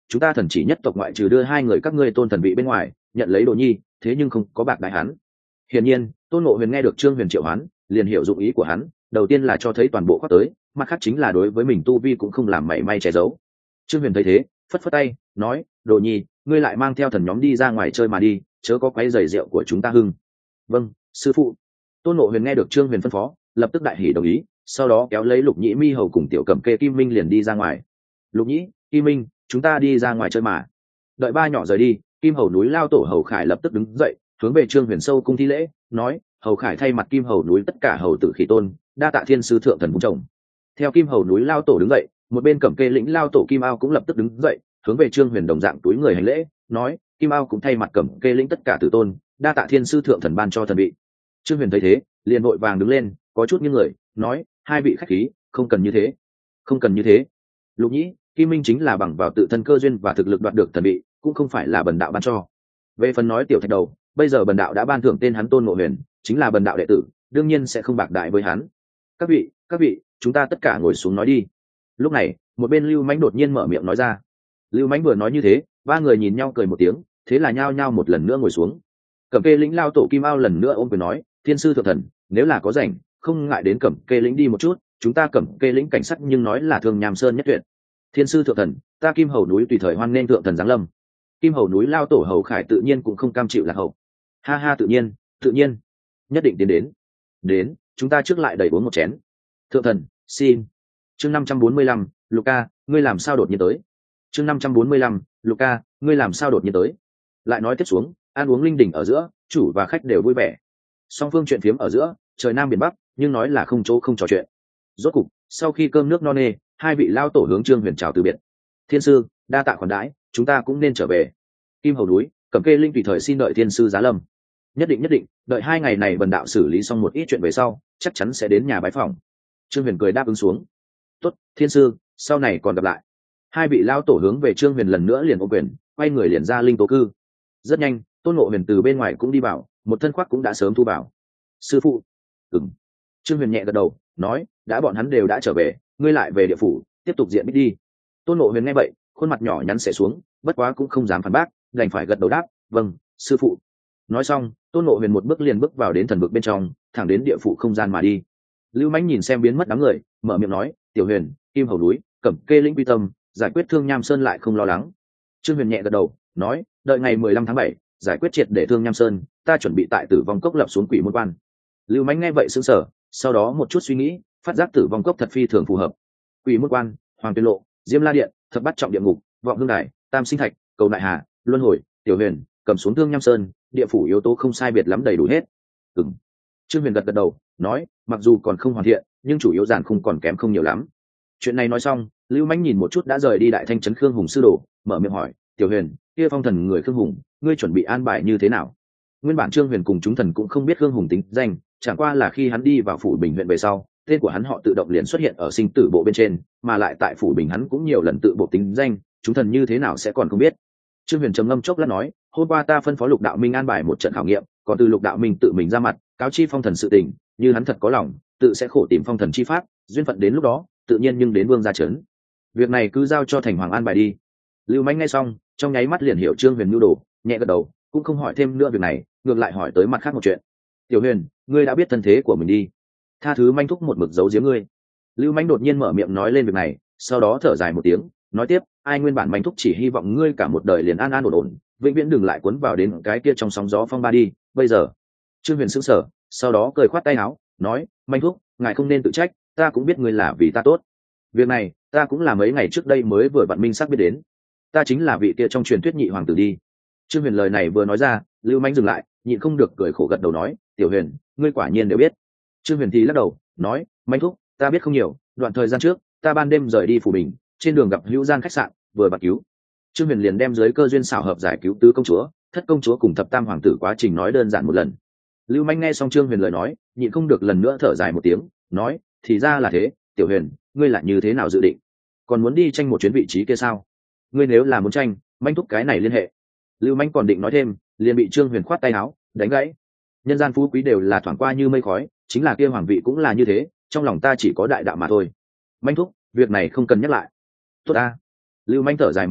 chúng ta thần chỉ nhất tộc ngoại trừ đưa hai người các ngươi tôn thần vị bên ngoài nhận lấy đồ nhi, thế nhưng không có bạc đại hắn. Hiển nhiên Tôn Ngộ Huyền nghe được Trương Huyền triệu hoán liền hiểu dụng ý của hắn, đầu tiên là cho thấy toàn bộ khoác tới, mặt khác chính là đối với mình tu vi cũng không làm mảy may che giấu. Trương Huyền thấy thế phất phất tay nói, đồ nhi, ngươi lại mang theo thần nhóm đi ra ngoài chơi mà đi, chớ có quấy rầy rượu của chúng ta hưng. Vâng sư phụ. Tôn Ngộ Huyền nghe được Trương Huyền phân phó lập tức đại hỉ đồng ý, sau đó kéo lấy Lục Nhĩ Mi Hầu cùng Tiểu Cẩm Kê Kim Minh liền đi ra ngoài. Lục Nhĩ, Kim Minh, chúng ta đi ra ngoài chơi mà. Đợi ba nhỏ rời đi, Kim Hầu núi lao tổ Hầu Khải lập tức đứng dậy hướng về Trương Huyền sâu cung thi lễ, nói, Hầu Khải thay mặt Kim Hầu núi tất cả hầu tử khỉ tôn, đa tạ thiên sư thượng thần vung chồng. Theo Kim Hầu núi lao tổ đứng dậy, một bên Cẩm Kê lĩnh lao tổ Kim Ao cũng lập tức đứng dậy hướng về Trương Huyền đồng dạng túi người hành lễ, nói, Kim Ao cũng thay mặt Cẩm Kê lĩnh tất cả tử tôn, đa tạ thiên sư thượng thần ban cho thần vị. Trương Huyền thấy thế liền vội vàng đứng lên, có chút những người nói, hai vị khách khí, không cần như thế, không cần như thế. Lục Nhĩ, Kim Minh chính là bằng vào tự thân cơ duyên và thực lực đoạt được thần vị, cũng không phải là bần đạo ban cho. Về phần nói Tiểu Thạch Đầu, bây giờ bần đạo đã ban thưởng tên hắn Tôn Ngộ Huyền, chính là bần đạo đệ tử, đương nhiên sẽ không bạc đại với hắn. Các vị, các vị, chúng ta tất cả ngồi xuống nói đi. Lúc này một bên Lưu Mãnh đột nhiên mở miệng nói ra. Lưu Mãnh vừa nói như thế, ba người nhìn nhau cười một tiếng, thế là nhao nhao một lần nữa ngồi xuống. Cẩm Kê lĩnh lao tổ Kim Ao lần nữa ôm quyền nói, thiên sư thượng thần, nếu là có rảnh không ngại đến Cẩm Kê lĩnh đi một chút, chúng ta Cẩm Kê lĩnh cảnh sắc nhưng nói là Thương Nham Sơn nhất tuyệt. Thiên sư thượng thần, ta Kim Hầu núi tùy thời hoan nghênh thượng thần giáng lâm. Kim Hầu núi lao tổ Hầu Khải tự nhiên cũng không cam chịu lạc hậu. Ha ha, tự nhiên, tự nhiên, nhất định tiến đến. Đến, chúng ta trước lại đầy uống một chén. Thượng thần, xin. Chương năm trăm bốn mươi lăm, Luca, ngươi làm sao đột nhiên tới? Chương năm trăm bốn mươi lăm, Luca, ngươi làm sao đột nhiên tới? Lại nói tiếp xuống, ăn uống linh đình ở giữa, chủ và khách đều vui vẻ. Song phương chuyện phiếm ở giữa, trời nam biển bắc, nhưng nói là không chỗ không trò chuyện. Rốt cục, sau khi cơm nước no nê, hai vị lao tổ hướng Trương Huyền chào từ biệt. Thiên sư, đa tạ khoản đãi, chúng ta cũng nên trở về. Kim Hầu núi, Cẩm Kê linh tùy thời xin đợi thiên sư giá lâm. Nhất định nhất định, đợi hai ngày này bần đạo xử lý xong một ít chuyện về sau, chắc chắn sẽ đến nhà bái phòng. Trương Huyền cười đáp ứng xuống. Tốt, thiên sư, sau này còn gặp lại. Hai vị lao tổ hướng về Trương Huyền lần nữa liền ôm quyền, quay người liền ra linh tố cư. Rất nhanh, Tôn Ngộ Huyền từ bên ngoài cũng đi vào, một thân khoác cũng đã sớm thu vào. Sư phụ. Ừm. Trương Huyền nhẹ gật đầu, nói, đã bọn hắn đều đã trở về, ngươi lại về địa phủ, tiếp tục diện bích đi. Tôn Ngộ Huyền nghe vậy, khuôn mặt nhỏ nhắn sẽ xuống, bất quá cũng không dám phản bác, đành phải gật đầu đáp, vâng, sư phụ. Nói xong, Tôn Ngộ Huyền một bước liền bước vào đến thần vực bên trong, thẳng đến địa phủ không gian mà đi. Lưu Mãnh nhìn xem biến mất đám người, mở miệng nói, Tiểu Huyền, Kim Hầu núi, Cẩm Kê lĩnh quy tâm, giải quyết Thương Nham Sơn lại không lo lắng. Trương Huyền nhẹ gật đầu, nói, đợi ngày mười lăm tháng bảy, giải quyết triệt để Thương Nham Sơn, ta chuẩn bị tại Tử Vong Cốc lập xuống Quỷ Môn Quan. Lưu Mãnh nghe vậy sững sờ, sau đó một chút suy nghĩ, phát giác Tử Vong Cốc thật phi thường phù hợp. Quỷ Môn Quan, Hoàng Tuyên Lộ, Diêm La Điện, Thập Bát Trọng Địa Ngục, Vọng Hương Đài, Tam Sinh Thạch, Cầu Đại Hà, Luân Hồi, Tiểu Huyền, cầm xuống Thương Nham Sơn, địa phủ yếu tố không sai biệt lắm đầy đủ hết. Ừm. Trương Huyền gật gật đầu, nói, mặc dù còn không hoàn thiện, nhưng chủ yếu giản khung còn kém không nhiều lắm. Chuyện này nói xong, Lưu Mãnh nhìn một chút đã rời đi Đại Thanh trấn Khương Hùng sư đồ, mở miệng hỏi, Tiểu Huyền, kia phong thần người Khương Hùng, ngươi chuẩn bị an bài như thế nào? Nguyên bản Trương Huyền cùng chúng thần cũng không biết Khương Hùng tính danh, chẳng qua là khi hắn đi vào phủ Bình huyện về sau, tên của hắn họ tự động liền xuất hiện ở sinh tử bộ bên trên, mà lại tại phủ Bình hắn cũng nhiều lần tự bộ tính danh, chúng thần như thế nào sẽ còn không biết. Trương Huyền trầm ngâm chốc lát nói, hôm qua ta phân phó Lục Đạo Minh an bài một trận khảo nghiệm, còn từ Lục Đạo Minh tự mình ra mặt, cáo chi phong thần sự tình, như hắn thật có lòng, tự sẽ khổ tìm phong thần chi pháp, duyên phận đến lúc đó, tự nhiên nhưng đến vương gia trấn. Việc này cứ giao cho Thành Hoàng an bài đi. Lưu Mãnh nghe xong, trong nháy mắt liền hiểu Trương Huyền nhu đồ, nhẹ gật đầu, cũng không hỏi thêm nữa việc này, ngược lại hỏi tới mặt khác một chuyện. Tiểu Huyền, ngươi đã biết thân thế của mình đi, tha thứ manh thúc một mực giấu giếm ngươi. Lưu Mãnh đột nhiên mở miệng nói lên việc này, sau đó thở dài một tiếng, nói tiếp, ai nguyên bản manh thúc chỉ hy vọng ngươi cả một đời liền an an ổn ổn, vĩnh viễn đừng lại cuốn vào đến cái kia trong sóng gió phong ba đi. Bây giờ, Trương Huyền sững sờ, sau đó cười khoát tay áo, nói, manh thúc, ngài không nên tự trách, ta cũng biết ngươi là vì ta tốt. Việc này, ta cũng là mấy ngày trước đây mới vừa vặn minh xác biết đến. Ta chính là vị kia trong truyền thuyết nhị hoàng tử đi. Trương Huyền lời này vừa nói ra, Lưu Mãnh dừng lại, nhịn không được cười khổ gật đầu nói, Tiểu Huyền, ngươi quả nhiên đều biết. Trương Huyền thì lắc đầu, nói, manh thúc, ta biết không nhiều, đoạn thời gian trước, ta ban đêm rời đi phủ mình, trên đường gặp hữu gian khách sạn, vừa bạc cứu. Trương Huyền liền đem dưới cơ duyên xảo hợp giải cứu tứ công chúa, thất công chúa cùng thập tam hoàng tử quá trình nói đơn giản một lần. Lưu Mãnh nghe xong Trương Huyền lời nói, nhịn không được lần nữa thở dài một tiếng, nói, thì ra là thế, Tiểu Huyền, ngươi lại như thế nào dự định? Còn muốn đi tranh một chuyến vị trí kia sao? Ngươi nếu là muốn tranh, manh thúc cái này liên hệ. Lưu Mãnh còn định nói thêm, liền bị Trương Huyền khoát tay áo, đánh gãy. Nhân gian phú quý đều là thoảng qua như mây khói, chính là kia hoàng vị cũng là như thế, trong lòng ta chỉ có đại đạo mà thôi. Manh thúc, việc này không cần nhắc lại. Tốt a. Lưu Mãnh thở dài một hơi,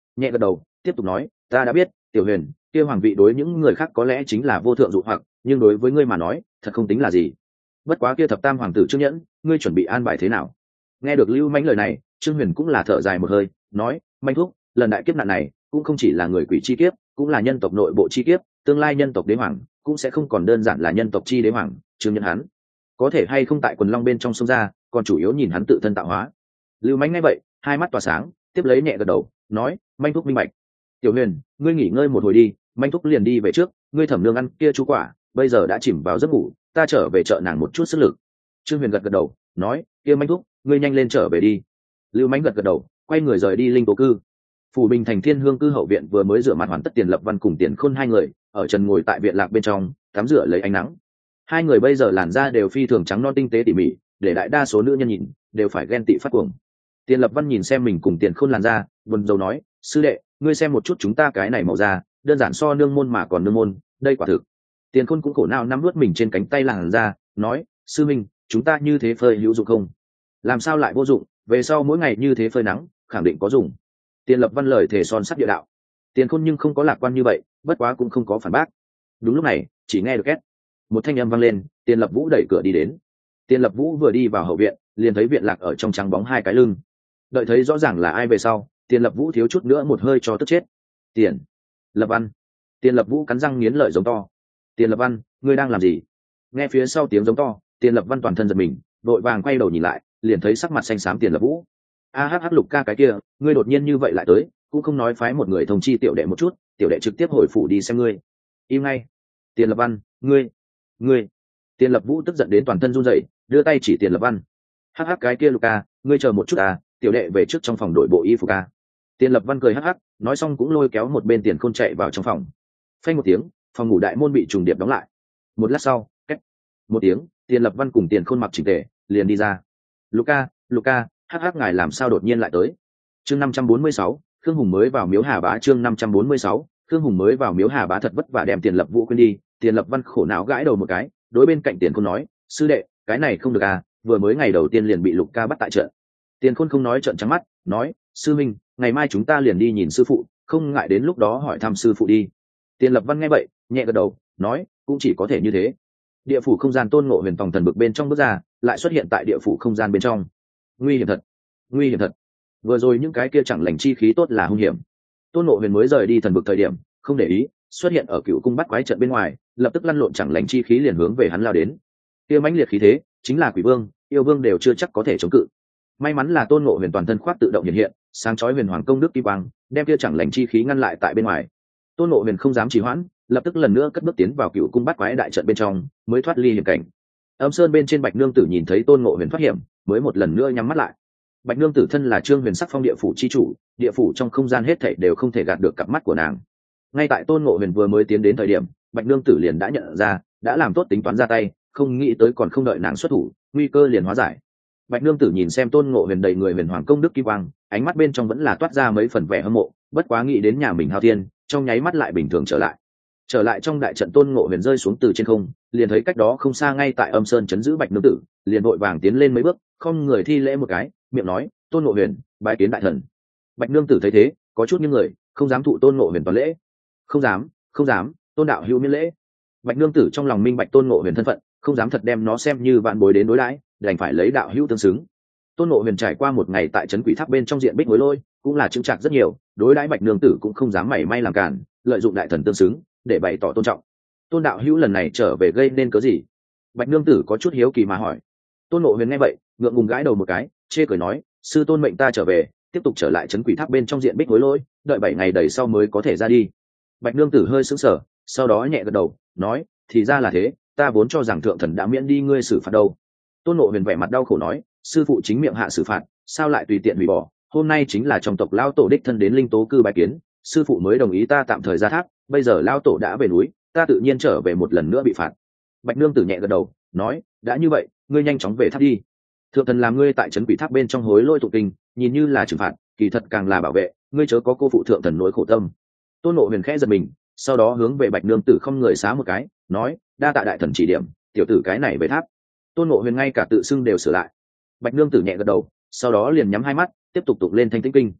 nhẹ gật đầu tiếp tục nói, ta đã biết, Tiểu Huyền, kia hoàng vị đối những người khác có lẽ chính là vô thượng dụ hoặc, nhưng đối với ngươi mà nói thật không tính là gì. Bất quá kia thập tam hoàng tử Trương Nhẫn, ngươi chuẩn bị an bài thế nào? Nghe được Lưu Mãnh lời này, Trương Huyền cũng là thở dài một hơi, nói, Manh thúc, lần đại kiếp nạn này cũng không chỉ là người quỷ chi kiếp, cũng là nhân tộc nội bộ chi kiếp, tương lai nhân tộc đế hoàng cũng sẽ không còn đơn giản là nhân tộc chi đế hoàng. Trương Nhẫn hắn có thể hay không tại quần long bên trong sông ra, còn chủ yếu nhìn hắn tự thân tạo hóa. Lưu Mãnh nghe vậy, hai mắt tỏa sáng, tiếp lấy nhẹ gật đầu, nói, Manh thúc minh bạch. Tiểu Huyền, ngươi nghỉ ngơi một hồi đi, Manh thúc liền đi về trước, ngươi thẩm nương ăn kia chú quả bây giờ đã chìm vào giấc ngủ, ta trở về chợ nàng một chút sức lực. Trương Huyền gật gật đầu, nói, kia Manh thúc, ngươi nhanh lên trở về đi. Lưu Mãnh gật gật đầu, quay người rời đi linh tố cư. Phủ Bình Thành Thiên Hương cư hậu viện vừa mới rửa mặt hoàn tất, Tiền Lập Văn cùng Tiền Khôn hai người ở trần ngồi tại viện lạc bên trong tắm rửa lấy ánh nắng. Hai người bây giờ làn da đều phi thường trắng non tinh tế tỉ mỉ, để đại đa số nữ nhân nhìn đều phải ghen tị phát cuồng. Tiền Lập Văn nhìn xem mình cùng Tiền Khôn làn da, buồn rầu nói, sư đệ, ngươi xem một chút chúng ta cái này màu da, đơn giản so nương môn mà còn nương môn, đây quả thực. Tiền Khôn cũng khổ não nắm nuốt mình trên cánh tay làn da, nói, sư minh, chúng ta như thế phơi hữu dụng không? Làm sao lại vô dụng, về sau mỗi ngày như thế phơi nắng khẳng định có dùng. Tiền Lập Văn lời thề son sắt địa đạo. Tiền Khôn nhưng không có lạc quan như vậy, bất quá cũng không có phản bác. Đúng lúc này, chỉ nghe được két một thanh âm vang lên, Tiền Lập Vũ đẩy cửa đi đến. Tiền Lập Vũ vừa đi vào hậu viện, liền thấy viện lạc ở trong trắng bóng hai cái lưng. Đợi thấy rõ ràng là ai về sau, Tiền Lập Vũ thiếu chút nữa một hơi cho tức chết. Tiền Lập Văn. Tiền Lập Vũ cắn răng nghiến lợi giống to. Tiền Lập Văn, ngươi đang làm gì? Nghe phía sau tiếng giống to, Tiền Lập Văn toàn thân giật mình, vội vàng quay đầu nhìn lại, liền thấy sắc mặt xanh xám Tiền Lập Vũ. A hắc hắc, Lục ca cái kia, ngươi đột nhiên như vậy lại tới, cũng không nói phái một người thông chi tiểu đệ một chút, tiểu đệ trực tiếp hồi phủ đi xem ngươi. Im ngay. Tiền Lập Văn, ngươi, ngươi. Tiền Lập Vũ tức giận đến toàn thân run rẩy, đưa tay chỉ Tiền Lập Văn. Hắc hắc cái kia Lục ca, ngươi chờ một chút à, tiểu đệ về trước trong phòng đội bộ y phục ca. Tiền Lập Văn cười hắc hắc, nói xong cũng lôi kéo một bên Tiền Khôn chạy vào trong phòng. Phanh một tiếng, phòng ngủ đại môn bị trùng điệp đóng lại. Một lát sau, cách một tiếng, Tiền Lập Văn cùng Tiền Khôn mặc chỉnh tề, liền đi ra. Lục ca, Lục ca, hắc hắc ngài làm sao đột nhiên lại tới? Chương năm trăm bốn mươi sáu, Khương Hùng mới vào Miếu Hà Bá. Chương năm trăm bốn mươi sáu, Khương Hùng mới vào Miếu Hà Bá thật vất vả đem Tiền Lập Vũ quên đi. Tiền Lập Văn khổ não gãi đầu một cái, đối bên cạnh Tiền Khôn nói, sư đệ, cái này không được à, vừa mới ngày đầu tiên liền bị Lục ca bắt tại trận. Tiền Khôn không nói, trợn trắng mắt, nói, sư minh, ngày mai chúng ta liền đi nhìn sư phụ, không ngại đến lúc đó hỏi thăm sư phụ đi. Tiền Lập Văn nghe vậy, nhẹ gật đầu, nói, cũng chỉ có thể như thế. Địa phủ không gian Tôn Ngộ Huyền phòng thần bực bên trong bước ra, lại xuất hiện tại địa phủ không gian bên trong. Nguy hiểm thật, nguy hiểm thật. Vừa rồi những cái kia chẳng lành chi khí tốt là hung hiểm. Tôn Ngộ Huyền mới rời đi thần bực thời điểm, không để ý, xuất hiện ở Cựu cung bắt quái trận bên ngoài, lập tức lăn lộn chẳng lành chi khí liền hướng về hắn lao đến. Kia mãnh liệt khí thế, chính là quỷ vương, yêu vương đều chưa chắc có thể chống cự. May mắn là Tôn Ngộ Huyền toàn thân khoác tự động hiện hiện, sáng chói huyền hoàng công đức kim quang, đem kia chẳng lành chi khí ngăn lại tại bên ngoài. Tôn Ngộ Huyền không dám trì hoãn, lập tức lần nữa cất bước tiến vào Cựu cung bắt quái đại trận bên trong, mới thoát ly hiểm cảnh. Âm Sơn bên trên Bạch Nương Tử nhìn thấy Tôn Ngộ Huyền thoát hiểm, mới một lần nữa nhắm mắt lại. Bạch Nương Tử thân là Trương Huyền sắc phong địa phủ chi chủ, địa phủ trong không gian hết thảy đều không thể gạt được cặp mắt của nàng. Ngay tại Tôn Ngộ Huyền vừa mới tiến đến thời điểm, Bạch Nương Tử liền đã nhận ra, đã làm tốt tính toán ra tay, không nghĩ tới còn không đợi nàng xuất thủ, nguy cơ liền hóa giải. Bạch Nương Tử nhìn xem Tôn Ngộ Huyền đầy người huyền hoàng công đức kim quang, ánh mắt bên trong vẫn là toát ra mấy phần vẻ hâm mộ, bất quá nghĩ đến nhà mình hao thiên, trong nháy mắt lại bình thường trở lại. Trở lại trong đại trận, Tôn Ngộ Huyền rơi xuống từ trên không, liền thấy cách đó không xa ngay tại Âm Sơn trấn giữ Bạch Nương Tử, liền vội vàng tiến lên mấy bước, không người thi lễ một cái, miệng nói, Tôn Ngộ Huyền, bái kiến đại thần. Bạch Nương Tử thấy thế, có chút những người không dám thụ Tôn Ngộ Huyền toàn lễ. Không dám, không dám, Tôn đạo hữu miễn lễ. Bạch Nương Tử trong lòng minh bạch Tôn Ngộ Huyền thân phận, không dám thật đem nó xem như vạn bối đến đối đãi, đành phải lấy đạo hữu tương xứng. Tôn Ngộ Huyền trải qua một ngày tại trấn Quỷ Tháp bên trong diện bích hối lôi, cũng là chứng trạc rất nhiều, đối đãi Bạch Nương Tử cũng không dám mảy may làm cản, lợi dụng đại thần tương xứng để bày tỏ tôn trọng. Tôn đạo hữu lần này trở về gây nên cớ gì? Bạch Nương Tử có chút hiếu kỳ mà hỏi. Tôn Ngộ Huyền nghe vậy, ngượng ngùng gãi đầu một cái, chê cười nói, sư tôn mệnh ta trở về, tiếp tục trở lại trấn Quỷ Tháp bên trong diện bích hối lôi, đợi bảy ngày đầy sau mới có thể ra đi. Bạch Nương Tử hơi sững sờ, sau đó nhẹ gật đầu, nói, thì ra là thế, ta vốn cho rằng thượng thần đã miễn đi ngươi xử phạt đâu. Tôn Ngộ Huyền vẻ mặt đau khổ nói, sư phụ chính miệng hạ xử phạt, sao lại tùy tiện hủy bỏ? Hôm nay chính là trong tộc lão tổ đích thân đến linh tố cư bái kiến, sư phụ mới đồng ý ta tạm thời ra tháp, bây giờ lão tổ đã về núi, ta tự nhiên trở về một lần nữa bị phạt. Bạch Nương Tử nhẹ gật đầu, nói, đã như vậy, ngươi nhanh chóng về tháp đi. Thượng thần làm ngươi tại trấn Quỷ Tháp bên trong hối lôi tụng kinh, nhìn như là trừng phạt, kỳ thật càng là bảo vệ, ngươi chớ có cô phụ thượng thần nỗi khổ tâm. Tôn Ngộ Huyền khẽ giật mình, sau đó hướng về Bạch Nương Tử không người xá một cái, nói, đa tạ đại thần chỉ điểm, tiểu tử cái này về tháp. Tôn Ngộ Huyền ngay cả tự xưng đều sửa lại. Bạch Nương Tử nhẹ gật đầu, sau đó liền nhắm hai mắt, tiếp tục tụng lên Thanh Tĩnh Kinh.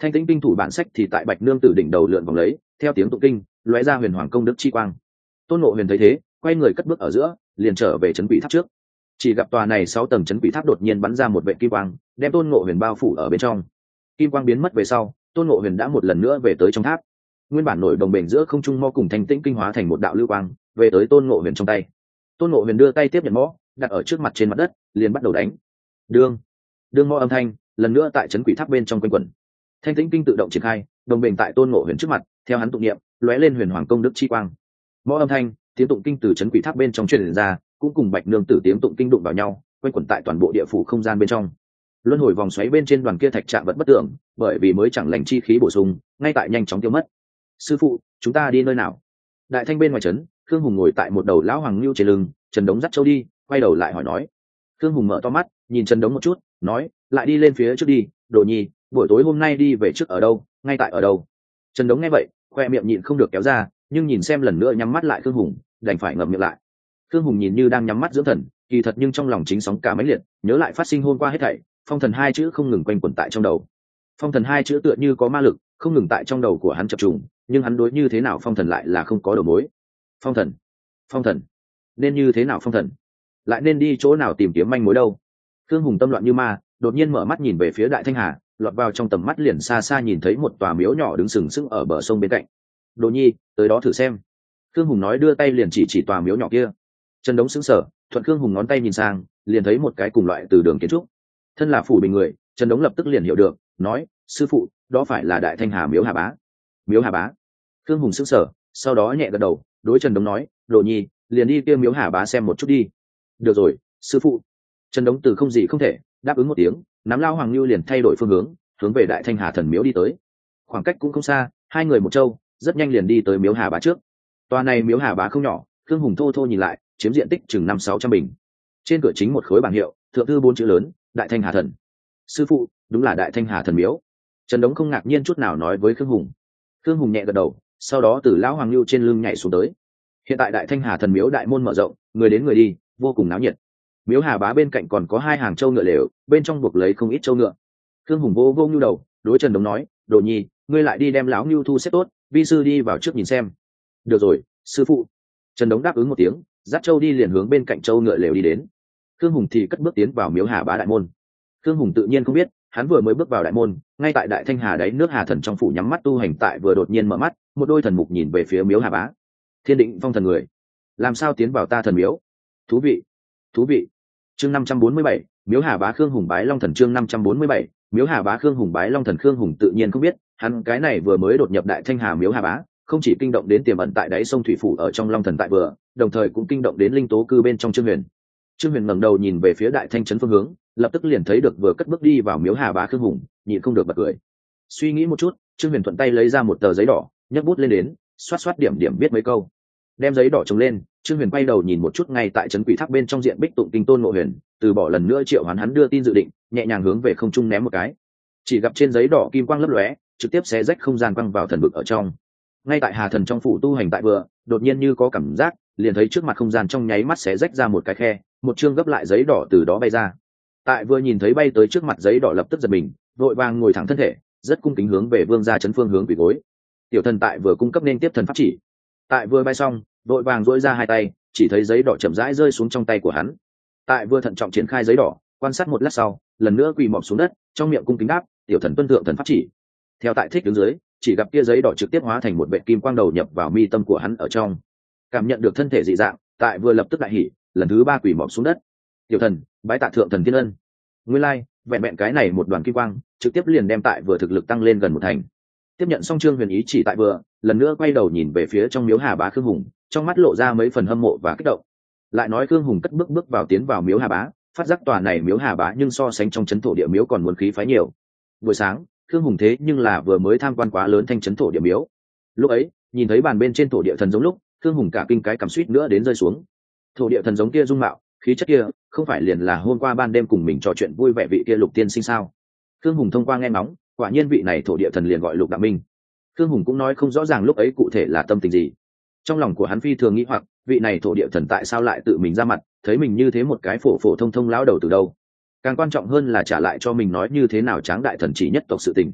Thanh tĩnh kinh thủ bản sách thì tại bạch nương tử đỉnh đầu lượn vòng lấy, theo tiếng tụng kinh lóe ra huyền hoàng công đức chi quang. Tôn Ngộ Huyền thấy thế, quay người cất bước ở giữa, liền trở về trấn quỷ tháp trước. Chỉ gặp tòa này sáu tầng trấn quỷ tháp đột nhiên bắn ra một vệ kim quang, đem Tôn Ngộ Huyền bao phủ ở bên trong. Kim quang biến mất về sau, Tôn Ngộ Huyền đã một lần nữa về tới trong tháp. Nguyên bản nổi đồng bền giữa không trung mo cùng thanh tĩnh kinh hóa thành một đạo lưu quang, về tới Tôn Ngộ Huyền trong tay. Tôn Ngộ Huyền đưa tay tiếp nhận mõ, đặt ở trước mặt trên mặt đất, liền bắt đầu đánh. Đương, đương mõ âm thanh lần nữa tại trấn quỷ tháp bên trong quanh quẩn. Thanh tĩnh kinh tự động triển khai, đồng bền tại Tôn Ngộ Huyền trước mặt, theo hắn tụng niệm, lóe lên huyền hoàng công đức chi quang. Mõ âm thanh, tiếng tụng kinh từ trấn quỷ tháp bên trong truyền ra, cũng cùng bạch nương tử tiếng tụng kinh đụng vào nhau, quanh quẩn tại toàn bộ địa phủ không gian bên trong. Luân hồi vòng xoáy bên trên đoàn kia thạch trạng vật bất tưởng, bởi vì mới chẳng lành chi khí bổ sung, ngay tại nhanh chóng tiêu mất. Sư phụ, chúng ta đi nơi nào? Đại thanh bên ngoài trấn, Khương Hùng ngồi tại một đầu lão hoàng lưu trên lưng, Trần Đống dắt châu đi, quay đầu lại hỏi nói. Khương Hùng mở to mắt, nhìn Trần Đống một chút, nói, lại đi lên phía trước đi, Đồ Nhi, buổi tối hôm nay đi về trước ở đâu, ngay tại ở đâu? Trần Đống nghe vậy, khoe miệng nhịn không được kéo ra, nhưng nhìn xem lần nữa nhắm mắt lại Khương Hùng, đành phải ngậm miệng lại. Khương Hùng nhìn như đang nhắm mắt dưỡng thần, kỳ thật nhưng trong lòng chính sóng cả mấy liệt, nhớ lại phát sinh hôm qua hết thảy, phong thần hai chữ không ngừng quanh quẩn tại trong đầu. Phong thần hai chữ tựa như có ma lực, không ngừng tại trong đầu của hắn chập trùng, nhưng hắn đối như thế nào phong thần lại là không có đầu mối. Phong thần, phong thần, nên như thế nào phong thần? Lại nên đi chỗ nào tìm kiếm manh mối đâu? Khương Hùng tâm loạn như ma, đột nhiên mở mắt nhìn về phía Đại Thanh Hà, lọt vào trong tầm mắt liền xa xa nhìn thấy một tòa miếu nhỏ đứng sừng sững ở bờ sông bên cạnh. Đồ Nhi, tới đó thử xem. Khương Hùng nói, đưa tay liền chỉ chỉ tòa miếu nhỏ kia. Trần Đống sững sờ, thuận Khương Hùng ngón tay nhìn sang, liền thấy một cái cùng loại từ đường kiến trúc. Thân là phủ bình người, Trần Đống lập tức liền hiểu được, nói, sư phụ, đó phải là Đại Thanh Hà miếu Hà Bá. Miếu Hà Bá. Khương Hùng sững sờ, sau đó nhẹ gật đầu, đối Trần Đống nói, Đồ Nhi, liền đi kia miếu Hà Bá xem một chút đi. Được rồi, sư phụ. Trần Đống từ không gì không thể đáp ứng một tiếng, nắm lao hoàng lưu liền thay đổi phương hướng, hướng về Đại Thanh Hà thần miếu đi tới. Khoảng cách cũng không xa, hai người một châu, rất nhanh liền đi tới miếu Hà Bá trước. Tòa này miếu Hà Bá không nhỏ, Khương Hùng thô thô nhìn lại, chiếm diện tích chừng năm sáu trăm bình. Trên cửa chính một khối bảng hiệu, thượng thư bốn chữ lớn, Đại Thanh Hà thần. Sư phụ, đúng là Đại Thanh Hà thần miếu. Trần Đống không ngạc nhiên chút nào nói với Khương Hùng. Khương Hùng nhẹ gật đầu, sau đó từ lão hoàng lưu trên lưng nhảy xuống tới. Hiện tại Đại Thanh Hà thần miếu đại môn mở rộng, người đến người đi, vô cùng náo nhiệt. Miếu Hà Bá bên cạnh còn có hai hàng trâu ngựa lều, bên trong buộc lấy không ít trâu ngựa. Khương Hùng vô vô nhu đầu, đối Trần Đống nói, Đồ Nhi, ngươi lại đi đem lão nhu thu xếp tốt, vi sư đi vào trước nhìn xem. Được rồi, sư phụ. Trần Đống đáp ứng một tiếng, dắt trâu đi liền hướng bên cạnh trâu ngựa lều đi đến. Khương Hùng thì cất bước tiến vào miếu Hà Bá đại môn. Khương Hùng tự nhiên không biết, hắn vừa mới bước vào đại môn, ngay tại Đại Thanh Hà đáy nước Hà thần trong phủ nhắm mắt tu hành tại vừa đột nhiên mở mắt, một đôi thần mục nhìn về phía miếu Hà Bá. Thiên định phong thần người, làm sao tiến vào ta thần miếu? Thú vị, thú vị. Chương năm trăm bốn mươi bảy, miếu Hà Bá Khương Hùng bái Long thần. Chương năm trăm bốn mươi bảy, miếu Hà Bá Khương Hùng bái Long thần. Khương Hùng tự nhiên không biết, hắn cái này vừa mới đột nhập Đại Thanh Hà miếu Hà Bá, không chỉ kinh động đến tiềm ẩn tại đáy sông thủy phủ ở trong Long thần tại vừa, đồng thời cũng kinh động đến linh tố cư bên trong Trương Huyền. Trương Huyền ngẩng đầu nhìn về phía Đại Thanh trấn phương hướng, lập tức liền thấy được vừa cất bước đi vào miếu Hà Bá Khương Hùng, nhịn không được bật cười. Suy nghĩ một chút, Trương Huyền thuận tay lấy ra một tờ giấy đỏ, nhấc bút lên đến, xoát xoát điểm điểm viết mấy câu. Đem giấy đỏ trồng lên, Trương Huyền quay đầu nhìn một chút ngay tại trấn quỷ tháp bên trong diện bích tụng kinh Tôn Ngộ Huyền, từ bỏ lần nữa triệu hoán hắn đưa tin dự định, nhẹ nhàng hướng về không trung ném một cái. Chỉ gặp trên giấy đỏ kim quang lấp lóe, trực tiếp xé rách không gian quăng vào thần vực ở trong. Ngay tại Hà thần trong phủ tu hành tại vừa, đột nhiên như có cảm giác, liền thấy trước mặt không gian trong nháy mắt xé rách ra một cái khe, một chương gấp lại giấy đỏ từ đó bay ra. Tại vừa nhìn thấy bay tới trước mặt giấy đỏ lập tức giật mình, vội vàng ngồi thẳng thân thể, rất cung kính hướng về vương gia trấn phương hướng quỳ gối. Tiểu thần tại vừa cung cấp nên tiếp thần pháp chỉ. Tại vừa bay xong, vội vàng duỗi ra hai tay, chỉ thấy giấy đỏ chậm rãi rơi xuống trong tay của hắn. Tại vừa thận trọng triển khai giấy đỏ, quan sát một lát sau, lần nữa quỳ mọp xuống đất, trong miệng cung kính đáp, tiểu thần tuân thượng thần pháp chỉ. Theo tại thích đứng dưới, chỉ gặp kia giấy đỏ trực tiếp hóa thành một vệt kim quang đầu nhập vào mi tâm của hắn ở trong. Cảm nhận được thân thể dị dạng, tại vừa lập tức đại hỉ, lần thứ ba quỳ mọp xuống đất. Tiểu thần bái tạ thượng thần thiên ân. Nguyên lai, like, vẹn vẹn cái này một đoàn kim quang, trực tiếp liền đem tại vừa thực lực tăng lên gần một thành. Tiếp nhận xong Trương Huyền ý chỉ tại vừa, lần nữa quay đầu nhìn về phía trong miếu Hà Bá Khương Hùng, trong mắt lộ ra mấy phần hâm mộ và kích động. Lại nói Khương Hùng cất bước bước vào tiến vào miếu Hà Bá, phát giác tòa này miếu Hà Bá nhưng so sánh trong trấn thổ địa miếu còn muốn khí phái nhiều. Buổi sáng, Khương Hùng thế nhưng là vừa mới tham quan quá lớn thanh trấn thổ địa miếu. Lúc ấy, nhìn thấy bàn bên trên thổ địa thần giống lúc, Khương Hùng cả kinh cái cảm suýt nữa đến rơi xuống. Thổ địa thần giống kia dung mạo, khí chất kia, không phải liền là hôm qua ban đêm cùng mình trò chuyện vui vẻ vị kia Lục tiên sinh sao? Khương Hùng thông qua nghe ngóng, quả nhiên vị này thổ địa thần liền gọi Lục Đạo Minh. Khương Hùng cũng nói không rõ ràng lúc ấy cụ thể là tâm tình gì. Trong lòng của hắn phi thường nghĩ hoặc, vị này thổ địa thần tại sao lại tự mình ra mặt, thấy mình như thế một cái phổ phổ thông thông lão đầu từ đâu? Càng quan trọng hơn là trả lại cho mình nói như thế nào tráng đại thần chỉ nhất tộc sự tình.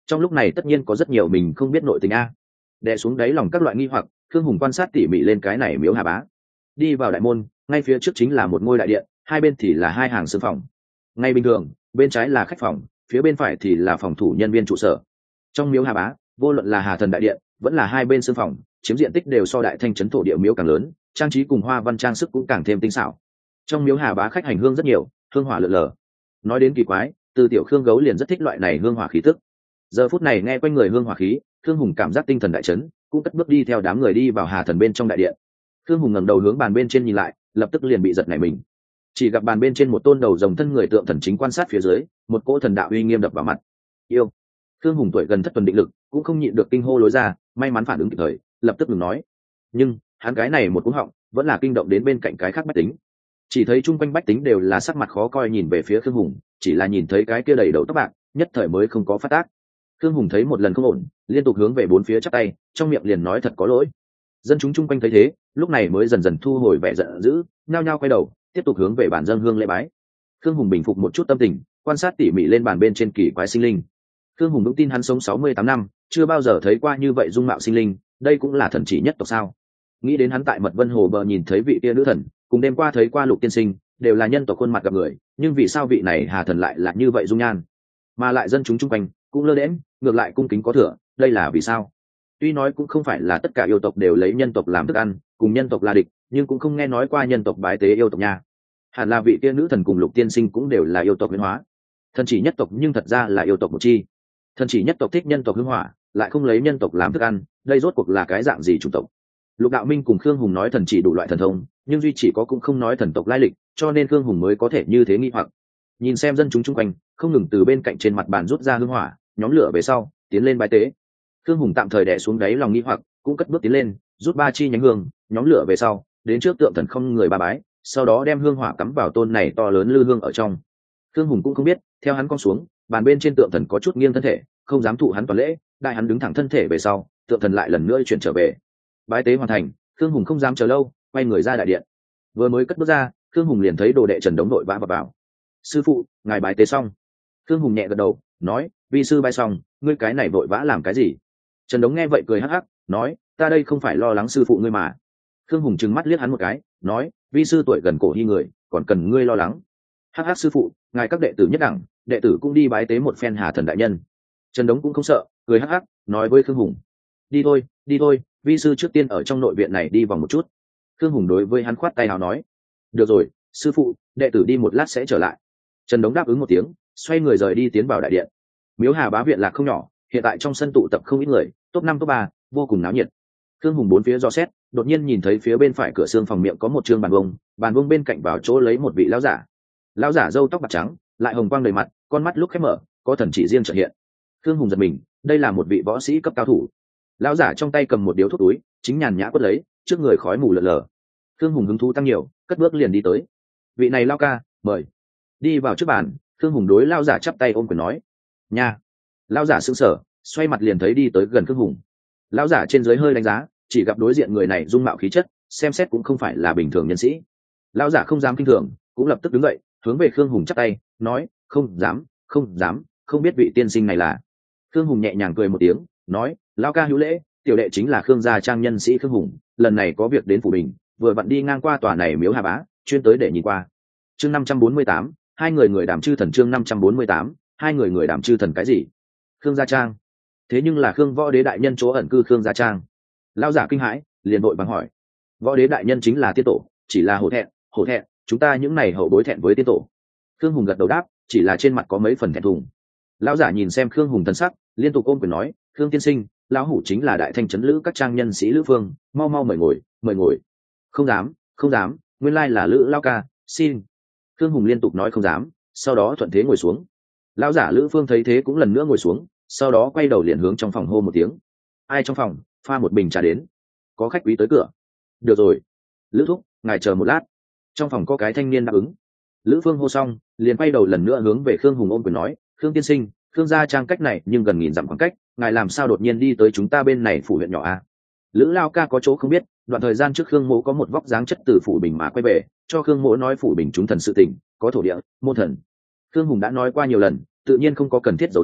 trong lúc này tất nhiên có rất nhiều mình không biết nội tình a. Đè xuống đáy lòng các loại nghi hoặc, Khương Hùng quan sát tỉ mỉ lên cái này miếu Hà Bá. Đi vào đại môn, ngay phía trước chính là một ngôi đại điện, hai bên thì là hai hàng sương phòng. Ngay bình thường, bên trái là khách phòng, phía bên phải thì là phòng thủ nhân viên trụ sở. Trong miếu Hà Bá, vô luận là Hà Thần đại điện, vẫn là hai bên sương phòng, chiếm diện tích đều so đại thanh trấn thổ địa miếu càng lớn, trang trí cùng hoa văn trang sức cũng càng thêm tinh xảo. Trong miếu Hà Bá khách hành hương rất nhiều, hương hỏa lượn lờ. Nói đến kỳ quái, từ tiểu Khương gấu liền rất thích loại này hương hỏa khí tức. Giờ phút này nghe quanh người hương hỏa khí, Khương Hùng cảm giác tinh thần đại chấn, cũng cất bước đi theo đám người đi vào Hà Thần bên trong đại điện. Khương Hùng ngẩng đầu hướng bàn bên trên nhìn lại, lập tức liền bị giật nảy mình. Chỉ gặp bàn bên trên một tôn đầu rồng thân người tượng thần chính quan sát phía dưới, một cỗ thần đạo uy nghiêm đập vào mặt. Yêu. Khương Hùng tuổi gần thất tuần định lực, cũng không nhịn được kinh hô lối ra, may mắn phản ứng kịp thời, lập tức ngừng nói. Nhưng hắn cái này một cú họng, vẫn là kinh động đến bên cạnh cái khác bách tính. Chỉ thấy chung quanh bách tính đều là sắc mặt khó coi nhìn về phía Khương Hùng, chỉ là nhìn thấy cái kia đầy đầu tóc bạc, nhất thời mới không có phát tác. Khương Hùng thấy một lần không ổn, liên tục hướng về bốn phía chắp tay, trong miệng liền nói thật có lỗi. Dân chúng chung quanh thấy thế, lúc này mới dần dần thu hồi vẻ giận dữ, nhao nhao quay đầu, tiếp tục hướng về bàn dâng hương lễ bái. Khương Hùng bình phục một chút tâm tình, quan sát tỉ mỉ lên bàn bên trên kỳ quái sinh linh. Khương Hùng vững tin hắn sống sáu mươi tám năm, chưa bao giờ thấy qua như vậy dung mạo sinh linh, đây cũng là thần chỉ nhất tộc sao? Nghĩ đến hắn tại Mật Vân Hồ bờ nhìn thấy vị kia nữ thần, cùng đêm qua thấy qua Lục tiên sinh, đều là nhân tộc khuôn mặt gặp người, nhưng vì sao vị này Hà Thần lại là như vậy dung nhan, mà lại dân chúng chung quanh cũng lơ đễnh, ngược lại cung kính có thừa, đây là vì sao? Tuy nói cũng không phải là tất cả yêu tộc đều lấy nhân tộc làm thức ăn, cùng nhân tộc là địch, nhưng cũng không nghe nói qua nhân tộc bái tế yêu tộc nha. Hẳn là vị kia nữ thần cùng Lục tiên sinh cũng đều là yêu tộc biến hóa. Thần chỉ nhất tộc nhưng thật ra là yêu tộc một chi. Thần chỉ nhất tộc thích nhân tộc hương hỏa, lại không lấy nhân tộc làm thức ăn, đây rốt cuộc là cái dạng gì chủng tộc? Lục Đạo Minh cùng Khương Hùng nói thần chỉ đủ loại thần thông, nhưng duy chỉ có cũng không nói thần tộc lai lịch, cho nên Khương Hùng mới có thể như thế nghi hoặc. Nhìn xem dân chúng chung quanh, không ngừng từ bên cạnh trên mặt bàn rút ra hương hỏa, nhóm lửa về sau, tiến lên bái tế. Khương Hùng tạm thời đè xuống đáy lòng nghi hoặc, cũng cất bước tiến lên, rút ba chi nhánh hương, nhóm lửa về sau, đến trước tượng thần không người ba bái, sau đó đem hương hỏa cắm vào tôn này to lớn lư hương ở trong. Khương Hùng cũng không biết, theo hắn cong xuống, bàn bên trên tượng thần có chút nghiêng thân thể, không dám thụ hắn toàn lễ, đại hắn đứng thẳng thân thể về sau, tượng thần lại lần nữa chuyển trở về. Bái tế hoàn thành, Khương Hùng không dám chờ lâu, quay người ra đại điện. Vừa mới cất bước ra, Khương Hùng liền thấy đồ đệ Trần Đống đội vã vào vào. Sư phụ, ngài bái tế xong. Khương Hùng nhẹ gật đầu, nói, vi sư bái xong, ngươi cái này vội vã làm cái gì? Trần Đống nghe vậy cười hắc hắc, nói, ta đây không phải lo lắng sư phụ ngươi mà. Khương Hùng trừng mắt liếc hắn một cái, nói, vi sư tuổi gần cổ hy người, còn cần ngươi lo lắng? Hắc hắc sư phụ, ngài các đệ tử nhất đẳng, đệ tử cũng đi bái tế một phen Hà Thần đại nhân. Trần Đống cũng không sợ, cười hắc hắc, nói với Khương Hùng, đi thôi, đi thôi, vi sư trước tiên ở trong nội viện này đi vòng một chút. Khương Hùng đối với hắn khoát tay nào nói, được rồi, sư phụ, đệ tử đi một lát sẽ trở lại. Trần Đống đáp ứng một tiếng, xoay người rời đi tiến vào đại điện. Miếu Hà Bá viện lạc không nhỏ, hiện tại trong sân tụ tập không ít người, top năm top ba, vô cùng náo nhiệt. Khương Hùng bốn phía dò xét, đột nhiên nhìn thấy phía bên phải cửa xương phòng miệng có một trương bàn vông, bàn vông bên cạnh vào chỗ lấy một vị lão giả. Lão giả râu tóc bạc trắng, lại hồng quang đầy mặt, con mắt lúc khép mở, có thần chỉ riêng chợt hiện. Khương Hùng giật mình, đây là một vị võ sĩ cấp cao thủ. Lão giả trong tay cầm một điếu thuốc túi, chính nhàn nhã quất lấy, trước người khói mù lờ lờ. Khương Hùng hứng thú tăng nhiều, cất bước liền đi tới. Vị này lão ca, mời. Đi vào trước bàn, Khương Hùng đối lão giả chắp tay ôm quyền nói, nha. Lão giả sững sờ, xoay mặt liền thấy đi tới gần Khương Hùng. Lão giả trên dưới hơi đánh giá, chỉ gặp đối diện người này dung mạo khí chất, xem xét cũng không phải là bình thường nhân sĩ. Lão giả không dám kinh thường, cũng lập tức đứng dậy, hướng về Khương Hùng chắp tay, nói, không dám, không dám, không biết vị tiên sinh này là. Khương Hùng nhẹ nhàng cười một tiếng, nói, lão ca hữu lễ, tiểu đệ chính là Khương gia trang nhân sĩ Khương Hùng, lần này có việc đến phủ bình, vừa vặn đi ngang qua tòa này miếu Hà Bá, chuyên tới để nhìn qua. Chương năm trăm bốn mươi tám, hai người người đàm chư thần. Chương năm trăm bốn mươi tám, hai người người đàm chư thần cái gì? Khương gia trang? Thế nhưng là Khương võ đế đại nhân chỗ ẩn cư Khương gia trang. Lão giả kinh hãi, liền vội vàng hỏi, võ đế đại nhân chính là tiên tổ, chỉ là hổ thẹn, hổ thẹn, chúng ta những này hậu bối thẹn với tiên tổ. Khương Hùng gật đầu đáp, chỉ là trên mặt có mấy phần thẹn thùng. Lão giả nhìn xem Khương Hùng thần sắc, liên tục ôm quyền nói, Khương tiên sinh, lão hủ chính là đại thanh trấn lữ các trang nhân sĩ lữ phương, mau mau mời ngồi, mời ngồi. Không dám, không dám, nguyên lai là lữ lão ca, xin. Khương Hùng liên tục nói không dám, sau đó thuận thế ngồi xuống. Lão giả lữ phương thấy thế cũng lần nữa ngồi xuống, sau đó quay đầu liền hướng trong phòng hô một tiếng, ai trong phòng, pha một bình trà đến, có khách quý tới cửa. Được rồi, lữ thúc, ngài chờ một lát. Trong phòng có cái thanh niên đáp ứng. Lữ phương hô xong, liền quay đầu lần nữa hướng về Khương Hùng ôm quyền nói, Khương tiên sinh, Khương gia trang cách này nhưng gần nghìn dặm khoảng cách, ngài làm sao đột nhiên đi tới chúng ta bên này phủ huyện nhỏ a? Lữ lao ca có chỗ không biết, đoạn thời gian trước Khương mỗ có một vóc dáng chất từ phủ bình mà quay về, cho Khương mỗ nói phủ bình chúng thần sự tình, có thổ địa, môn thần. Khương Hùng đã nói qua nhiều lần, tự nhiên không có cần thiết giấu giếm,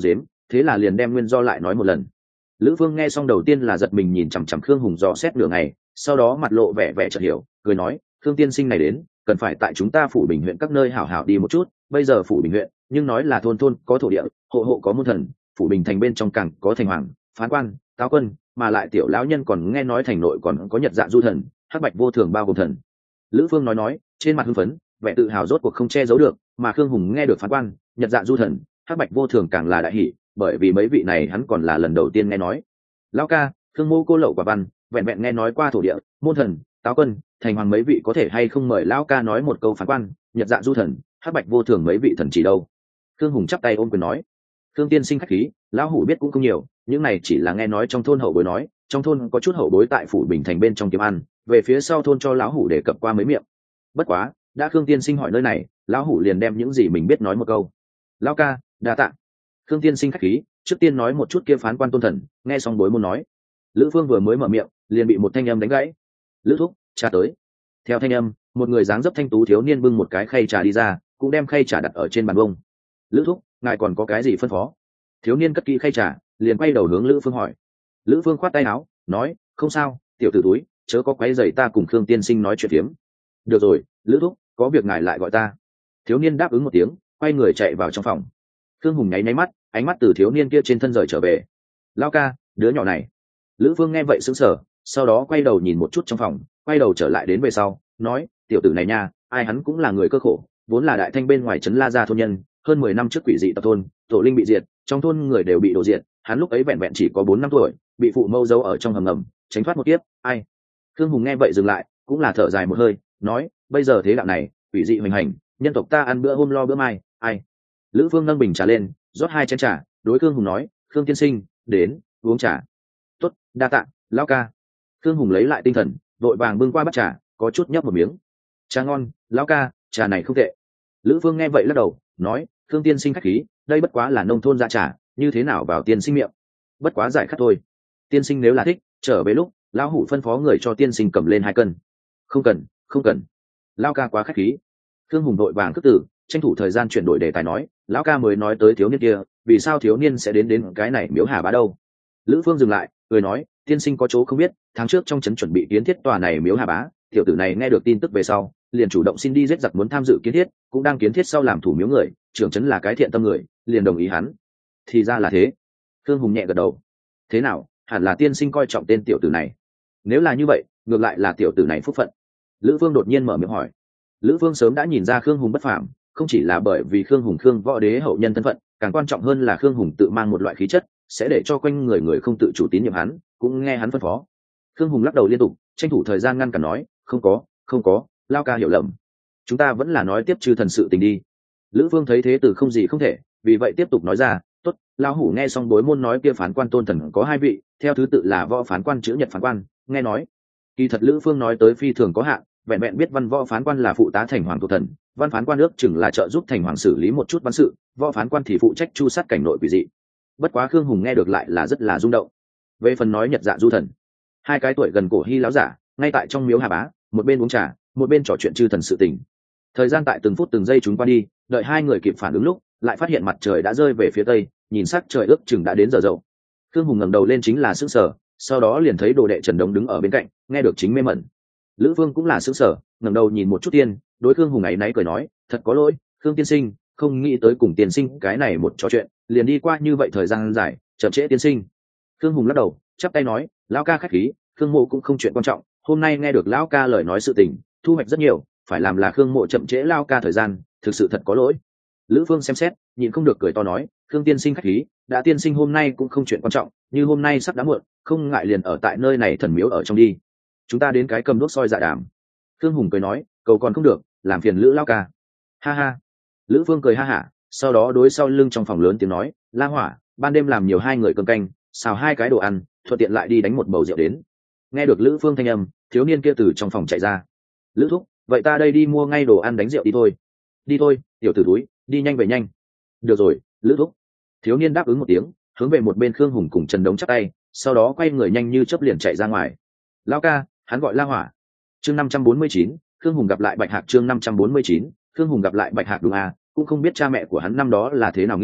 thế là liền đem nguyên do lại nói một lần. Lữ Phương nghe xong đầu tiên là giật mình nhìn chằm chằm Khương Hùng dò xét nửa ngày, sau đó mặt lộ vẻ vẻ chợt hiểu, cười nói, Khương tiên sinh này đến, cần phải tại chúng ta phủ Bình huyện các nơi hảo hảo đi một chút, bây giờ phủ Bình huyện, nhưng nói là thôn thôn có thổ địa, hộ hộ có môn thần, phủ Bình thành bên trong càng có thành hoàng, phán quan, táo quân, mà lại tiểu lão nhân còn nghe nói thành nội còn có Nhật Dạ Du thần, Hắc Bạch Vô Thường bao gồm thần. Lữ Phương nói nói, trên mặt hưng phấn, vẻ tự hào rốt cuộc không che giấu được, mà Khương Hùng nghe được phán quan, Nhật Dạ Du thần, Hắc Bạch Vô Thường càng là đại hỉ, bởi vì mấy vị này hắn còn là lần đầu tiên nghe nói. Lão ca, Khương mô cô lậu quả văn, vẹn vẹn nghe nói qua thổ địa, môn thần, táo quân, thành hoàng mấy vị có thể hay không mời lão ca nói một câu phán quan, Nhật Dạ Du thần, Hắc Bạch Vô Thường mấy vị thần chỉ đâu? Khương Hùng chắp tay ôm quyền nói, Khương tiên sinh khách khí, lão hủ biết cũng không nhiều, những này chỉ là nghe nói trong thôn hậu bối nói, trong thôn có chút hậu bối tại phủ Bình thành bên trong kiếm ăn, về phía sau thôn cho lão hủ đề cập qua mấy miệng. Bất quá, đã Khương tiên sinh hỏi nơi này, lão hủ liền đem những gì mình biết nói một câu. Lão ca, đa tạ. Khương tiên sinh khách khí, trước tiên nói một chút kia phán quan tôn thần. Nghe xong bối môn nói, Lữ Phương vừa mới mở miệng, liền bị một thanh âm đánh gãy. Lữ thúc, trà tới. Theo thanh âm, một người dáng dấp thanh tú thiếu niên bưng một cái khay trà đi ra, cũng đem khay trà đặt ở trên bàn bông. Lữ thúc, ngài còn có cái gì phân phó? Thiếu niên cất kỹ khay trà, liền quay đầu hướng Lữ Phương hỏi. Lữ Phương khoát tay áo, nói, không sao, tiểu tử túi, chớ có quấy rầy ta cùng Khương tiên sinh nói chuyện phiếm. Được rồi, Lữ thúc, có việc ngài lại gọi ta. Thiếu niên đáp ứng một tiếng, quay người chạy vào trong phòng. Khương Hùng nháy nháy mắt, ánh mắt từ thiếu niên kia trên thân rời trở về. Lao ca, đứa nhỏ này. Lữ Phương nghe vậy sững sờ, sau đó quay đầu nhìn một chút trong phòng, quay đầu trở lại đến về sau, nói, tiểu tử này nha, ai hắn cũng là người cơ khổ, vốn là đại thanh bên ngoài trấn La Gia thôn nhân, hơn mười năm trước quỷ dị tập thôn, tổ linh bị diệt, trong thôn người đều bị đổ diệt, hắn lúc ấy vẹn vẹn chỉ có bốn năm tuổi, bị phụ mâu giấu ở trong hầm ngầm, tránh thoát một kiếp, ai. Khương Hùng nghe vậy dừng lại, cũng là thở dài một hơi, nói, bây giờ thế đạo này, quỷ dị hoành hành, nhân tộc ta ăn bữa hôm lo bữa mai, ai. Lữ Phương nâng bình trà lên, rót hai chén trà, đối Khương Hùng nói, Khương tiên sinh, đến, uống trà. Tốt, đa tạ, lão ca. Khương Hùng lấy lại tinh thần, vội vàng bưng qua bát trà, có chút nhấp một miếng. Trà ngon, lão ca, trà này không tệ. Lữ Phương nghe vậy lắc đầu, nói, Khương tiên sinh khách khí, đây bất quá là nông thôn dạ trà, như thế nào vào tiên sinh miệng? Bất quá giải khát thôi. Tiên sinh nếu là thích, trở về lúc, lão hủ phân phó người cho tiên sinh cầm lên hai cân. Không cần, không cần. Lão ca quá khách khí. Khương Hùng vội vàng cất tử, tranh thủ thời gian chuyển đổi đề tài nói, lão ca mới nói tới thiếu niên kia, vì sao thiếu niên sẽ đến đến cái này miếu Hà Bá đâu? Lữ Phương dừng lại, cười nói, tiên sinh có chỗ không biết, tháng trước trong trấn chuẩn bị kiến thiết tòa này miếu Hà Bá, tiểu tử này nghe được tin tức về sau, liền chủ động xin đi giết giặc muốn tham dự kiến thiết, cũng đang kiến thiết sau làm thủ miếu người, trưởng trấn là cái thiện tâm người, liền đồng ý hắn. Thì ra là thế. Khương Hùng nhẹ gật đầu. Thế nào, hẳn là tiên sinh coi trọng tên tiểu tử này. Nếu là như vậy, ngược lại là tiểu tử này phúc phận. Lữ Phương đột nhiên mở miệng hỏi. Lữ Phương sớm đã nhìn ra Khương Hùng bất phàm, không chỉ là bởi vì Khương Hùng Khương võ đế hậu nhân thân phận, càng quan trọng hơn là Khương Hùng tự mang một loại khí chất, sẽ để cho quanh người người không tự chủ tín nhiệm hắn, cũng nghe hắn phân phó. Khương Hùng lắc đầu liên tục, tranh thủ thời gian ngăn cản nói, không có, không có, lao ca hiểu lầm. Chúng ta vẫn là nói tiếp chư thần sự tình đi. Lữ Phương thấy thế từ không gì không thể, vì vậy tiếp tục nói ra, tốt, lão hủ nghe xong bối môn nói kia phán quan tôn thần có hai vị, theo thứ tự là võ phán quan chữ nhật phán quan, nghe nói. Kỳ thật Lữ Phương nói tới phi thường có hạn, vẹn vẹn biết văn võ phán quan là phụ tá thành hoàng thuộc thần, văn phán quan ước chừng là trợ giúp thành hoàng xử lý một chút văn sự, võ phán quan thì phụ trách chu sát cảnh nội quỷ dị. Bất quá Khương Hùng nghe được lại là rất là rung động. Về phần nói Nhật Dạ Du thần, hai cái tuổi gần cổ hy láo giả, ngay tại trong miếu Hà Bá, một bên uống trà, một bên trò chuyện chư thần sự tình. Thời gian tại từng phút từng giây chúng qua đi, đợi hai người kịp phản ứng lúc, lại phát hiện mặt trời đã rơi về phía tây, nhìn sắc trời ước chừng đã đến giờ dậu. Khương Hùng ngẩng đầu lên chính là sững sờ, sau đó liền thấy đồ đệ Trần Đống đứng ở bên cạnh, nghe được chính mê mẩn. Lữ Vương cũng là sững sờ, ngẩng đầu nhìn một chút tiên, đối Khương Hùng ấy náy cười nói, thật có lỗi, Khương tiên sinh, không nghĩ tới cùng tiên sinh cái này một trò chuyện, liền đi qua như vậy thời gian dài, chậm trễ tiên sinh. Khương Hùng lắc đầu, chắp tay nói, lão ca khách khí, Khương mộ cũng không chuyện quan trọng, hôm nay nghe được lão ca lời nói sự tình, thu hoạch rất nhiều, phải làm là Khương mộ chậm trễ lão ca thời gian, thực sự thật có lỗi. Lữ Phương xem xét, nhịn không được cười to nói, Khương tiên sinh khách khí, đã tiên sinh hôm nay cũng không chuyện quan trọng, như hôm nay sắp đã muộn, không ngại liền ở tại nơi này thần miếu ở trong đi. Chúng ta đến cái cầm đuốc soi dạ đàm. Khương Hùng cười nói, cầu còn không được, làm phiền Lữ lão ca. Ha ha. Lữ Phương cười ha hả, sau đó đối sau lưng trong phòng lớn tiếng nói, La Hỏa, ban đêm làm nhiều hai người cơm canh, xào hai cái đồ ăn, thuận tiện lại đi đánh một bầu rượu đến. Nghe được Lữ Phương thanh âm, thiếu niên kia từ trong phòng chạy ra. Lữ thúc, vậy ta đây đi mua ngay đồ ăn đánh rượu đi thôi. Đi thôi, tiểu tử túi, đi nhanh về nhanh. Được rồi, Lữ thúc. Thiếu niên đáp ứng một tiếng, hướng về một bên Khương Hùng cùng Trần Đống chắp tay, sau đó quay người nhanh như chớp liền chạy ra ngoài. Lão ca, hắn gọi La Hỏa. Chương năm trăm bốn mươi chín, Khương Hùng gặp lại Bạch Hạc. Chương năm trăm bốn mươi chín, Khương Hùng gặp lại Bạch Hạc. Đúng à, cũng không biết cha mẹ của hắn năm đó là thế nào nghĩ,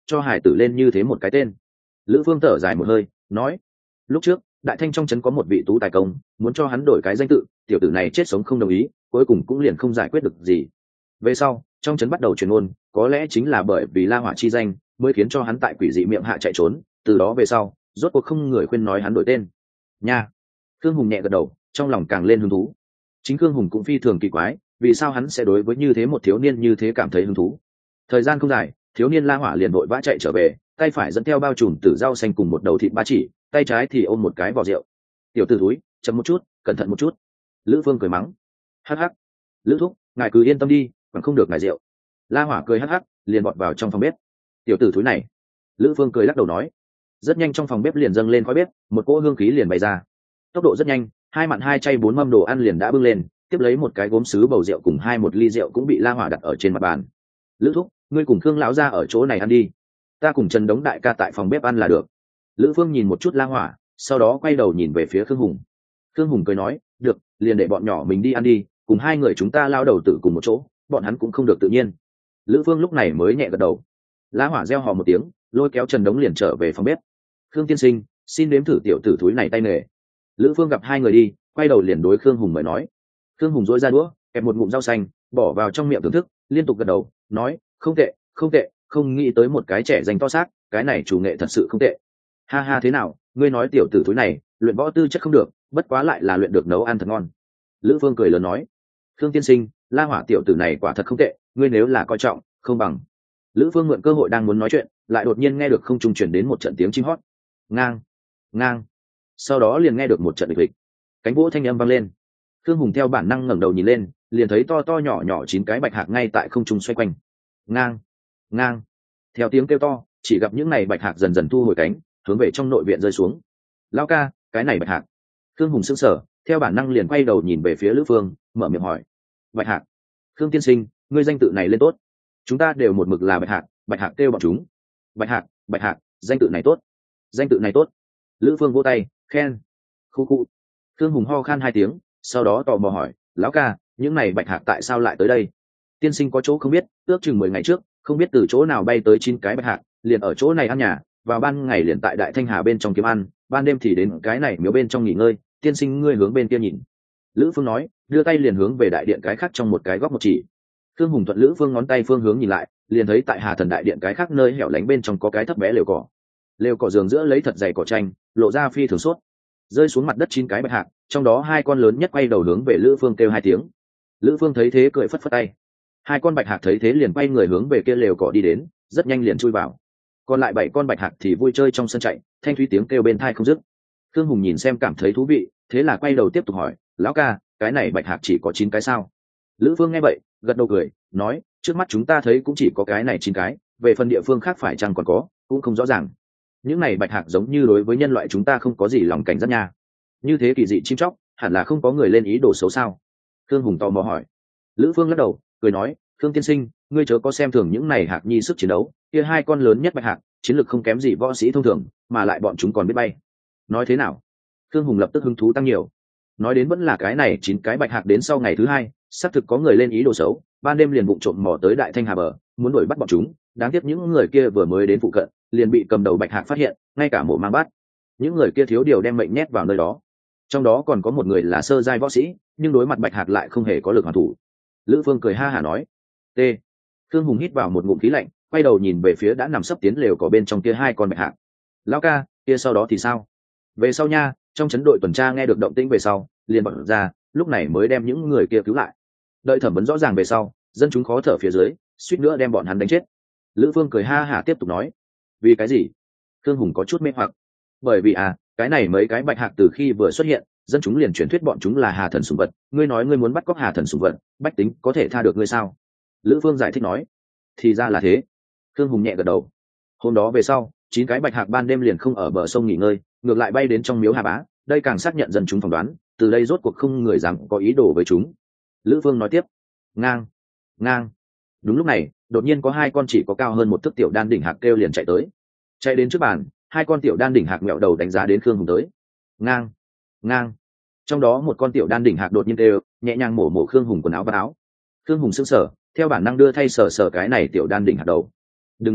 cho hải tử lên như thế một cái tên. Lữ Phương thở dài một hơi nói, lúc trước đại thanh trong trấn có một vị tú tài công muốn cho hắn đổi cái danh tự, tiểu tử này chết sống không đồng ý, cuối cùng cũng liền không giải quyết được gì. Về sau trong trấn bắt đầu truyền ngôn, có lẽ chính là bởi vì La Hỏa chi danh mới khiến cho hắn tại quỷ dị miệng hạ chạy trốn, từ đó về sau rốt cuộc không người khuyên nói hắn đổi tên nha. Khương Hùng nhẹ gật đầu, trong lòng càng lên hứng thú. Chính Khương Hùng cũng phi thường kỳ quái, vì sao hắn sẽ đối với như thế một thiếu niên như thế cảm thấy hứng thú. Thời gian không dài, thiếu niên La Hỏa liền vội vã chạy trở về, tay phải dẫn theo bao trùm tử rau xanh cùng một đầu thịt ba chỉ, tay trái thì ôm một cái vỏ rượu. Tiểu tử túi, chậm một chút, cẩn thận một chút. Lữ Phương cười mắng. Hắc hắc, Lữ thúc, ngài cứ yên tâm đi, còn không được ngài rượu. La Hỏa cười hắc hắc, liền vọt vào trong phòng bếp. Tiểu tử túi này. Lữ Phương cười lắc đầu nói. Rất nhanh trong phòng bếp liền dâng lên khói bếp, một cỗ hương khí liền bay ra. Tốc độ rất nhanh, hai mặn hai chay bốn mâm đồ ăn liền đã bưng lên, tiếp lấy một cái gốm sứ bầu rượu cùng hai một ly rượu cũng bị La Hỏa đặt ở trên mặt bàn. Lữ thúc, ngươi cùng Khương lão gia ở chỗ này ăn đi, ta cùng Trần Đống đại ca tại phòng bếp ăn là được. Lữ Phương nhìn một chút La Hỏa, sau đó quay đầu nhìn về phía Khương Hùng. Khương Hùng cười nói, được, liền để bọn nhỏ mình đi ăn đi, cùng hai người chúng ta lao đầu tự cùng một chỗ, bọn hắn cũng không được tự nhiên. Lữ Phương lúc này mới nhẹ gật đầu. La Hỏa reo hò một tiếng, lôi kéo Trần Đống liền trở về phòng bếp. Khương tiên sinh, xin nếm thử tiểu tử thúi này tay nghề. Lữ Phương gặp hai người đi, quay đầu liền đối Khương Hùng mới nói. Khương Hùng dỗi ra đũa, kẹp một ngụm rau xanh, bỏ vào trong miệng thưởng thức, liên tục gật đầu, nói, không tệ, không tệ, không nghĩ tới một cái trẻ dành to xác, cái này chủ nghệ thật sự không tệ. Ha ha, thế nào, ngươi nói tiểu tử thúi này luyện võ tư chất không được, bất quá lại là luyện được nấu ăn thật ngon. Lữ Phương cười lớn nói. Khương tiên sinh, La Hỏa tiểu tử này quả thật không tệ, ngươi nếu là coi trọng, không bằng. Lữ Phương mượn cơ hội đang muốn nói chuyện, lại đột nhiên nghe được không trung truyền đến một trận tiếng chim hót. Ngang, ngang. Sau đó liền nghe được một trận địch lịch, cánh vỗ thanh âm vang lên. Khương Hùng theo bản năng ngẩng đầu nhìn lên, liền thấy to to nhỏ nhỏ chín cái bạch hạc ngay tại không trung xoay quanh. Ngang, ngang. Theo tiếng kêu to, chỉ gặp những này bạch hạc dần dần thu hồi cánh, hướng về trong nội viện rơi xuống. Lão ca, cái này bạch hạc. Khương Hùng sững sờ, theo bản năng liền quay đầu nhìn về phía Lữ Phương, mở miệng hỏi. Bạch hạc? Khương tiên sinh, ngươi danh tự này lên tốt. Chúng ta đều một mực là bạch hạc, bạch hạc kêu bọn chúng. Bạch hạc, bạch hạc, danh tự này tốt. Danh tự này tốt. Lữ Phương vỗ tay, khen. Khu khu. Khương Hùng ho khan hai tiếng, sau đó tò mò hỏi, lão ca, những này bạch hạc tại sao lại tới đây? Tiên sinh có chỗ không biết, ước chừng mười ngày trước, không biết từ chỗ nào bay tới chín cái bạch hạc, liền ở chỗ này ăn nhà, vào ban ngày liền tại Đại Thanh Hà bên trong kiếm ăn, ban đêm thì đến cái này miếu bên trong nghỉ ngơi. Tiên sinh ngươi hướng bên kia nhìn. Lữ Phương nói, đưa tay liền hướng về đại điện cái khác trong một cái góc một chỉ. Khương Hùng thuận Lữ Phương ngón tay phương hướng nhìn lại, liền thấy tại Hà Thần đại điện cái khác nơi hẻo lánh bên trong có cái thấp bé lều cỏ. Lều cỏ giường giữa lấy thật dày cỏ tranh, lộ ra phi thường suốt. Rơi xuống mặt đất chín cái bạch hạc, trong đó hai con lớn nhất quay đầu hướng về Lữ Phương kêu hai tiếng. Lữ Phương thấy thế cười phất phất tay. Hai con bạch hạc thấy thế liền quay người hướng về kia lều cỏ đi đến, rất nhanh liền chui vào. Còn lại bảy con bạch hạc thì vui chơi trong sân chạy, thanh thúy tiếng kêu bên tai không dứt. Khương Hùng nhìn xem cảm thấy thú vị, thế là quay đầu tiếp tục hỏi, lão ca, cái này bạch hạc chỉ có chín cái sao? Lữ Phương nghe vậy, gật đầu cười, nói, trước mắt chúng ta thấy cũng chỉ có cái này chín cái, về phần địa phương khác phải chăng còn có, cũng không rõ ràng. Những này bạch hạc giống như đối với nhân loại chúng ta không có gì lòng cảnh giác nha. Như thế kỳ dị chim chóc, hẳn là không có người lên ý đồ xấu sao? Khương Hùng tò mò hỏi. Lữ Phương lắc đầu, cười nói, Khương tiên sinh, ngươi chớ có xem thường những này hạc nhi sức chiến đấu, kia hai con lớn nhất bạch hạc, chiến lược không kém gì võ sĩ thông thường, mà lại bọn chúng còn biết bay. Nói thế nào? Khương Hùng lập tức hứng thú tăng nhiều. Nói đến vẫn là cái này chín cái bạch hạc đến sau ngày thứ hai, xác thực có người lên ý đồ xấu, ban đêm liền vụng trộm mò tới Đại Thanh Hà bờ, muốn đuổi bắt bọn chúng, đáng tiếc những người kia vừa mới đến phụ cận, liền bị cầm đầu bạch hạc phát hiện, ngay cả mổ mang bắt. Những người kia thiếu điều đem mệnh nhét vào nơi đó. Trong đó còn có một người là sơ giai võ sĩ, nhưng đối mặt bạch hạc lại không hề có lực hoàn thủ. Lữ Phương cười ha hả nói. T. Khương Hùng hít vào một ngụm khí lạnh, quay đầu nhìn về phía đã nằm sấp tiến lều cỏ bên trong kia hai con bạch hạc. Lão ca, kia sau đó thì sao? Về sau nha, trong trấn đội tuần tra nghe được động tĩnh về sau, liền bật ra, lúc này mới đem những người kia cứu lại. Đợi thẩm vấn rõ ràng về sau, dân chúng khó thở phía dưới, suýt nữa đem bọn hắn đánh chết. Lữ Phương cười ha hả tiếp tục nói. Vì cái gì? Khương Hùng có chút mê hoặc. Bởi vì à, cái này mấy cái bạch hạc từ khi vừa xuất hiện, dân chúng liền truyền thuyết bọn chúng là Hà Thần sủng vật. Ngươi nói ngươi muốn bắt cóc Hà Thần sủng vật, bách tính có thể tha được ngươi sao? Lữ Phương giải thích nói. Thì ra là thế. Khương Hùng nhẹ gật đầu. Hôm đó về sau, chín cái bạch hạc ban đêm liền không ở bờ sông nghỉ ngơi, ngược lại bay đến trong miếu Hà Bá. Đây càng xác nhận dân chúng phỏng đoán, từ đây rốt cuộc không người dám có ý đồ với chúng. Lữ Phương nói tiếp. Ngang, ngang. Đúng lúc này, đột nhiên có hai con chỉ có cao hơn một thước tiểu đan đỉnh hạc kêu liền chạy tới. Chạy đến trước bàn, hai con tiểu đan đỉnh hạc mẹo đầu đánh giá đến Khương Hùng tới. Ngang, ngang. Trong đó một con tiểu đan đỉnh hạc đột nhiên kêu, nhẹ nhàng mổ mổ Khương Hùng quần áo và áo. Khương Hùng sững sờ, theo bản năng đưa thay sờ sờ cái này tiểu đan đỉnh hạc đầu. Đừng nói,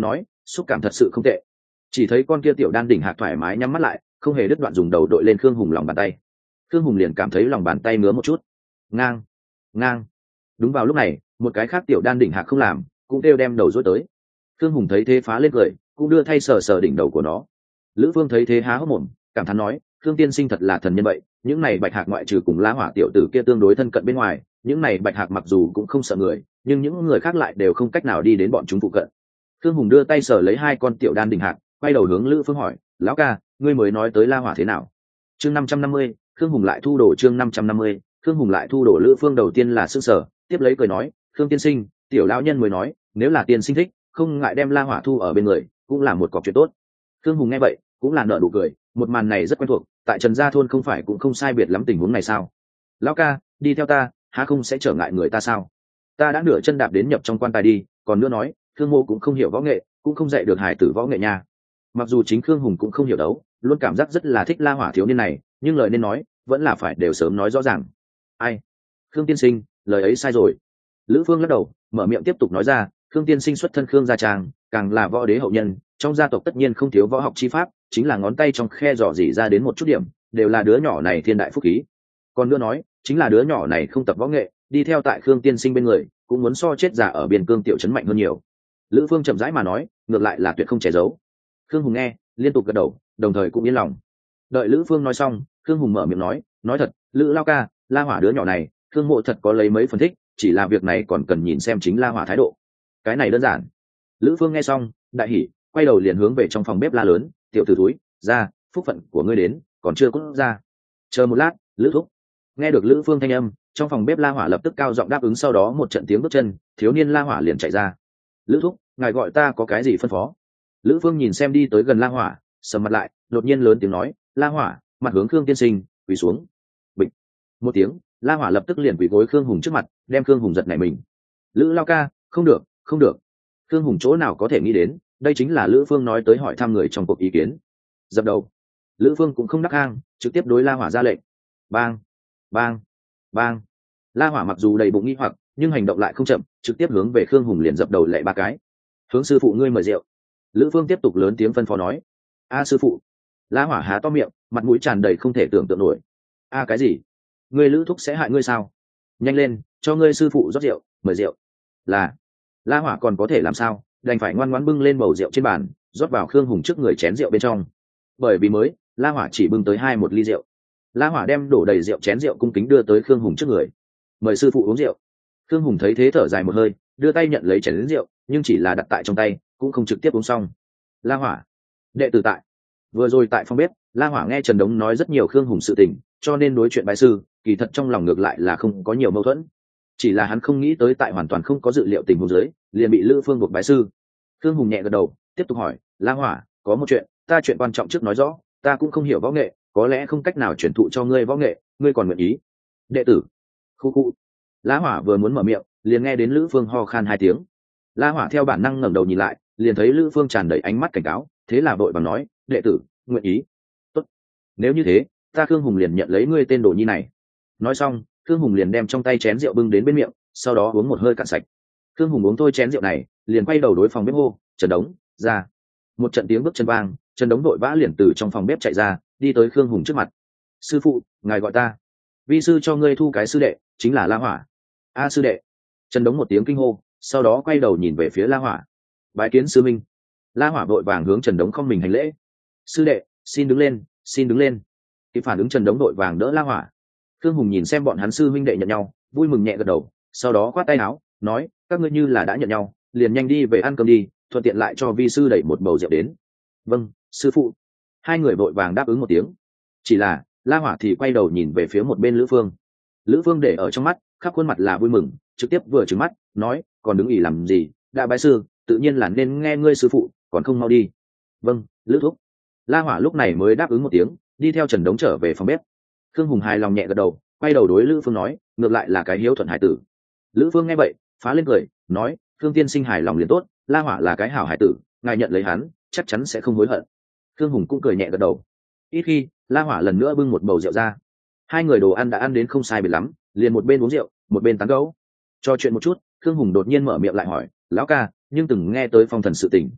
xúc cảm thật sự không tệ. Chỉ thấy con kia tiểu đan đỉnh hạc thoải mái nhắm mắt lại, không hề đứt đoạn dùng đầu đội lên khương hùng lòng bàn tay. Khương hùng liền cảm thấy lòng bàn tay ngứa một chút. Ngang, ngang. Đúng vào lúc này, một cái khác tiểu đan đỉnh hạc không làm, cũng kêu đem đầu rối tới. Khương hùng thấy thế phá lên cười, cũng đưa thay sờ sờ đỉnh đầu của nó. Lữ Phương thấy thế há hốc mồm, cảm thán nói, Khương tiên sinh thật là thần nhân vậy. Những này bạch hạc ngoại trừ cùng La Hỏa tiểu tử kia tương đối thân cận bên ngoài, những này bạch hạc mặc dù cũng không sợ người, nhưng những người khác lại đều không cách nào đi đến bọn chúng phụ cận. Khương hùng đưa tay sờ lấy hai con tiểu đan đỉnh hạc, quay đầu hướng Lữ Phương hỏi, lão ca, ngươi mới nói tới La Hỏa thế nào? Chương năm trăm năm mươi, Khương hùng lại thu đồ. Chương năm trăm năm mươi, Khương hùng lại thu đồ. Lữ Phương đầu tiên là sững sờ, tiếp lấy cười nói, Khương tiên sinh, tiểu lão nhân mới nói, nếu là tiên sinh thích, không ngại đem La Hỏa thu ở bên người, cũng là một cọc chuyện tốt. Khương hùng nghe vậy, cũng là nở nụ cười, một màn này rất quen thuộc, tại Trần Gia thôn không phải cũng không sai biệt lắm tình huống này sao? Lão ca, đi theo ta, há không sẽ trở ngại người ta sao? Ta đã nửa chân đạp đến nhập trong quan tài đi, còn nữa nói, Khương mô cũng không hiểu võ nghệ, cũng không dạy được hải tử võ nghệ nha. Mặc dù chính Khương hùng cũng không hiểu đấu, luôn cảm giác rất là thích La Hỏa thiếu niên này, nhưng lời nên nói, vẫn là phải đều sớm nói rõ ràng. Ai? Khương tiên sinh, lời ấy sai rồi. Lữ Phương lắc đầu, mở miệng tiếp tục nói ra, Khương tiên sinh xuất thân Khương gia trang, càng là võ đế hậu nhân, trong gia tộc tất nhiên không thiếu võ học chi pháp, chính là ngón tay trong khe dò dỉ ra đến một chút điểm, đều là đứa nhỏ này thiên đại phúc khí. Còn nữa nói, chính là đứa nhỏ này không tập võ nghệ, đi theo tại Khương tiên sinh bên người, cũng muốn so chết giả ở biên cương tiểu trấn mạnh hơn nhiều. Lữ Phương chậm rãi mà nói, ngược lại là tuyệt không che giấu. Khương hùng nghe, liên tục gật đầu, đồng thời cũng yên lòng. Đợi Lữ Phương nói xong, Khương hùng mở miệng nói, nói thật, Lữ lao ca, La Hỏa đứa nhỏ này, Khương mộ thật có lấy mấy phần thích, chỉ là việc này còn cần nhìn xem chính La Hỏa thái độ. Cái này đơn giản. Lữ Phương nghe xong, đại hỉ, quay đầu liền hướng về trong phòng bếp la lớn, tiểu tử túi, ra, phúc phận của ngươi đến, còn chưa cút ra. Chờ một lát, Lữ thúc. Nghe được Lữ Phương thanh âm, trong phòng bếp La Hỏa lập tức cao giọng đáp ứng, sau đó một trận tiếng bước chân, thiếu niên La Hỏa liền chạy ra. Lữ thúc, ngài gọi ta có cái gì phân phó? Lữ Phương nhìn xem đi tới gần La Hỏa, sầm mặt lại, đột nhiên lớn tiếng nói, La Hỏa, mặt hướng Khương tiên sinh, quỳ xuống. Bịch. Một tiếng, La Hỏa lập tức liền quỳ gối Khương hùng trước mặt, đem Khương hùng giật nảy mình. Lữ lao ca, không được, không được. Khương hùng chỗ nào có thể nghĩ đến, đây chính là Lữ Phương nói tới hỏi thăm người trong cuộc ý kiến. Dập đầu. Lữ Phương cũng không đắc hang, trực tiếp đối La Hỏa ra lệnh. Bang, bang, bang. La Hỏa mặc dù đầy bụng nghi hoặc, nhưng hành động lại không chậm, trực tiếp hướng về Khương hùng liền dập đầu lệ ba cái. Hướng sư phụ ngươi mời rượu. Lữ Phương tiếp tục lớn tiếng phân phó nói. A sư phụ. La Hỏa há to miệng, mặt mũi tràn đầy không thể tưởng tượng nổi. A cái gì? Ngươi Lữ thúc sẽ hại ngươi sao? Nhanh lên, cho ngươi sư phụ rót rượu, mời rượu. Là. La Hỏa còn có thể làm sao, đành phải ngoan ngoãn bưng lên bầu rượu trên bàn, rót vào Khương hùng trước người chén rượu bên trong. Bởi vì mới, La Hỏa chỉ bưng tới hai một ly rượu. La Hỏa đem đổ đầy rượu chén rượu cung kính đưa tới Khương hùng trước người. Mời sư phụ uống rượu. Khương hùng thấy thế thở dài một hơi, đưa tay nhận lấy chén rượu, nhưng chỉ là đặt tại trong tay, cũng không trực tiếp uống xong. La Hỏa, đệ tử tại. Vừa rồi tại phòng bếp, La Hỏa nghe Trần Đống nói rất nhiều Khương hùng sự tình, cho nên đối chuyện bái sư, kỳ thật trong lòng ngược lại là không có nhiều mâu thuẫn. Chỉ là hắn không nghĩ tới tại hoàn toàn không có dự liệu tình huống dưới, liền bị Lữ Phương buộc bái sư. Khương hùng nhẹ gật đầu, tiếp tục hỏi, La Hỏa, có một chuyện, ta chuyện quan trọng trước nói rõ, ta cũng không hiểu võ nghệ, có lẽ không cách nào truyền thụ cho ngươi võ nghệ, ngươi còn nguyện ý? Đệ tử. Khu khu. La Hỏa vừa muốn mở miệng, liền nghe đến Lữ Phương ho khan hai tiếng. La Hỏa theo bản năng ngẩng đầu nhìn lại, liền thấy Lữ Phương tràn đầy ánh mắt cảnh cáo, thế là vội vàng nói, đệ tử, nguyện ý. Tốt. Nếu như thế, ta Khương hùng liền nhận lấy ngươi tên đồ nhi này. Nói xong, Khương hùng liền đem trong tay chén rượu bưng đến bên miệng, sau đó uống một hơi cạn sạch. Khương hùng uống thôi chén rượu này, liền quay đầu đối phòng bếp hô, Trần Đống, ra. Một trận tiếng bước chân vang, Trần Đống đội vã liền từ trong phòng bếp chạy ra, đi tới Khương hùng trước mặt. Sư phụ, ngài gọi ta. Vi sư cho ngươi thu cái sư đệ, chính là La Hỏa. A sư đệ. Trần Đống một tiếng kinh hô, sau đó quay đầu nhìn về phía La Hỏa. Bái kiến sư minh. La Hỏa vội vàng hướng Trần Đống không mình hành lễ. Sư đệ, xin đứng lên, xin đứng lên. Kịp phản ứng Trần Đống đội vàng đỡ La Hỏa. Khương hùng nhìn xem bọn hắn sư minh đệ nhận nhau, vui mừng nhẹ gật đầu, sau đó khoát tay áo, nói, các ngươi như là đã nhận nhau, liền nhanh đi về ăn cơm đi, thuận tiện lại cho vi sư đẩy một bầu rượu đến. Vâng, sư phụ. Hai người vội vàng đáp ứng một tiếng. Chỉ là, La Hỏa thì quay đầu nhìn về phía một bên Lữ Phương. Lữ Phương để ở trong mắt, khắp khuôn mặt là vui mừng, trực tiếp vừa trừng mắt, nói, còn đứng ỉ làm gì, đã bái sư, tự nhiên là nên nghe ngươi sư phụ, còn không mau đi. Vâng, Lữ thúc. La Hỏa lúc này mới đáp ứng một tiếng, đi theo Trần Đống trở về phòng bếp. Khương hùng hài lòng nhẹ gật đầu, quay đầu đối Lữ Phương nói, ngược lại là cái hiếu thuận hải tử. Lữ Phương nghe vậy, phá lên cười, nói, Khương tiên sinh hài lòng liền tốt, La Hỏa là cái hảo hải tử, ngài nhận lấy hắn, chắc chắn sẽ không hối hận. Khương hùng cũng cười nhẹ gật đầu. Ít khi, La Hỏa lần nữa bưng một bầu rượu ra. Hai người đồ ăn đã ăn đến không sai biệt lắm, liền một bên uống rượu, một bên tán gẫu. Cho chuyện một chút, Khương hùng đột nhiên mở miệng lại hỏi, lão ca, nhưng từng nghe tới phong thần sự tình.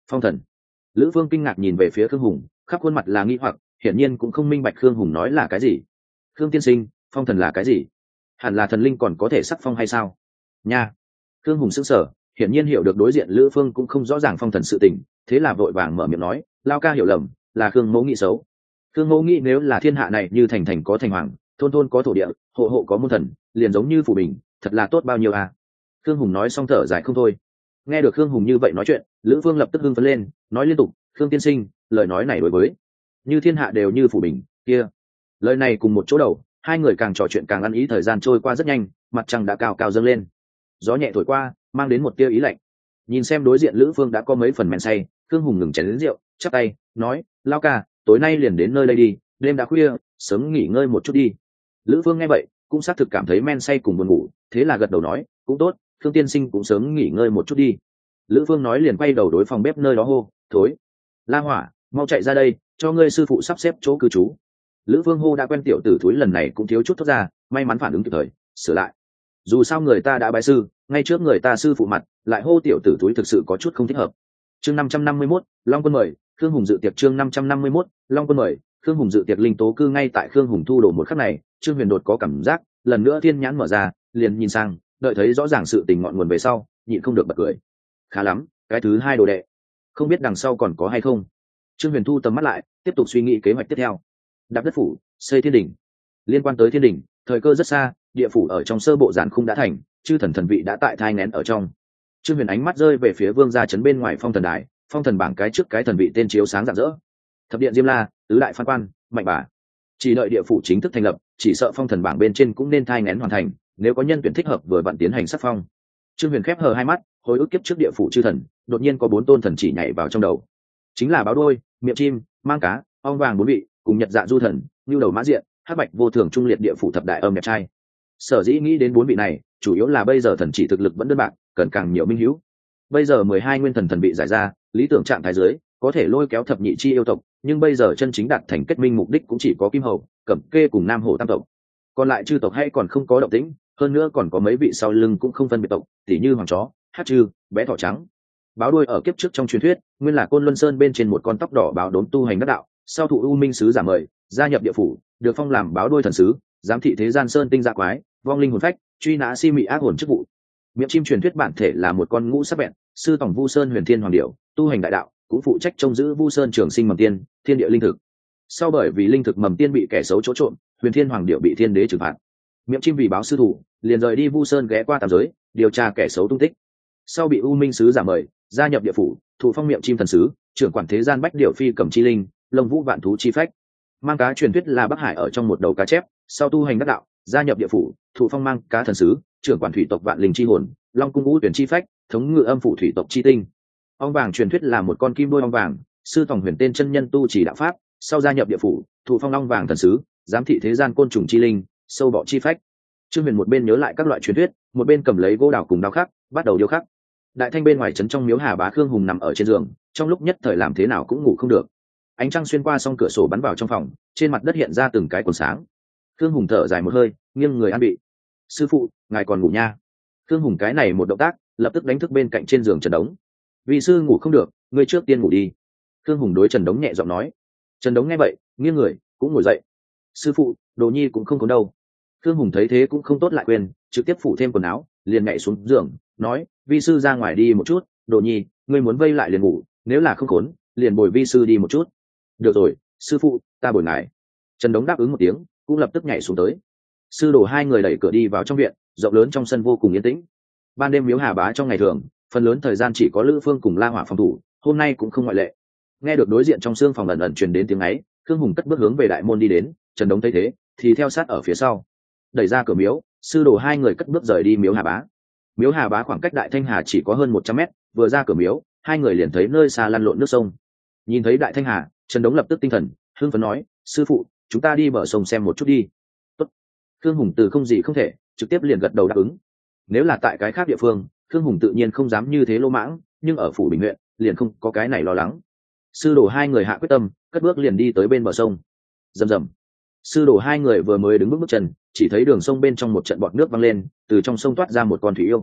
Phong thần. Lữ Phương kinh ngạc nhìn về phía Khương Hùng, khắp khuôn mặt là nghi hoặc, hiển nhiên cũng không minh bạch Khương Hùng nói là cái gì. Khương tiên sinh, phong thần là cái gì? Hẳn là thần linh còn có thể sắc phong hay sao? Nha. Khương Hùng sững sờ, hiển nhiên hiểu được đối diện Lữ Phương cũng không rõ ràng phong thần sự tình, thế là vội vàng mở miệng nói, lao ca hiểu lầm, là Khương Mẫu nghĩ xấu. Khương Mẫu nghĩ nếu là thiên hạ này như thành thành có thành hoàng, thôn thôn có thổ địa, hộ hộ có môn thần, liền giống như phủ bình, thật là tốt bao nhiêu à? Khương Hùng nói xong thở dài không thôi. Nghe được Khương Hùng như vậy nói chuyện, Lữ Phương lập tức hưng phấn lên, nói liên tục, Khương tiên sinh, lời nói này đối với như thiên hạ đều như phủ bình kia. Lời này cùng một chỗ đầu, hai người càng trò chuyện càng ăn ý, thời gian trôi qua rất nhanh, mặt trăng đã cao cao dâng lên, gió nhẹ thổi qua mang đến một tia ý lạnh. Nhìn xem đối diện Lữ Phương đã có mấy phần men say, Khương Hùng ngừng chén đến rượu, chắp tay nói, lao ca, tối nay liền đến nơi đây đi, đêm đã khuya, sớm nghỉ ngơi một chút đi. Lữ Phương nghe vậy cũng xác thực cảm thấy men say cùng buồn ngủ, thế là gật đầu nói, cũng tốt, Khương tiên sinh cũng sớm nghỉ ngơi một chút đi. Lữ Phương nói liền quay đầu đối phòng bếp nơi đó hô, thối La Hỏa, mau chạy ra đây, cho ngươi sư phụ sắp xếp chỗ cư trú. Lữ Phương hô đã quen tiểu tử thúi lần này cũng thiếu chút thoát ra, may mắn phản ứng kịp thời, sửa lại. Dù sao người ta đã bái sư, ngay trước người ta sư phụ mặt, lại hô tiểu tử thúi thực sự có chút không thích hợp. Chương năm trăm năm mươi mốt, Long Quân mời, Khương Hùng dự tiệc. Chương năm trăm năm mươi mốt, Long Quân mời, Khương Hùng dự tiệc. Linh tố cư ngay tại Khương Hùng thu đồ một khắc này, Trương Huyền đột có cảm giác, lần nữa thiên nhãn mở ra, liền nhìn sang, đợi thấy rõ ràng sự tình ngọn nguồn về sau, nhịn không được bật cười. Khá lắm, cái thứ hai đồ đệ, không biết đằng sau còn có hay không. Trương Huyền thu tầm mắt lại, tiếp tục suy nghĩ kế hoạch tiếp theo. Đạp đất phủ, xây thiên đỉnh. Liên quan tới thiên đỉnh, thời cơ rất xa, địa phủ ở trong sơ bộ giản khung đã thành, chư thần thần vị đã tại thai nén ở trong. Trương Huyền ánh mắt rơi về phía vương gia trấn bên ngoài phong thần đài, phong thần bảng cái trước cái thần vị tên chiếu sáng rạng rỡ. Thập điện Diêm La, tứ đại phan quan, mạnh bà. Chỉ đợi địa phủ chính thức thành lập, chỉ sợ phong thần bảng bên trên cũng nên thai nén hoàn thành, nếu có nhân tuyển thích hợp vừa vặn tiến hành sắc phong. Trương Huyền khép hờ hai mắt, hồi ức kiếp trước địa phủ chư thần, đột nhiên có bốn tôn thần chỉ nhảy vào trong đầu. Chính là báo đôi, miệng chim, mang cá, ong vàng bốn vị, cùng nhật dạ du thần, nhu đầu mã diện, hắc bạch vô thường trung liệt địa phủ thập đại âm đẹp trai. Sở dĩ nghĩ đến bốn vị này, chủ yếu là bây giờ thần chỉ thực lực vẫn đơn bạc, cần càng nhiều minh hữu. Bây giờ mười hai nguyên thần thần bị giải ra, lý tưởng trạng thái dưới có thể lôi kéo thập nhị chi yêu tộc, nhưng bây giờ chân chính đạt thành kết minh mục đích cũng chỉ có Kim Hầu, Cẩm Kê cùng Nam Hổ tam tộc. Còn lại chư tộc hay còn không có động tĩnh, hơn nữa còn có mấy vị sau lưng cũng không phân biệt tộc, tỉ như Hoàng Chó, Hát Trư, Bé Thỏ Trắng. Báo đuôi ở kiếp trước trong truyền thuyết, nguyên là Côn Luân Sơn bên trên một con tóc đỏ báo đốn tu hành đắc đạo, sau thụ U Minh sứ giả mời, gia nhập địa phủ, được phong làm báo đuôi thần sứ, giám thị thế gian sơn tinh dạ quái, vong linh hồn phách, truy nã si mị ác hồn chức vụ. Miệng chim truyền thuyết bản thể là một con ngũ sắc bẹn, sư tổng Vu Sơn Huyền Thiên Hoàng Điểu, tu hành đại đạo, cũng phụ trách trông giữ Vu Sơn trường sinh mầm tiên, thiên địa linh thực. Sau bởi vì linh thực mầm tiên bị kẻ xấu chỗ trộm, Huyền Thiên Hoàng Điểu bị thiên đế trừng phạt. Miệng chim vì báo sư thủ, liền rời đi Vu Sơn ghé qua tam giới, điều tra kẻ xấu tung tích. Sau bị U Minh sứ giả mời, gia nhập địa phủ, thụ phong miệng chim thần sứ, trưởng quản thế gian bách điểu phi cầm chi linh, lông vũ vạn thú chi phách. Mang cá truyền thuyết là Bắc Hải ở trong một đầu cá chép, sau tu hành đắc đạo, gia nhập địa phủ, thụ phong mang cá thần sứ, trưởng quản thủy tộc vạn linh chi hồn, long cung ngũ tuyển chi phách, thống ngự âm phủ thủy tộc chi tinh. Ong vàng truyền thuyết là một con kim đôi ong vàng, sư tổng huyền tên chân nhân tu chỉ đạo pháp, sau gia nhập địa phủ, thụ phong long vàng thần sứ, giám thị thế gian côn trùng chi linh, sâu bọ chi phách. Trương Huyền một bên nhớ lại các loại truyền thuyết, một bên cầm lấy gỗ đào cùng đao khắc, bắt đầu điêu khắc. Đại thanh bên ngoài trấn trong miếu Hà Bá Khương Hùng nằm ở trên giường, trong lúc nhất thời làm thế nào cũng ngủ không được. Ánh trăng xuyên qua song cửa sổ bắn vào trong phòng, trên mặt đất hiện ra từng cái quần sáng. Khương Hùng thở dài một hơi, nghiêng người an bị. Sư phụ, ngài còn ngủ nha? Khương Hùng cái này một động tác, lập tức đánh thức bên cạnh trên giường Trần Đống. Vì sư ngủ không được, ngươi trước tiên ngủ đi. Khương Hùng đối Trần Đống nhẹ giọng nói. Trần Đống nghe vậy, nghiêng người, cũng ngồi dậy. Sư phụ, Đồ Nhi cũng không có đâu. Khương Hùng thấy thế cũng không tốt lại quên, trực tiếp phủ thêm quần áo, liền nhảy xuống giường, nói: Vi sư ra ngoài đi một chút, Đồ Nhi, ngươi muốn vây lại liền ngủ, nếu là không khốn, liền bồi vi sư đi một chút. Được rồi, sư phụ, ta bồi ngài. Trần Đống đáp ứng một tiếng, cũng lập tức nhảy xuống tới. Sư đồ hai người đẩy cửa đi vào trong viện, rộng lớn trong sân vô cùng yên tĩnh. Ban đêm miếu Hà Bá trong ngày thường, phần lớn thời gian chỉ có Lữ Phương cùng La Hỏa phòng thủ, hôm nay cũng không ngoại lệ. Nghe được đối diện trong xương phòng ẩn ẩn truyền đến tiếng ấy, Khương Hùng cất bước hướng về đại môn đi đến, Trần Đống thấy thế, thì theo sát ở phía sau. Đẩy ra cửa miếu, sư đồ hai người cất bước rời đi miếu Hà Bá. Miếu Hà Bá khoảng cách Đại Thanh Hà chỉ có hơn một trăm mét, vừa ra cửa miếu, hai người liền thấy nơi xa lăn lộn nước sông. Nhìn thấy Đại Thanh Hà, Trần Đống lập tức tinh thần, hưng phấn nói: sư phụ, chúng ta đi bờ sông xem một chút đi. Tốt. Khương Hùng từ không gì không thể, trực tiếp liền gật đầu đáp ứng. Nếu là tại cái khác địa phương, Khương Hùng tự nhiên không dám như thế lô mãng, nhưng ở phủ Bình huyện, liền không có cái này lo lắng. Sư đồ hai người hạ quyết tâm, cất bước liền đi tới bên bờ sông. Rầm rầm. Sư đồ hai người vừa mới đứng bước bước chân, chỉ thấy đường sông bên trong một trận bọt nước văng lên, từ trong sông toát ra một con thủy yêu.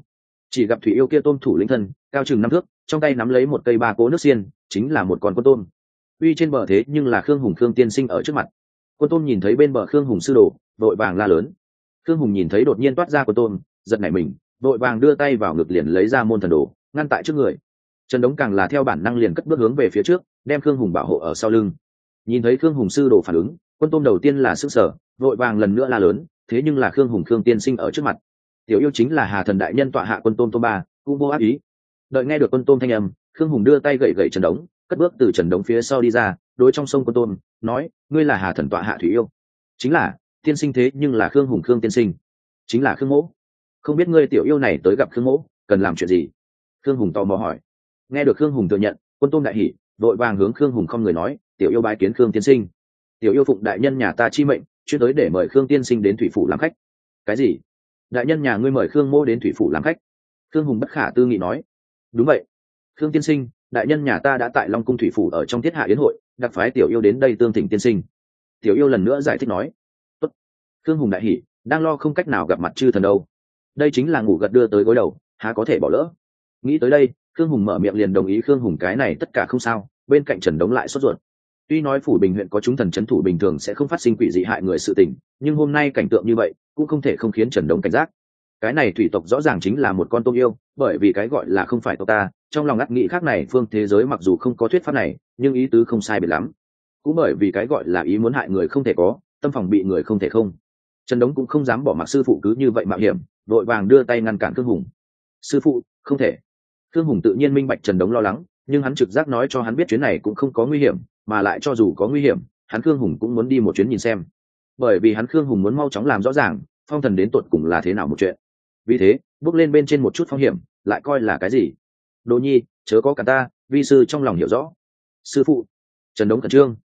Chỉ gặp thủy yêu kia tôm thủ lĩnh thân cao chừng năm thước, trong tay nắm lấy một cây ba cố nước xiên, chính là một con con tôm. Uy trên bờ thế nhưng là Khương Hùng Khương tiên sinh ở trước mặt. Quân tôm nhìn thấy bên bờ Khương Hùng sư đồ, vội vàng la lớn. Khương Hùng nhìn thấy đột nhiên toát ra quân tôm, giật nảy mình, vội vàng đưa tay vào ngực liền lấy ra môn thần đồ, ngăn tại trước người. Trần Đống càng là theo bản năng liền cất bước hướng về phía trước, đem Khương Hùng bảo hộ ở sau lưng. Nhìn thấy Khương Hùng sư đồ phản ứng, quân tôm đầu tiên là sức sở, vội vàng lần nữa la lớn, thế nhưng là Khương Hùng Khương tiên sinh ở trước mặt. Tiểu yêu chính là Hà Thần đại nhân tọa hạ quân tôm tôm ba, cũng vô ác ý. Đợi nghe được quân tôm thanh âm, Khương Hùng đưa tay gậy gậy Trần Đống, cất bước từ Trần Đống phía sau đi ra, đối trong sông quân tôm nói, ngươi là Hà Thần tọa hạ thủy yêu. Chính là, tiên sinh thế nhưng là Khương Hùng Khương tiên sinh, chính là Khương Mỗ. Không biết ngươi tiểu yêu này tới gặp Khương Mỗ cần làm chuyện gì? Khương Hùng tò mò hỏi. Nghe được Khương Hùng thừa nhận, quân tôm đại hỉ, vội vàng hướng Khương Hùng không người nói, tiểu yêu bái kiến Khương tiên sinh. Tiểu yêu phụng đại nhân nhà ta chi mệnh, chuyên tới để mời Khương tiên sinh đến thủy phủ làm khách. Cái gì? Đại nhân nhà ngươi mời Khương Mỗ đến thủy phủ làm khách? Khương Hùng bất khả tư nghị nói. Đúng vậy. Khương tiên sinh, đại nhân nhà ta đã tại Long cung thủy phủ ở trong thiết hạ yến hội, đặc phái tiểu yêu đến đây tương thỉnh tiên sinh. Tiểu yêu lần nữa giải thích nói. Tốt. Khương Hùng đại hỉ, đang lo không cách nào gặp mặt chư thần đâu. Đây chính là ngủ gật đưa tới gối đầu, há có thể bỏ lỡ. Nghĩ tới đây, Khương Hùng mở miệng liền đồng ý. Khương Hùng cái này tất cả không sao, bên cạnh Trần Đống lại sốt ruột. Tuy nói phủ Bình huyện có chúng thần trấn thủ bình thường sẽ không phát sinh quỷ dị hại người sự tình, nhưng hôm nay cảnh tượng như vậy cũng không thể không khiến Trần Đống cảnh giác. Cái này thủy tộc rõ ràng chính là một con tôm yêu, bởi vì cái gọi là không phải tộc ta, trong lòng ngắt nghĩ khác này phương thế giới mặc dù không có thuyết pháp này, nhưng ý tứ không sai biệt lắm. Cũng bởi vì cái gọi là ý muốn hại người không thể có, tâm phòng bị người không thể không. Trần Đống cũng không dám bỏ mặc sư phụ cứ như vậy mạo hiểm, vội vàng đưa tay ngăn cản Khương Hùng. Sư phụ, không thể. Khương Hùng tự nhiên minh bạch Trần Đống lo lắng, nhưng hắn trực giác nói cho hắn biết chuyến này cũng không có nguy hiểm, mà lại cho dù có nguy hiểm, hắn Khương Hùng cũng muốn đi một chuyến nhìn xem. Bởi vì hắn Khương Hùng muốn mau chóng làm rõ ràng, phong thần đến tột cùng là thế nào một chuyện. Vì thế, bước lên bên trên một chút phong hiểm, lại coi là cái gì? Đồ nhi, chớ có cả ta, vi sư trong lòng hiểu rõ. Sư phụ. Trần Đống khẩn trương,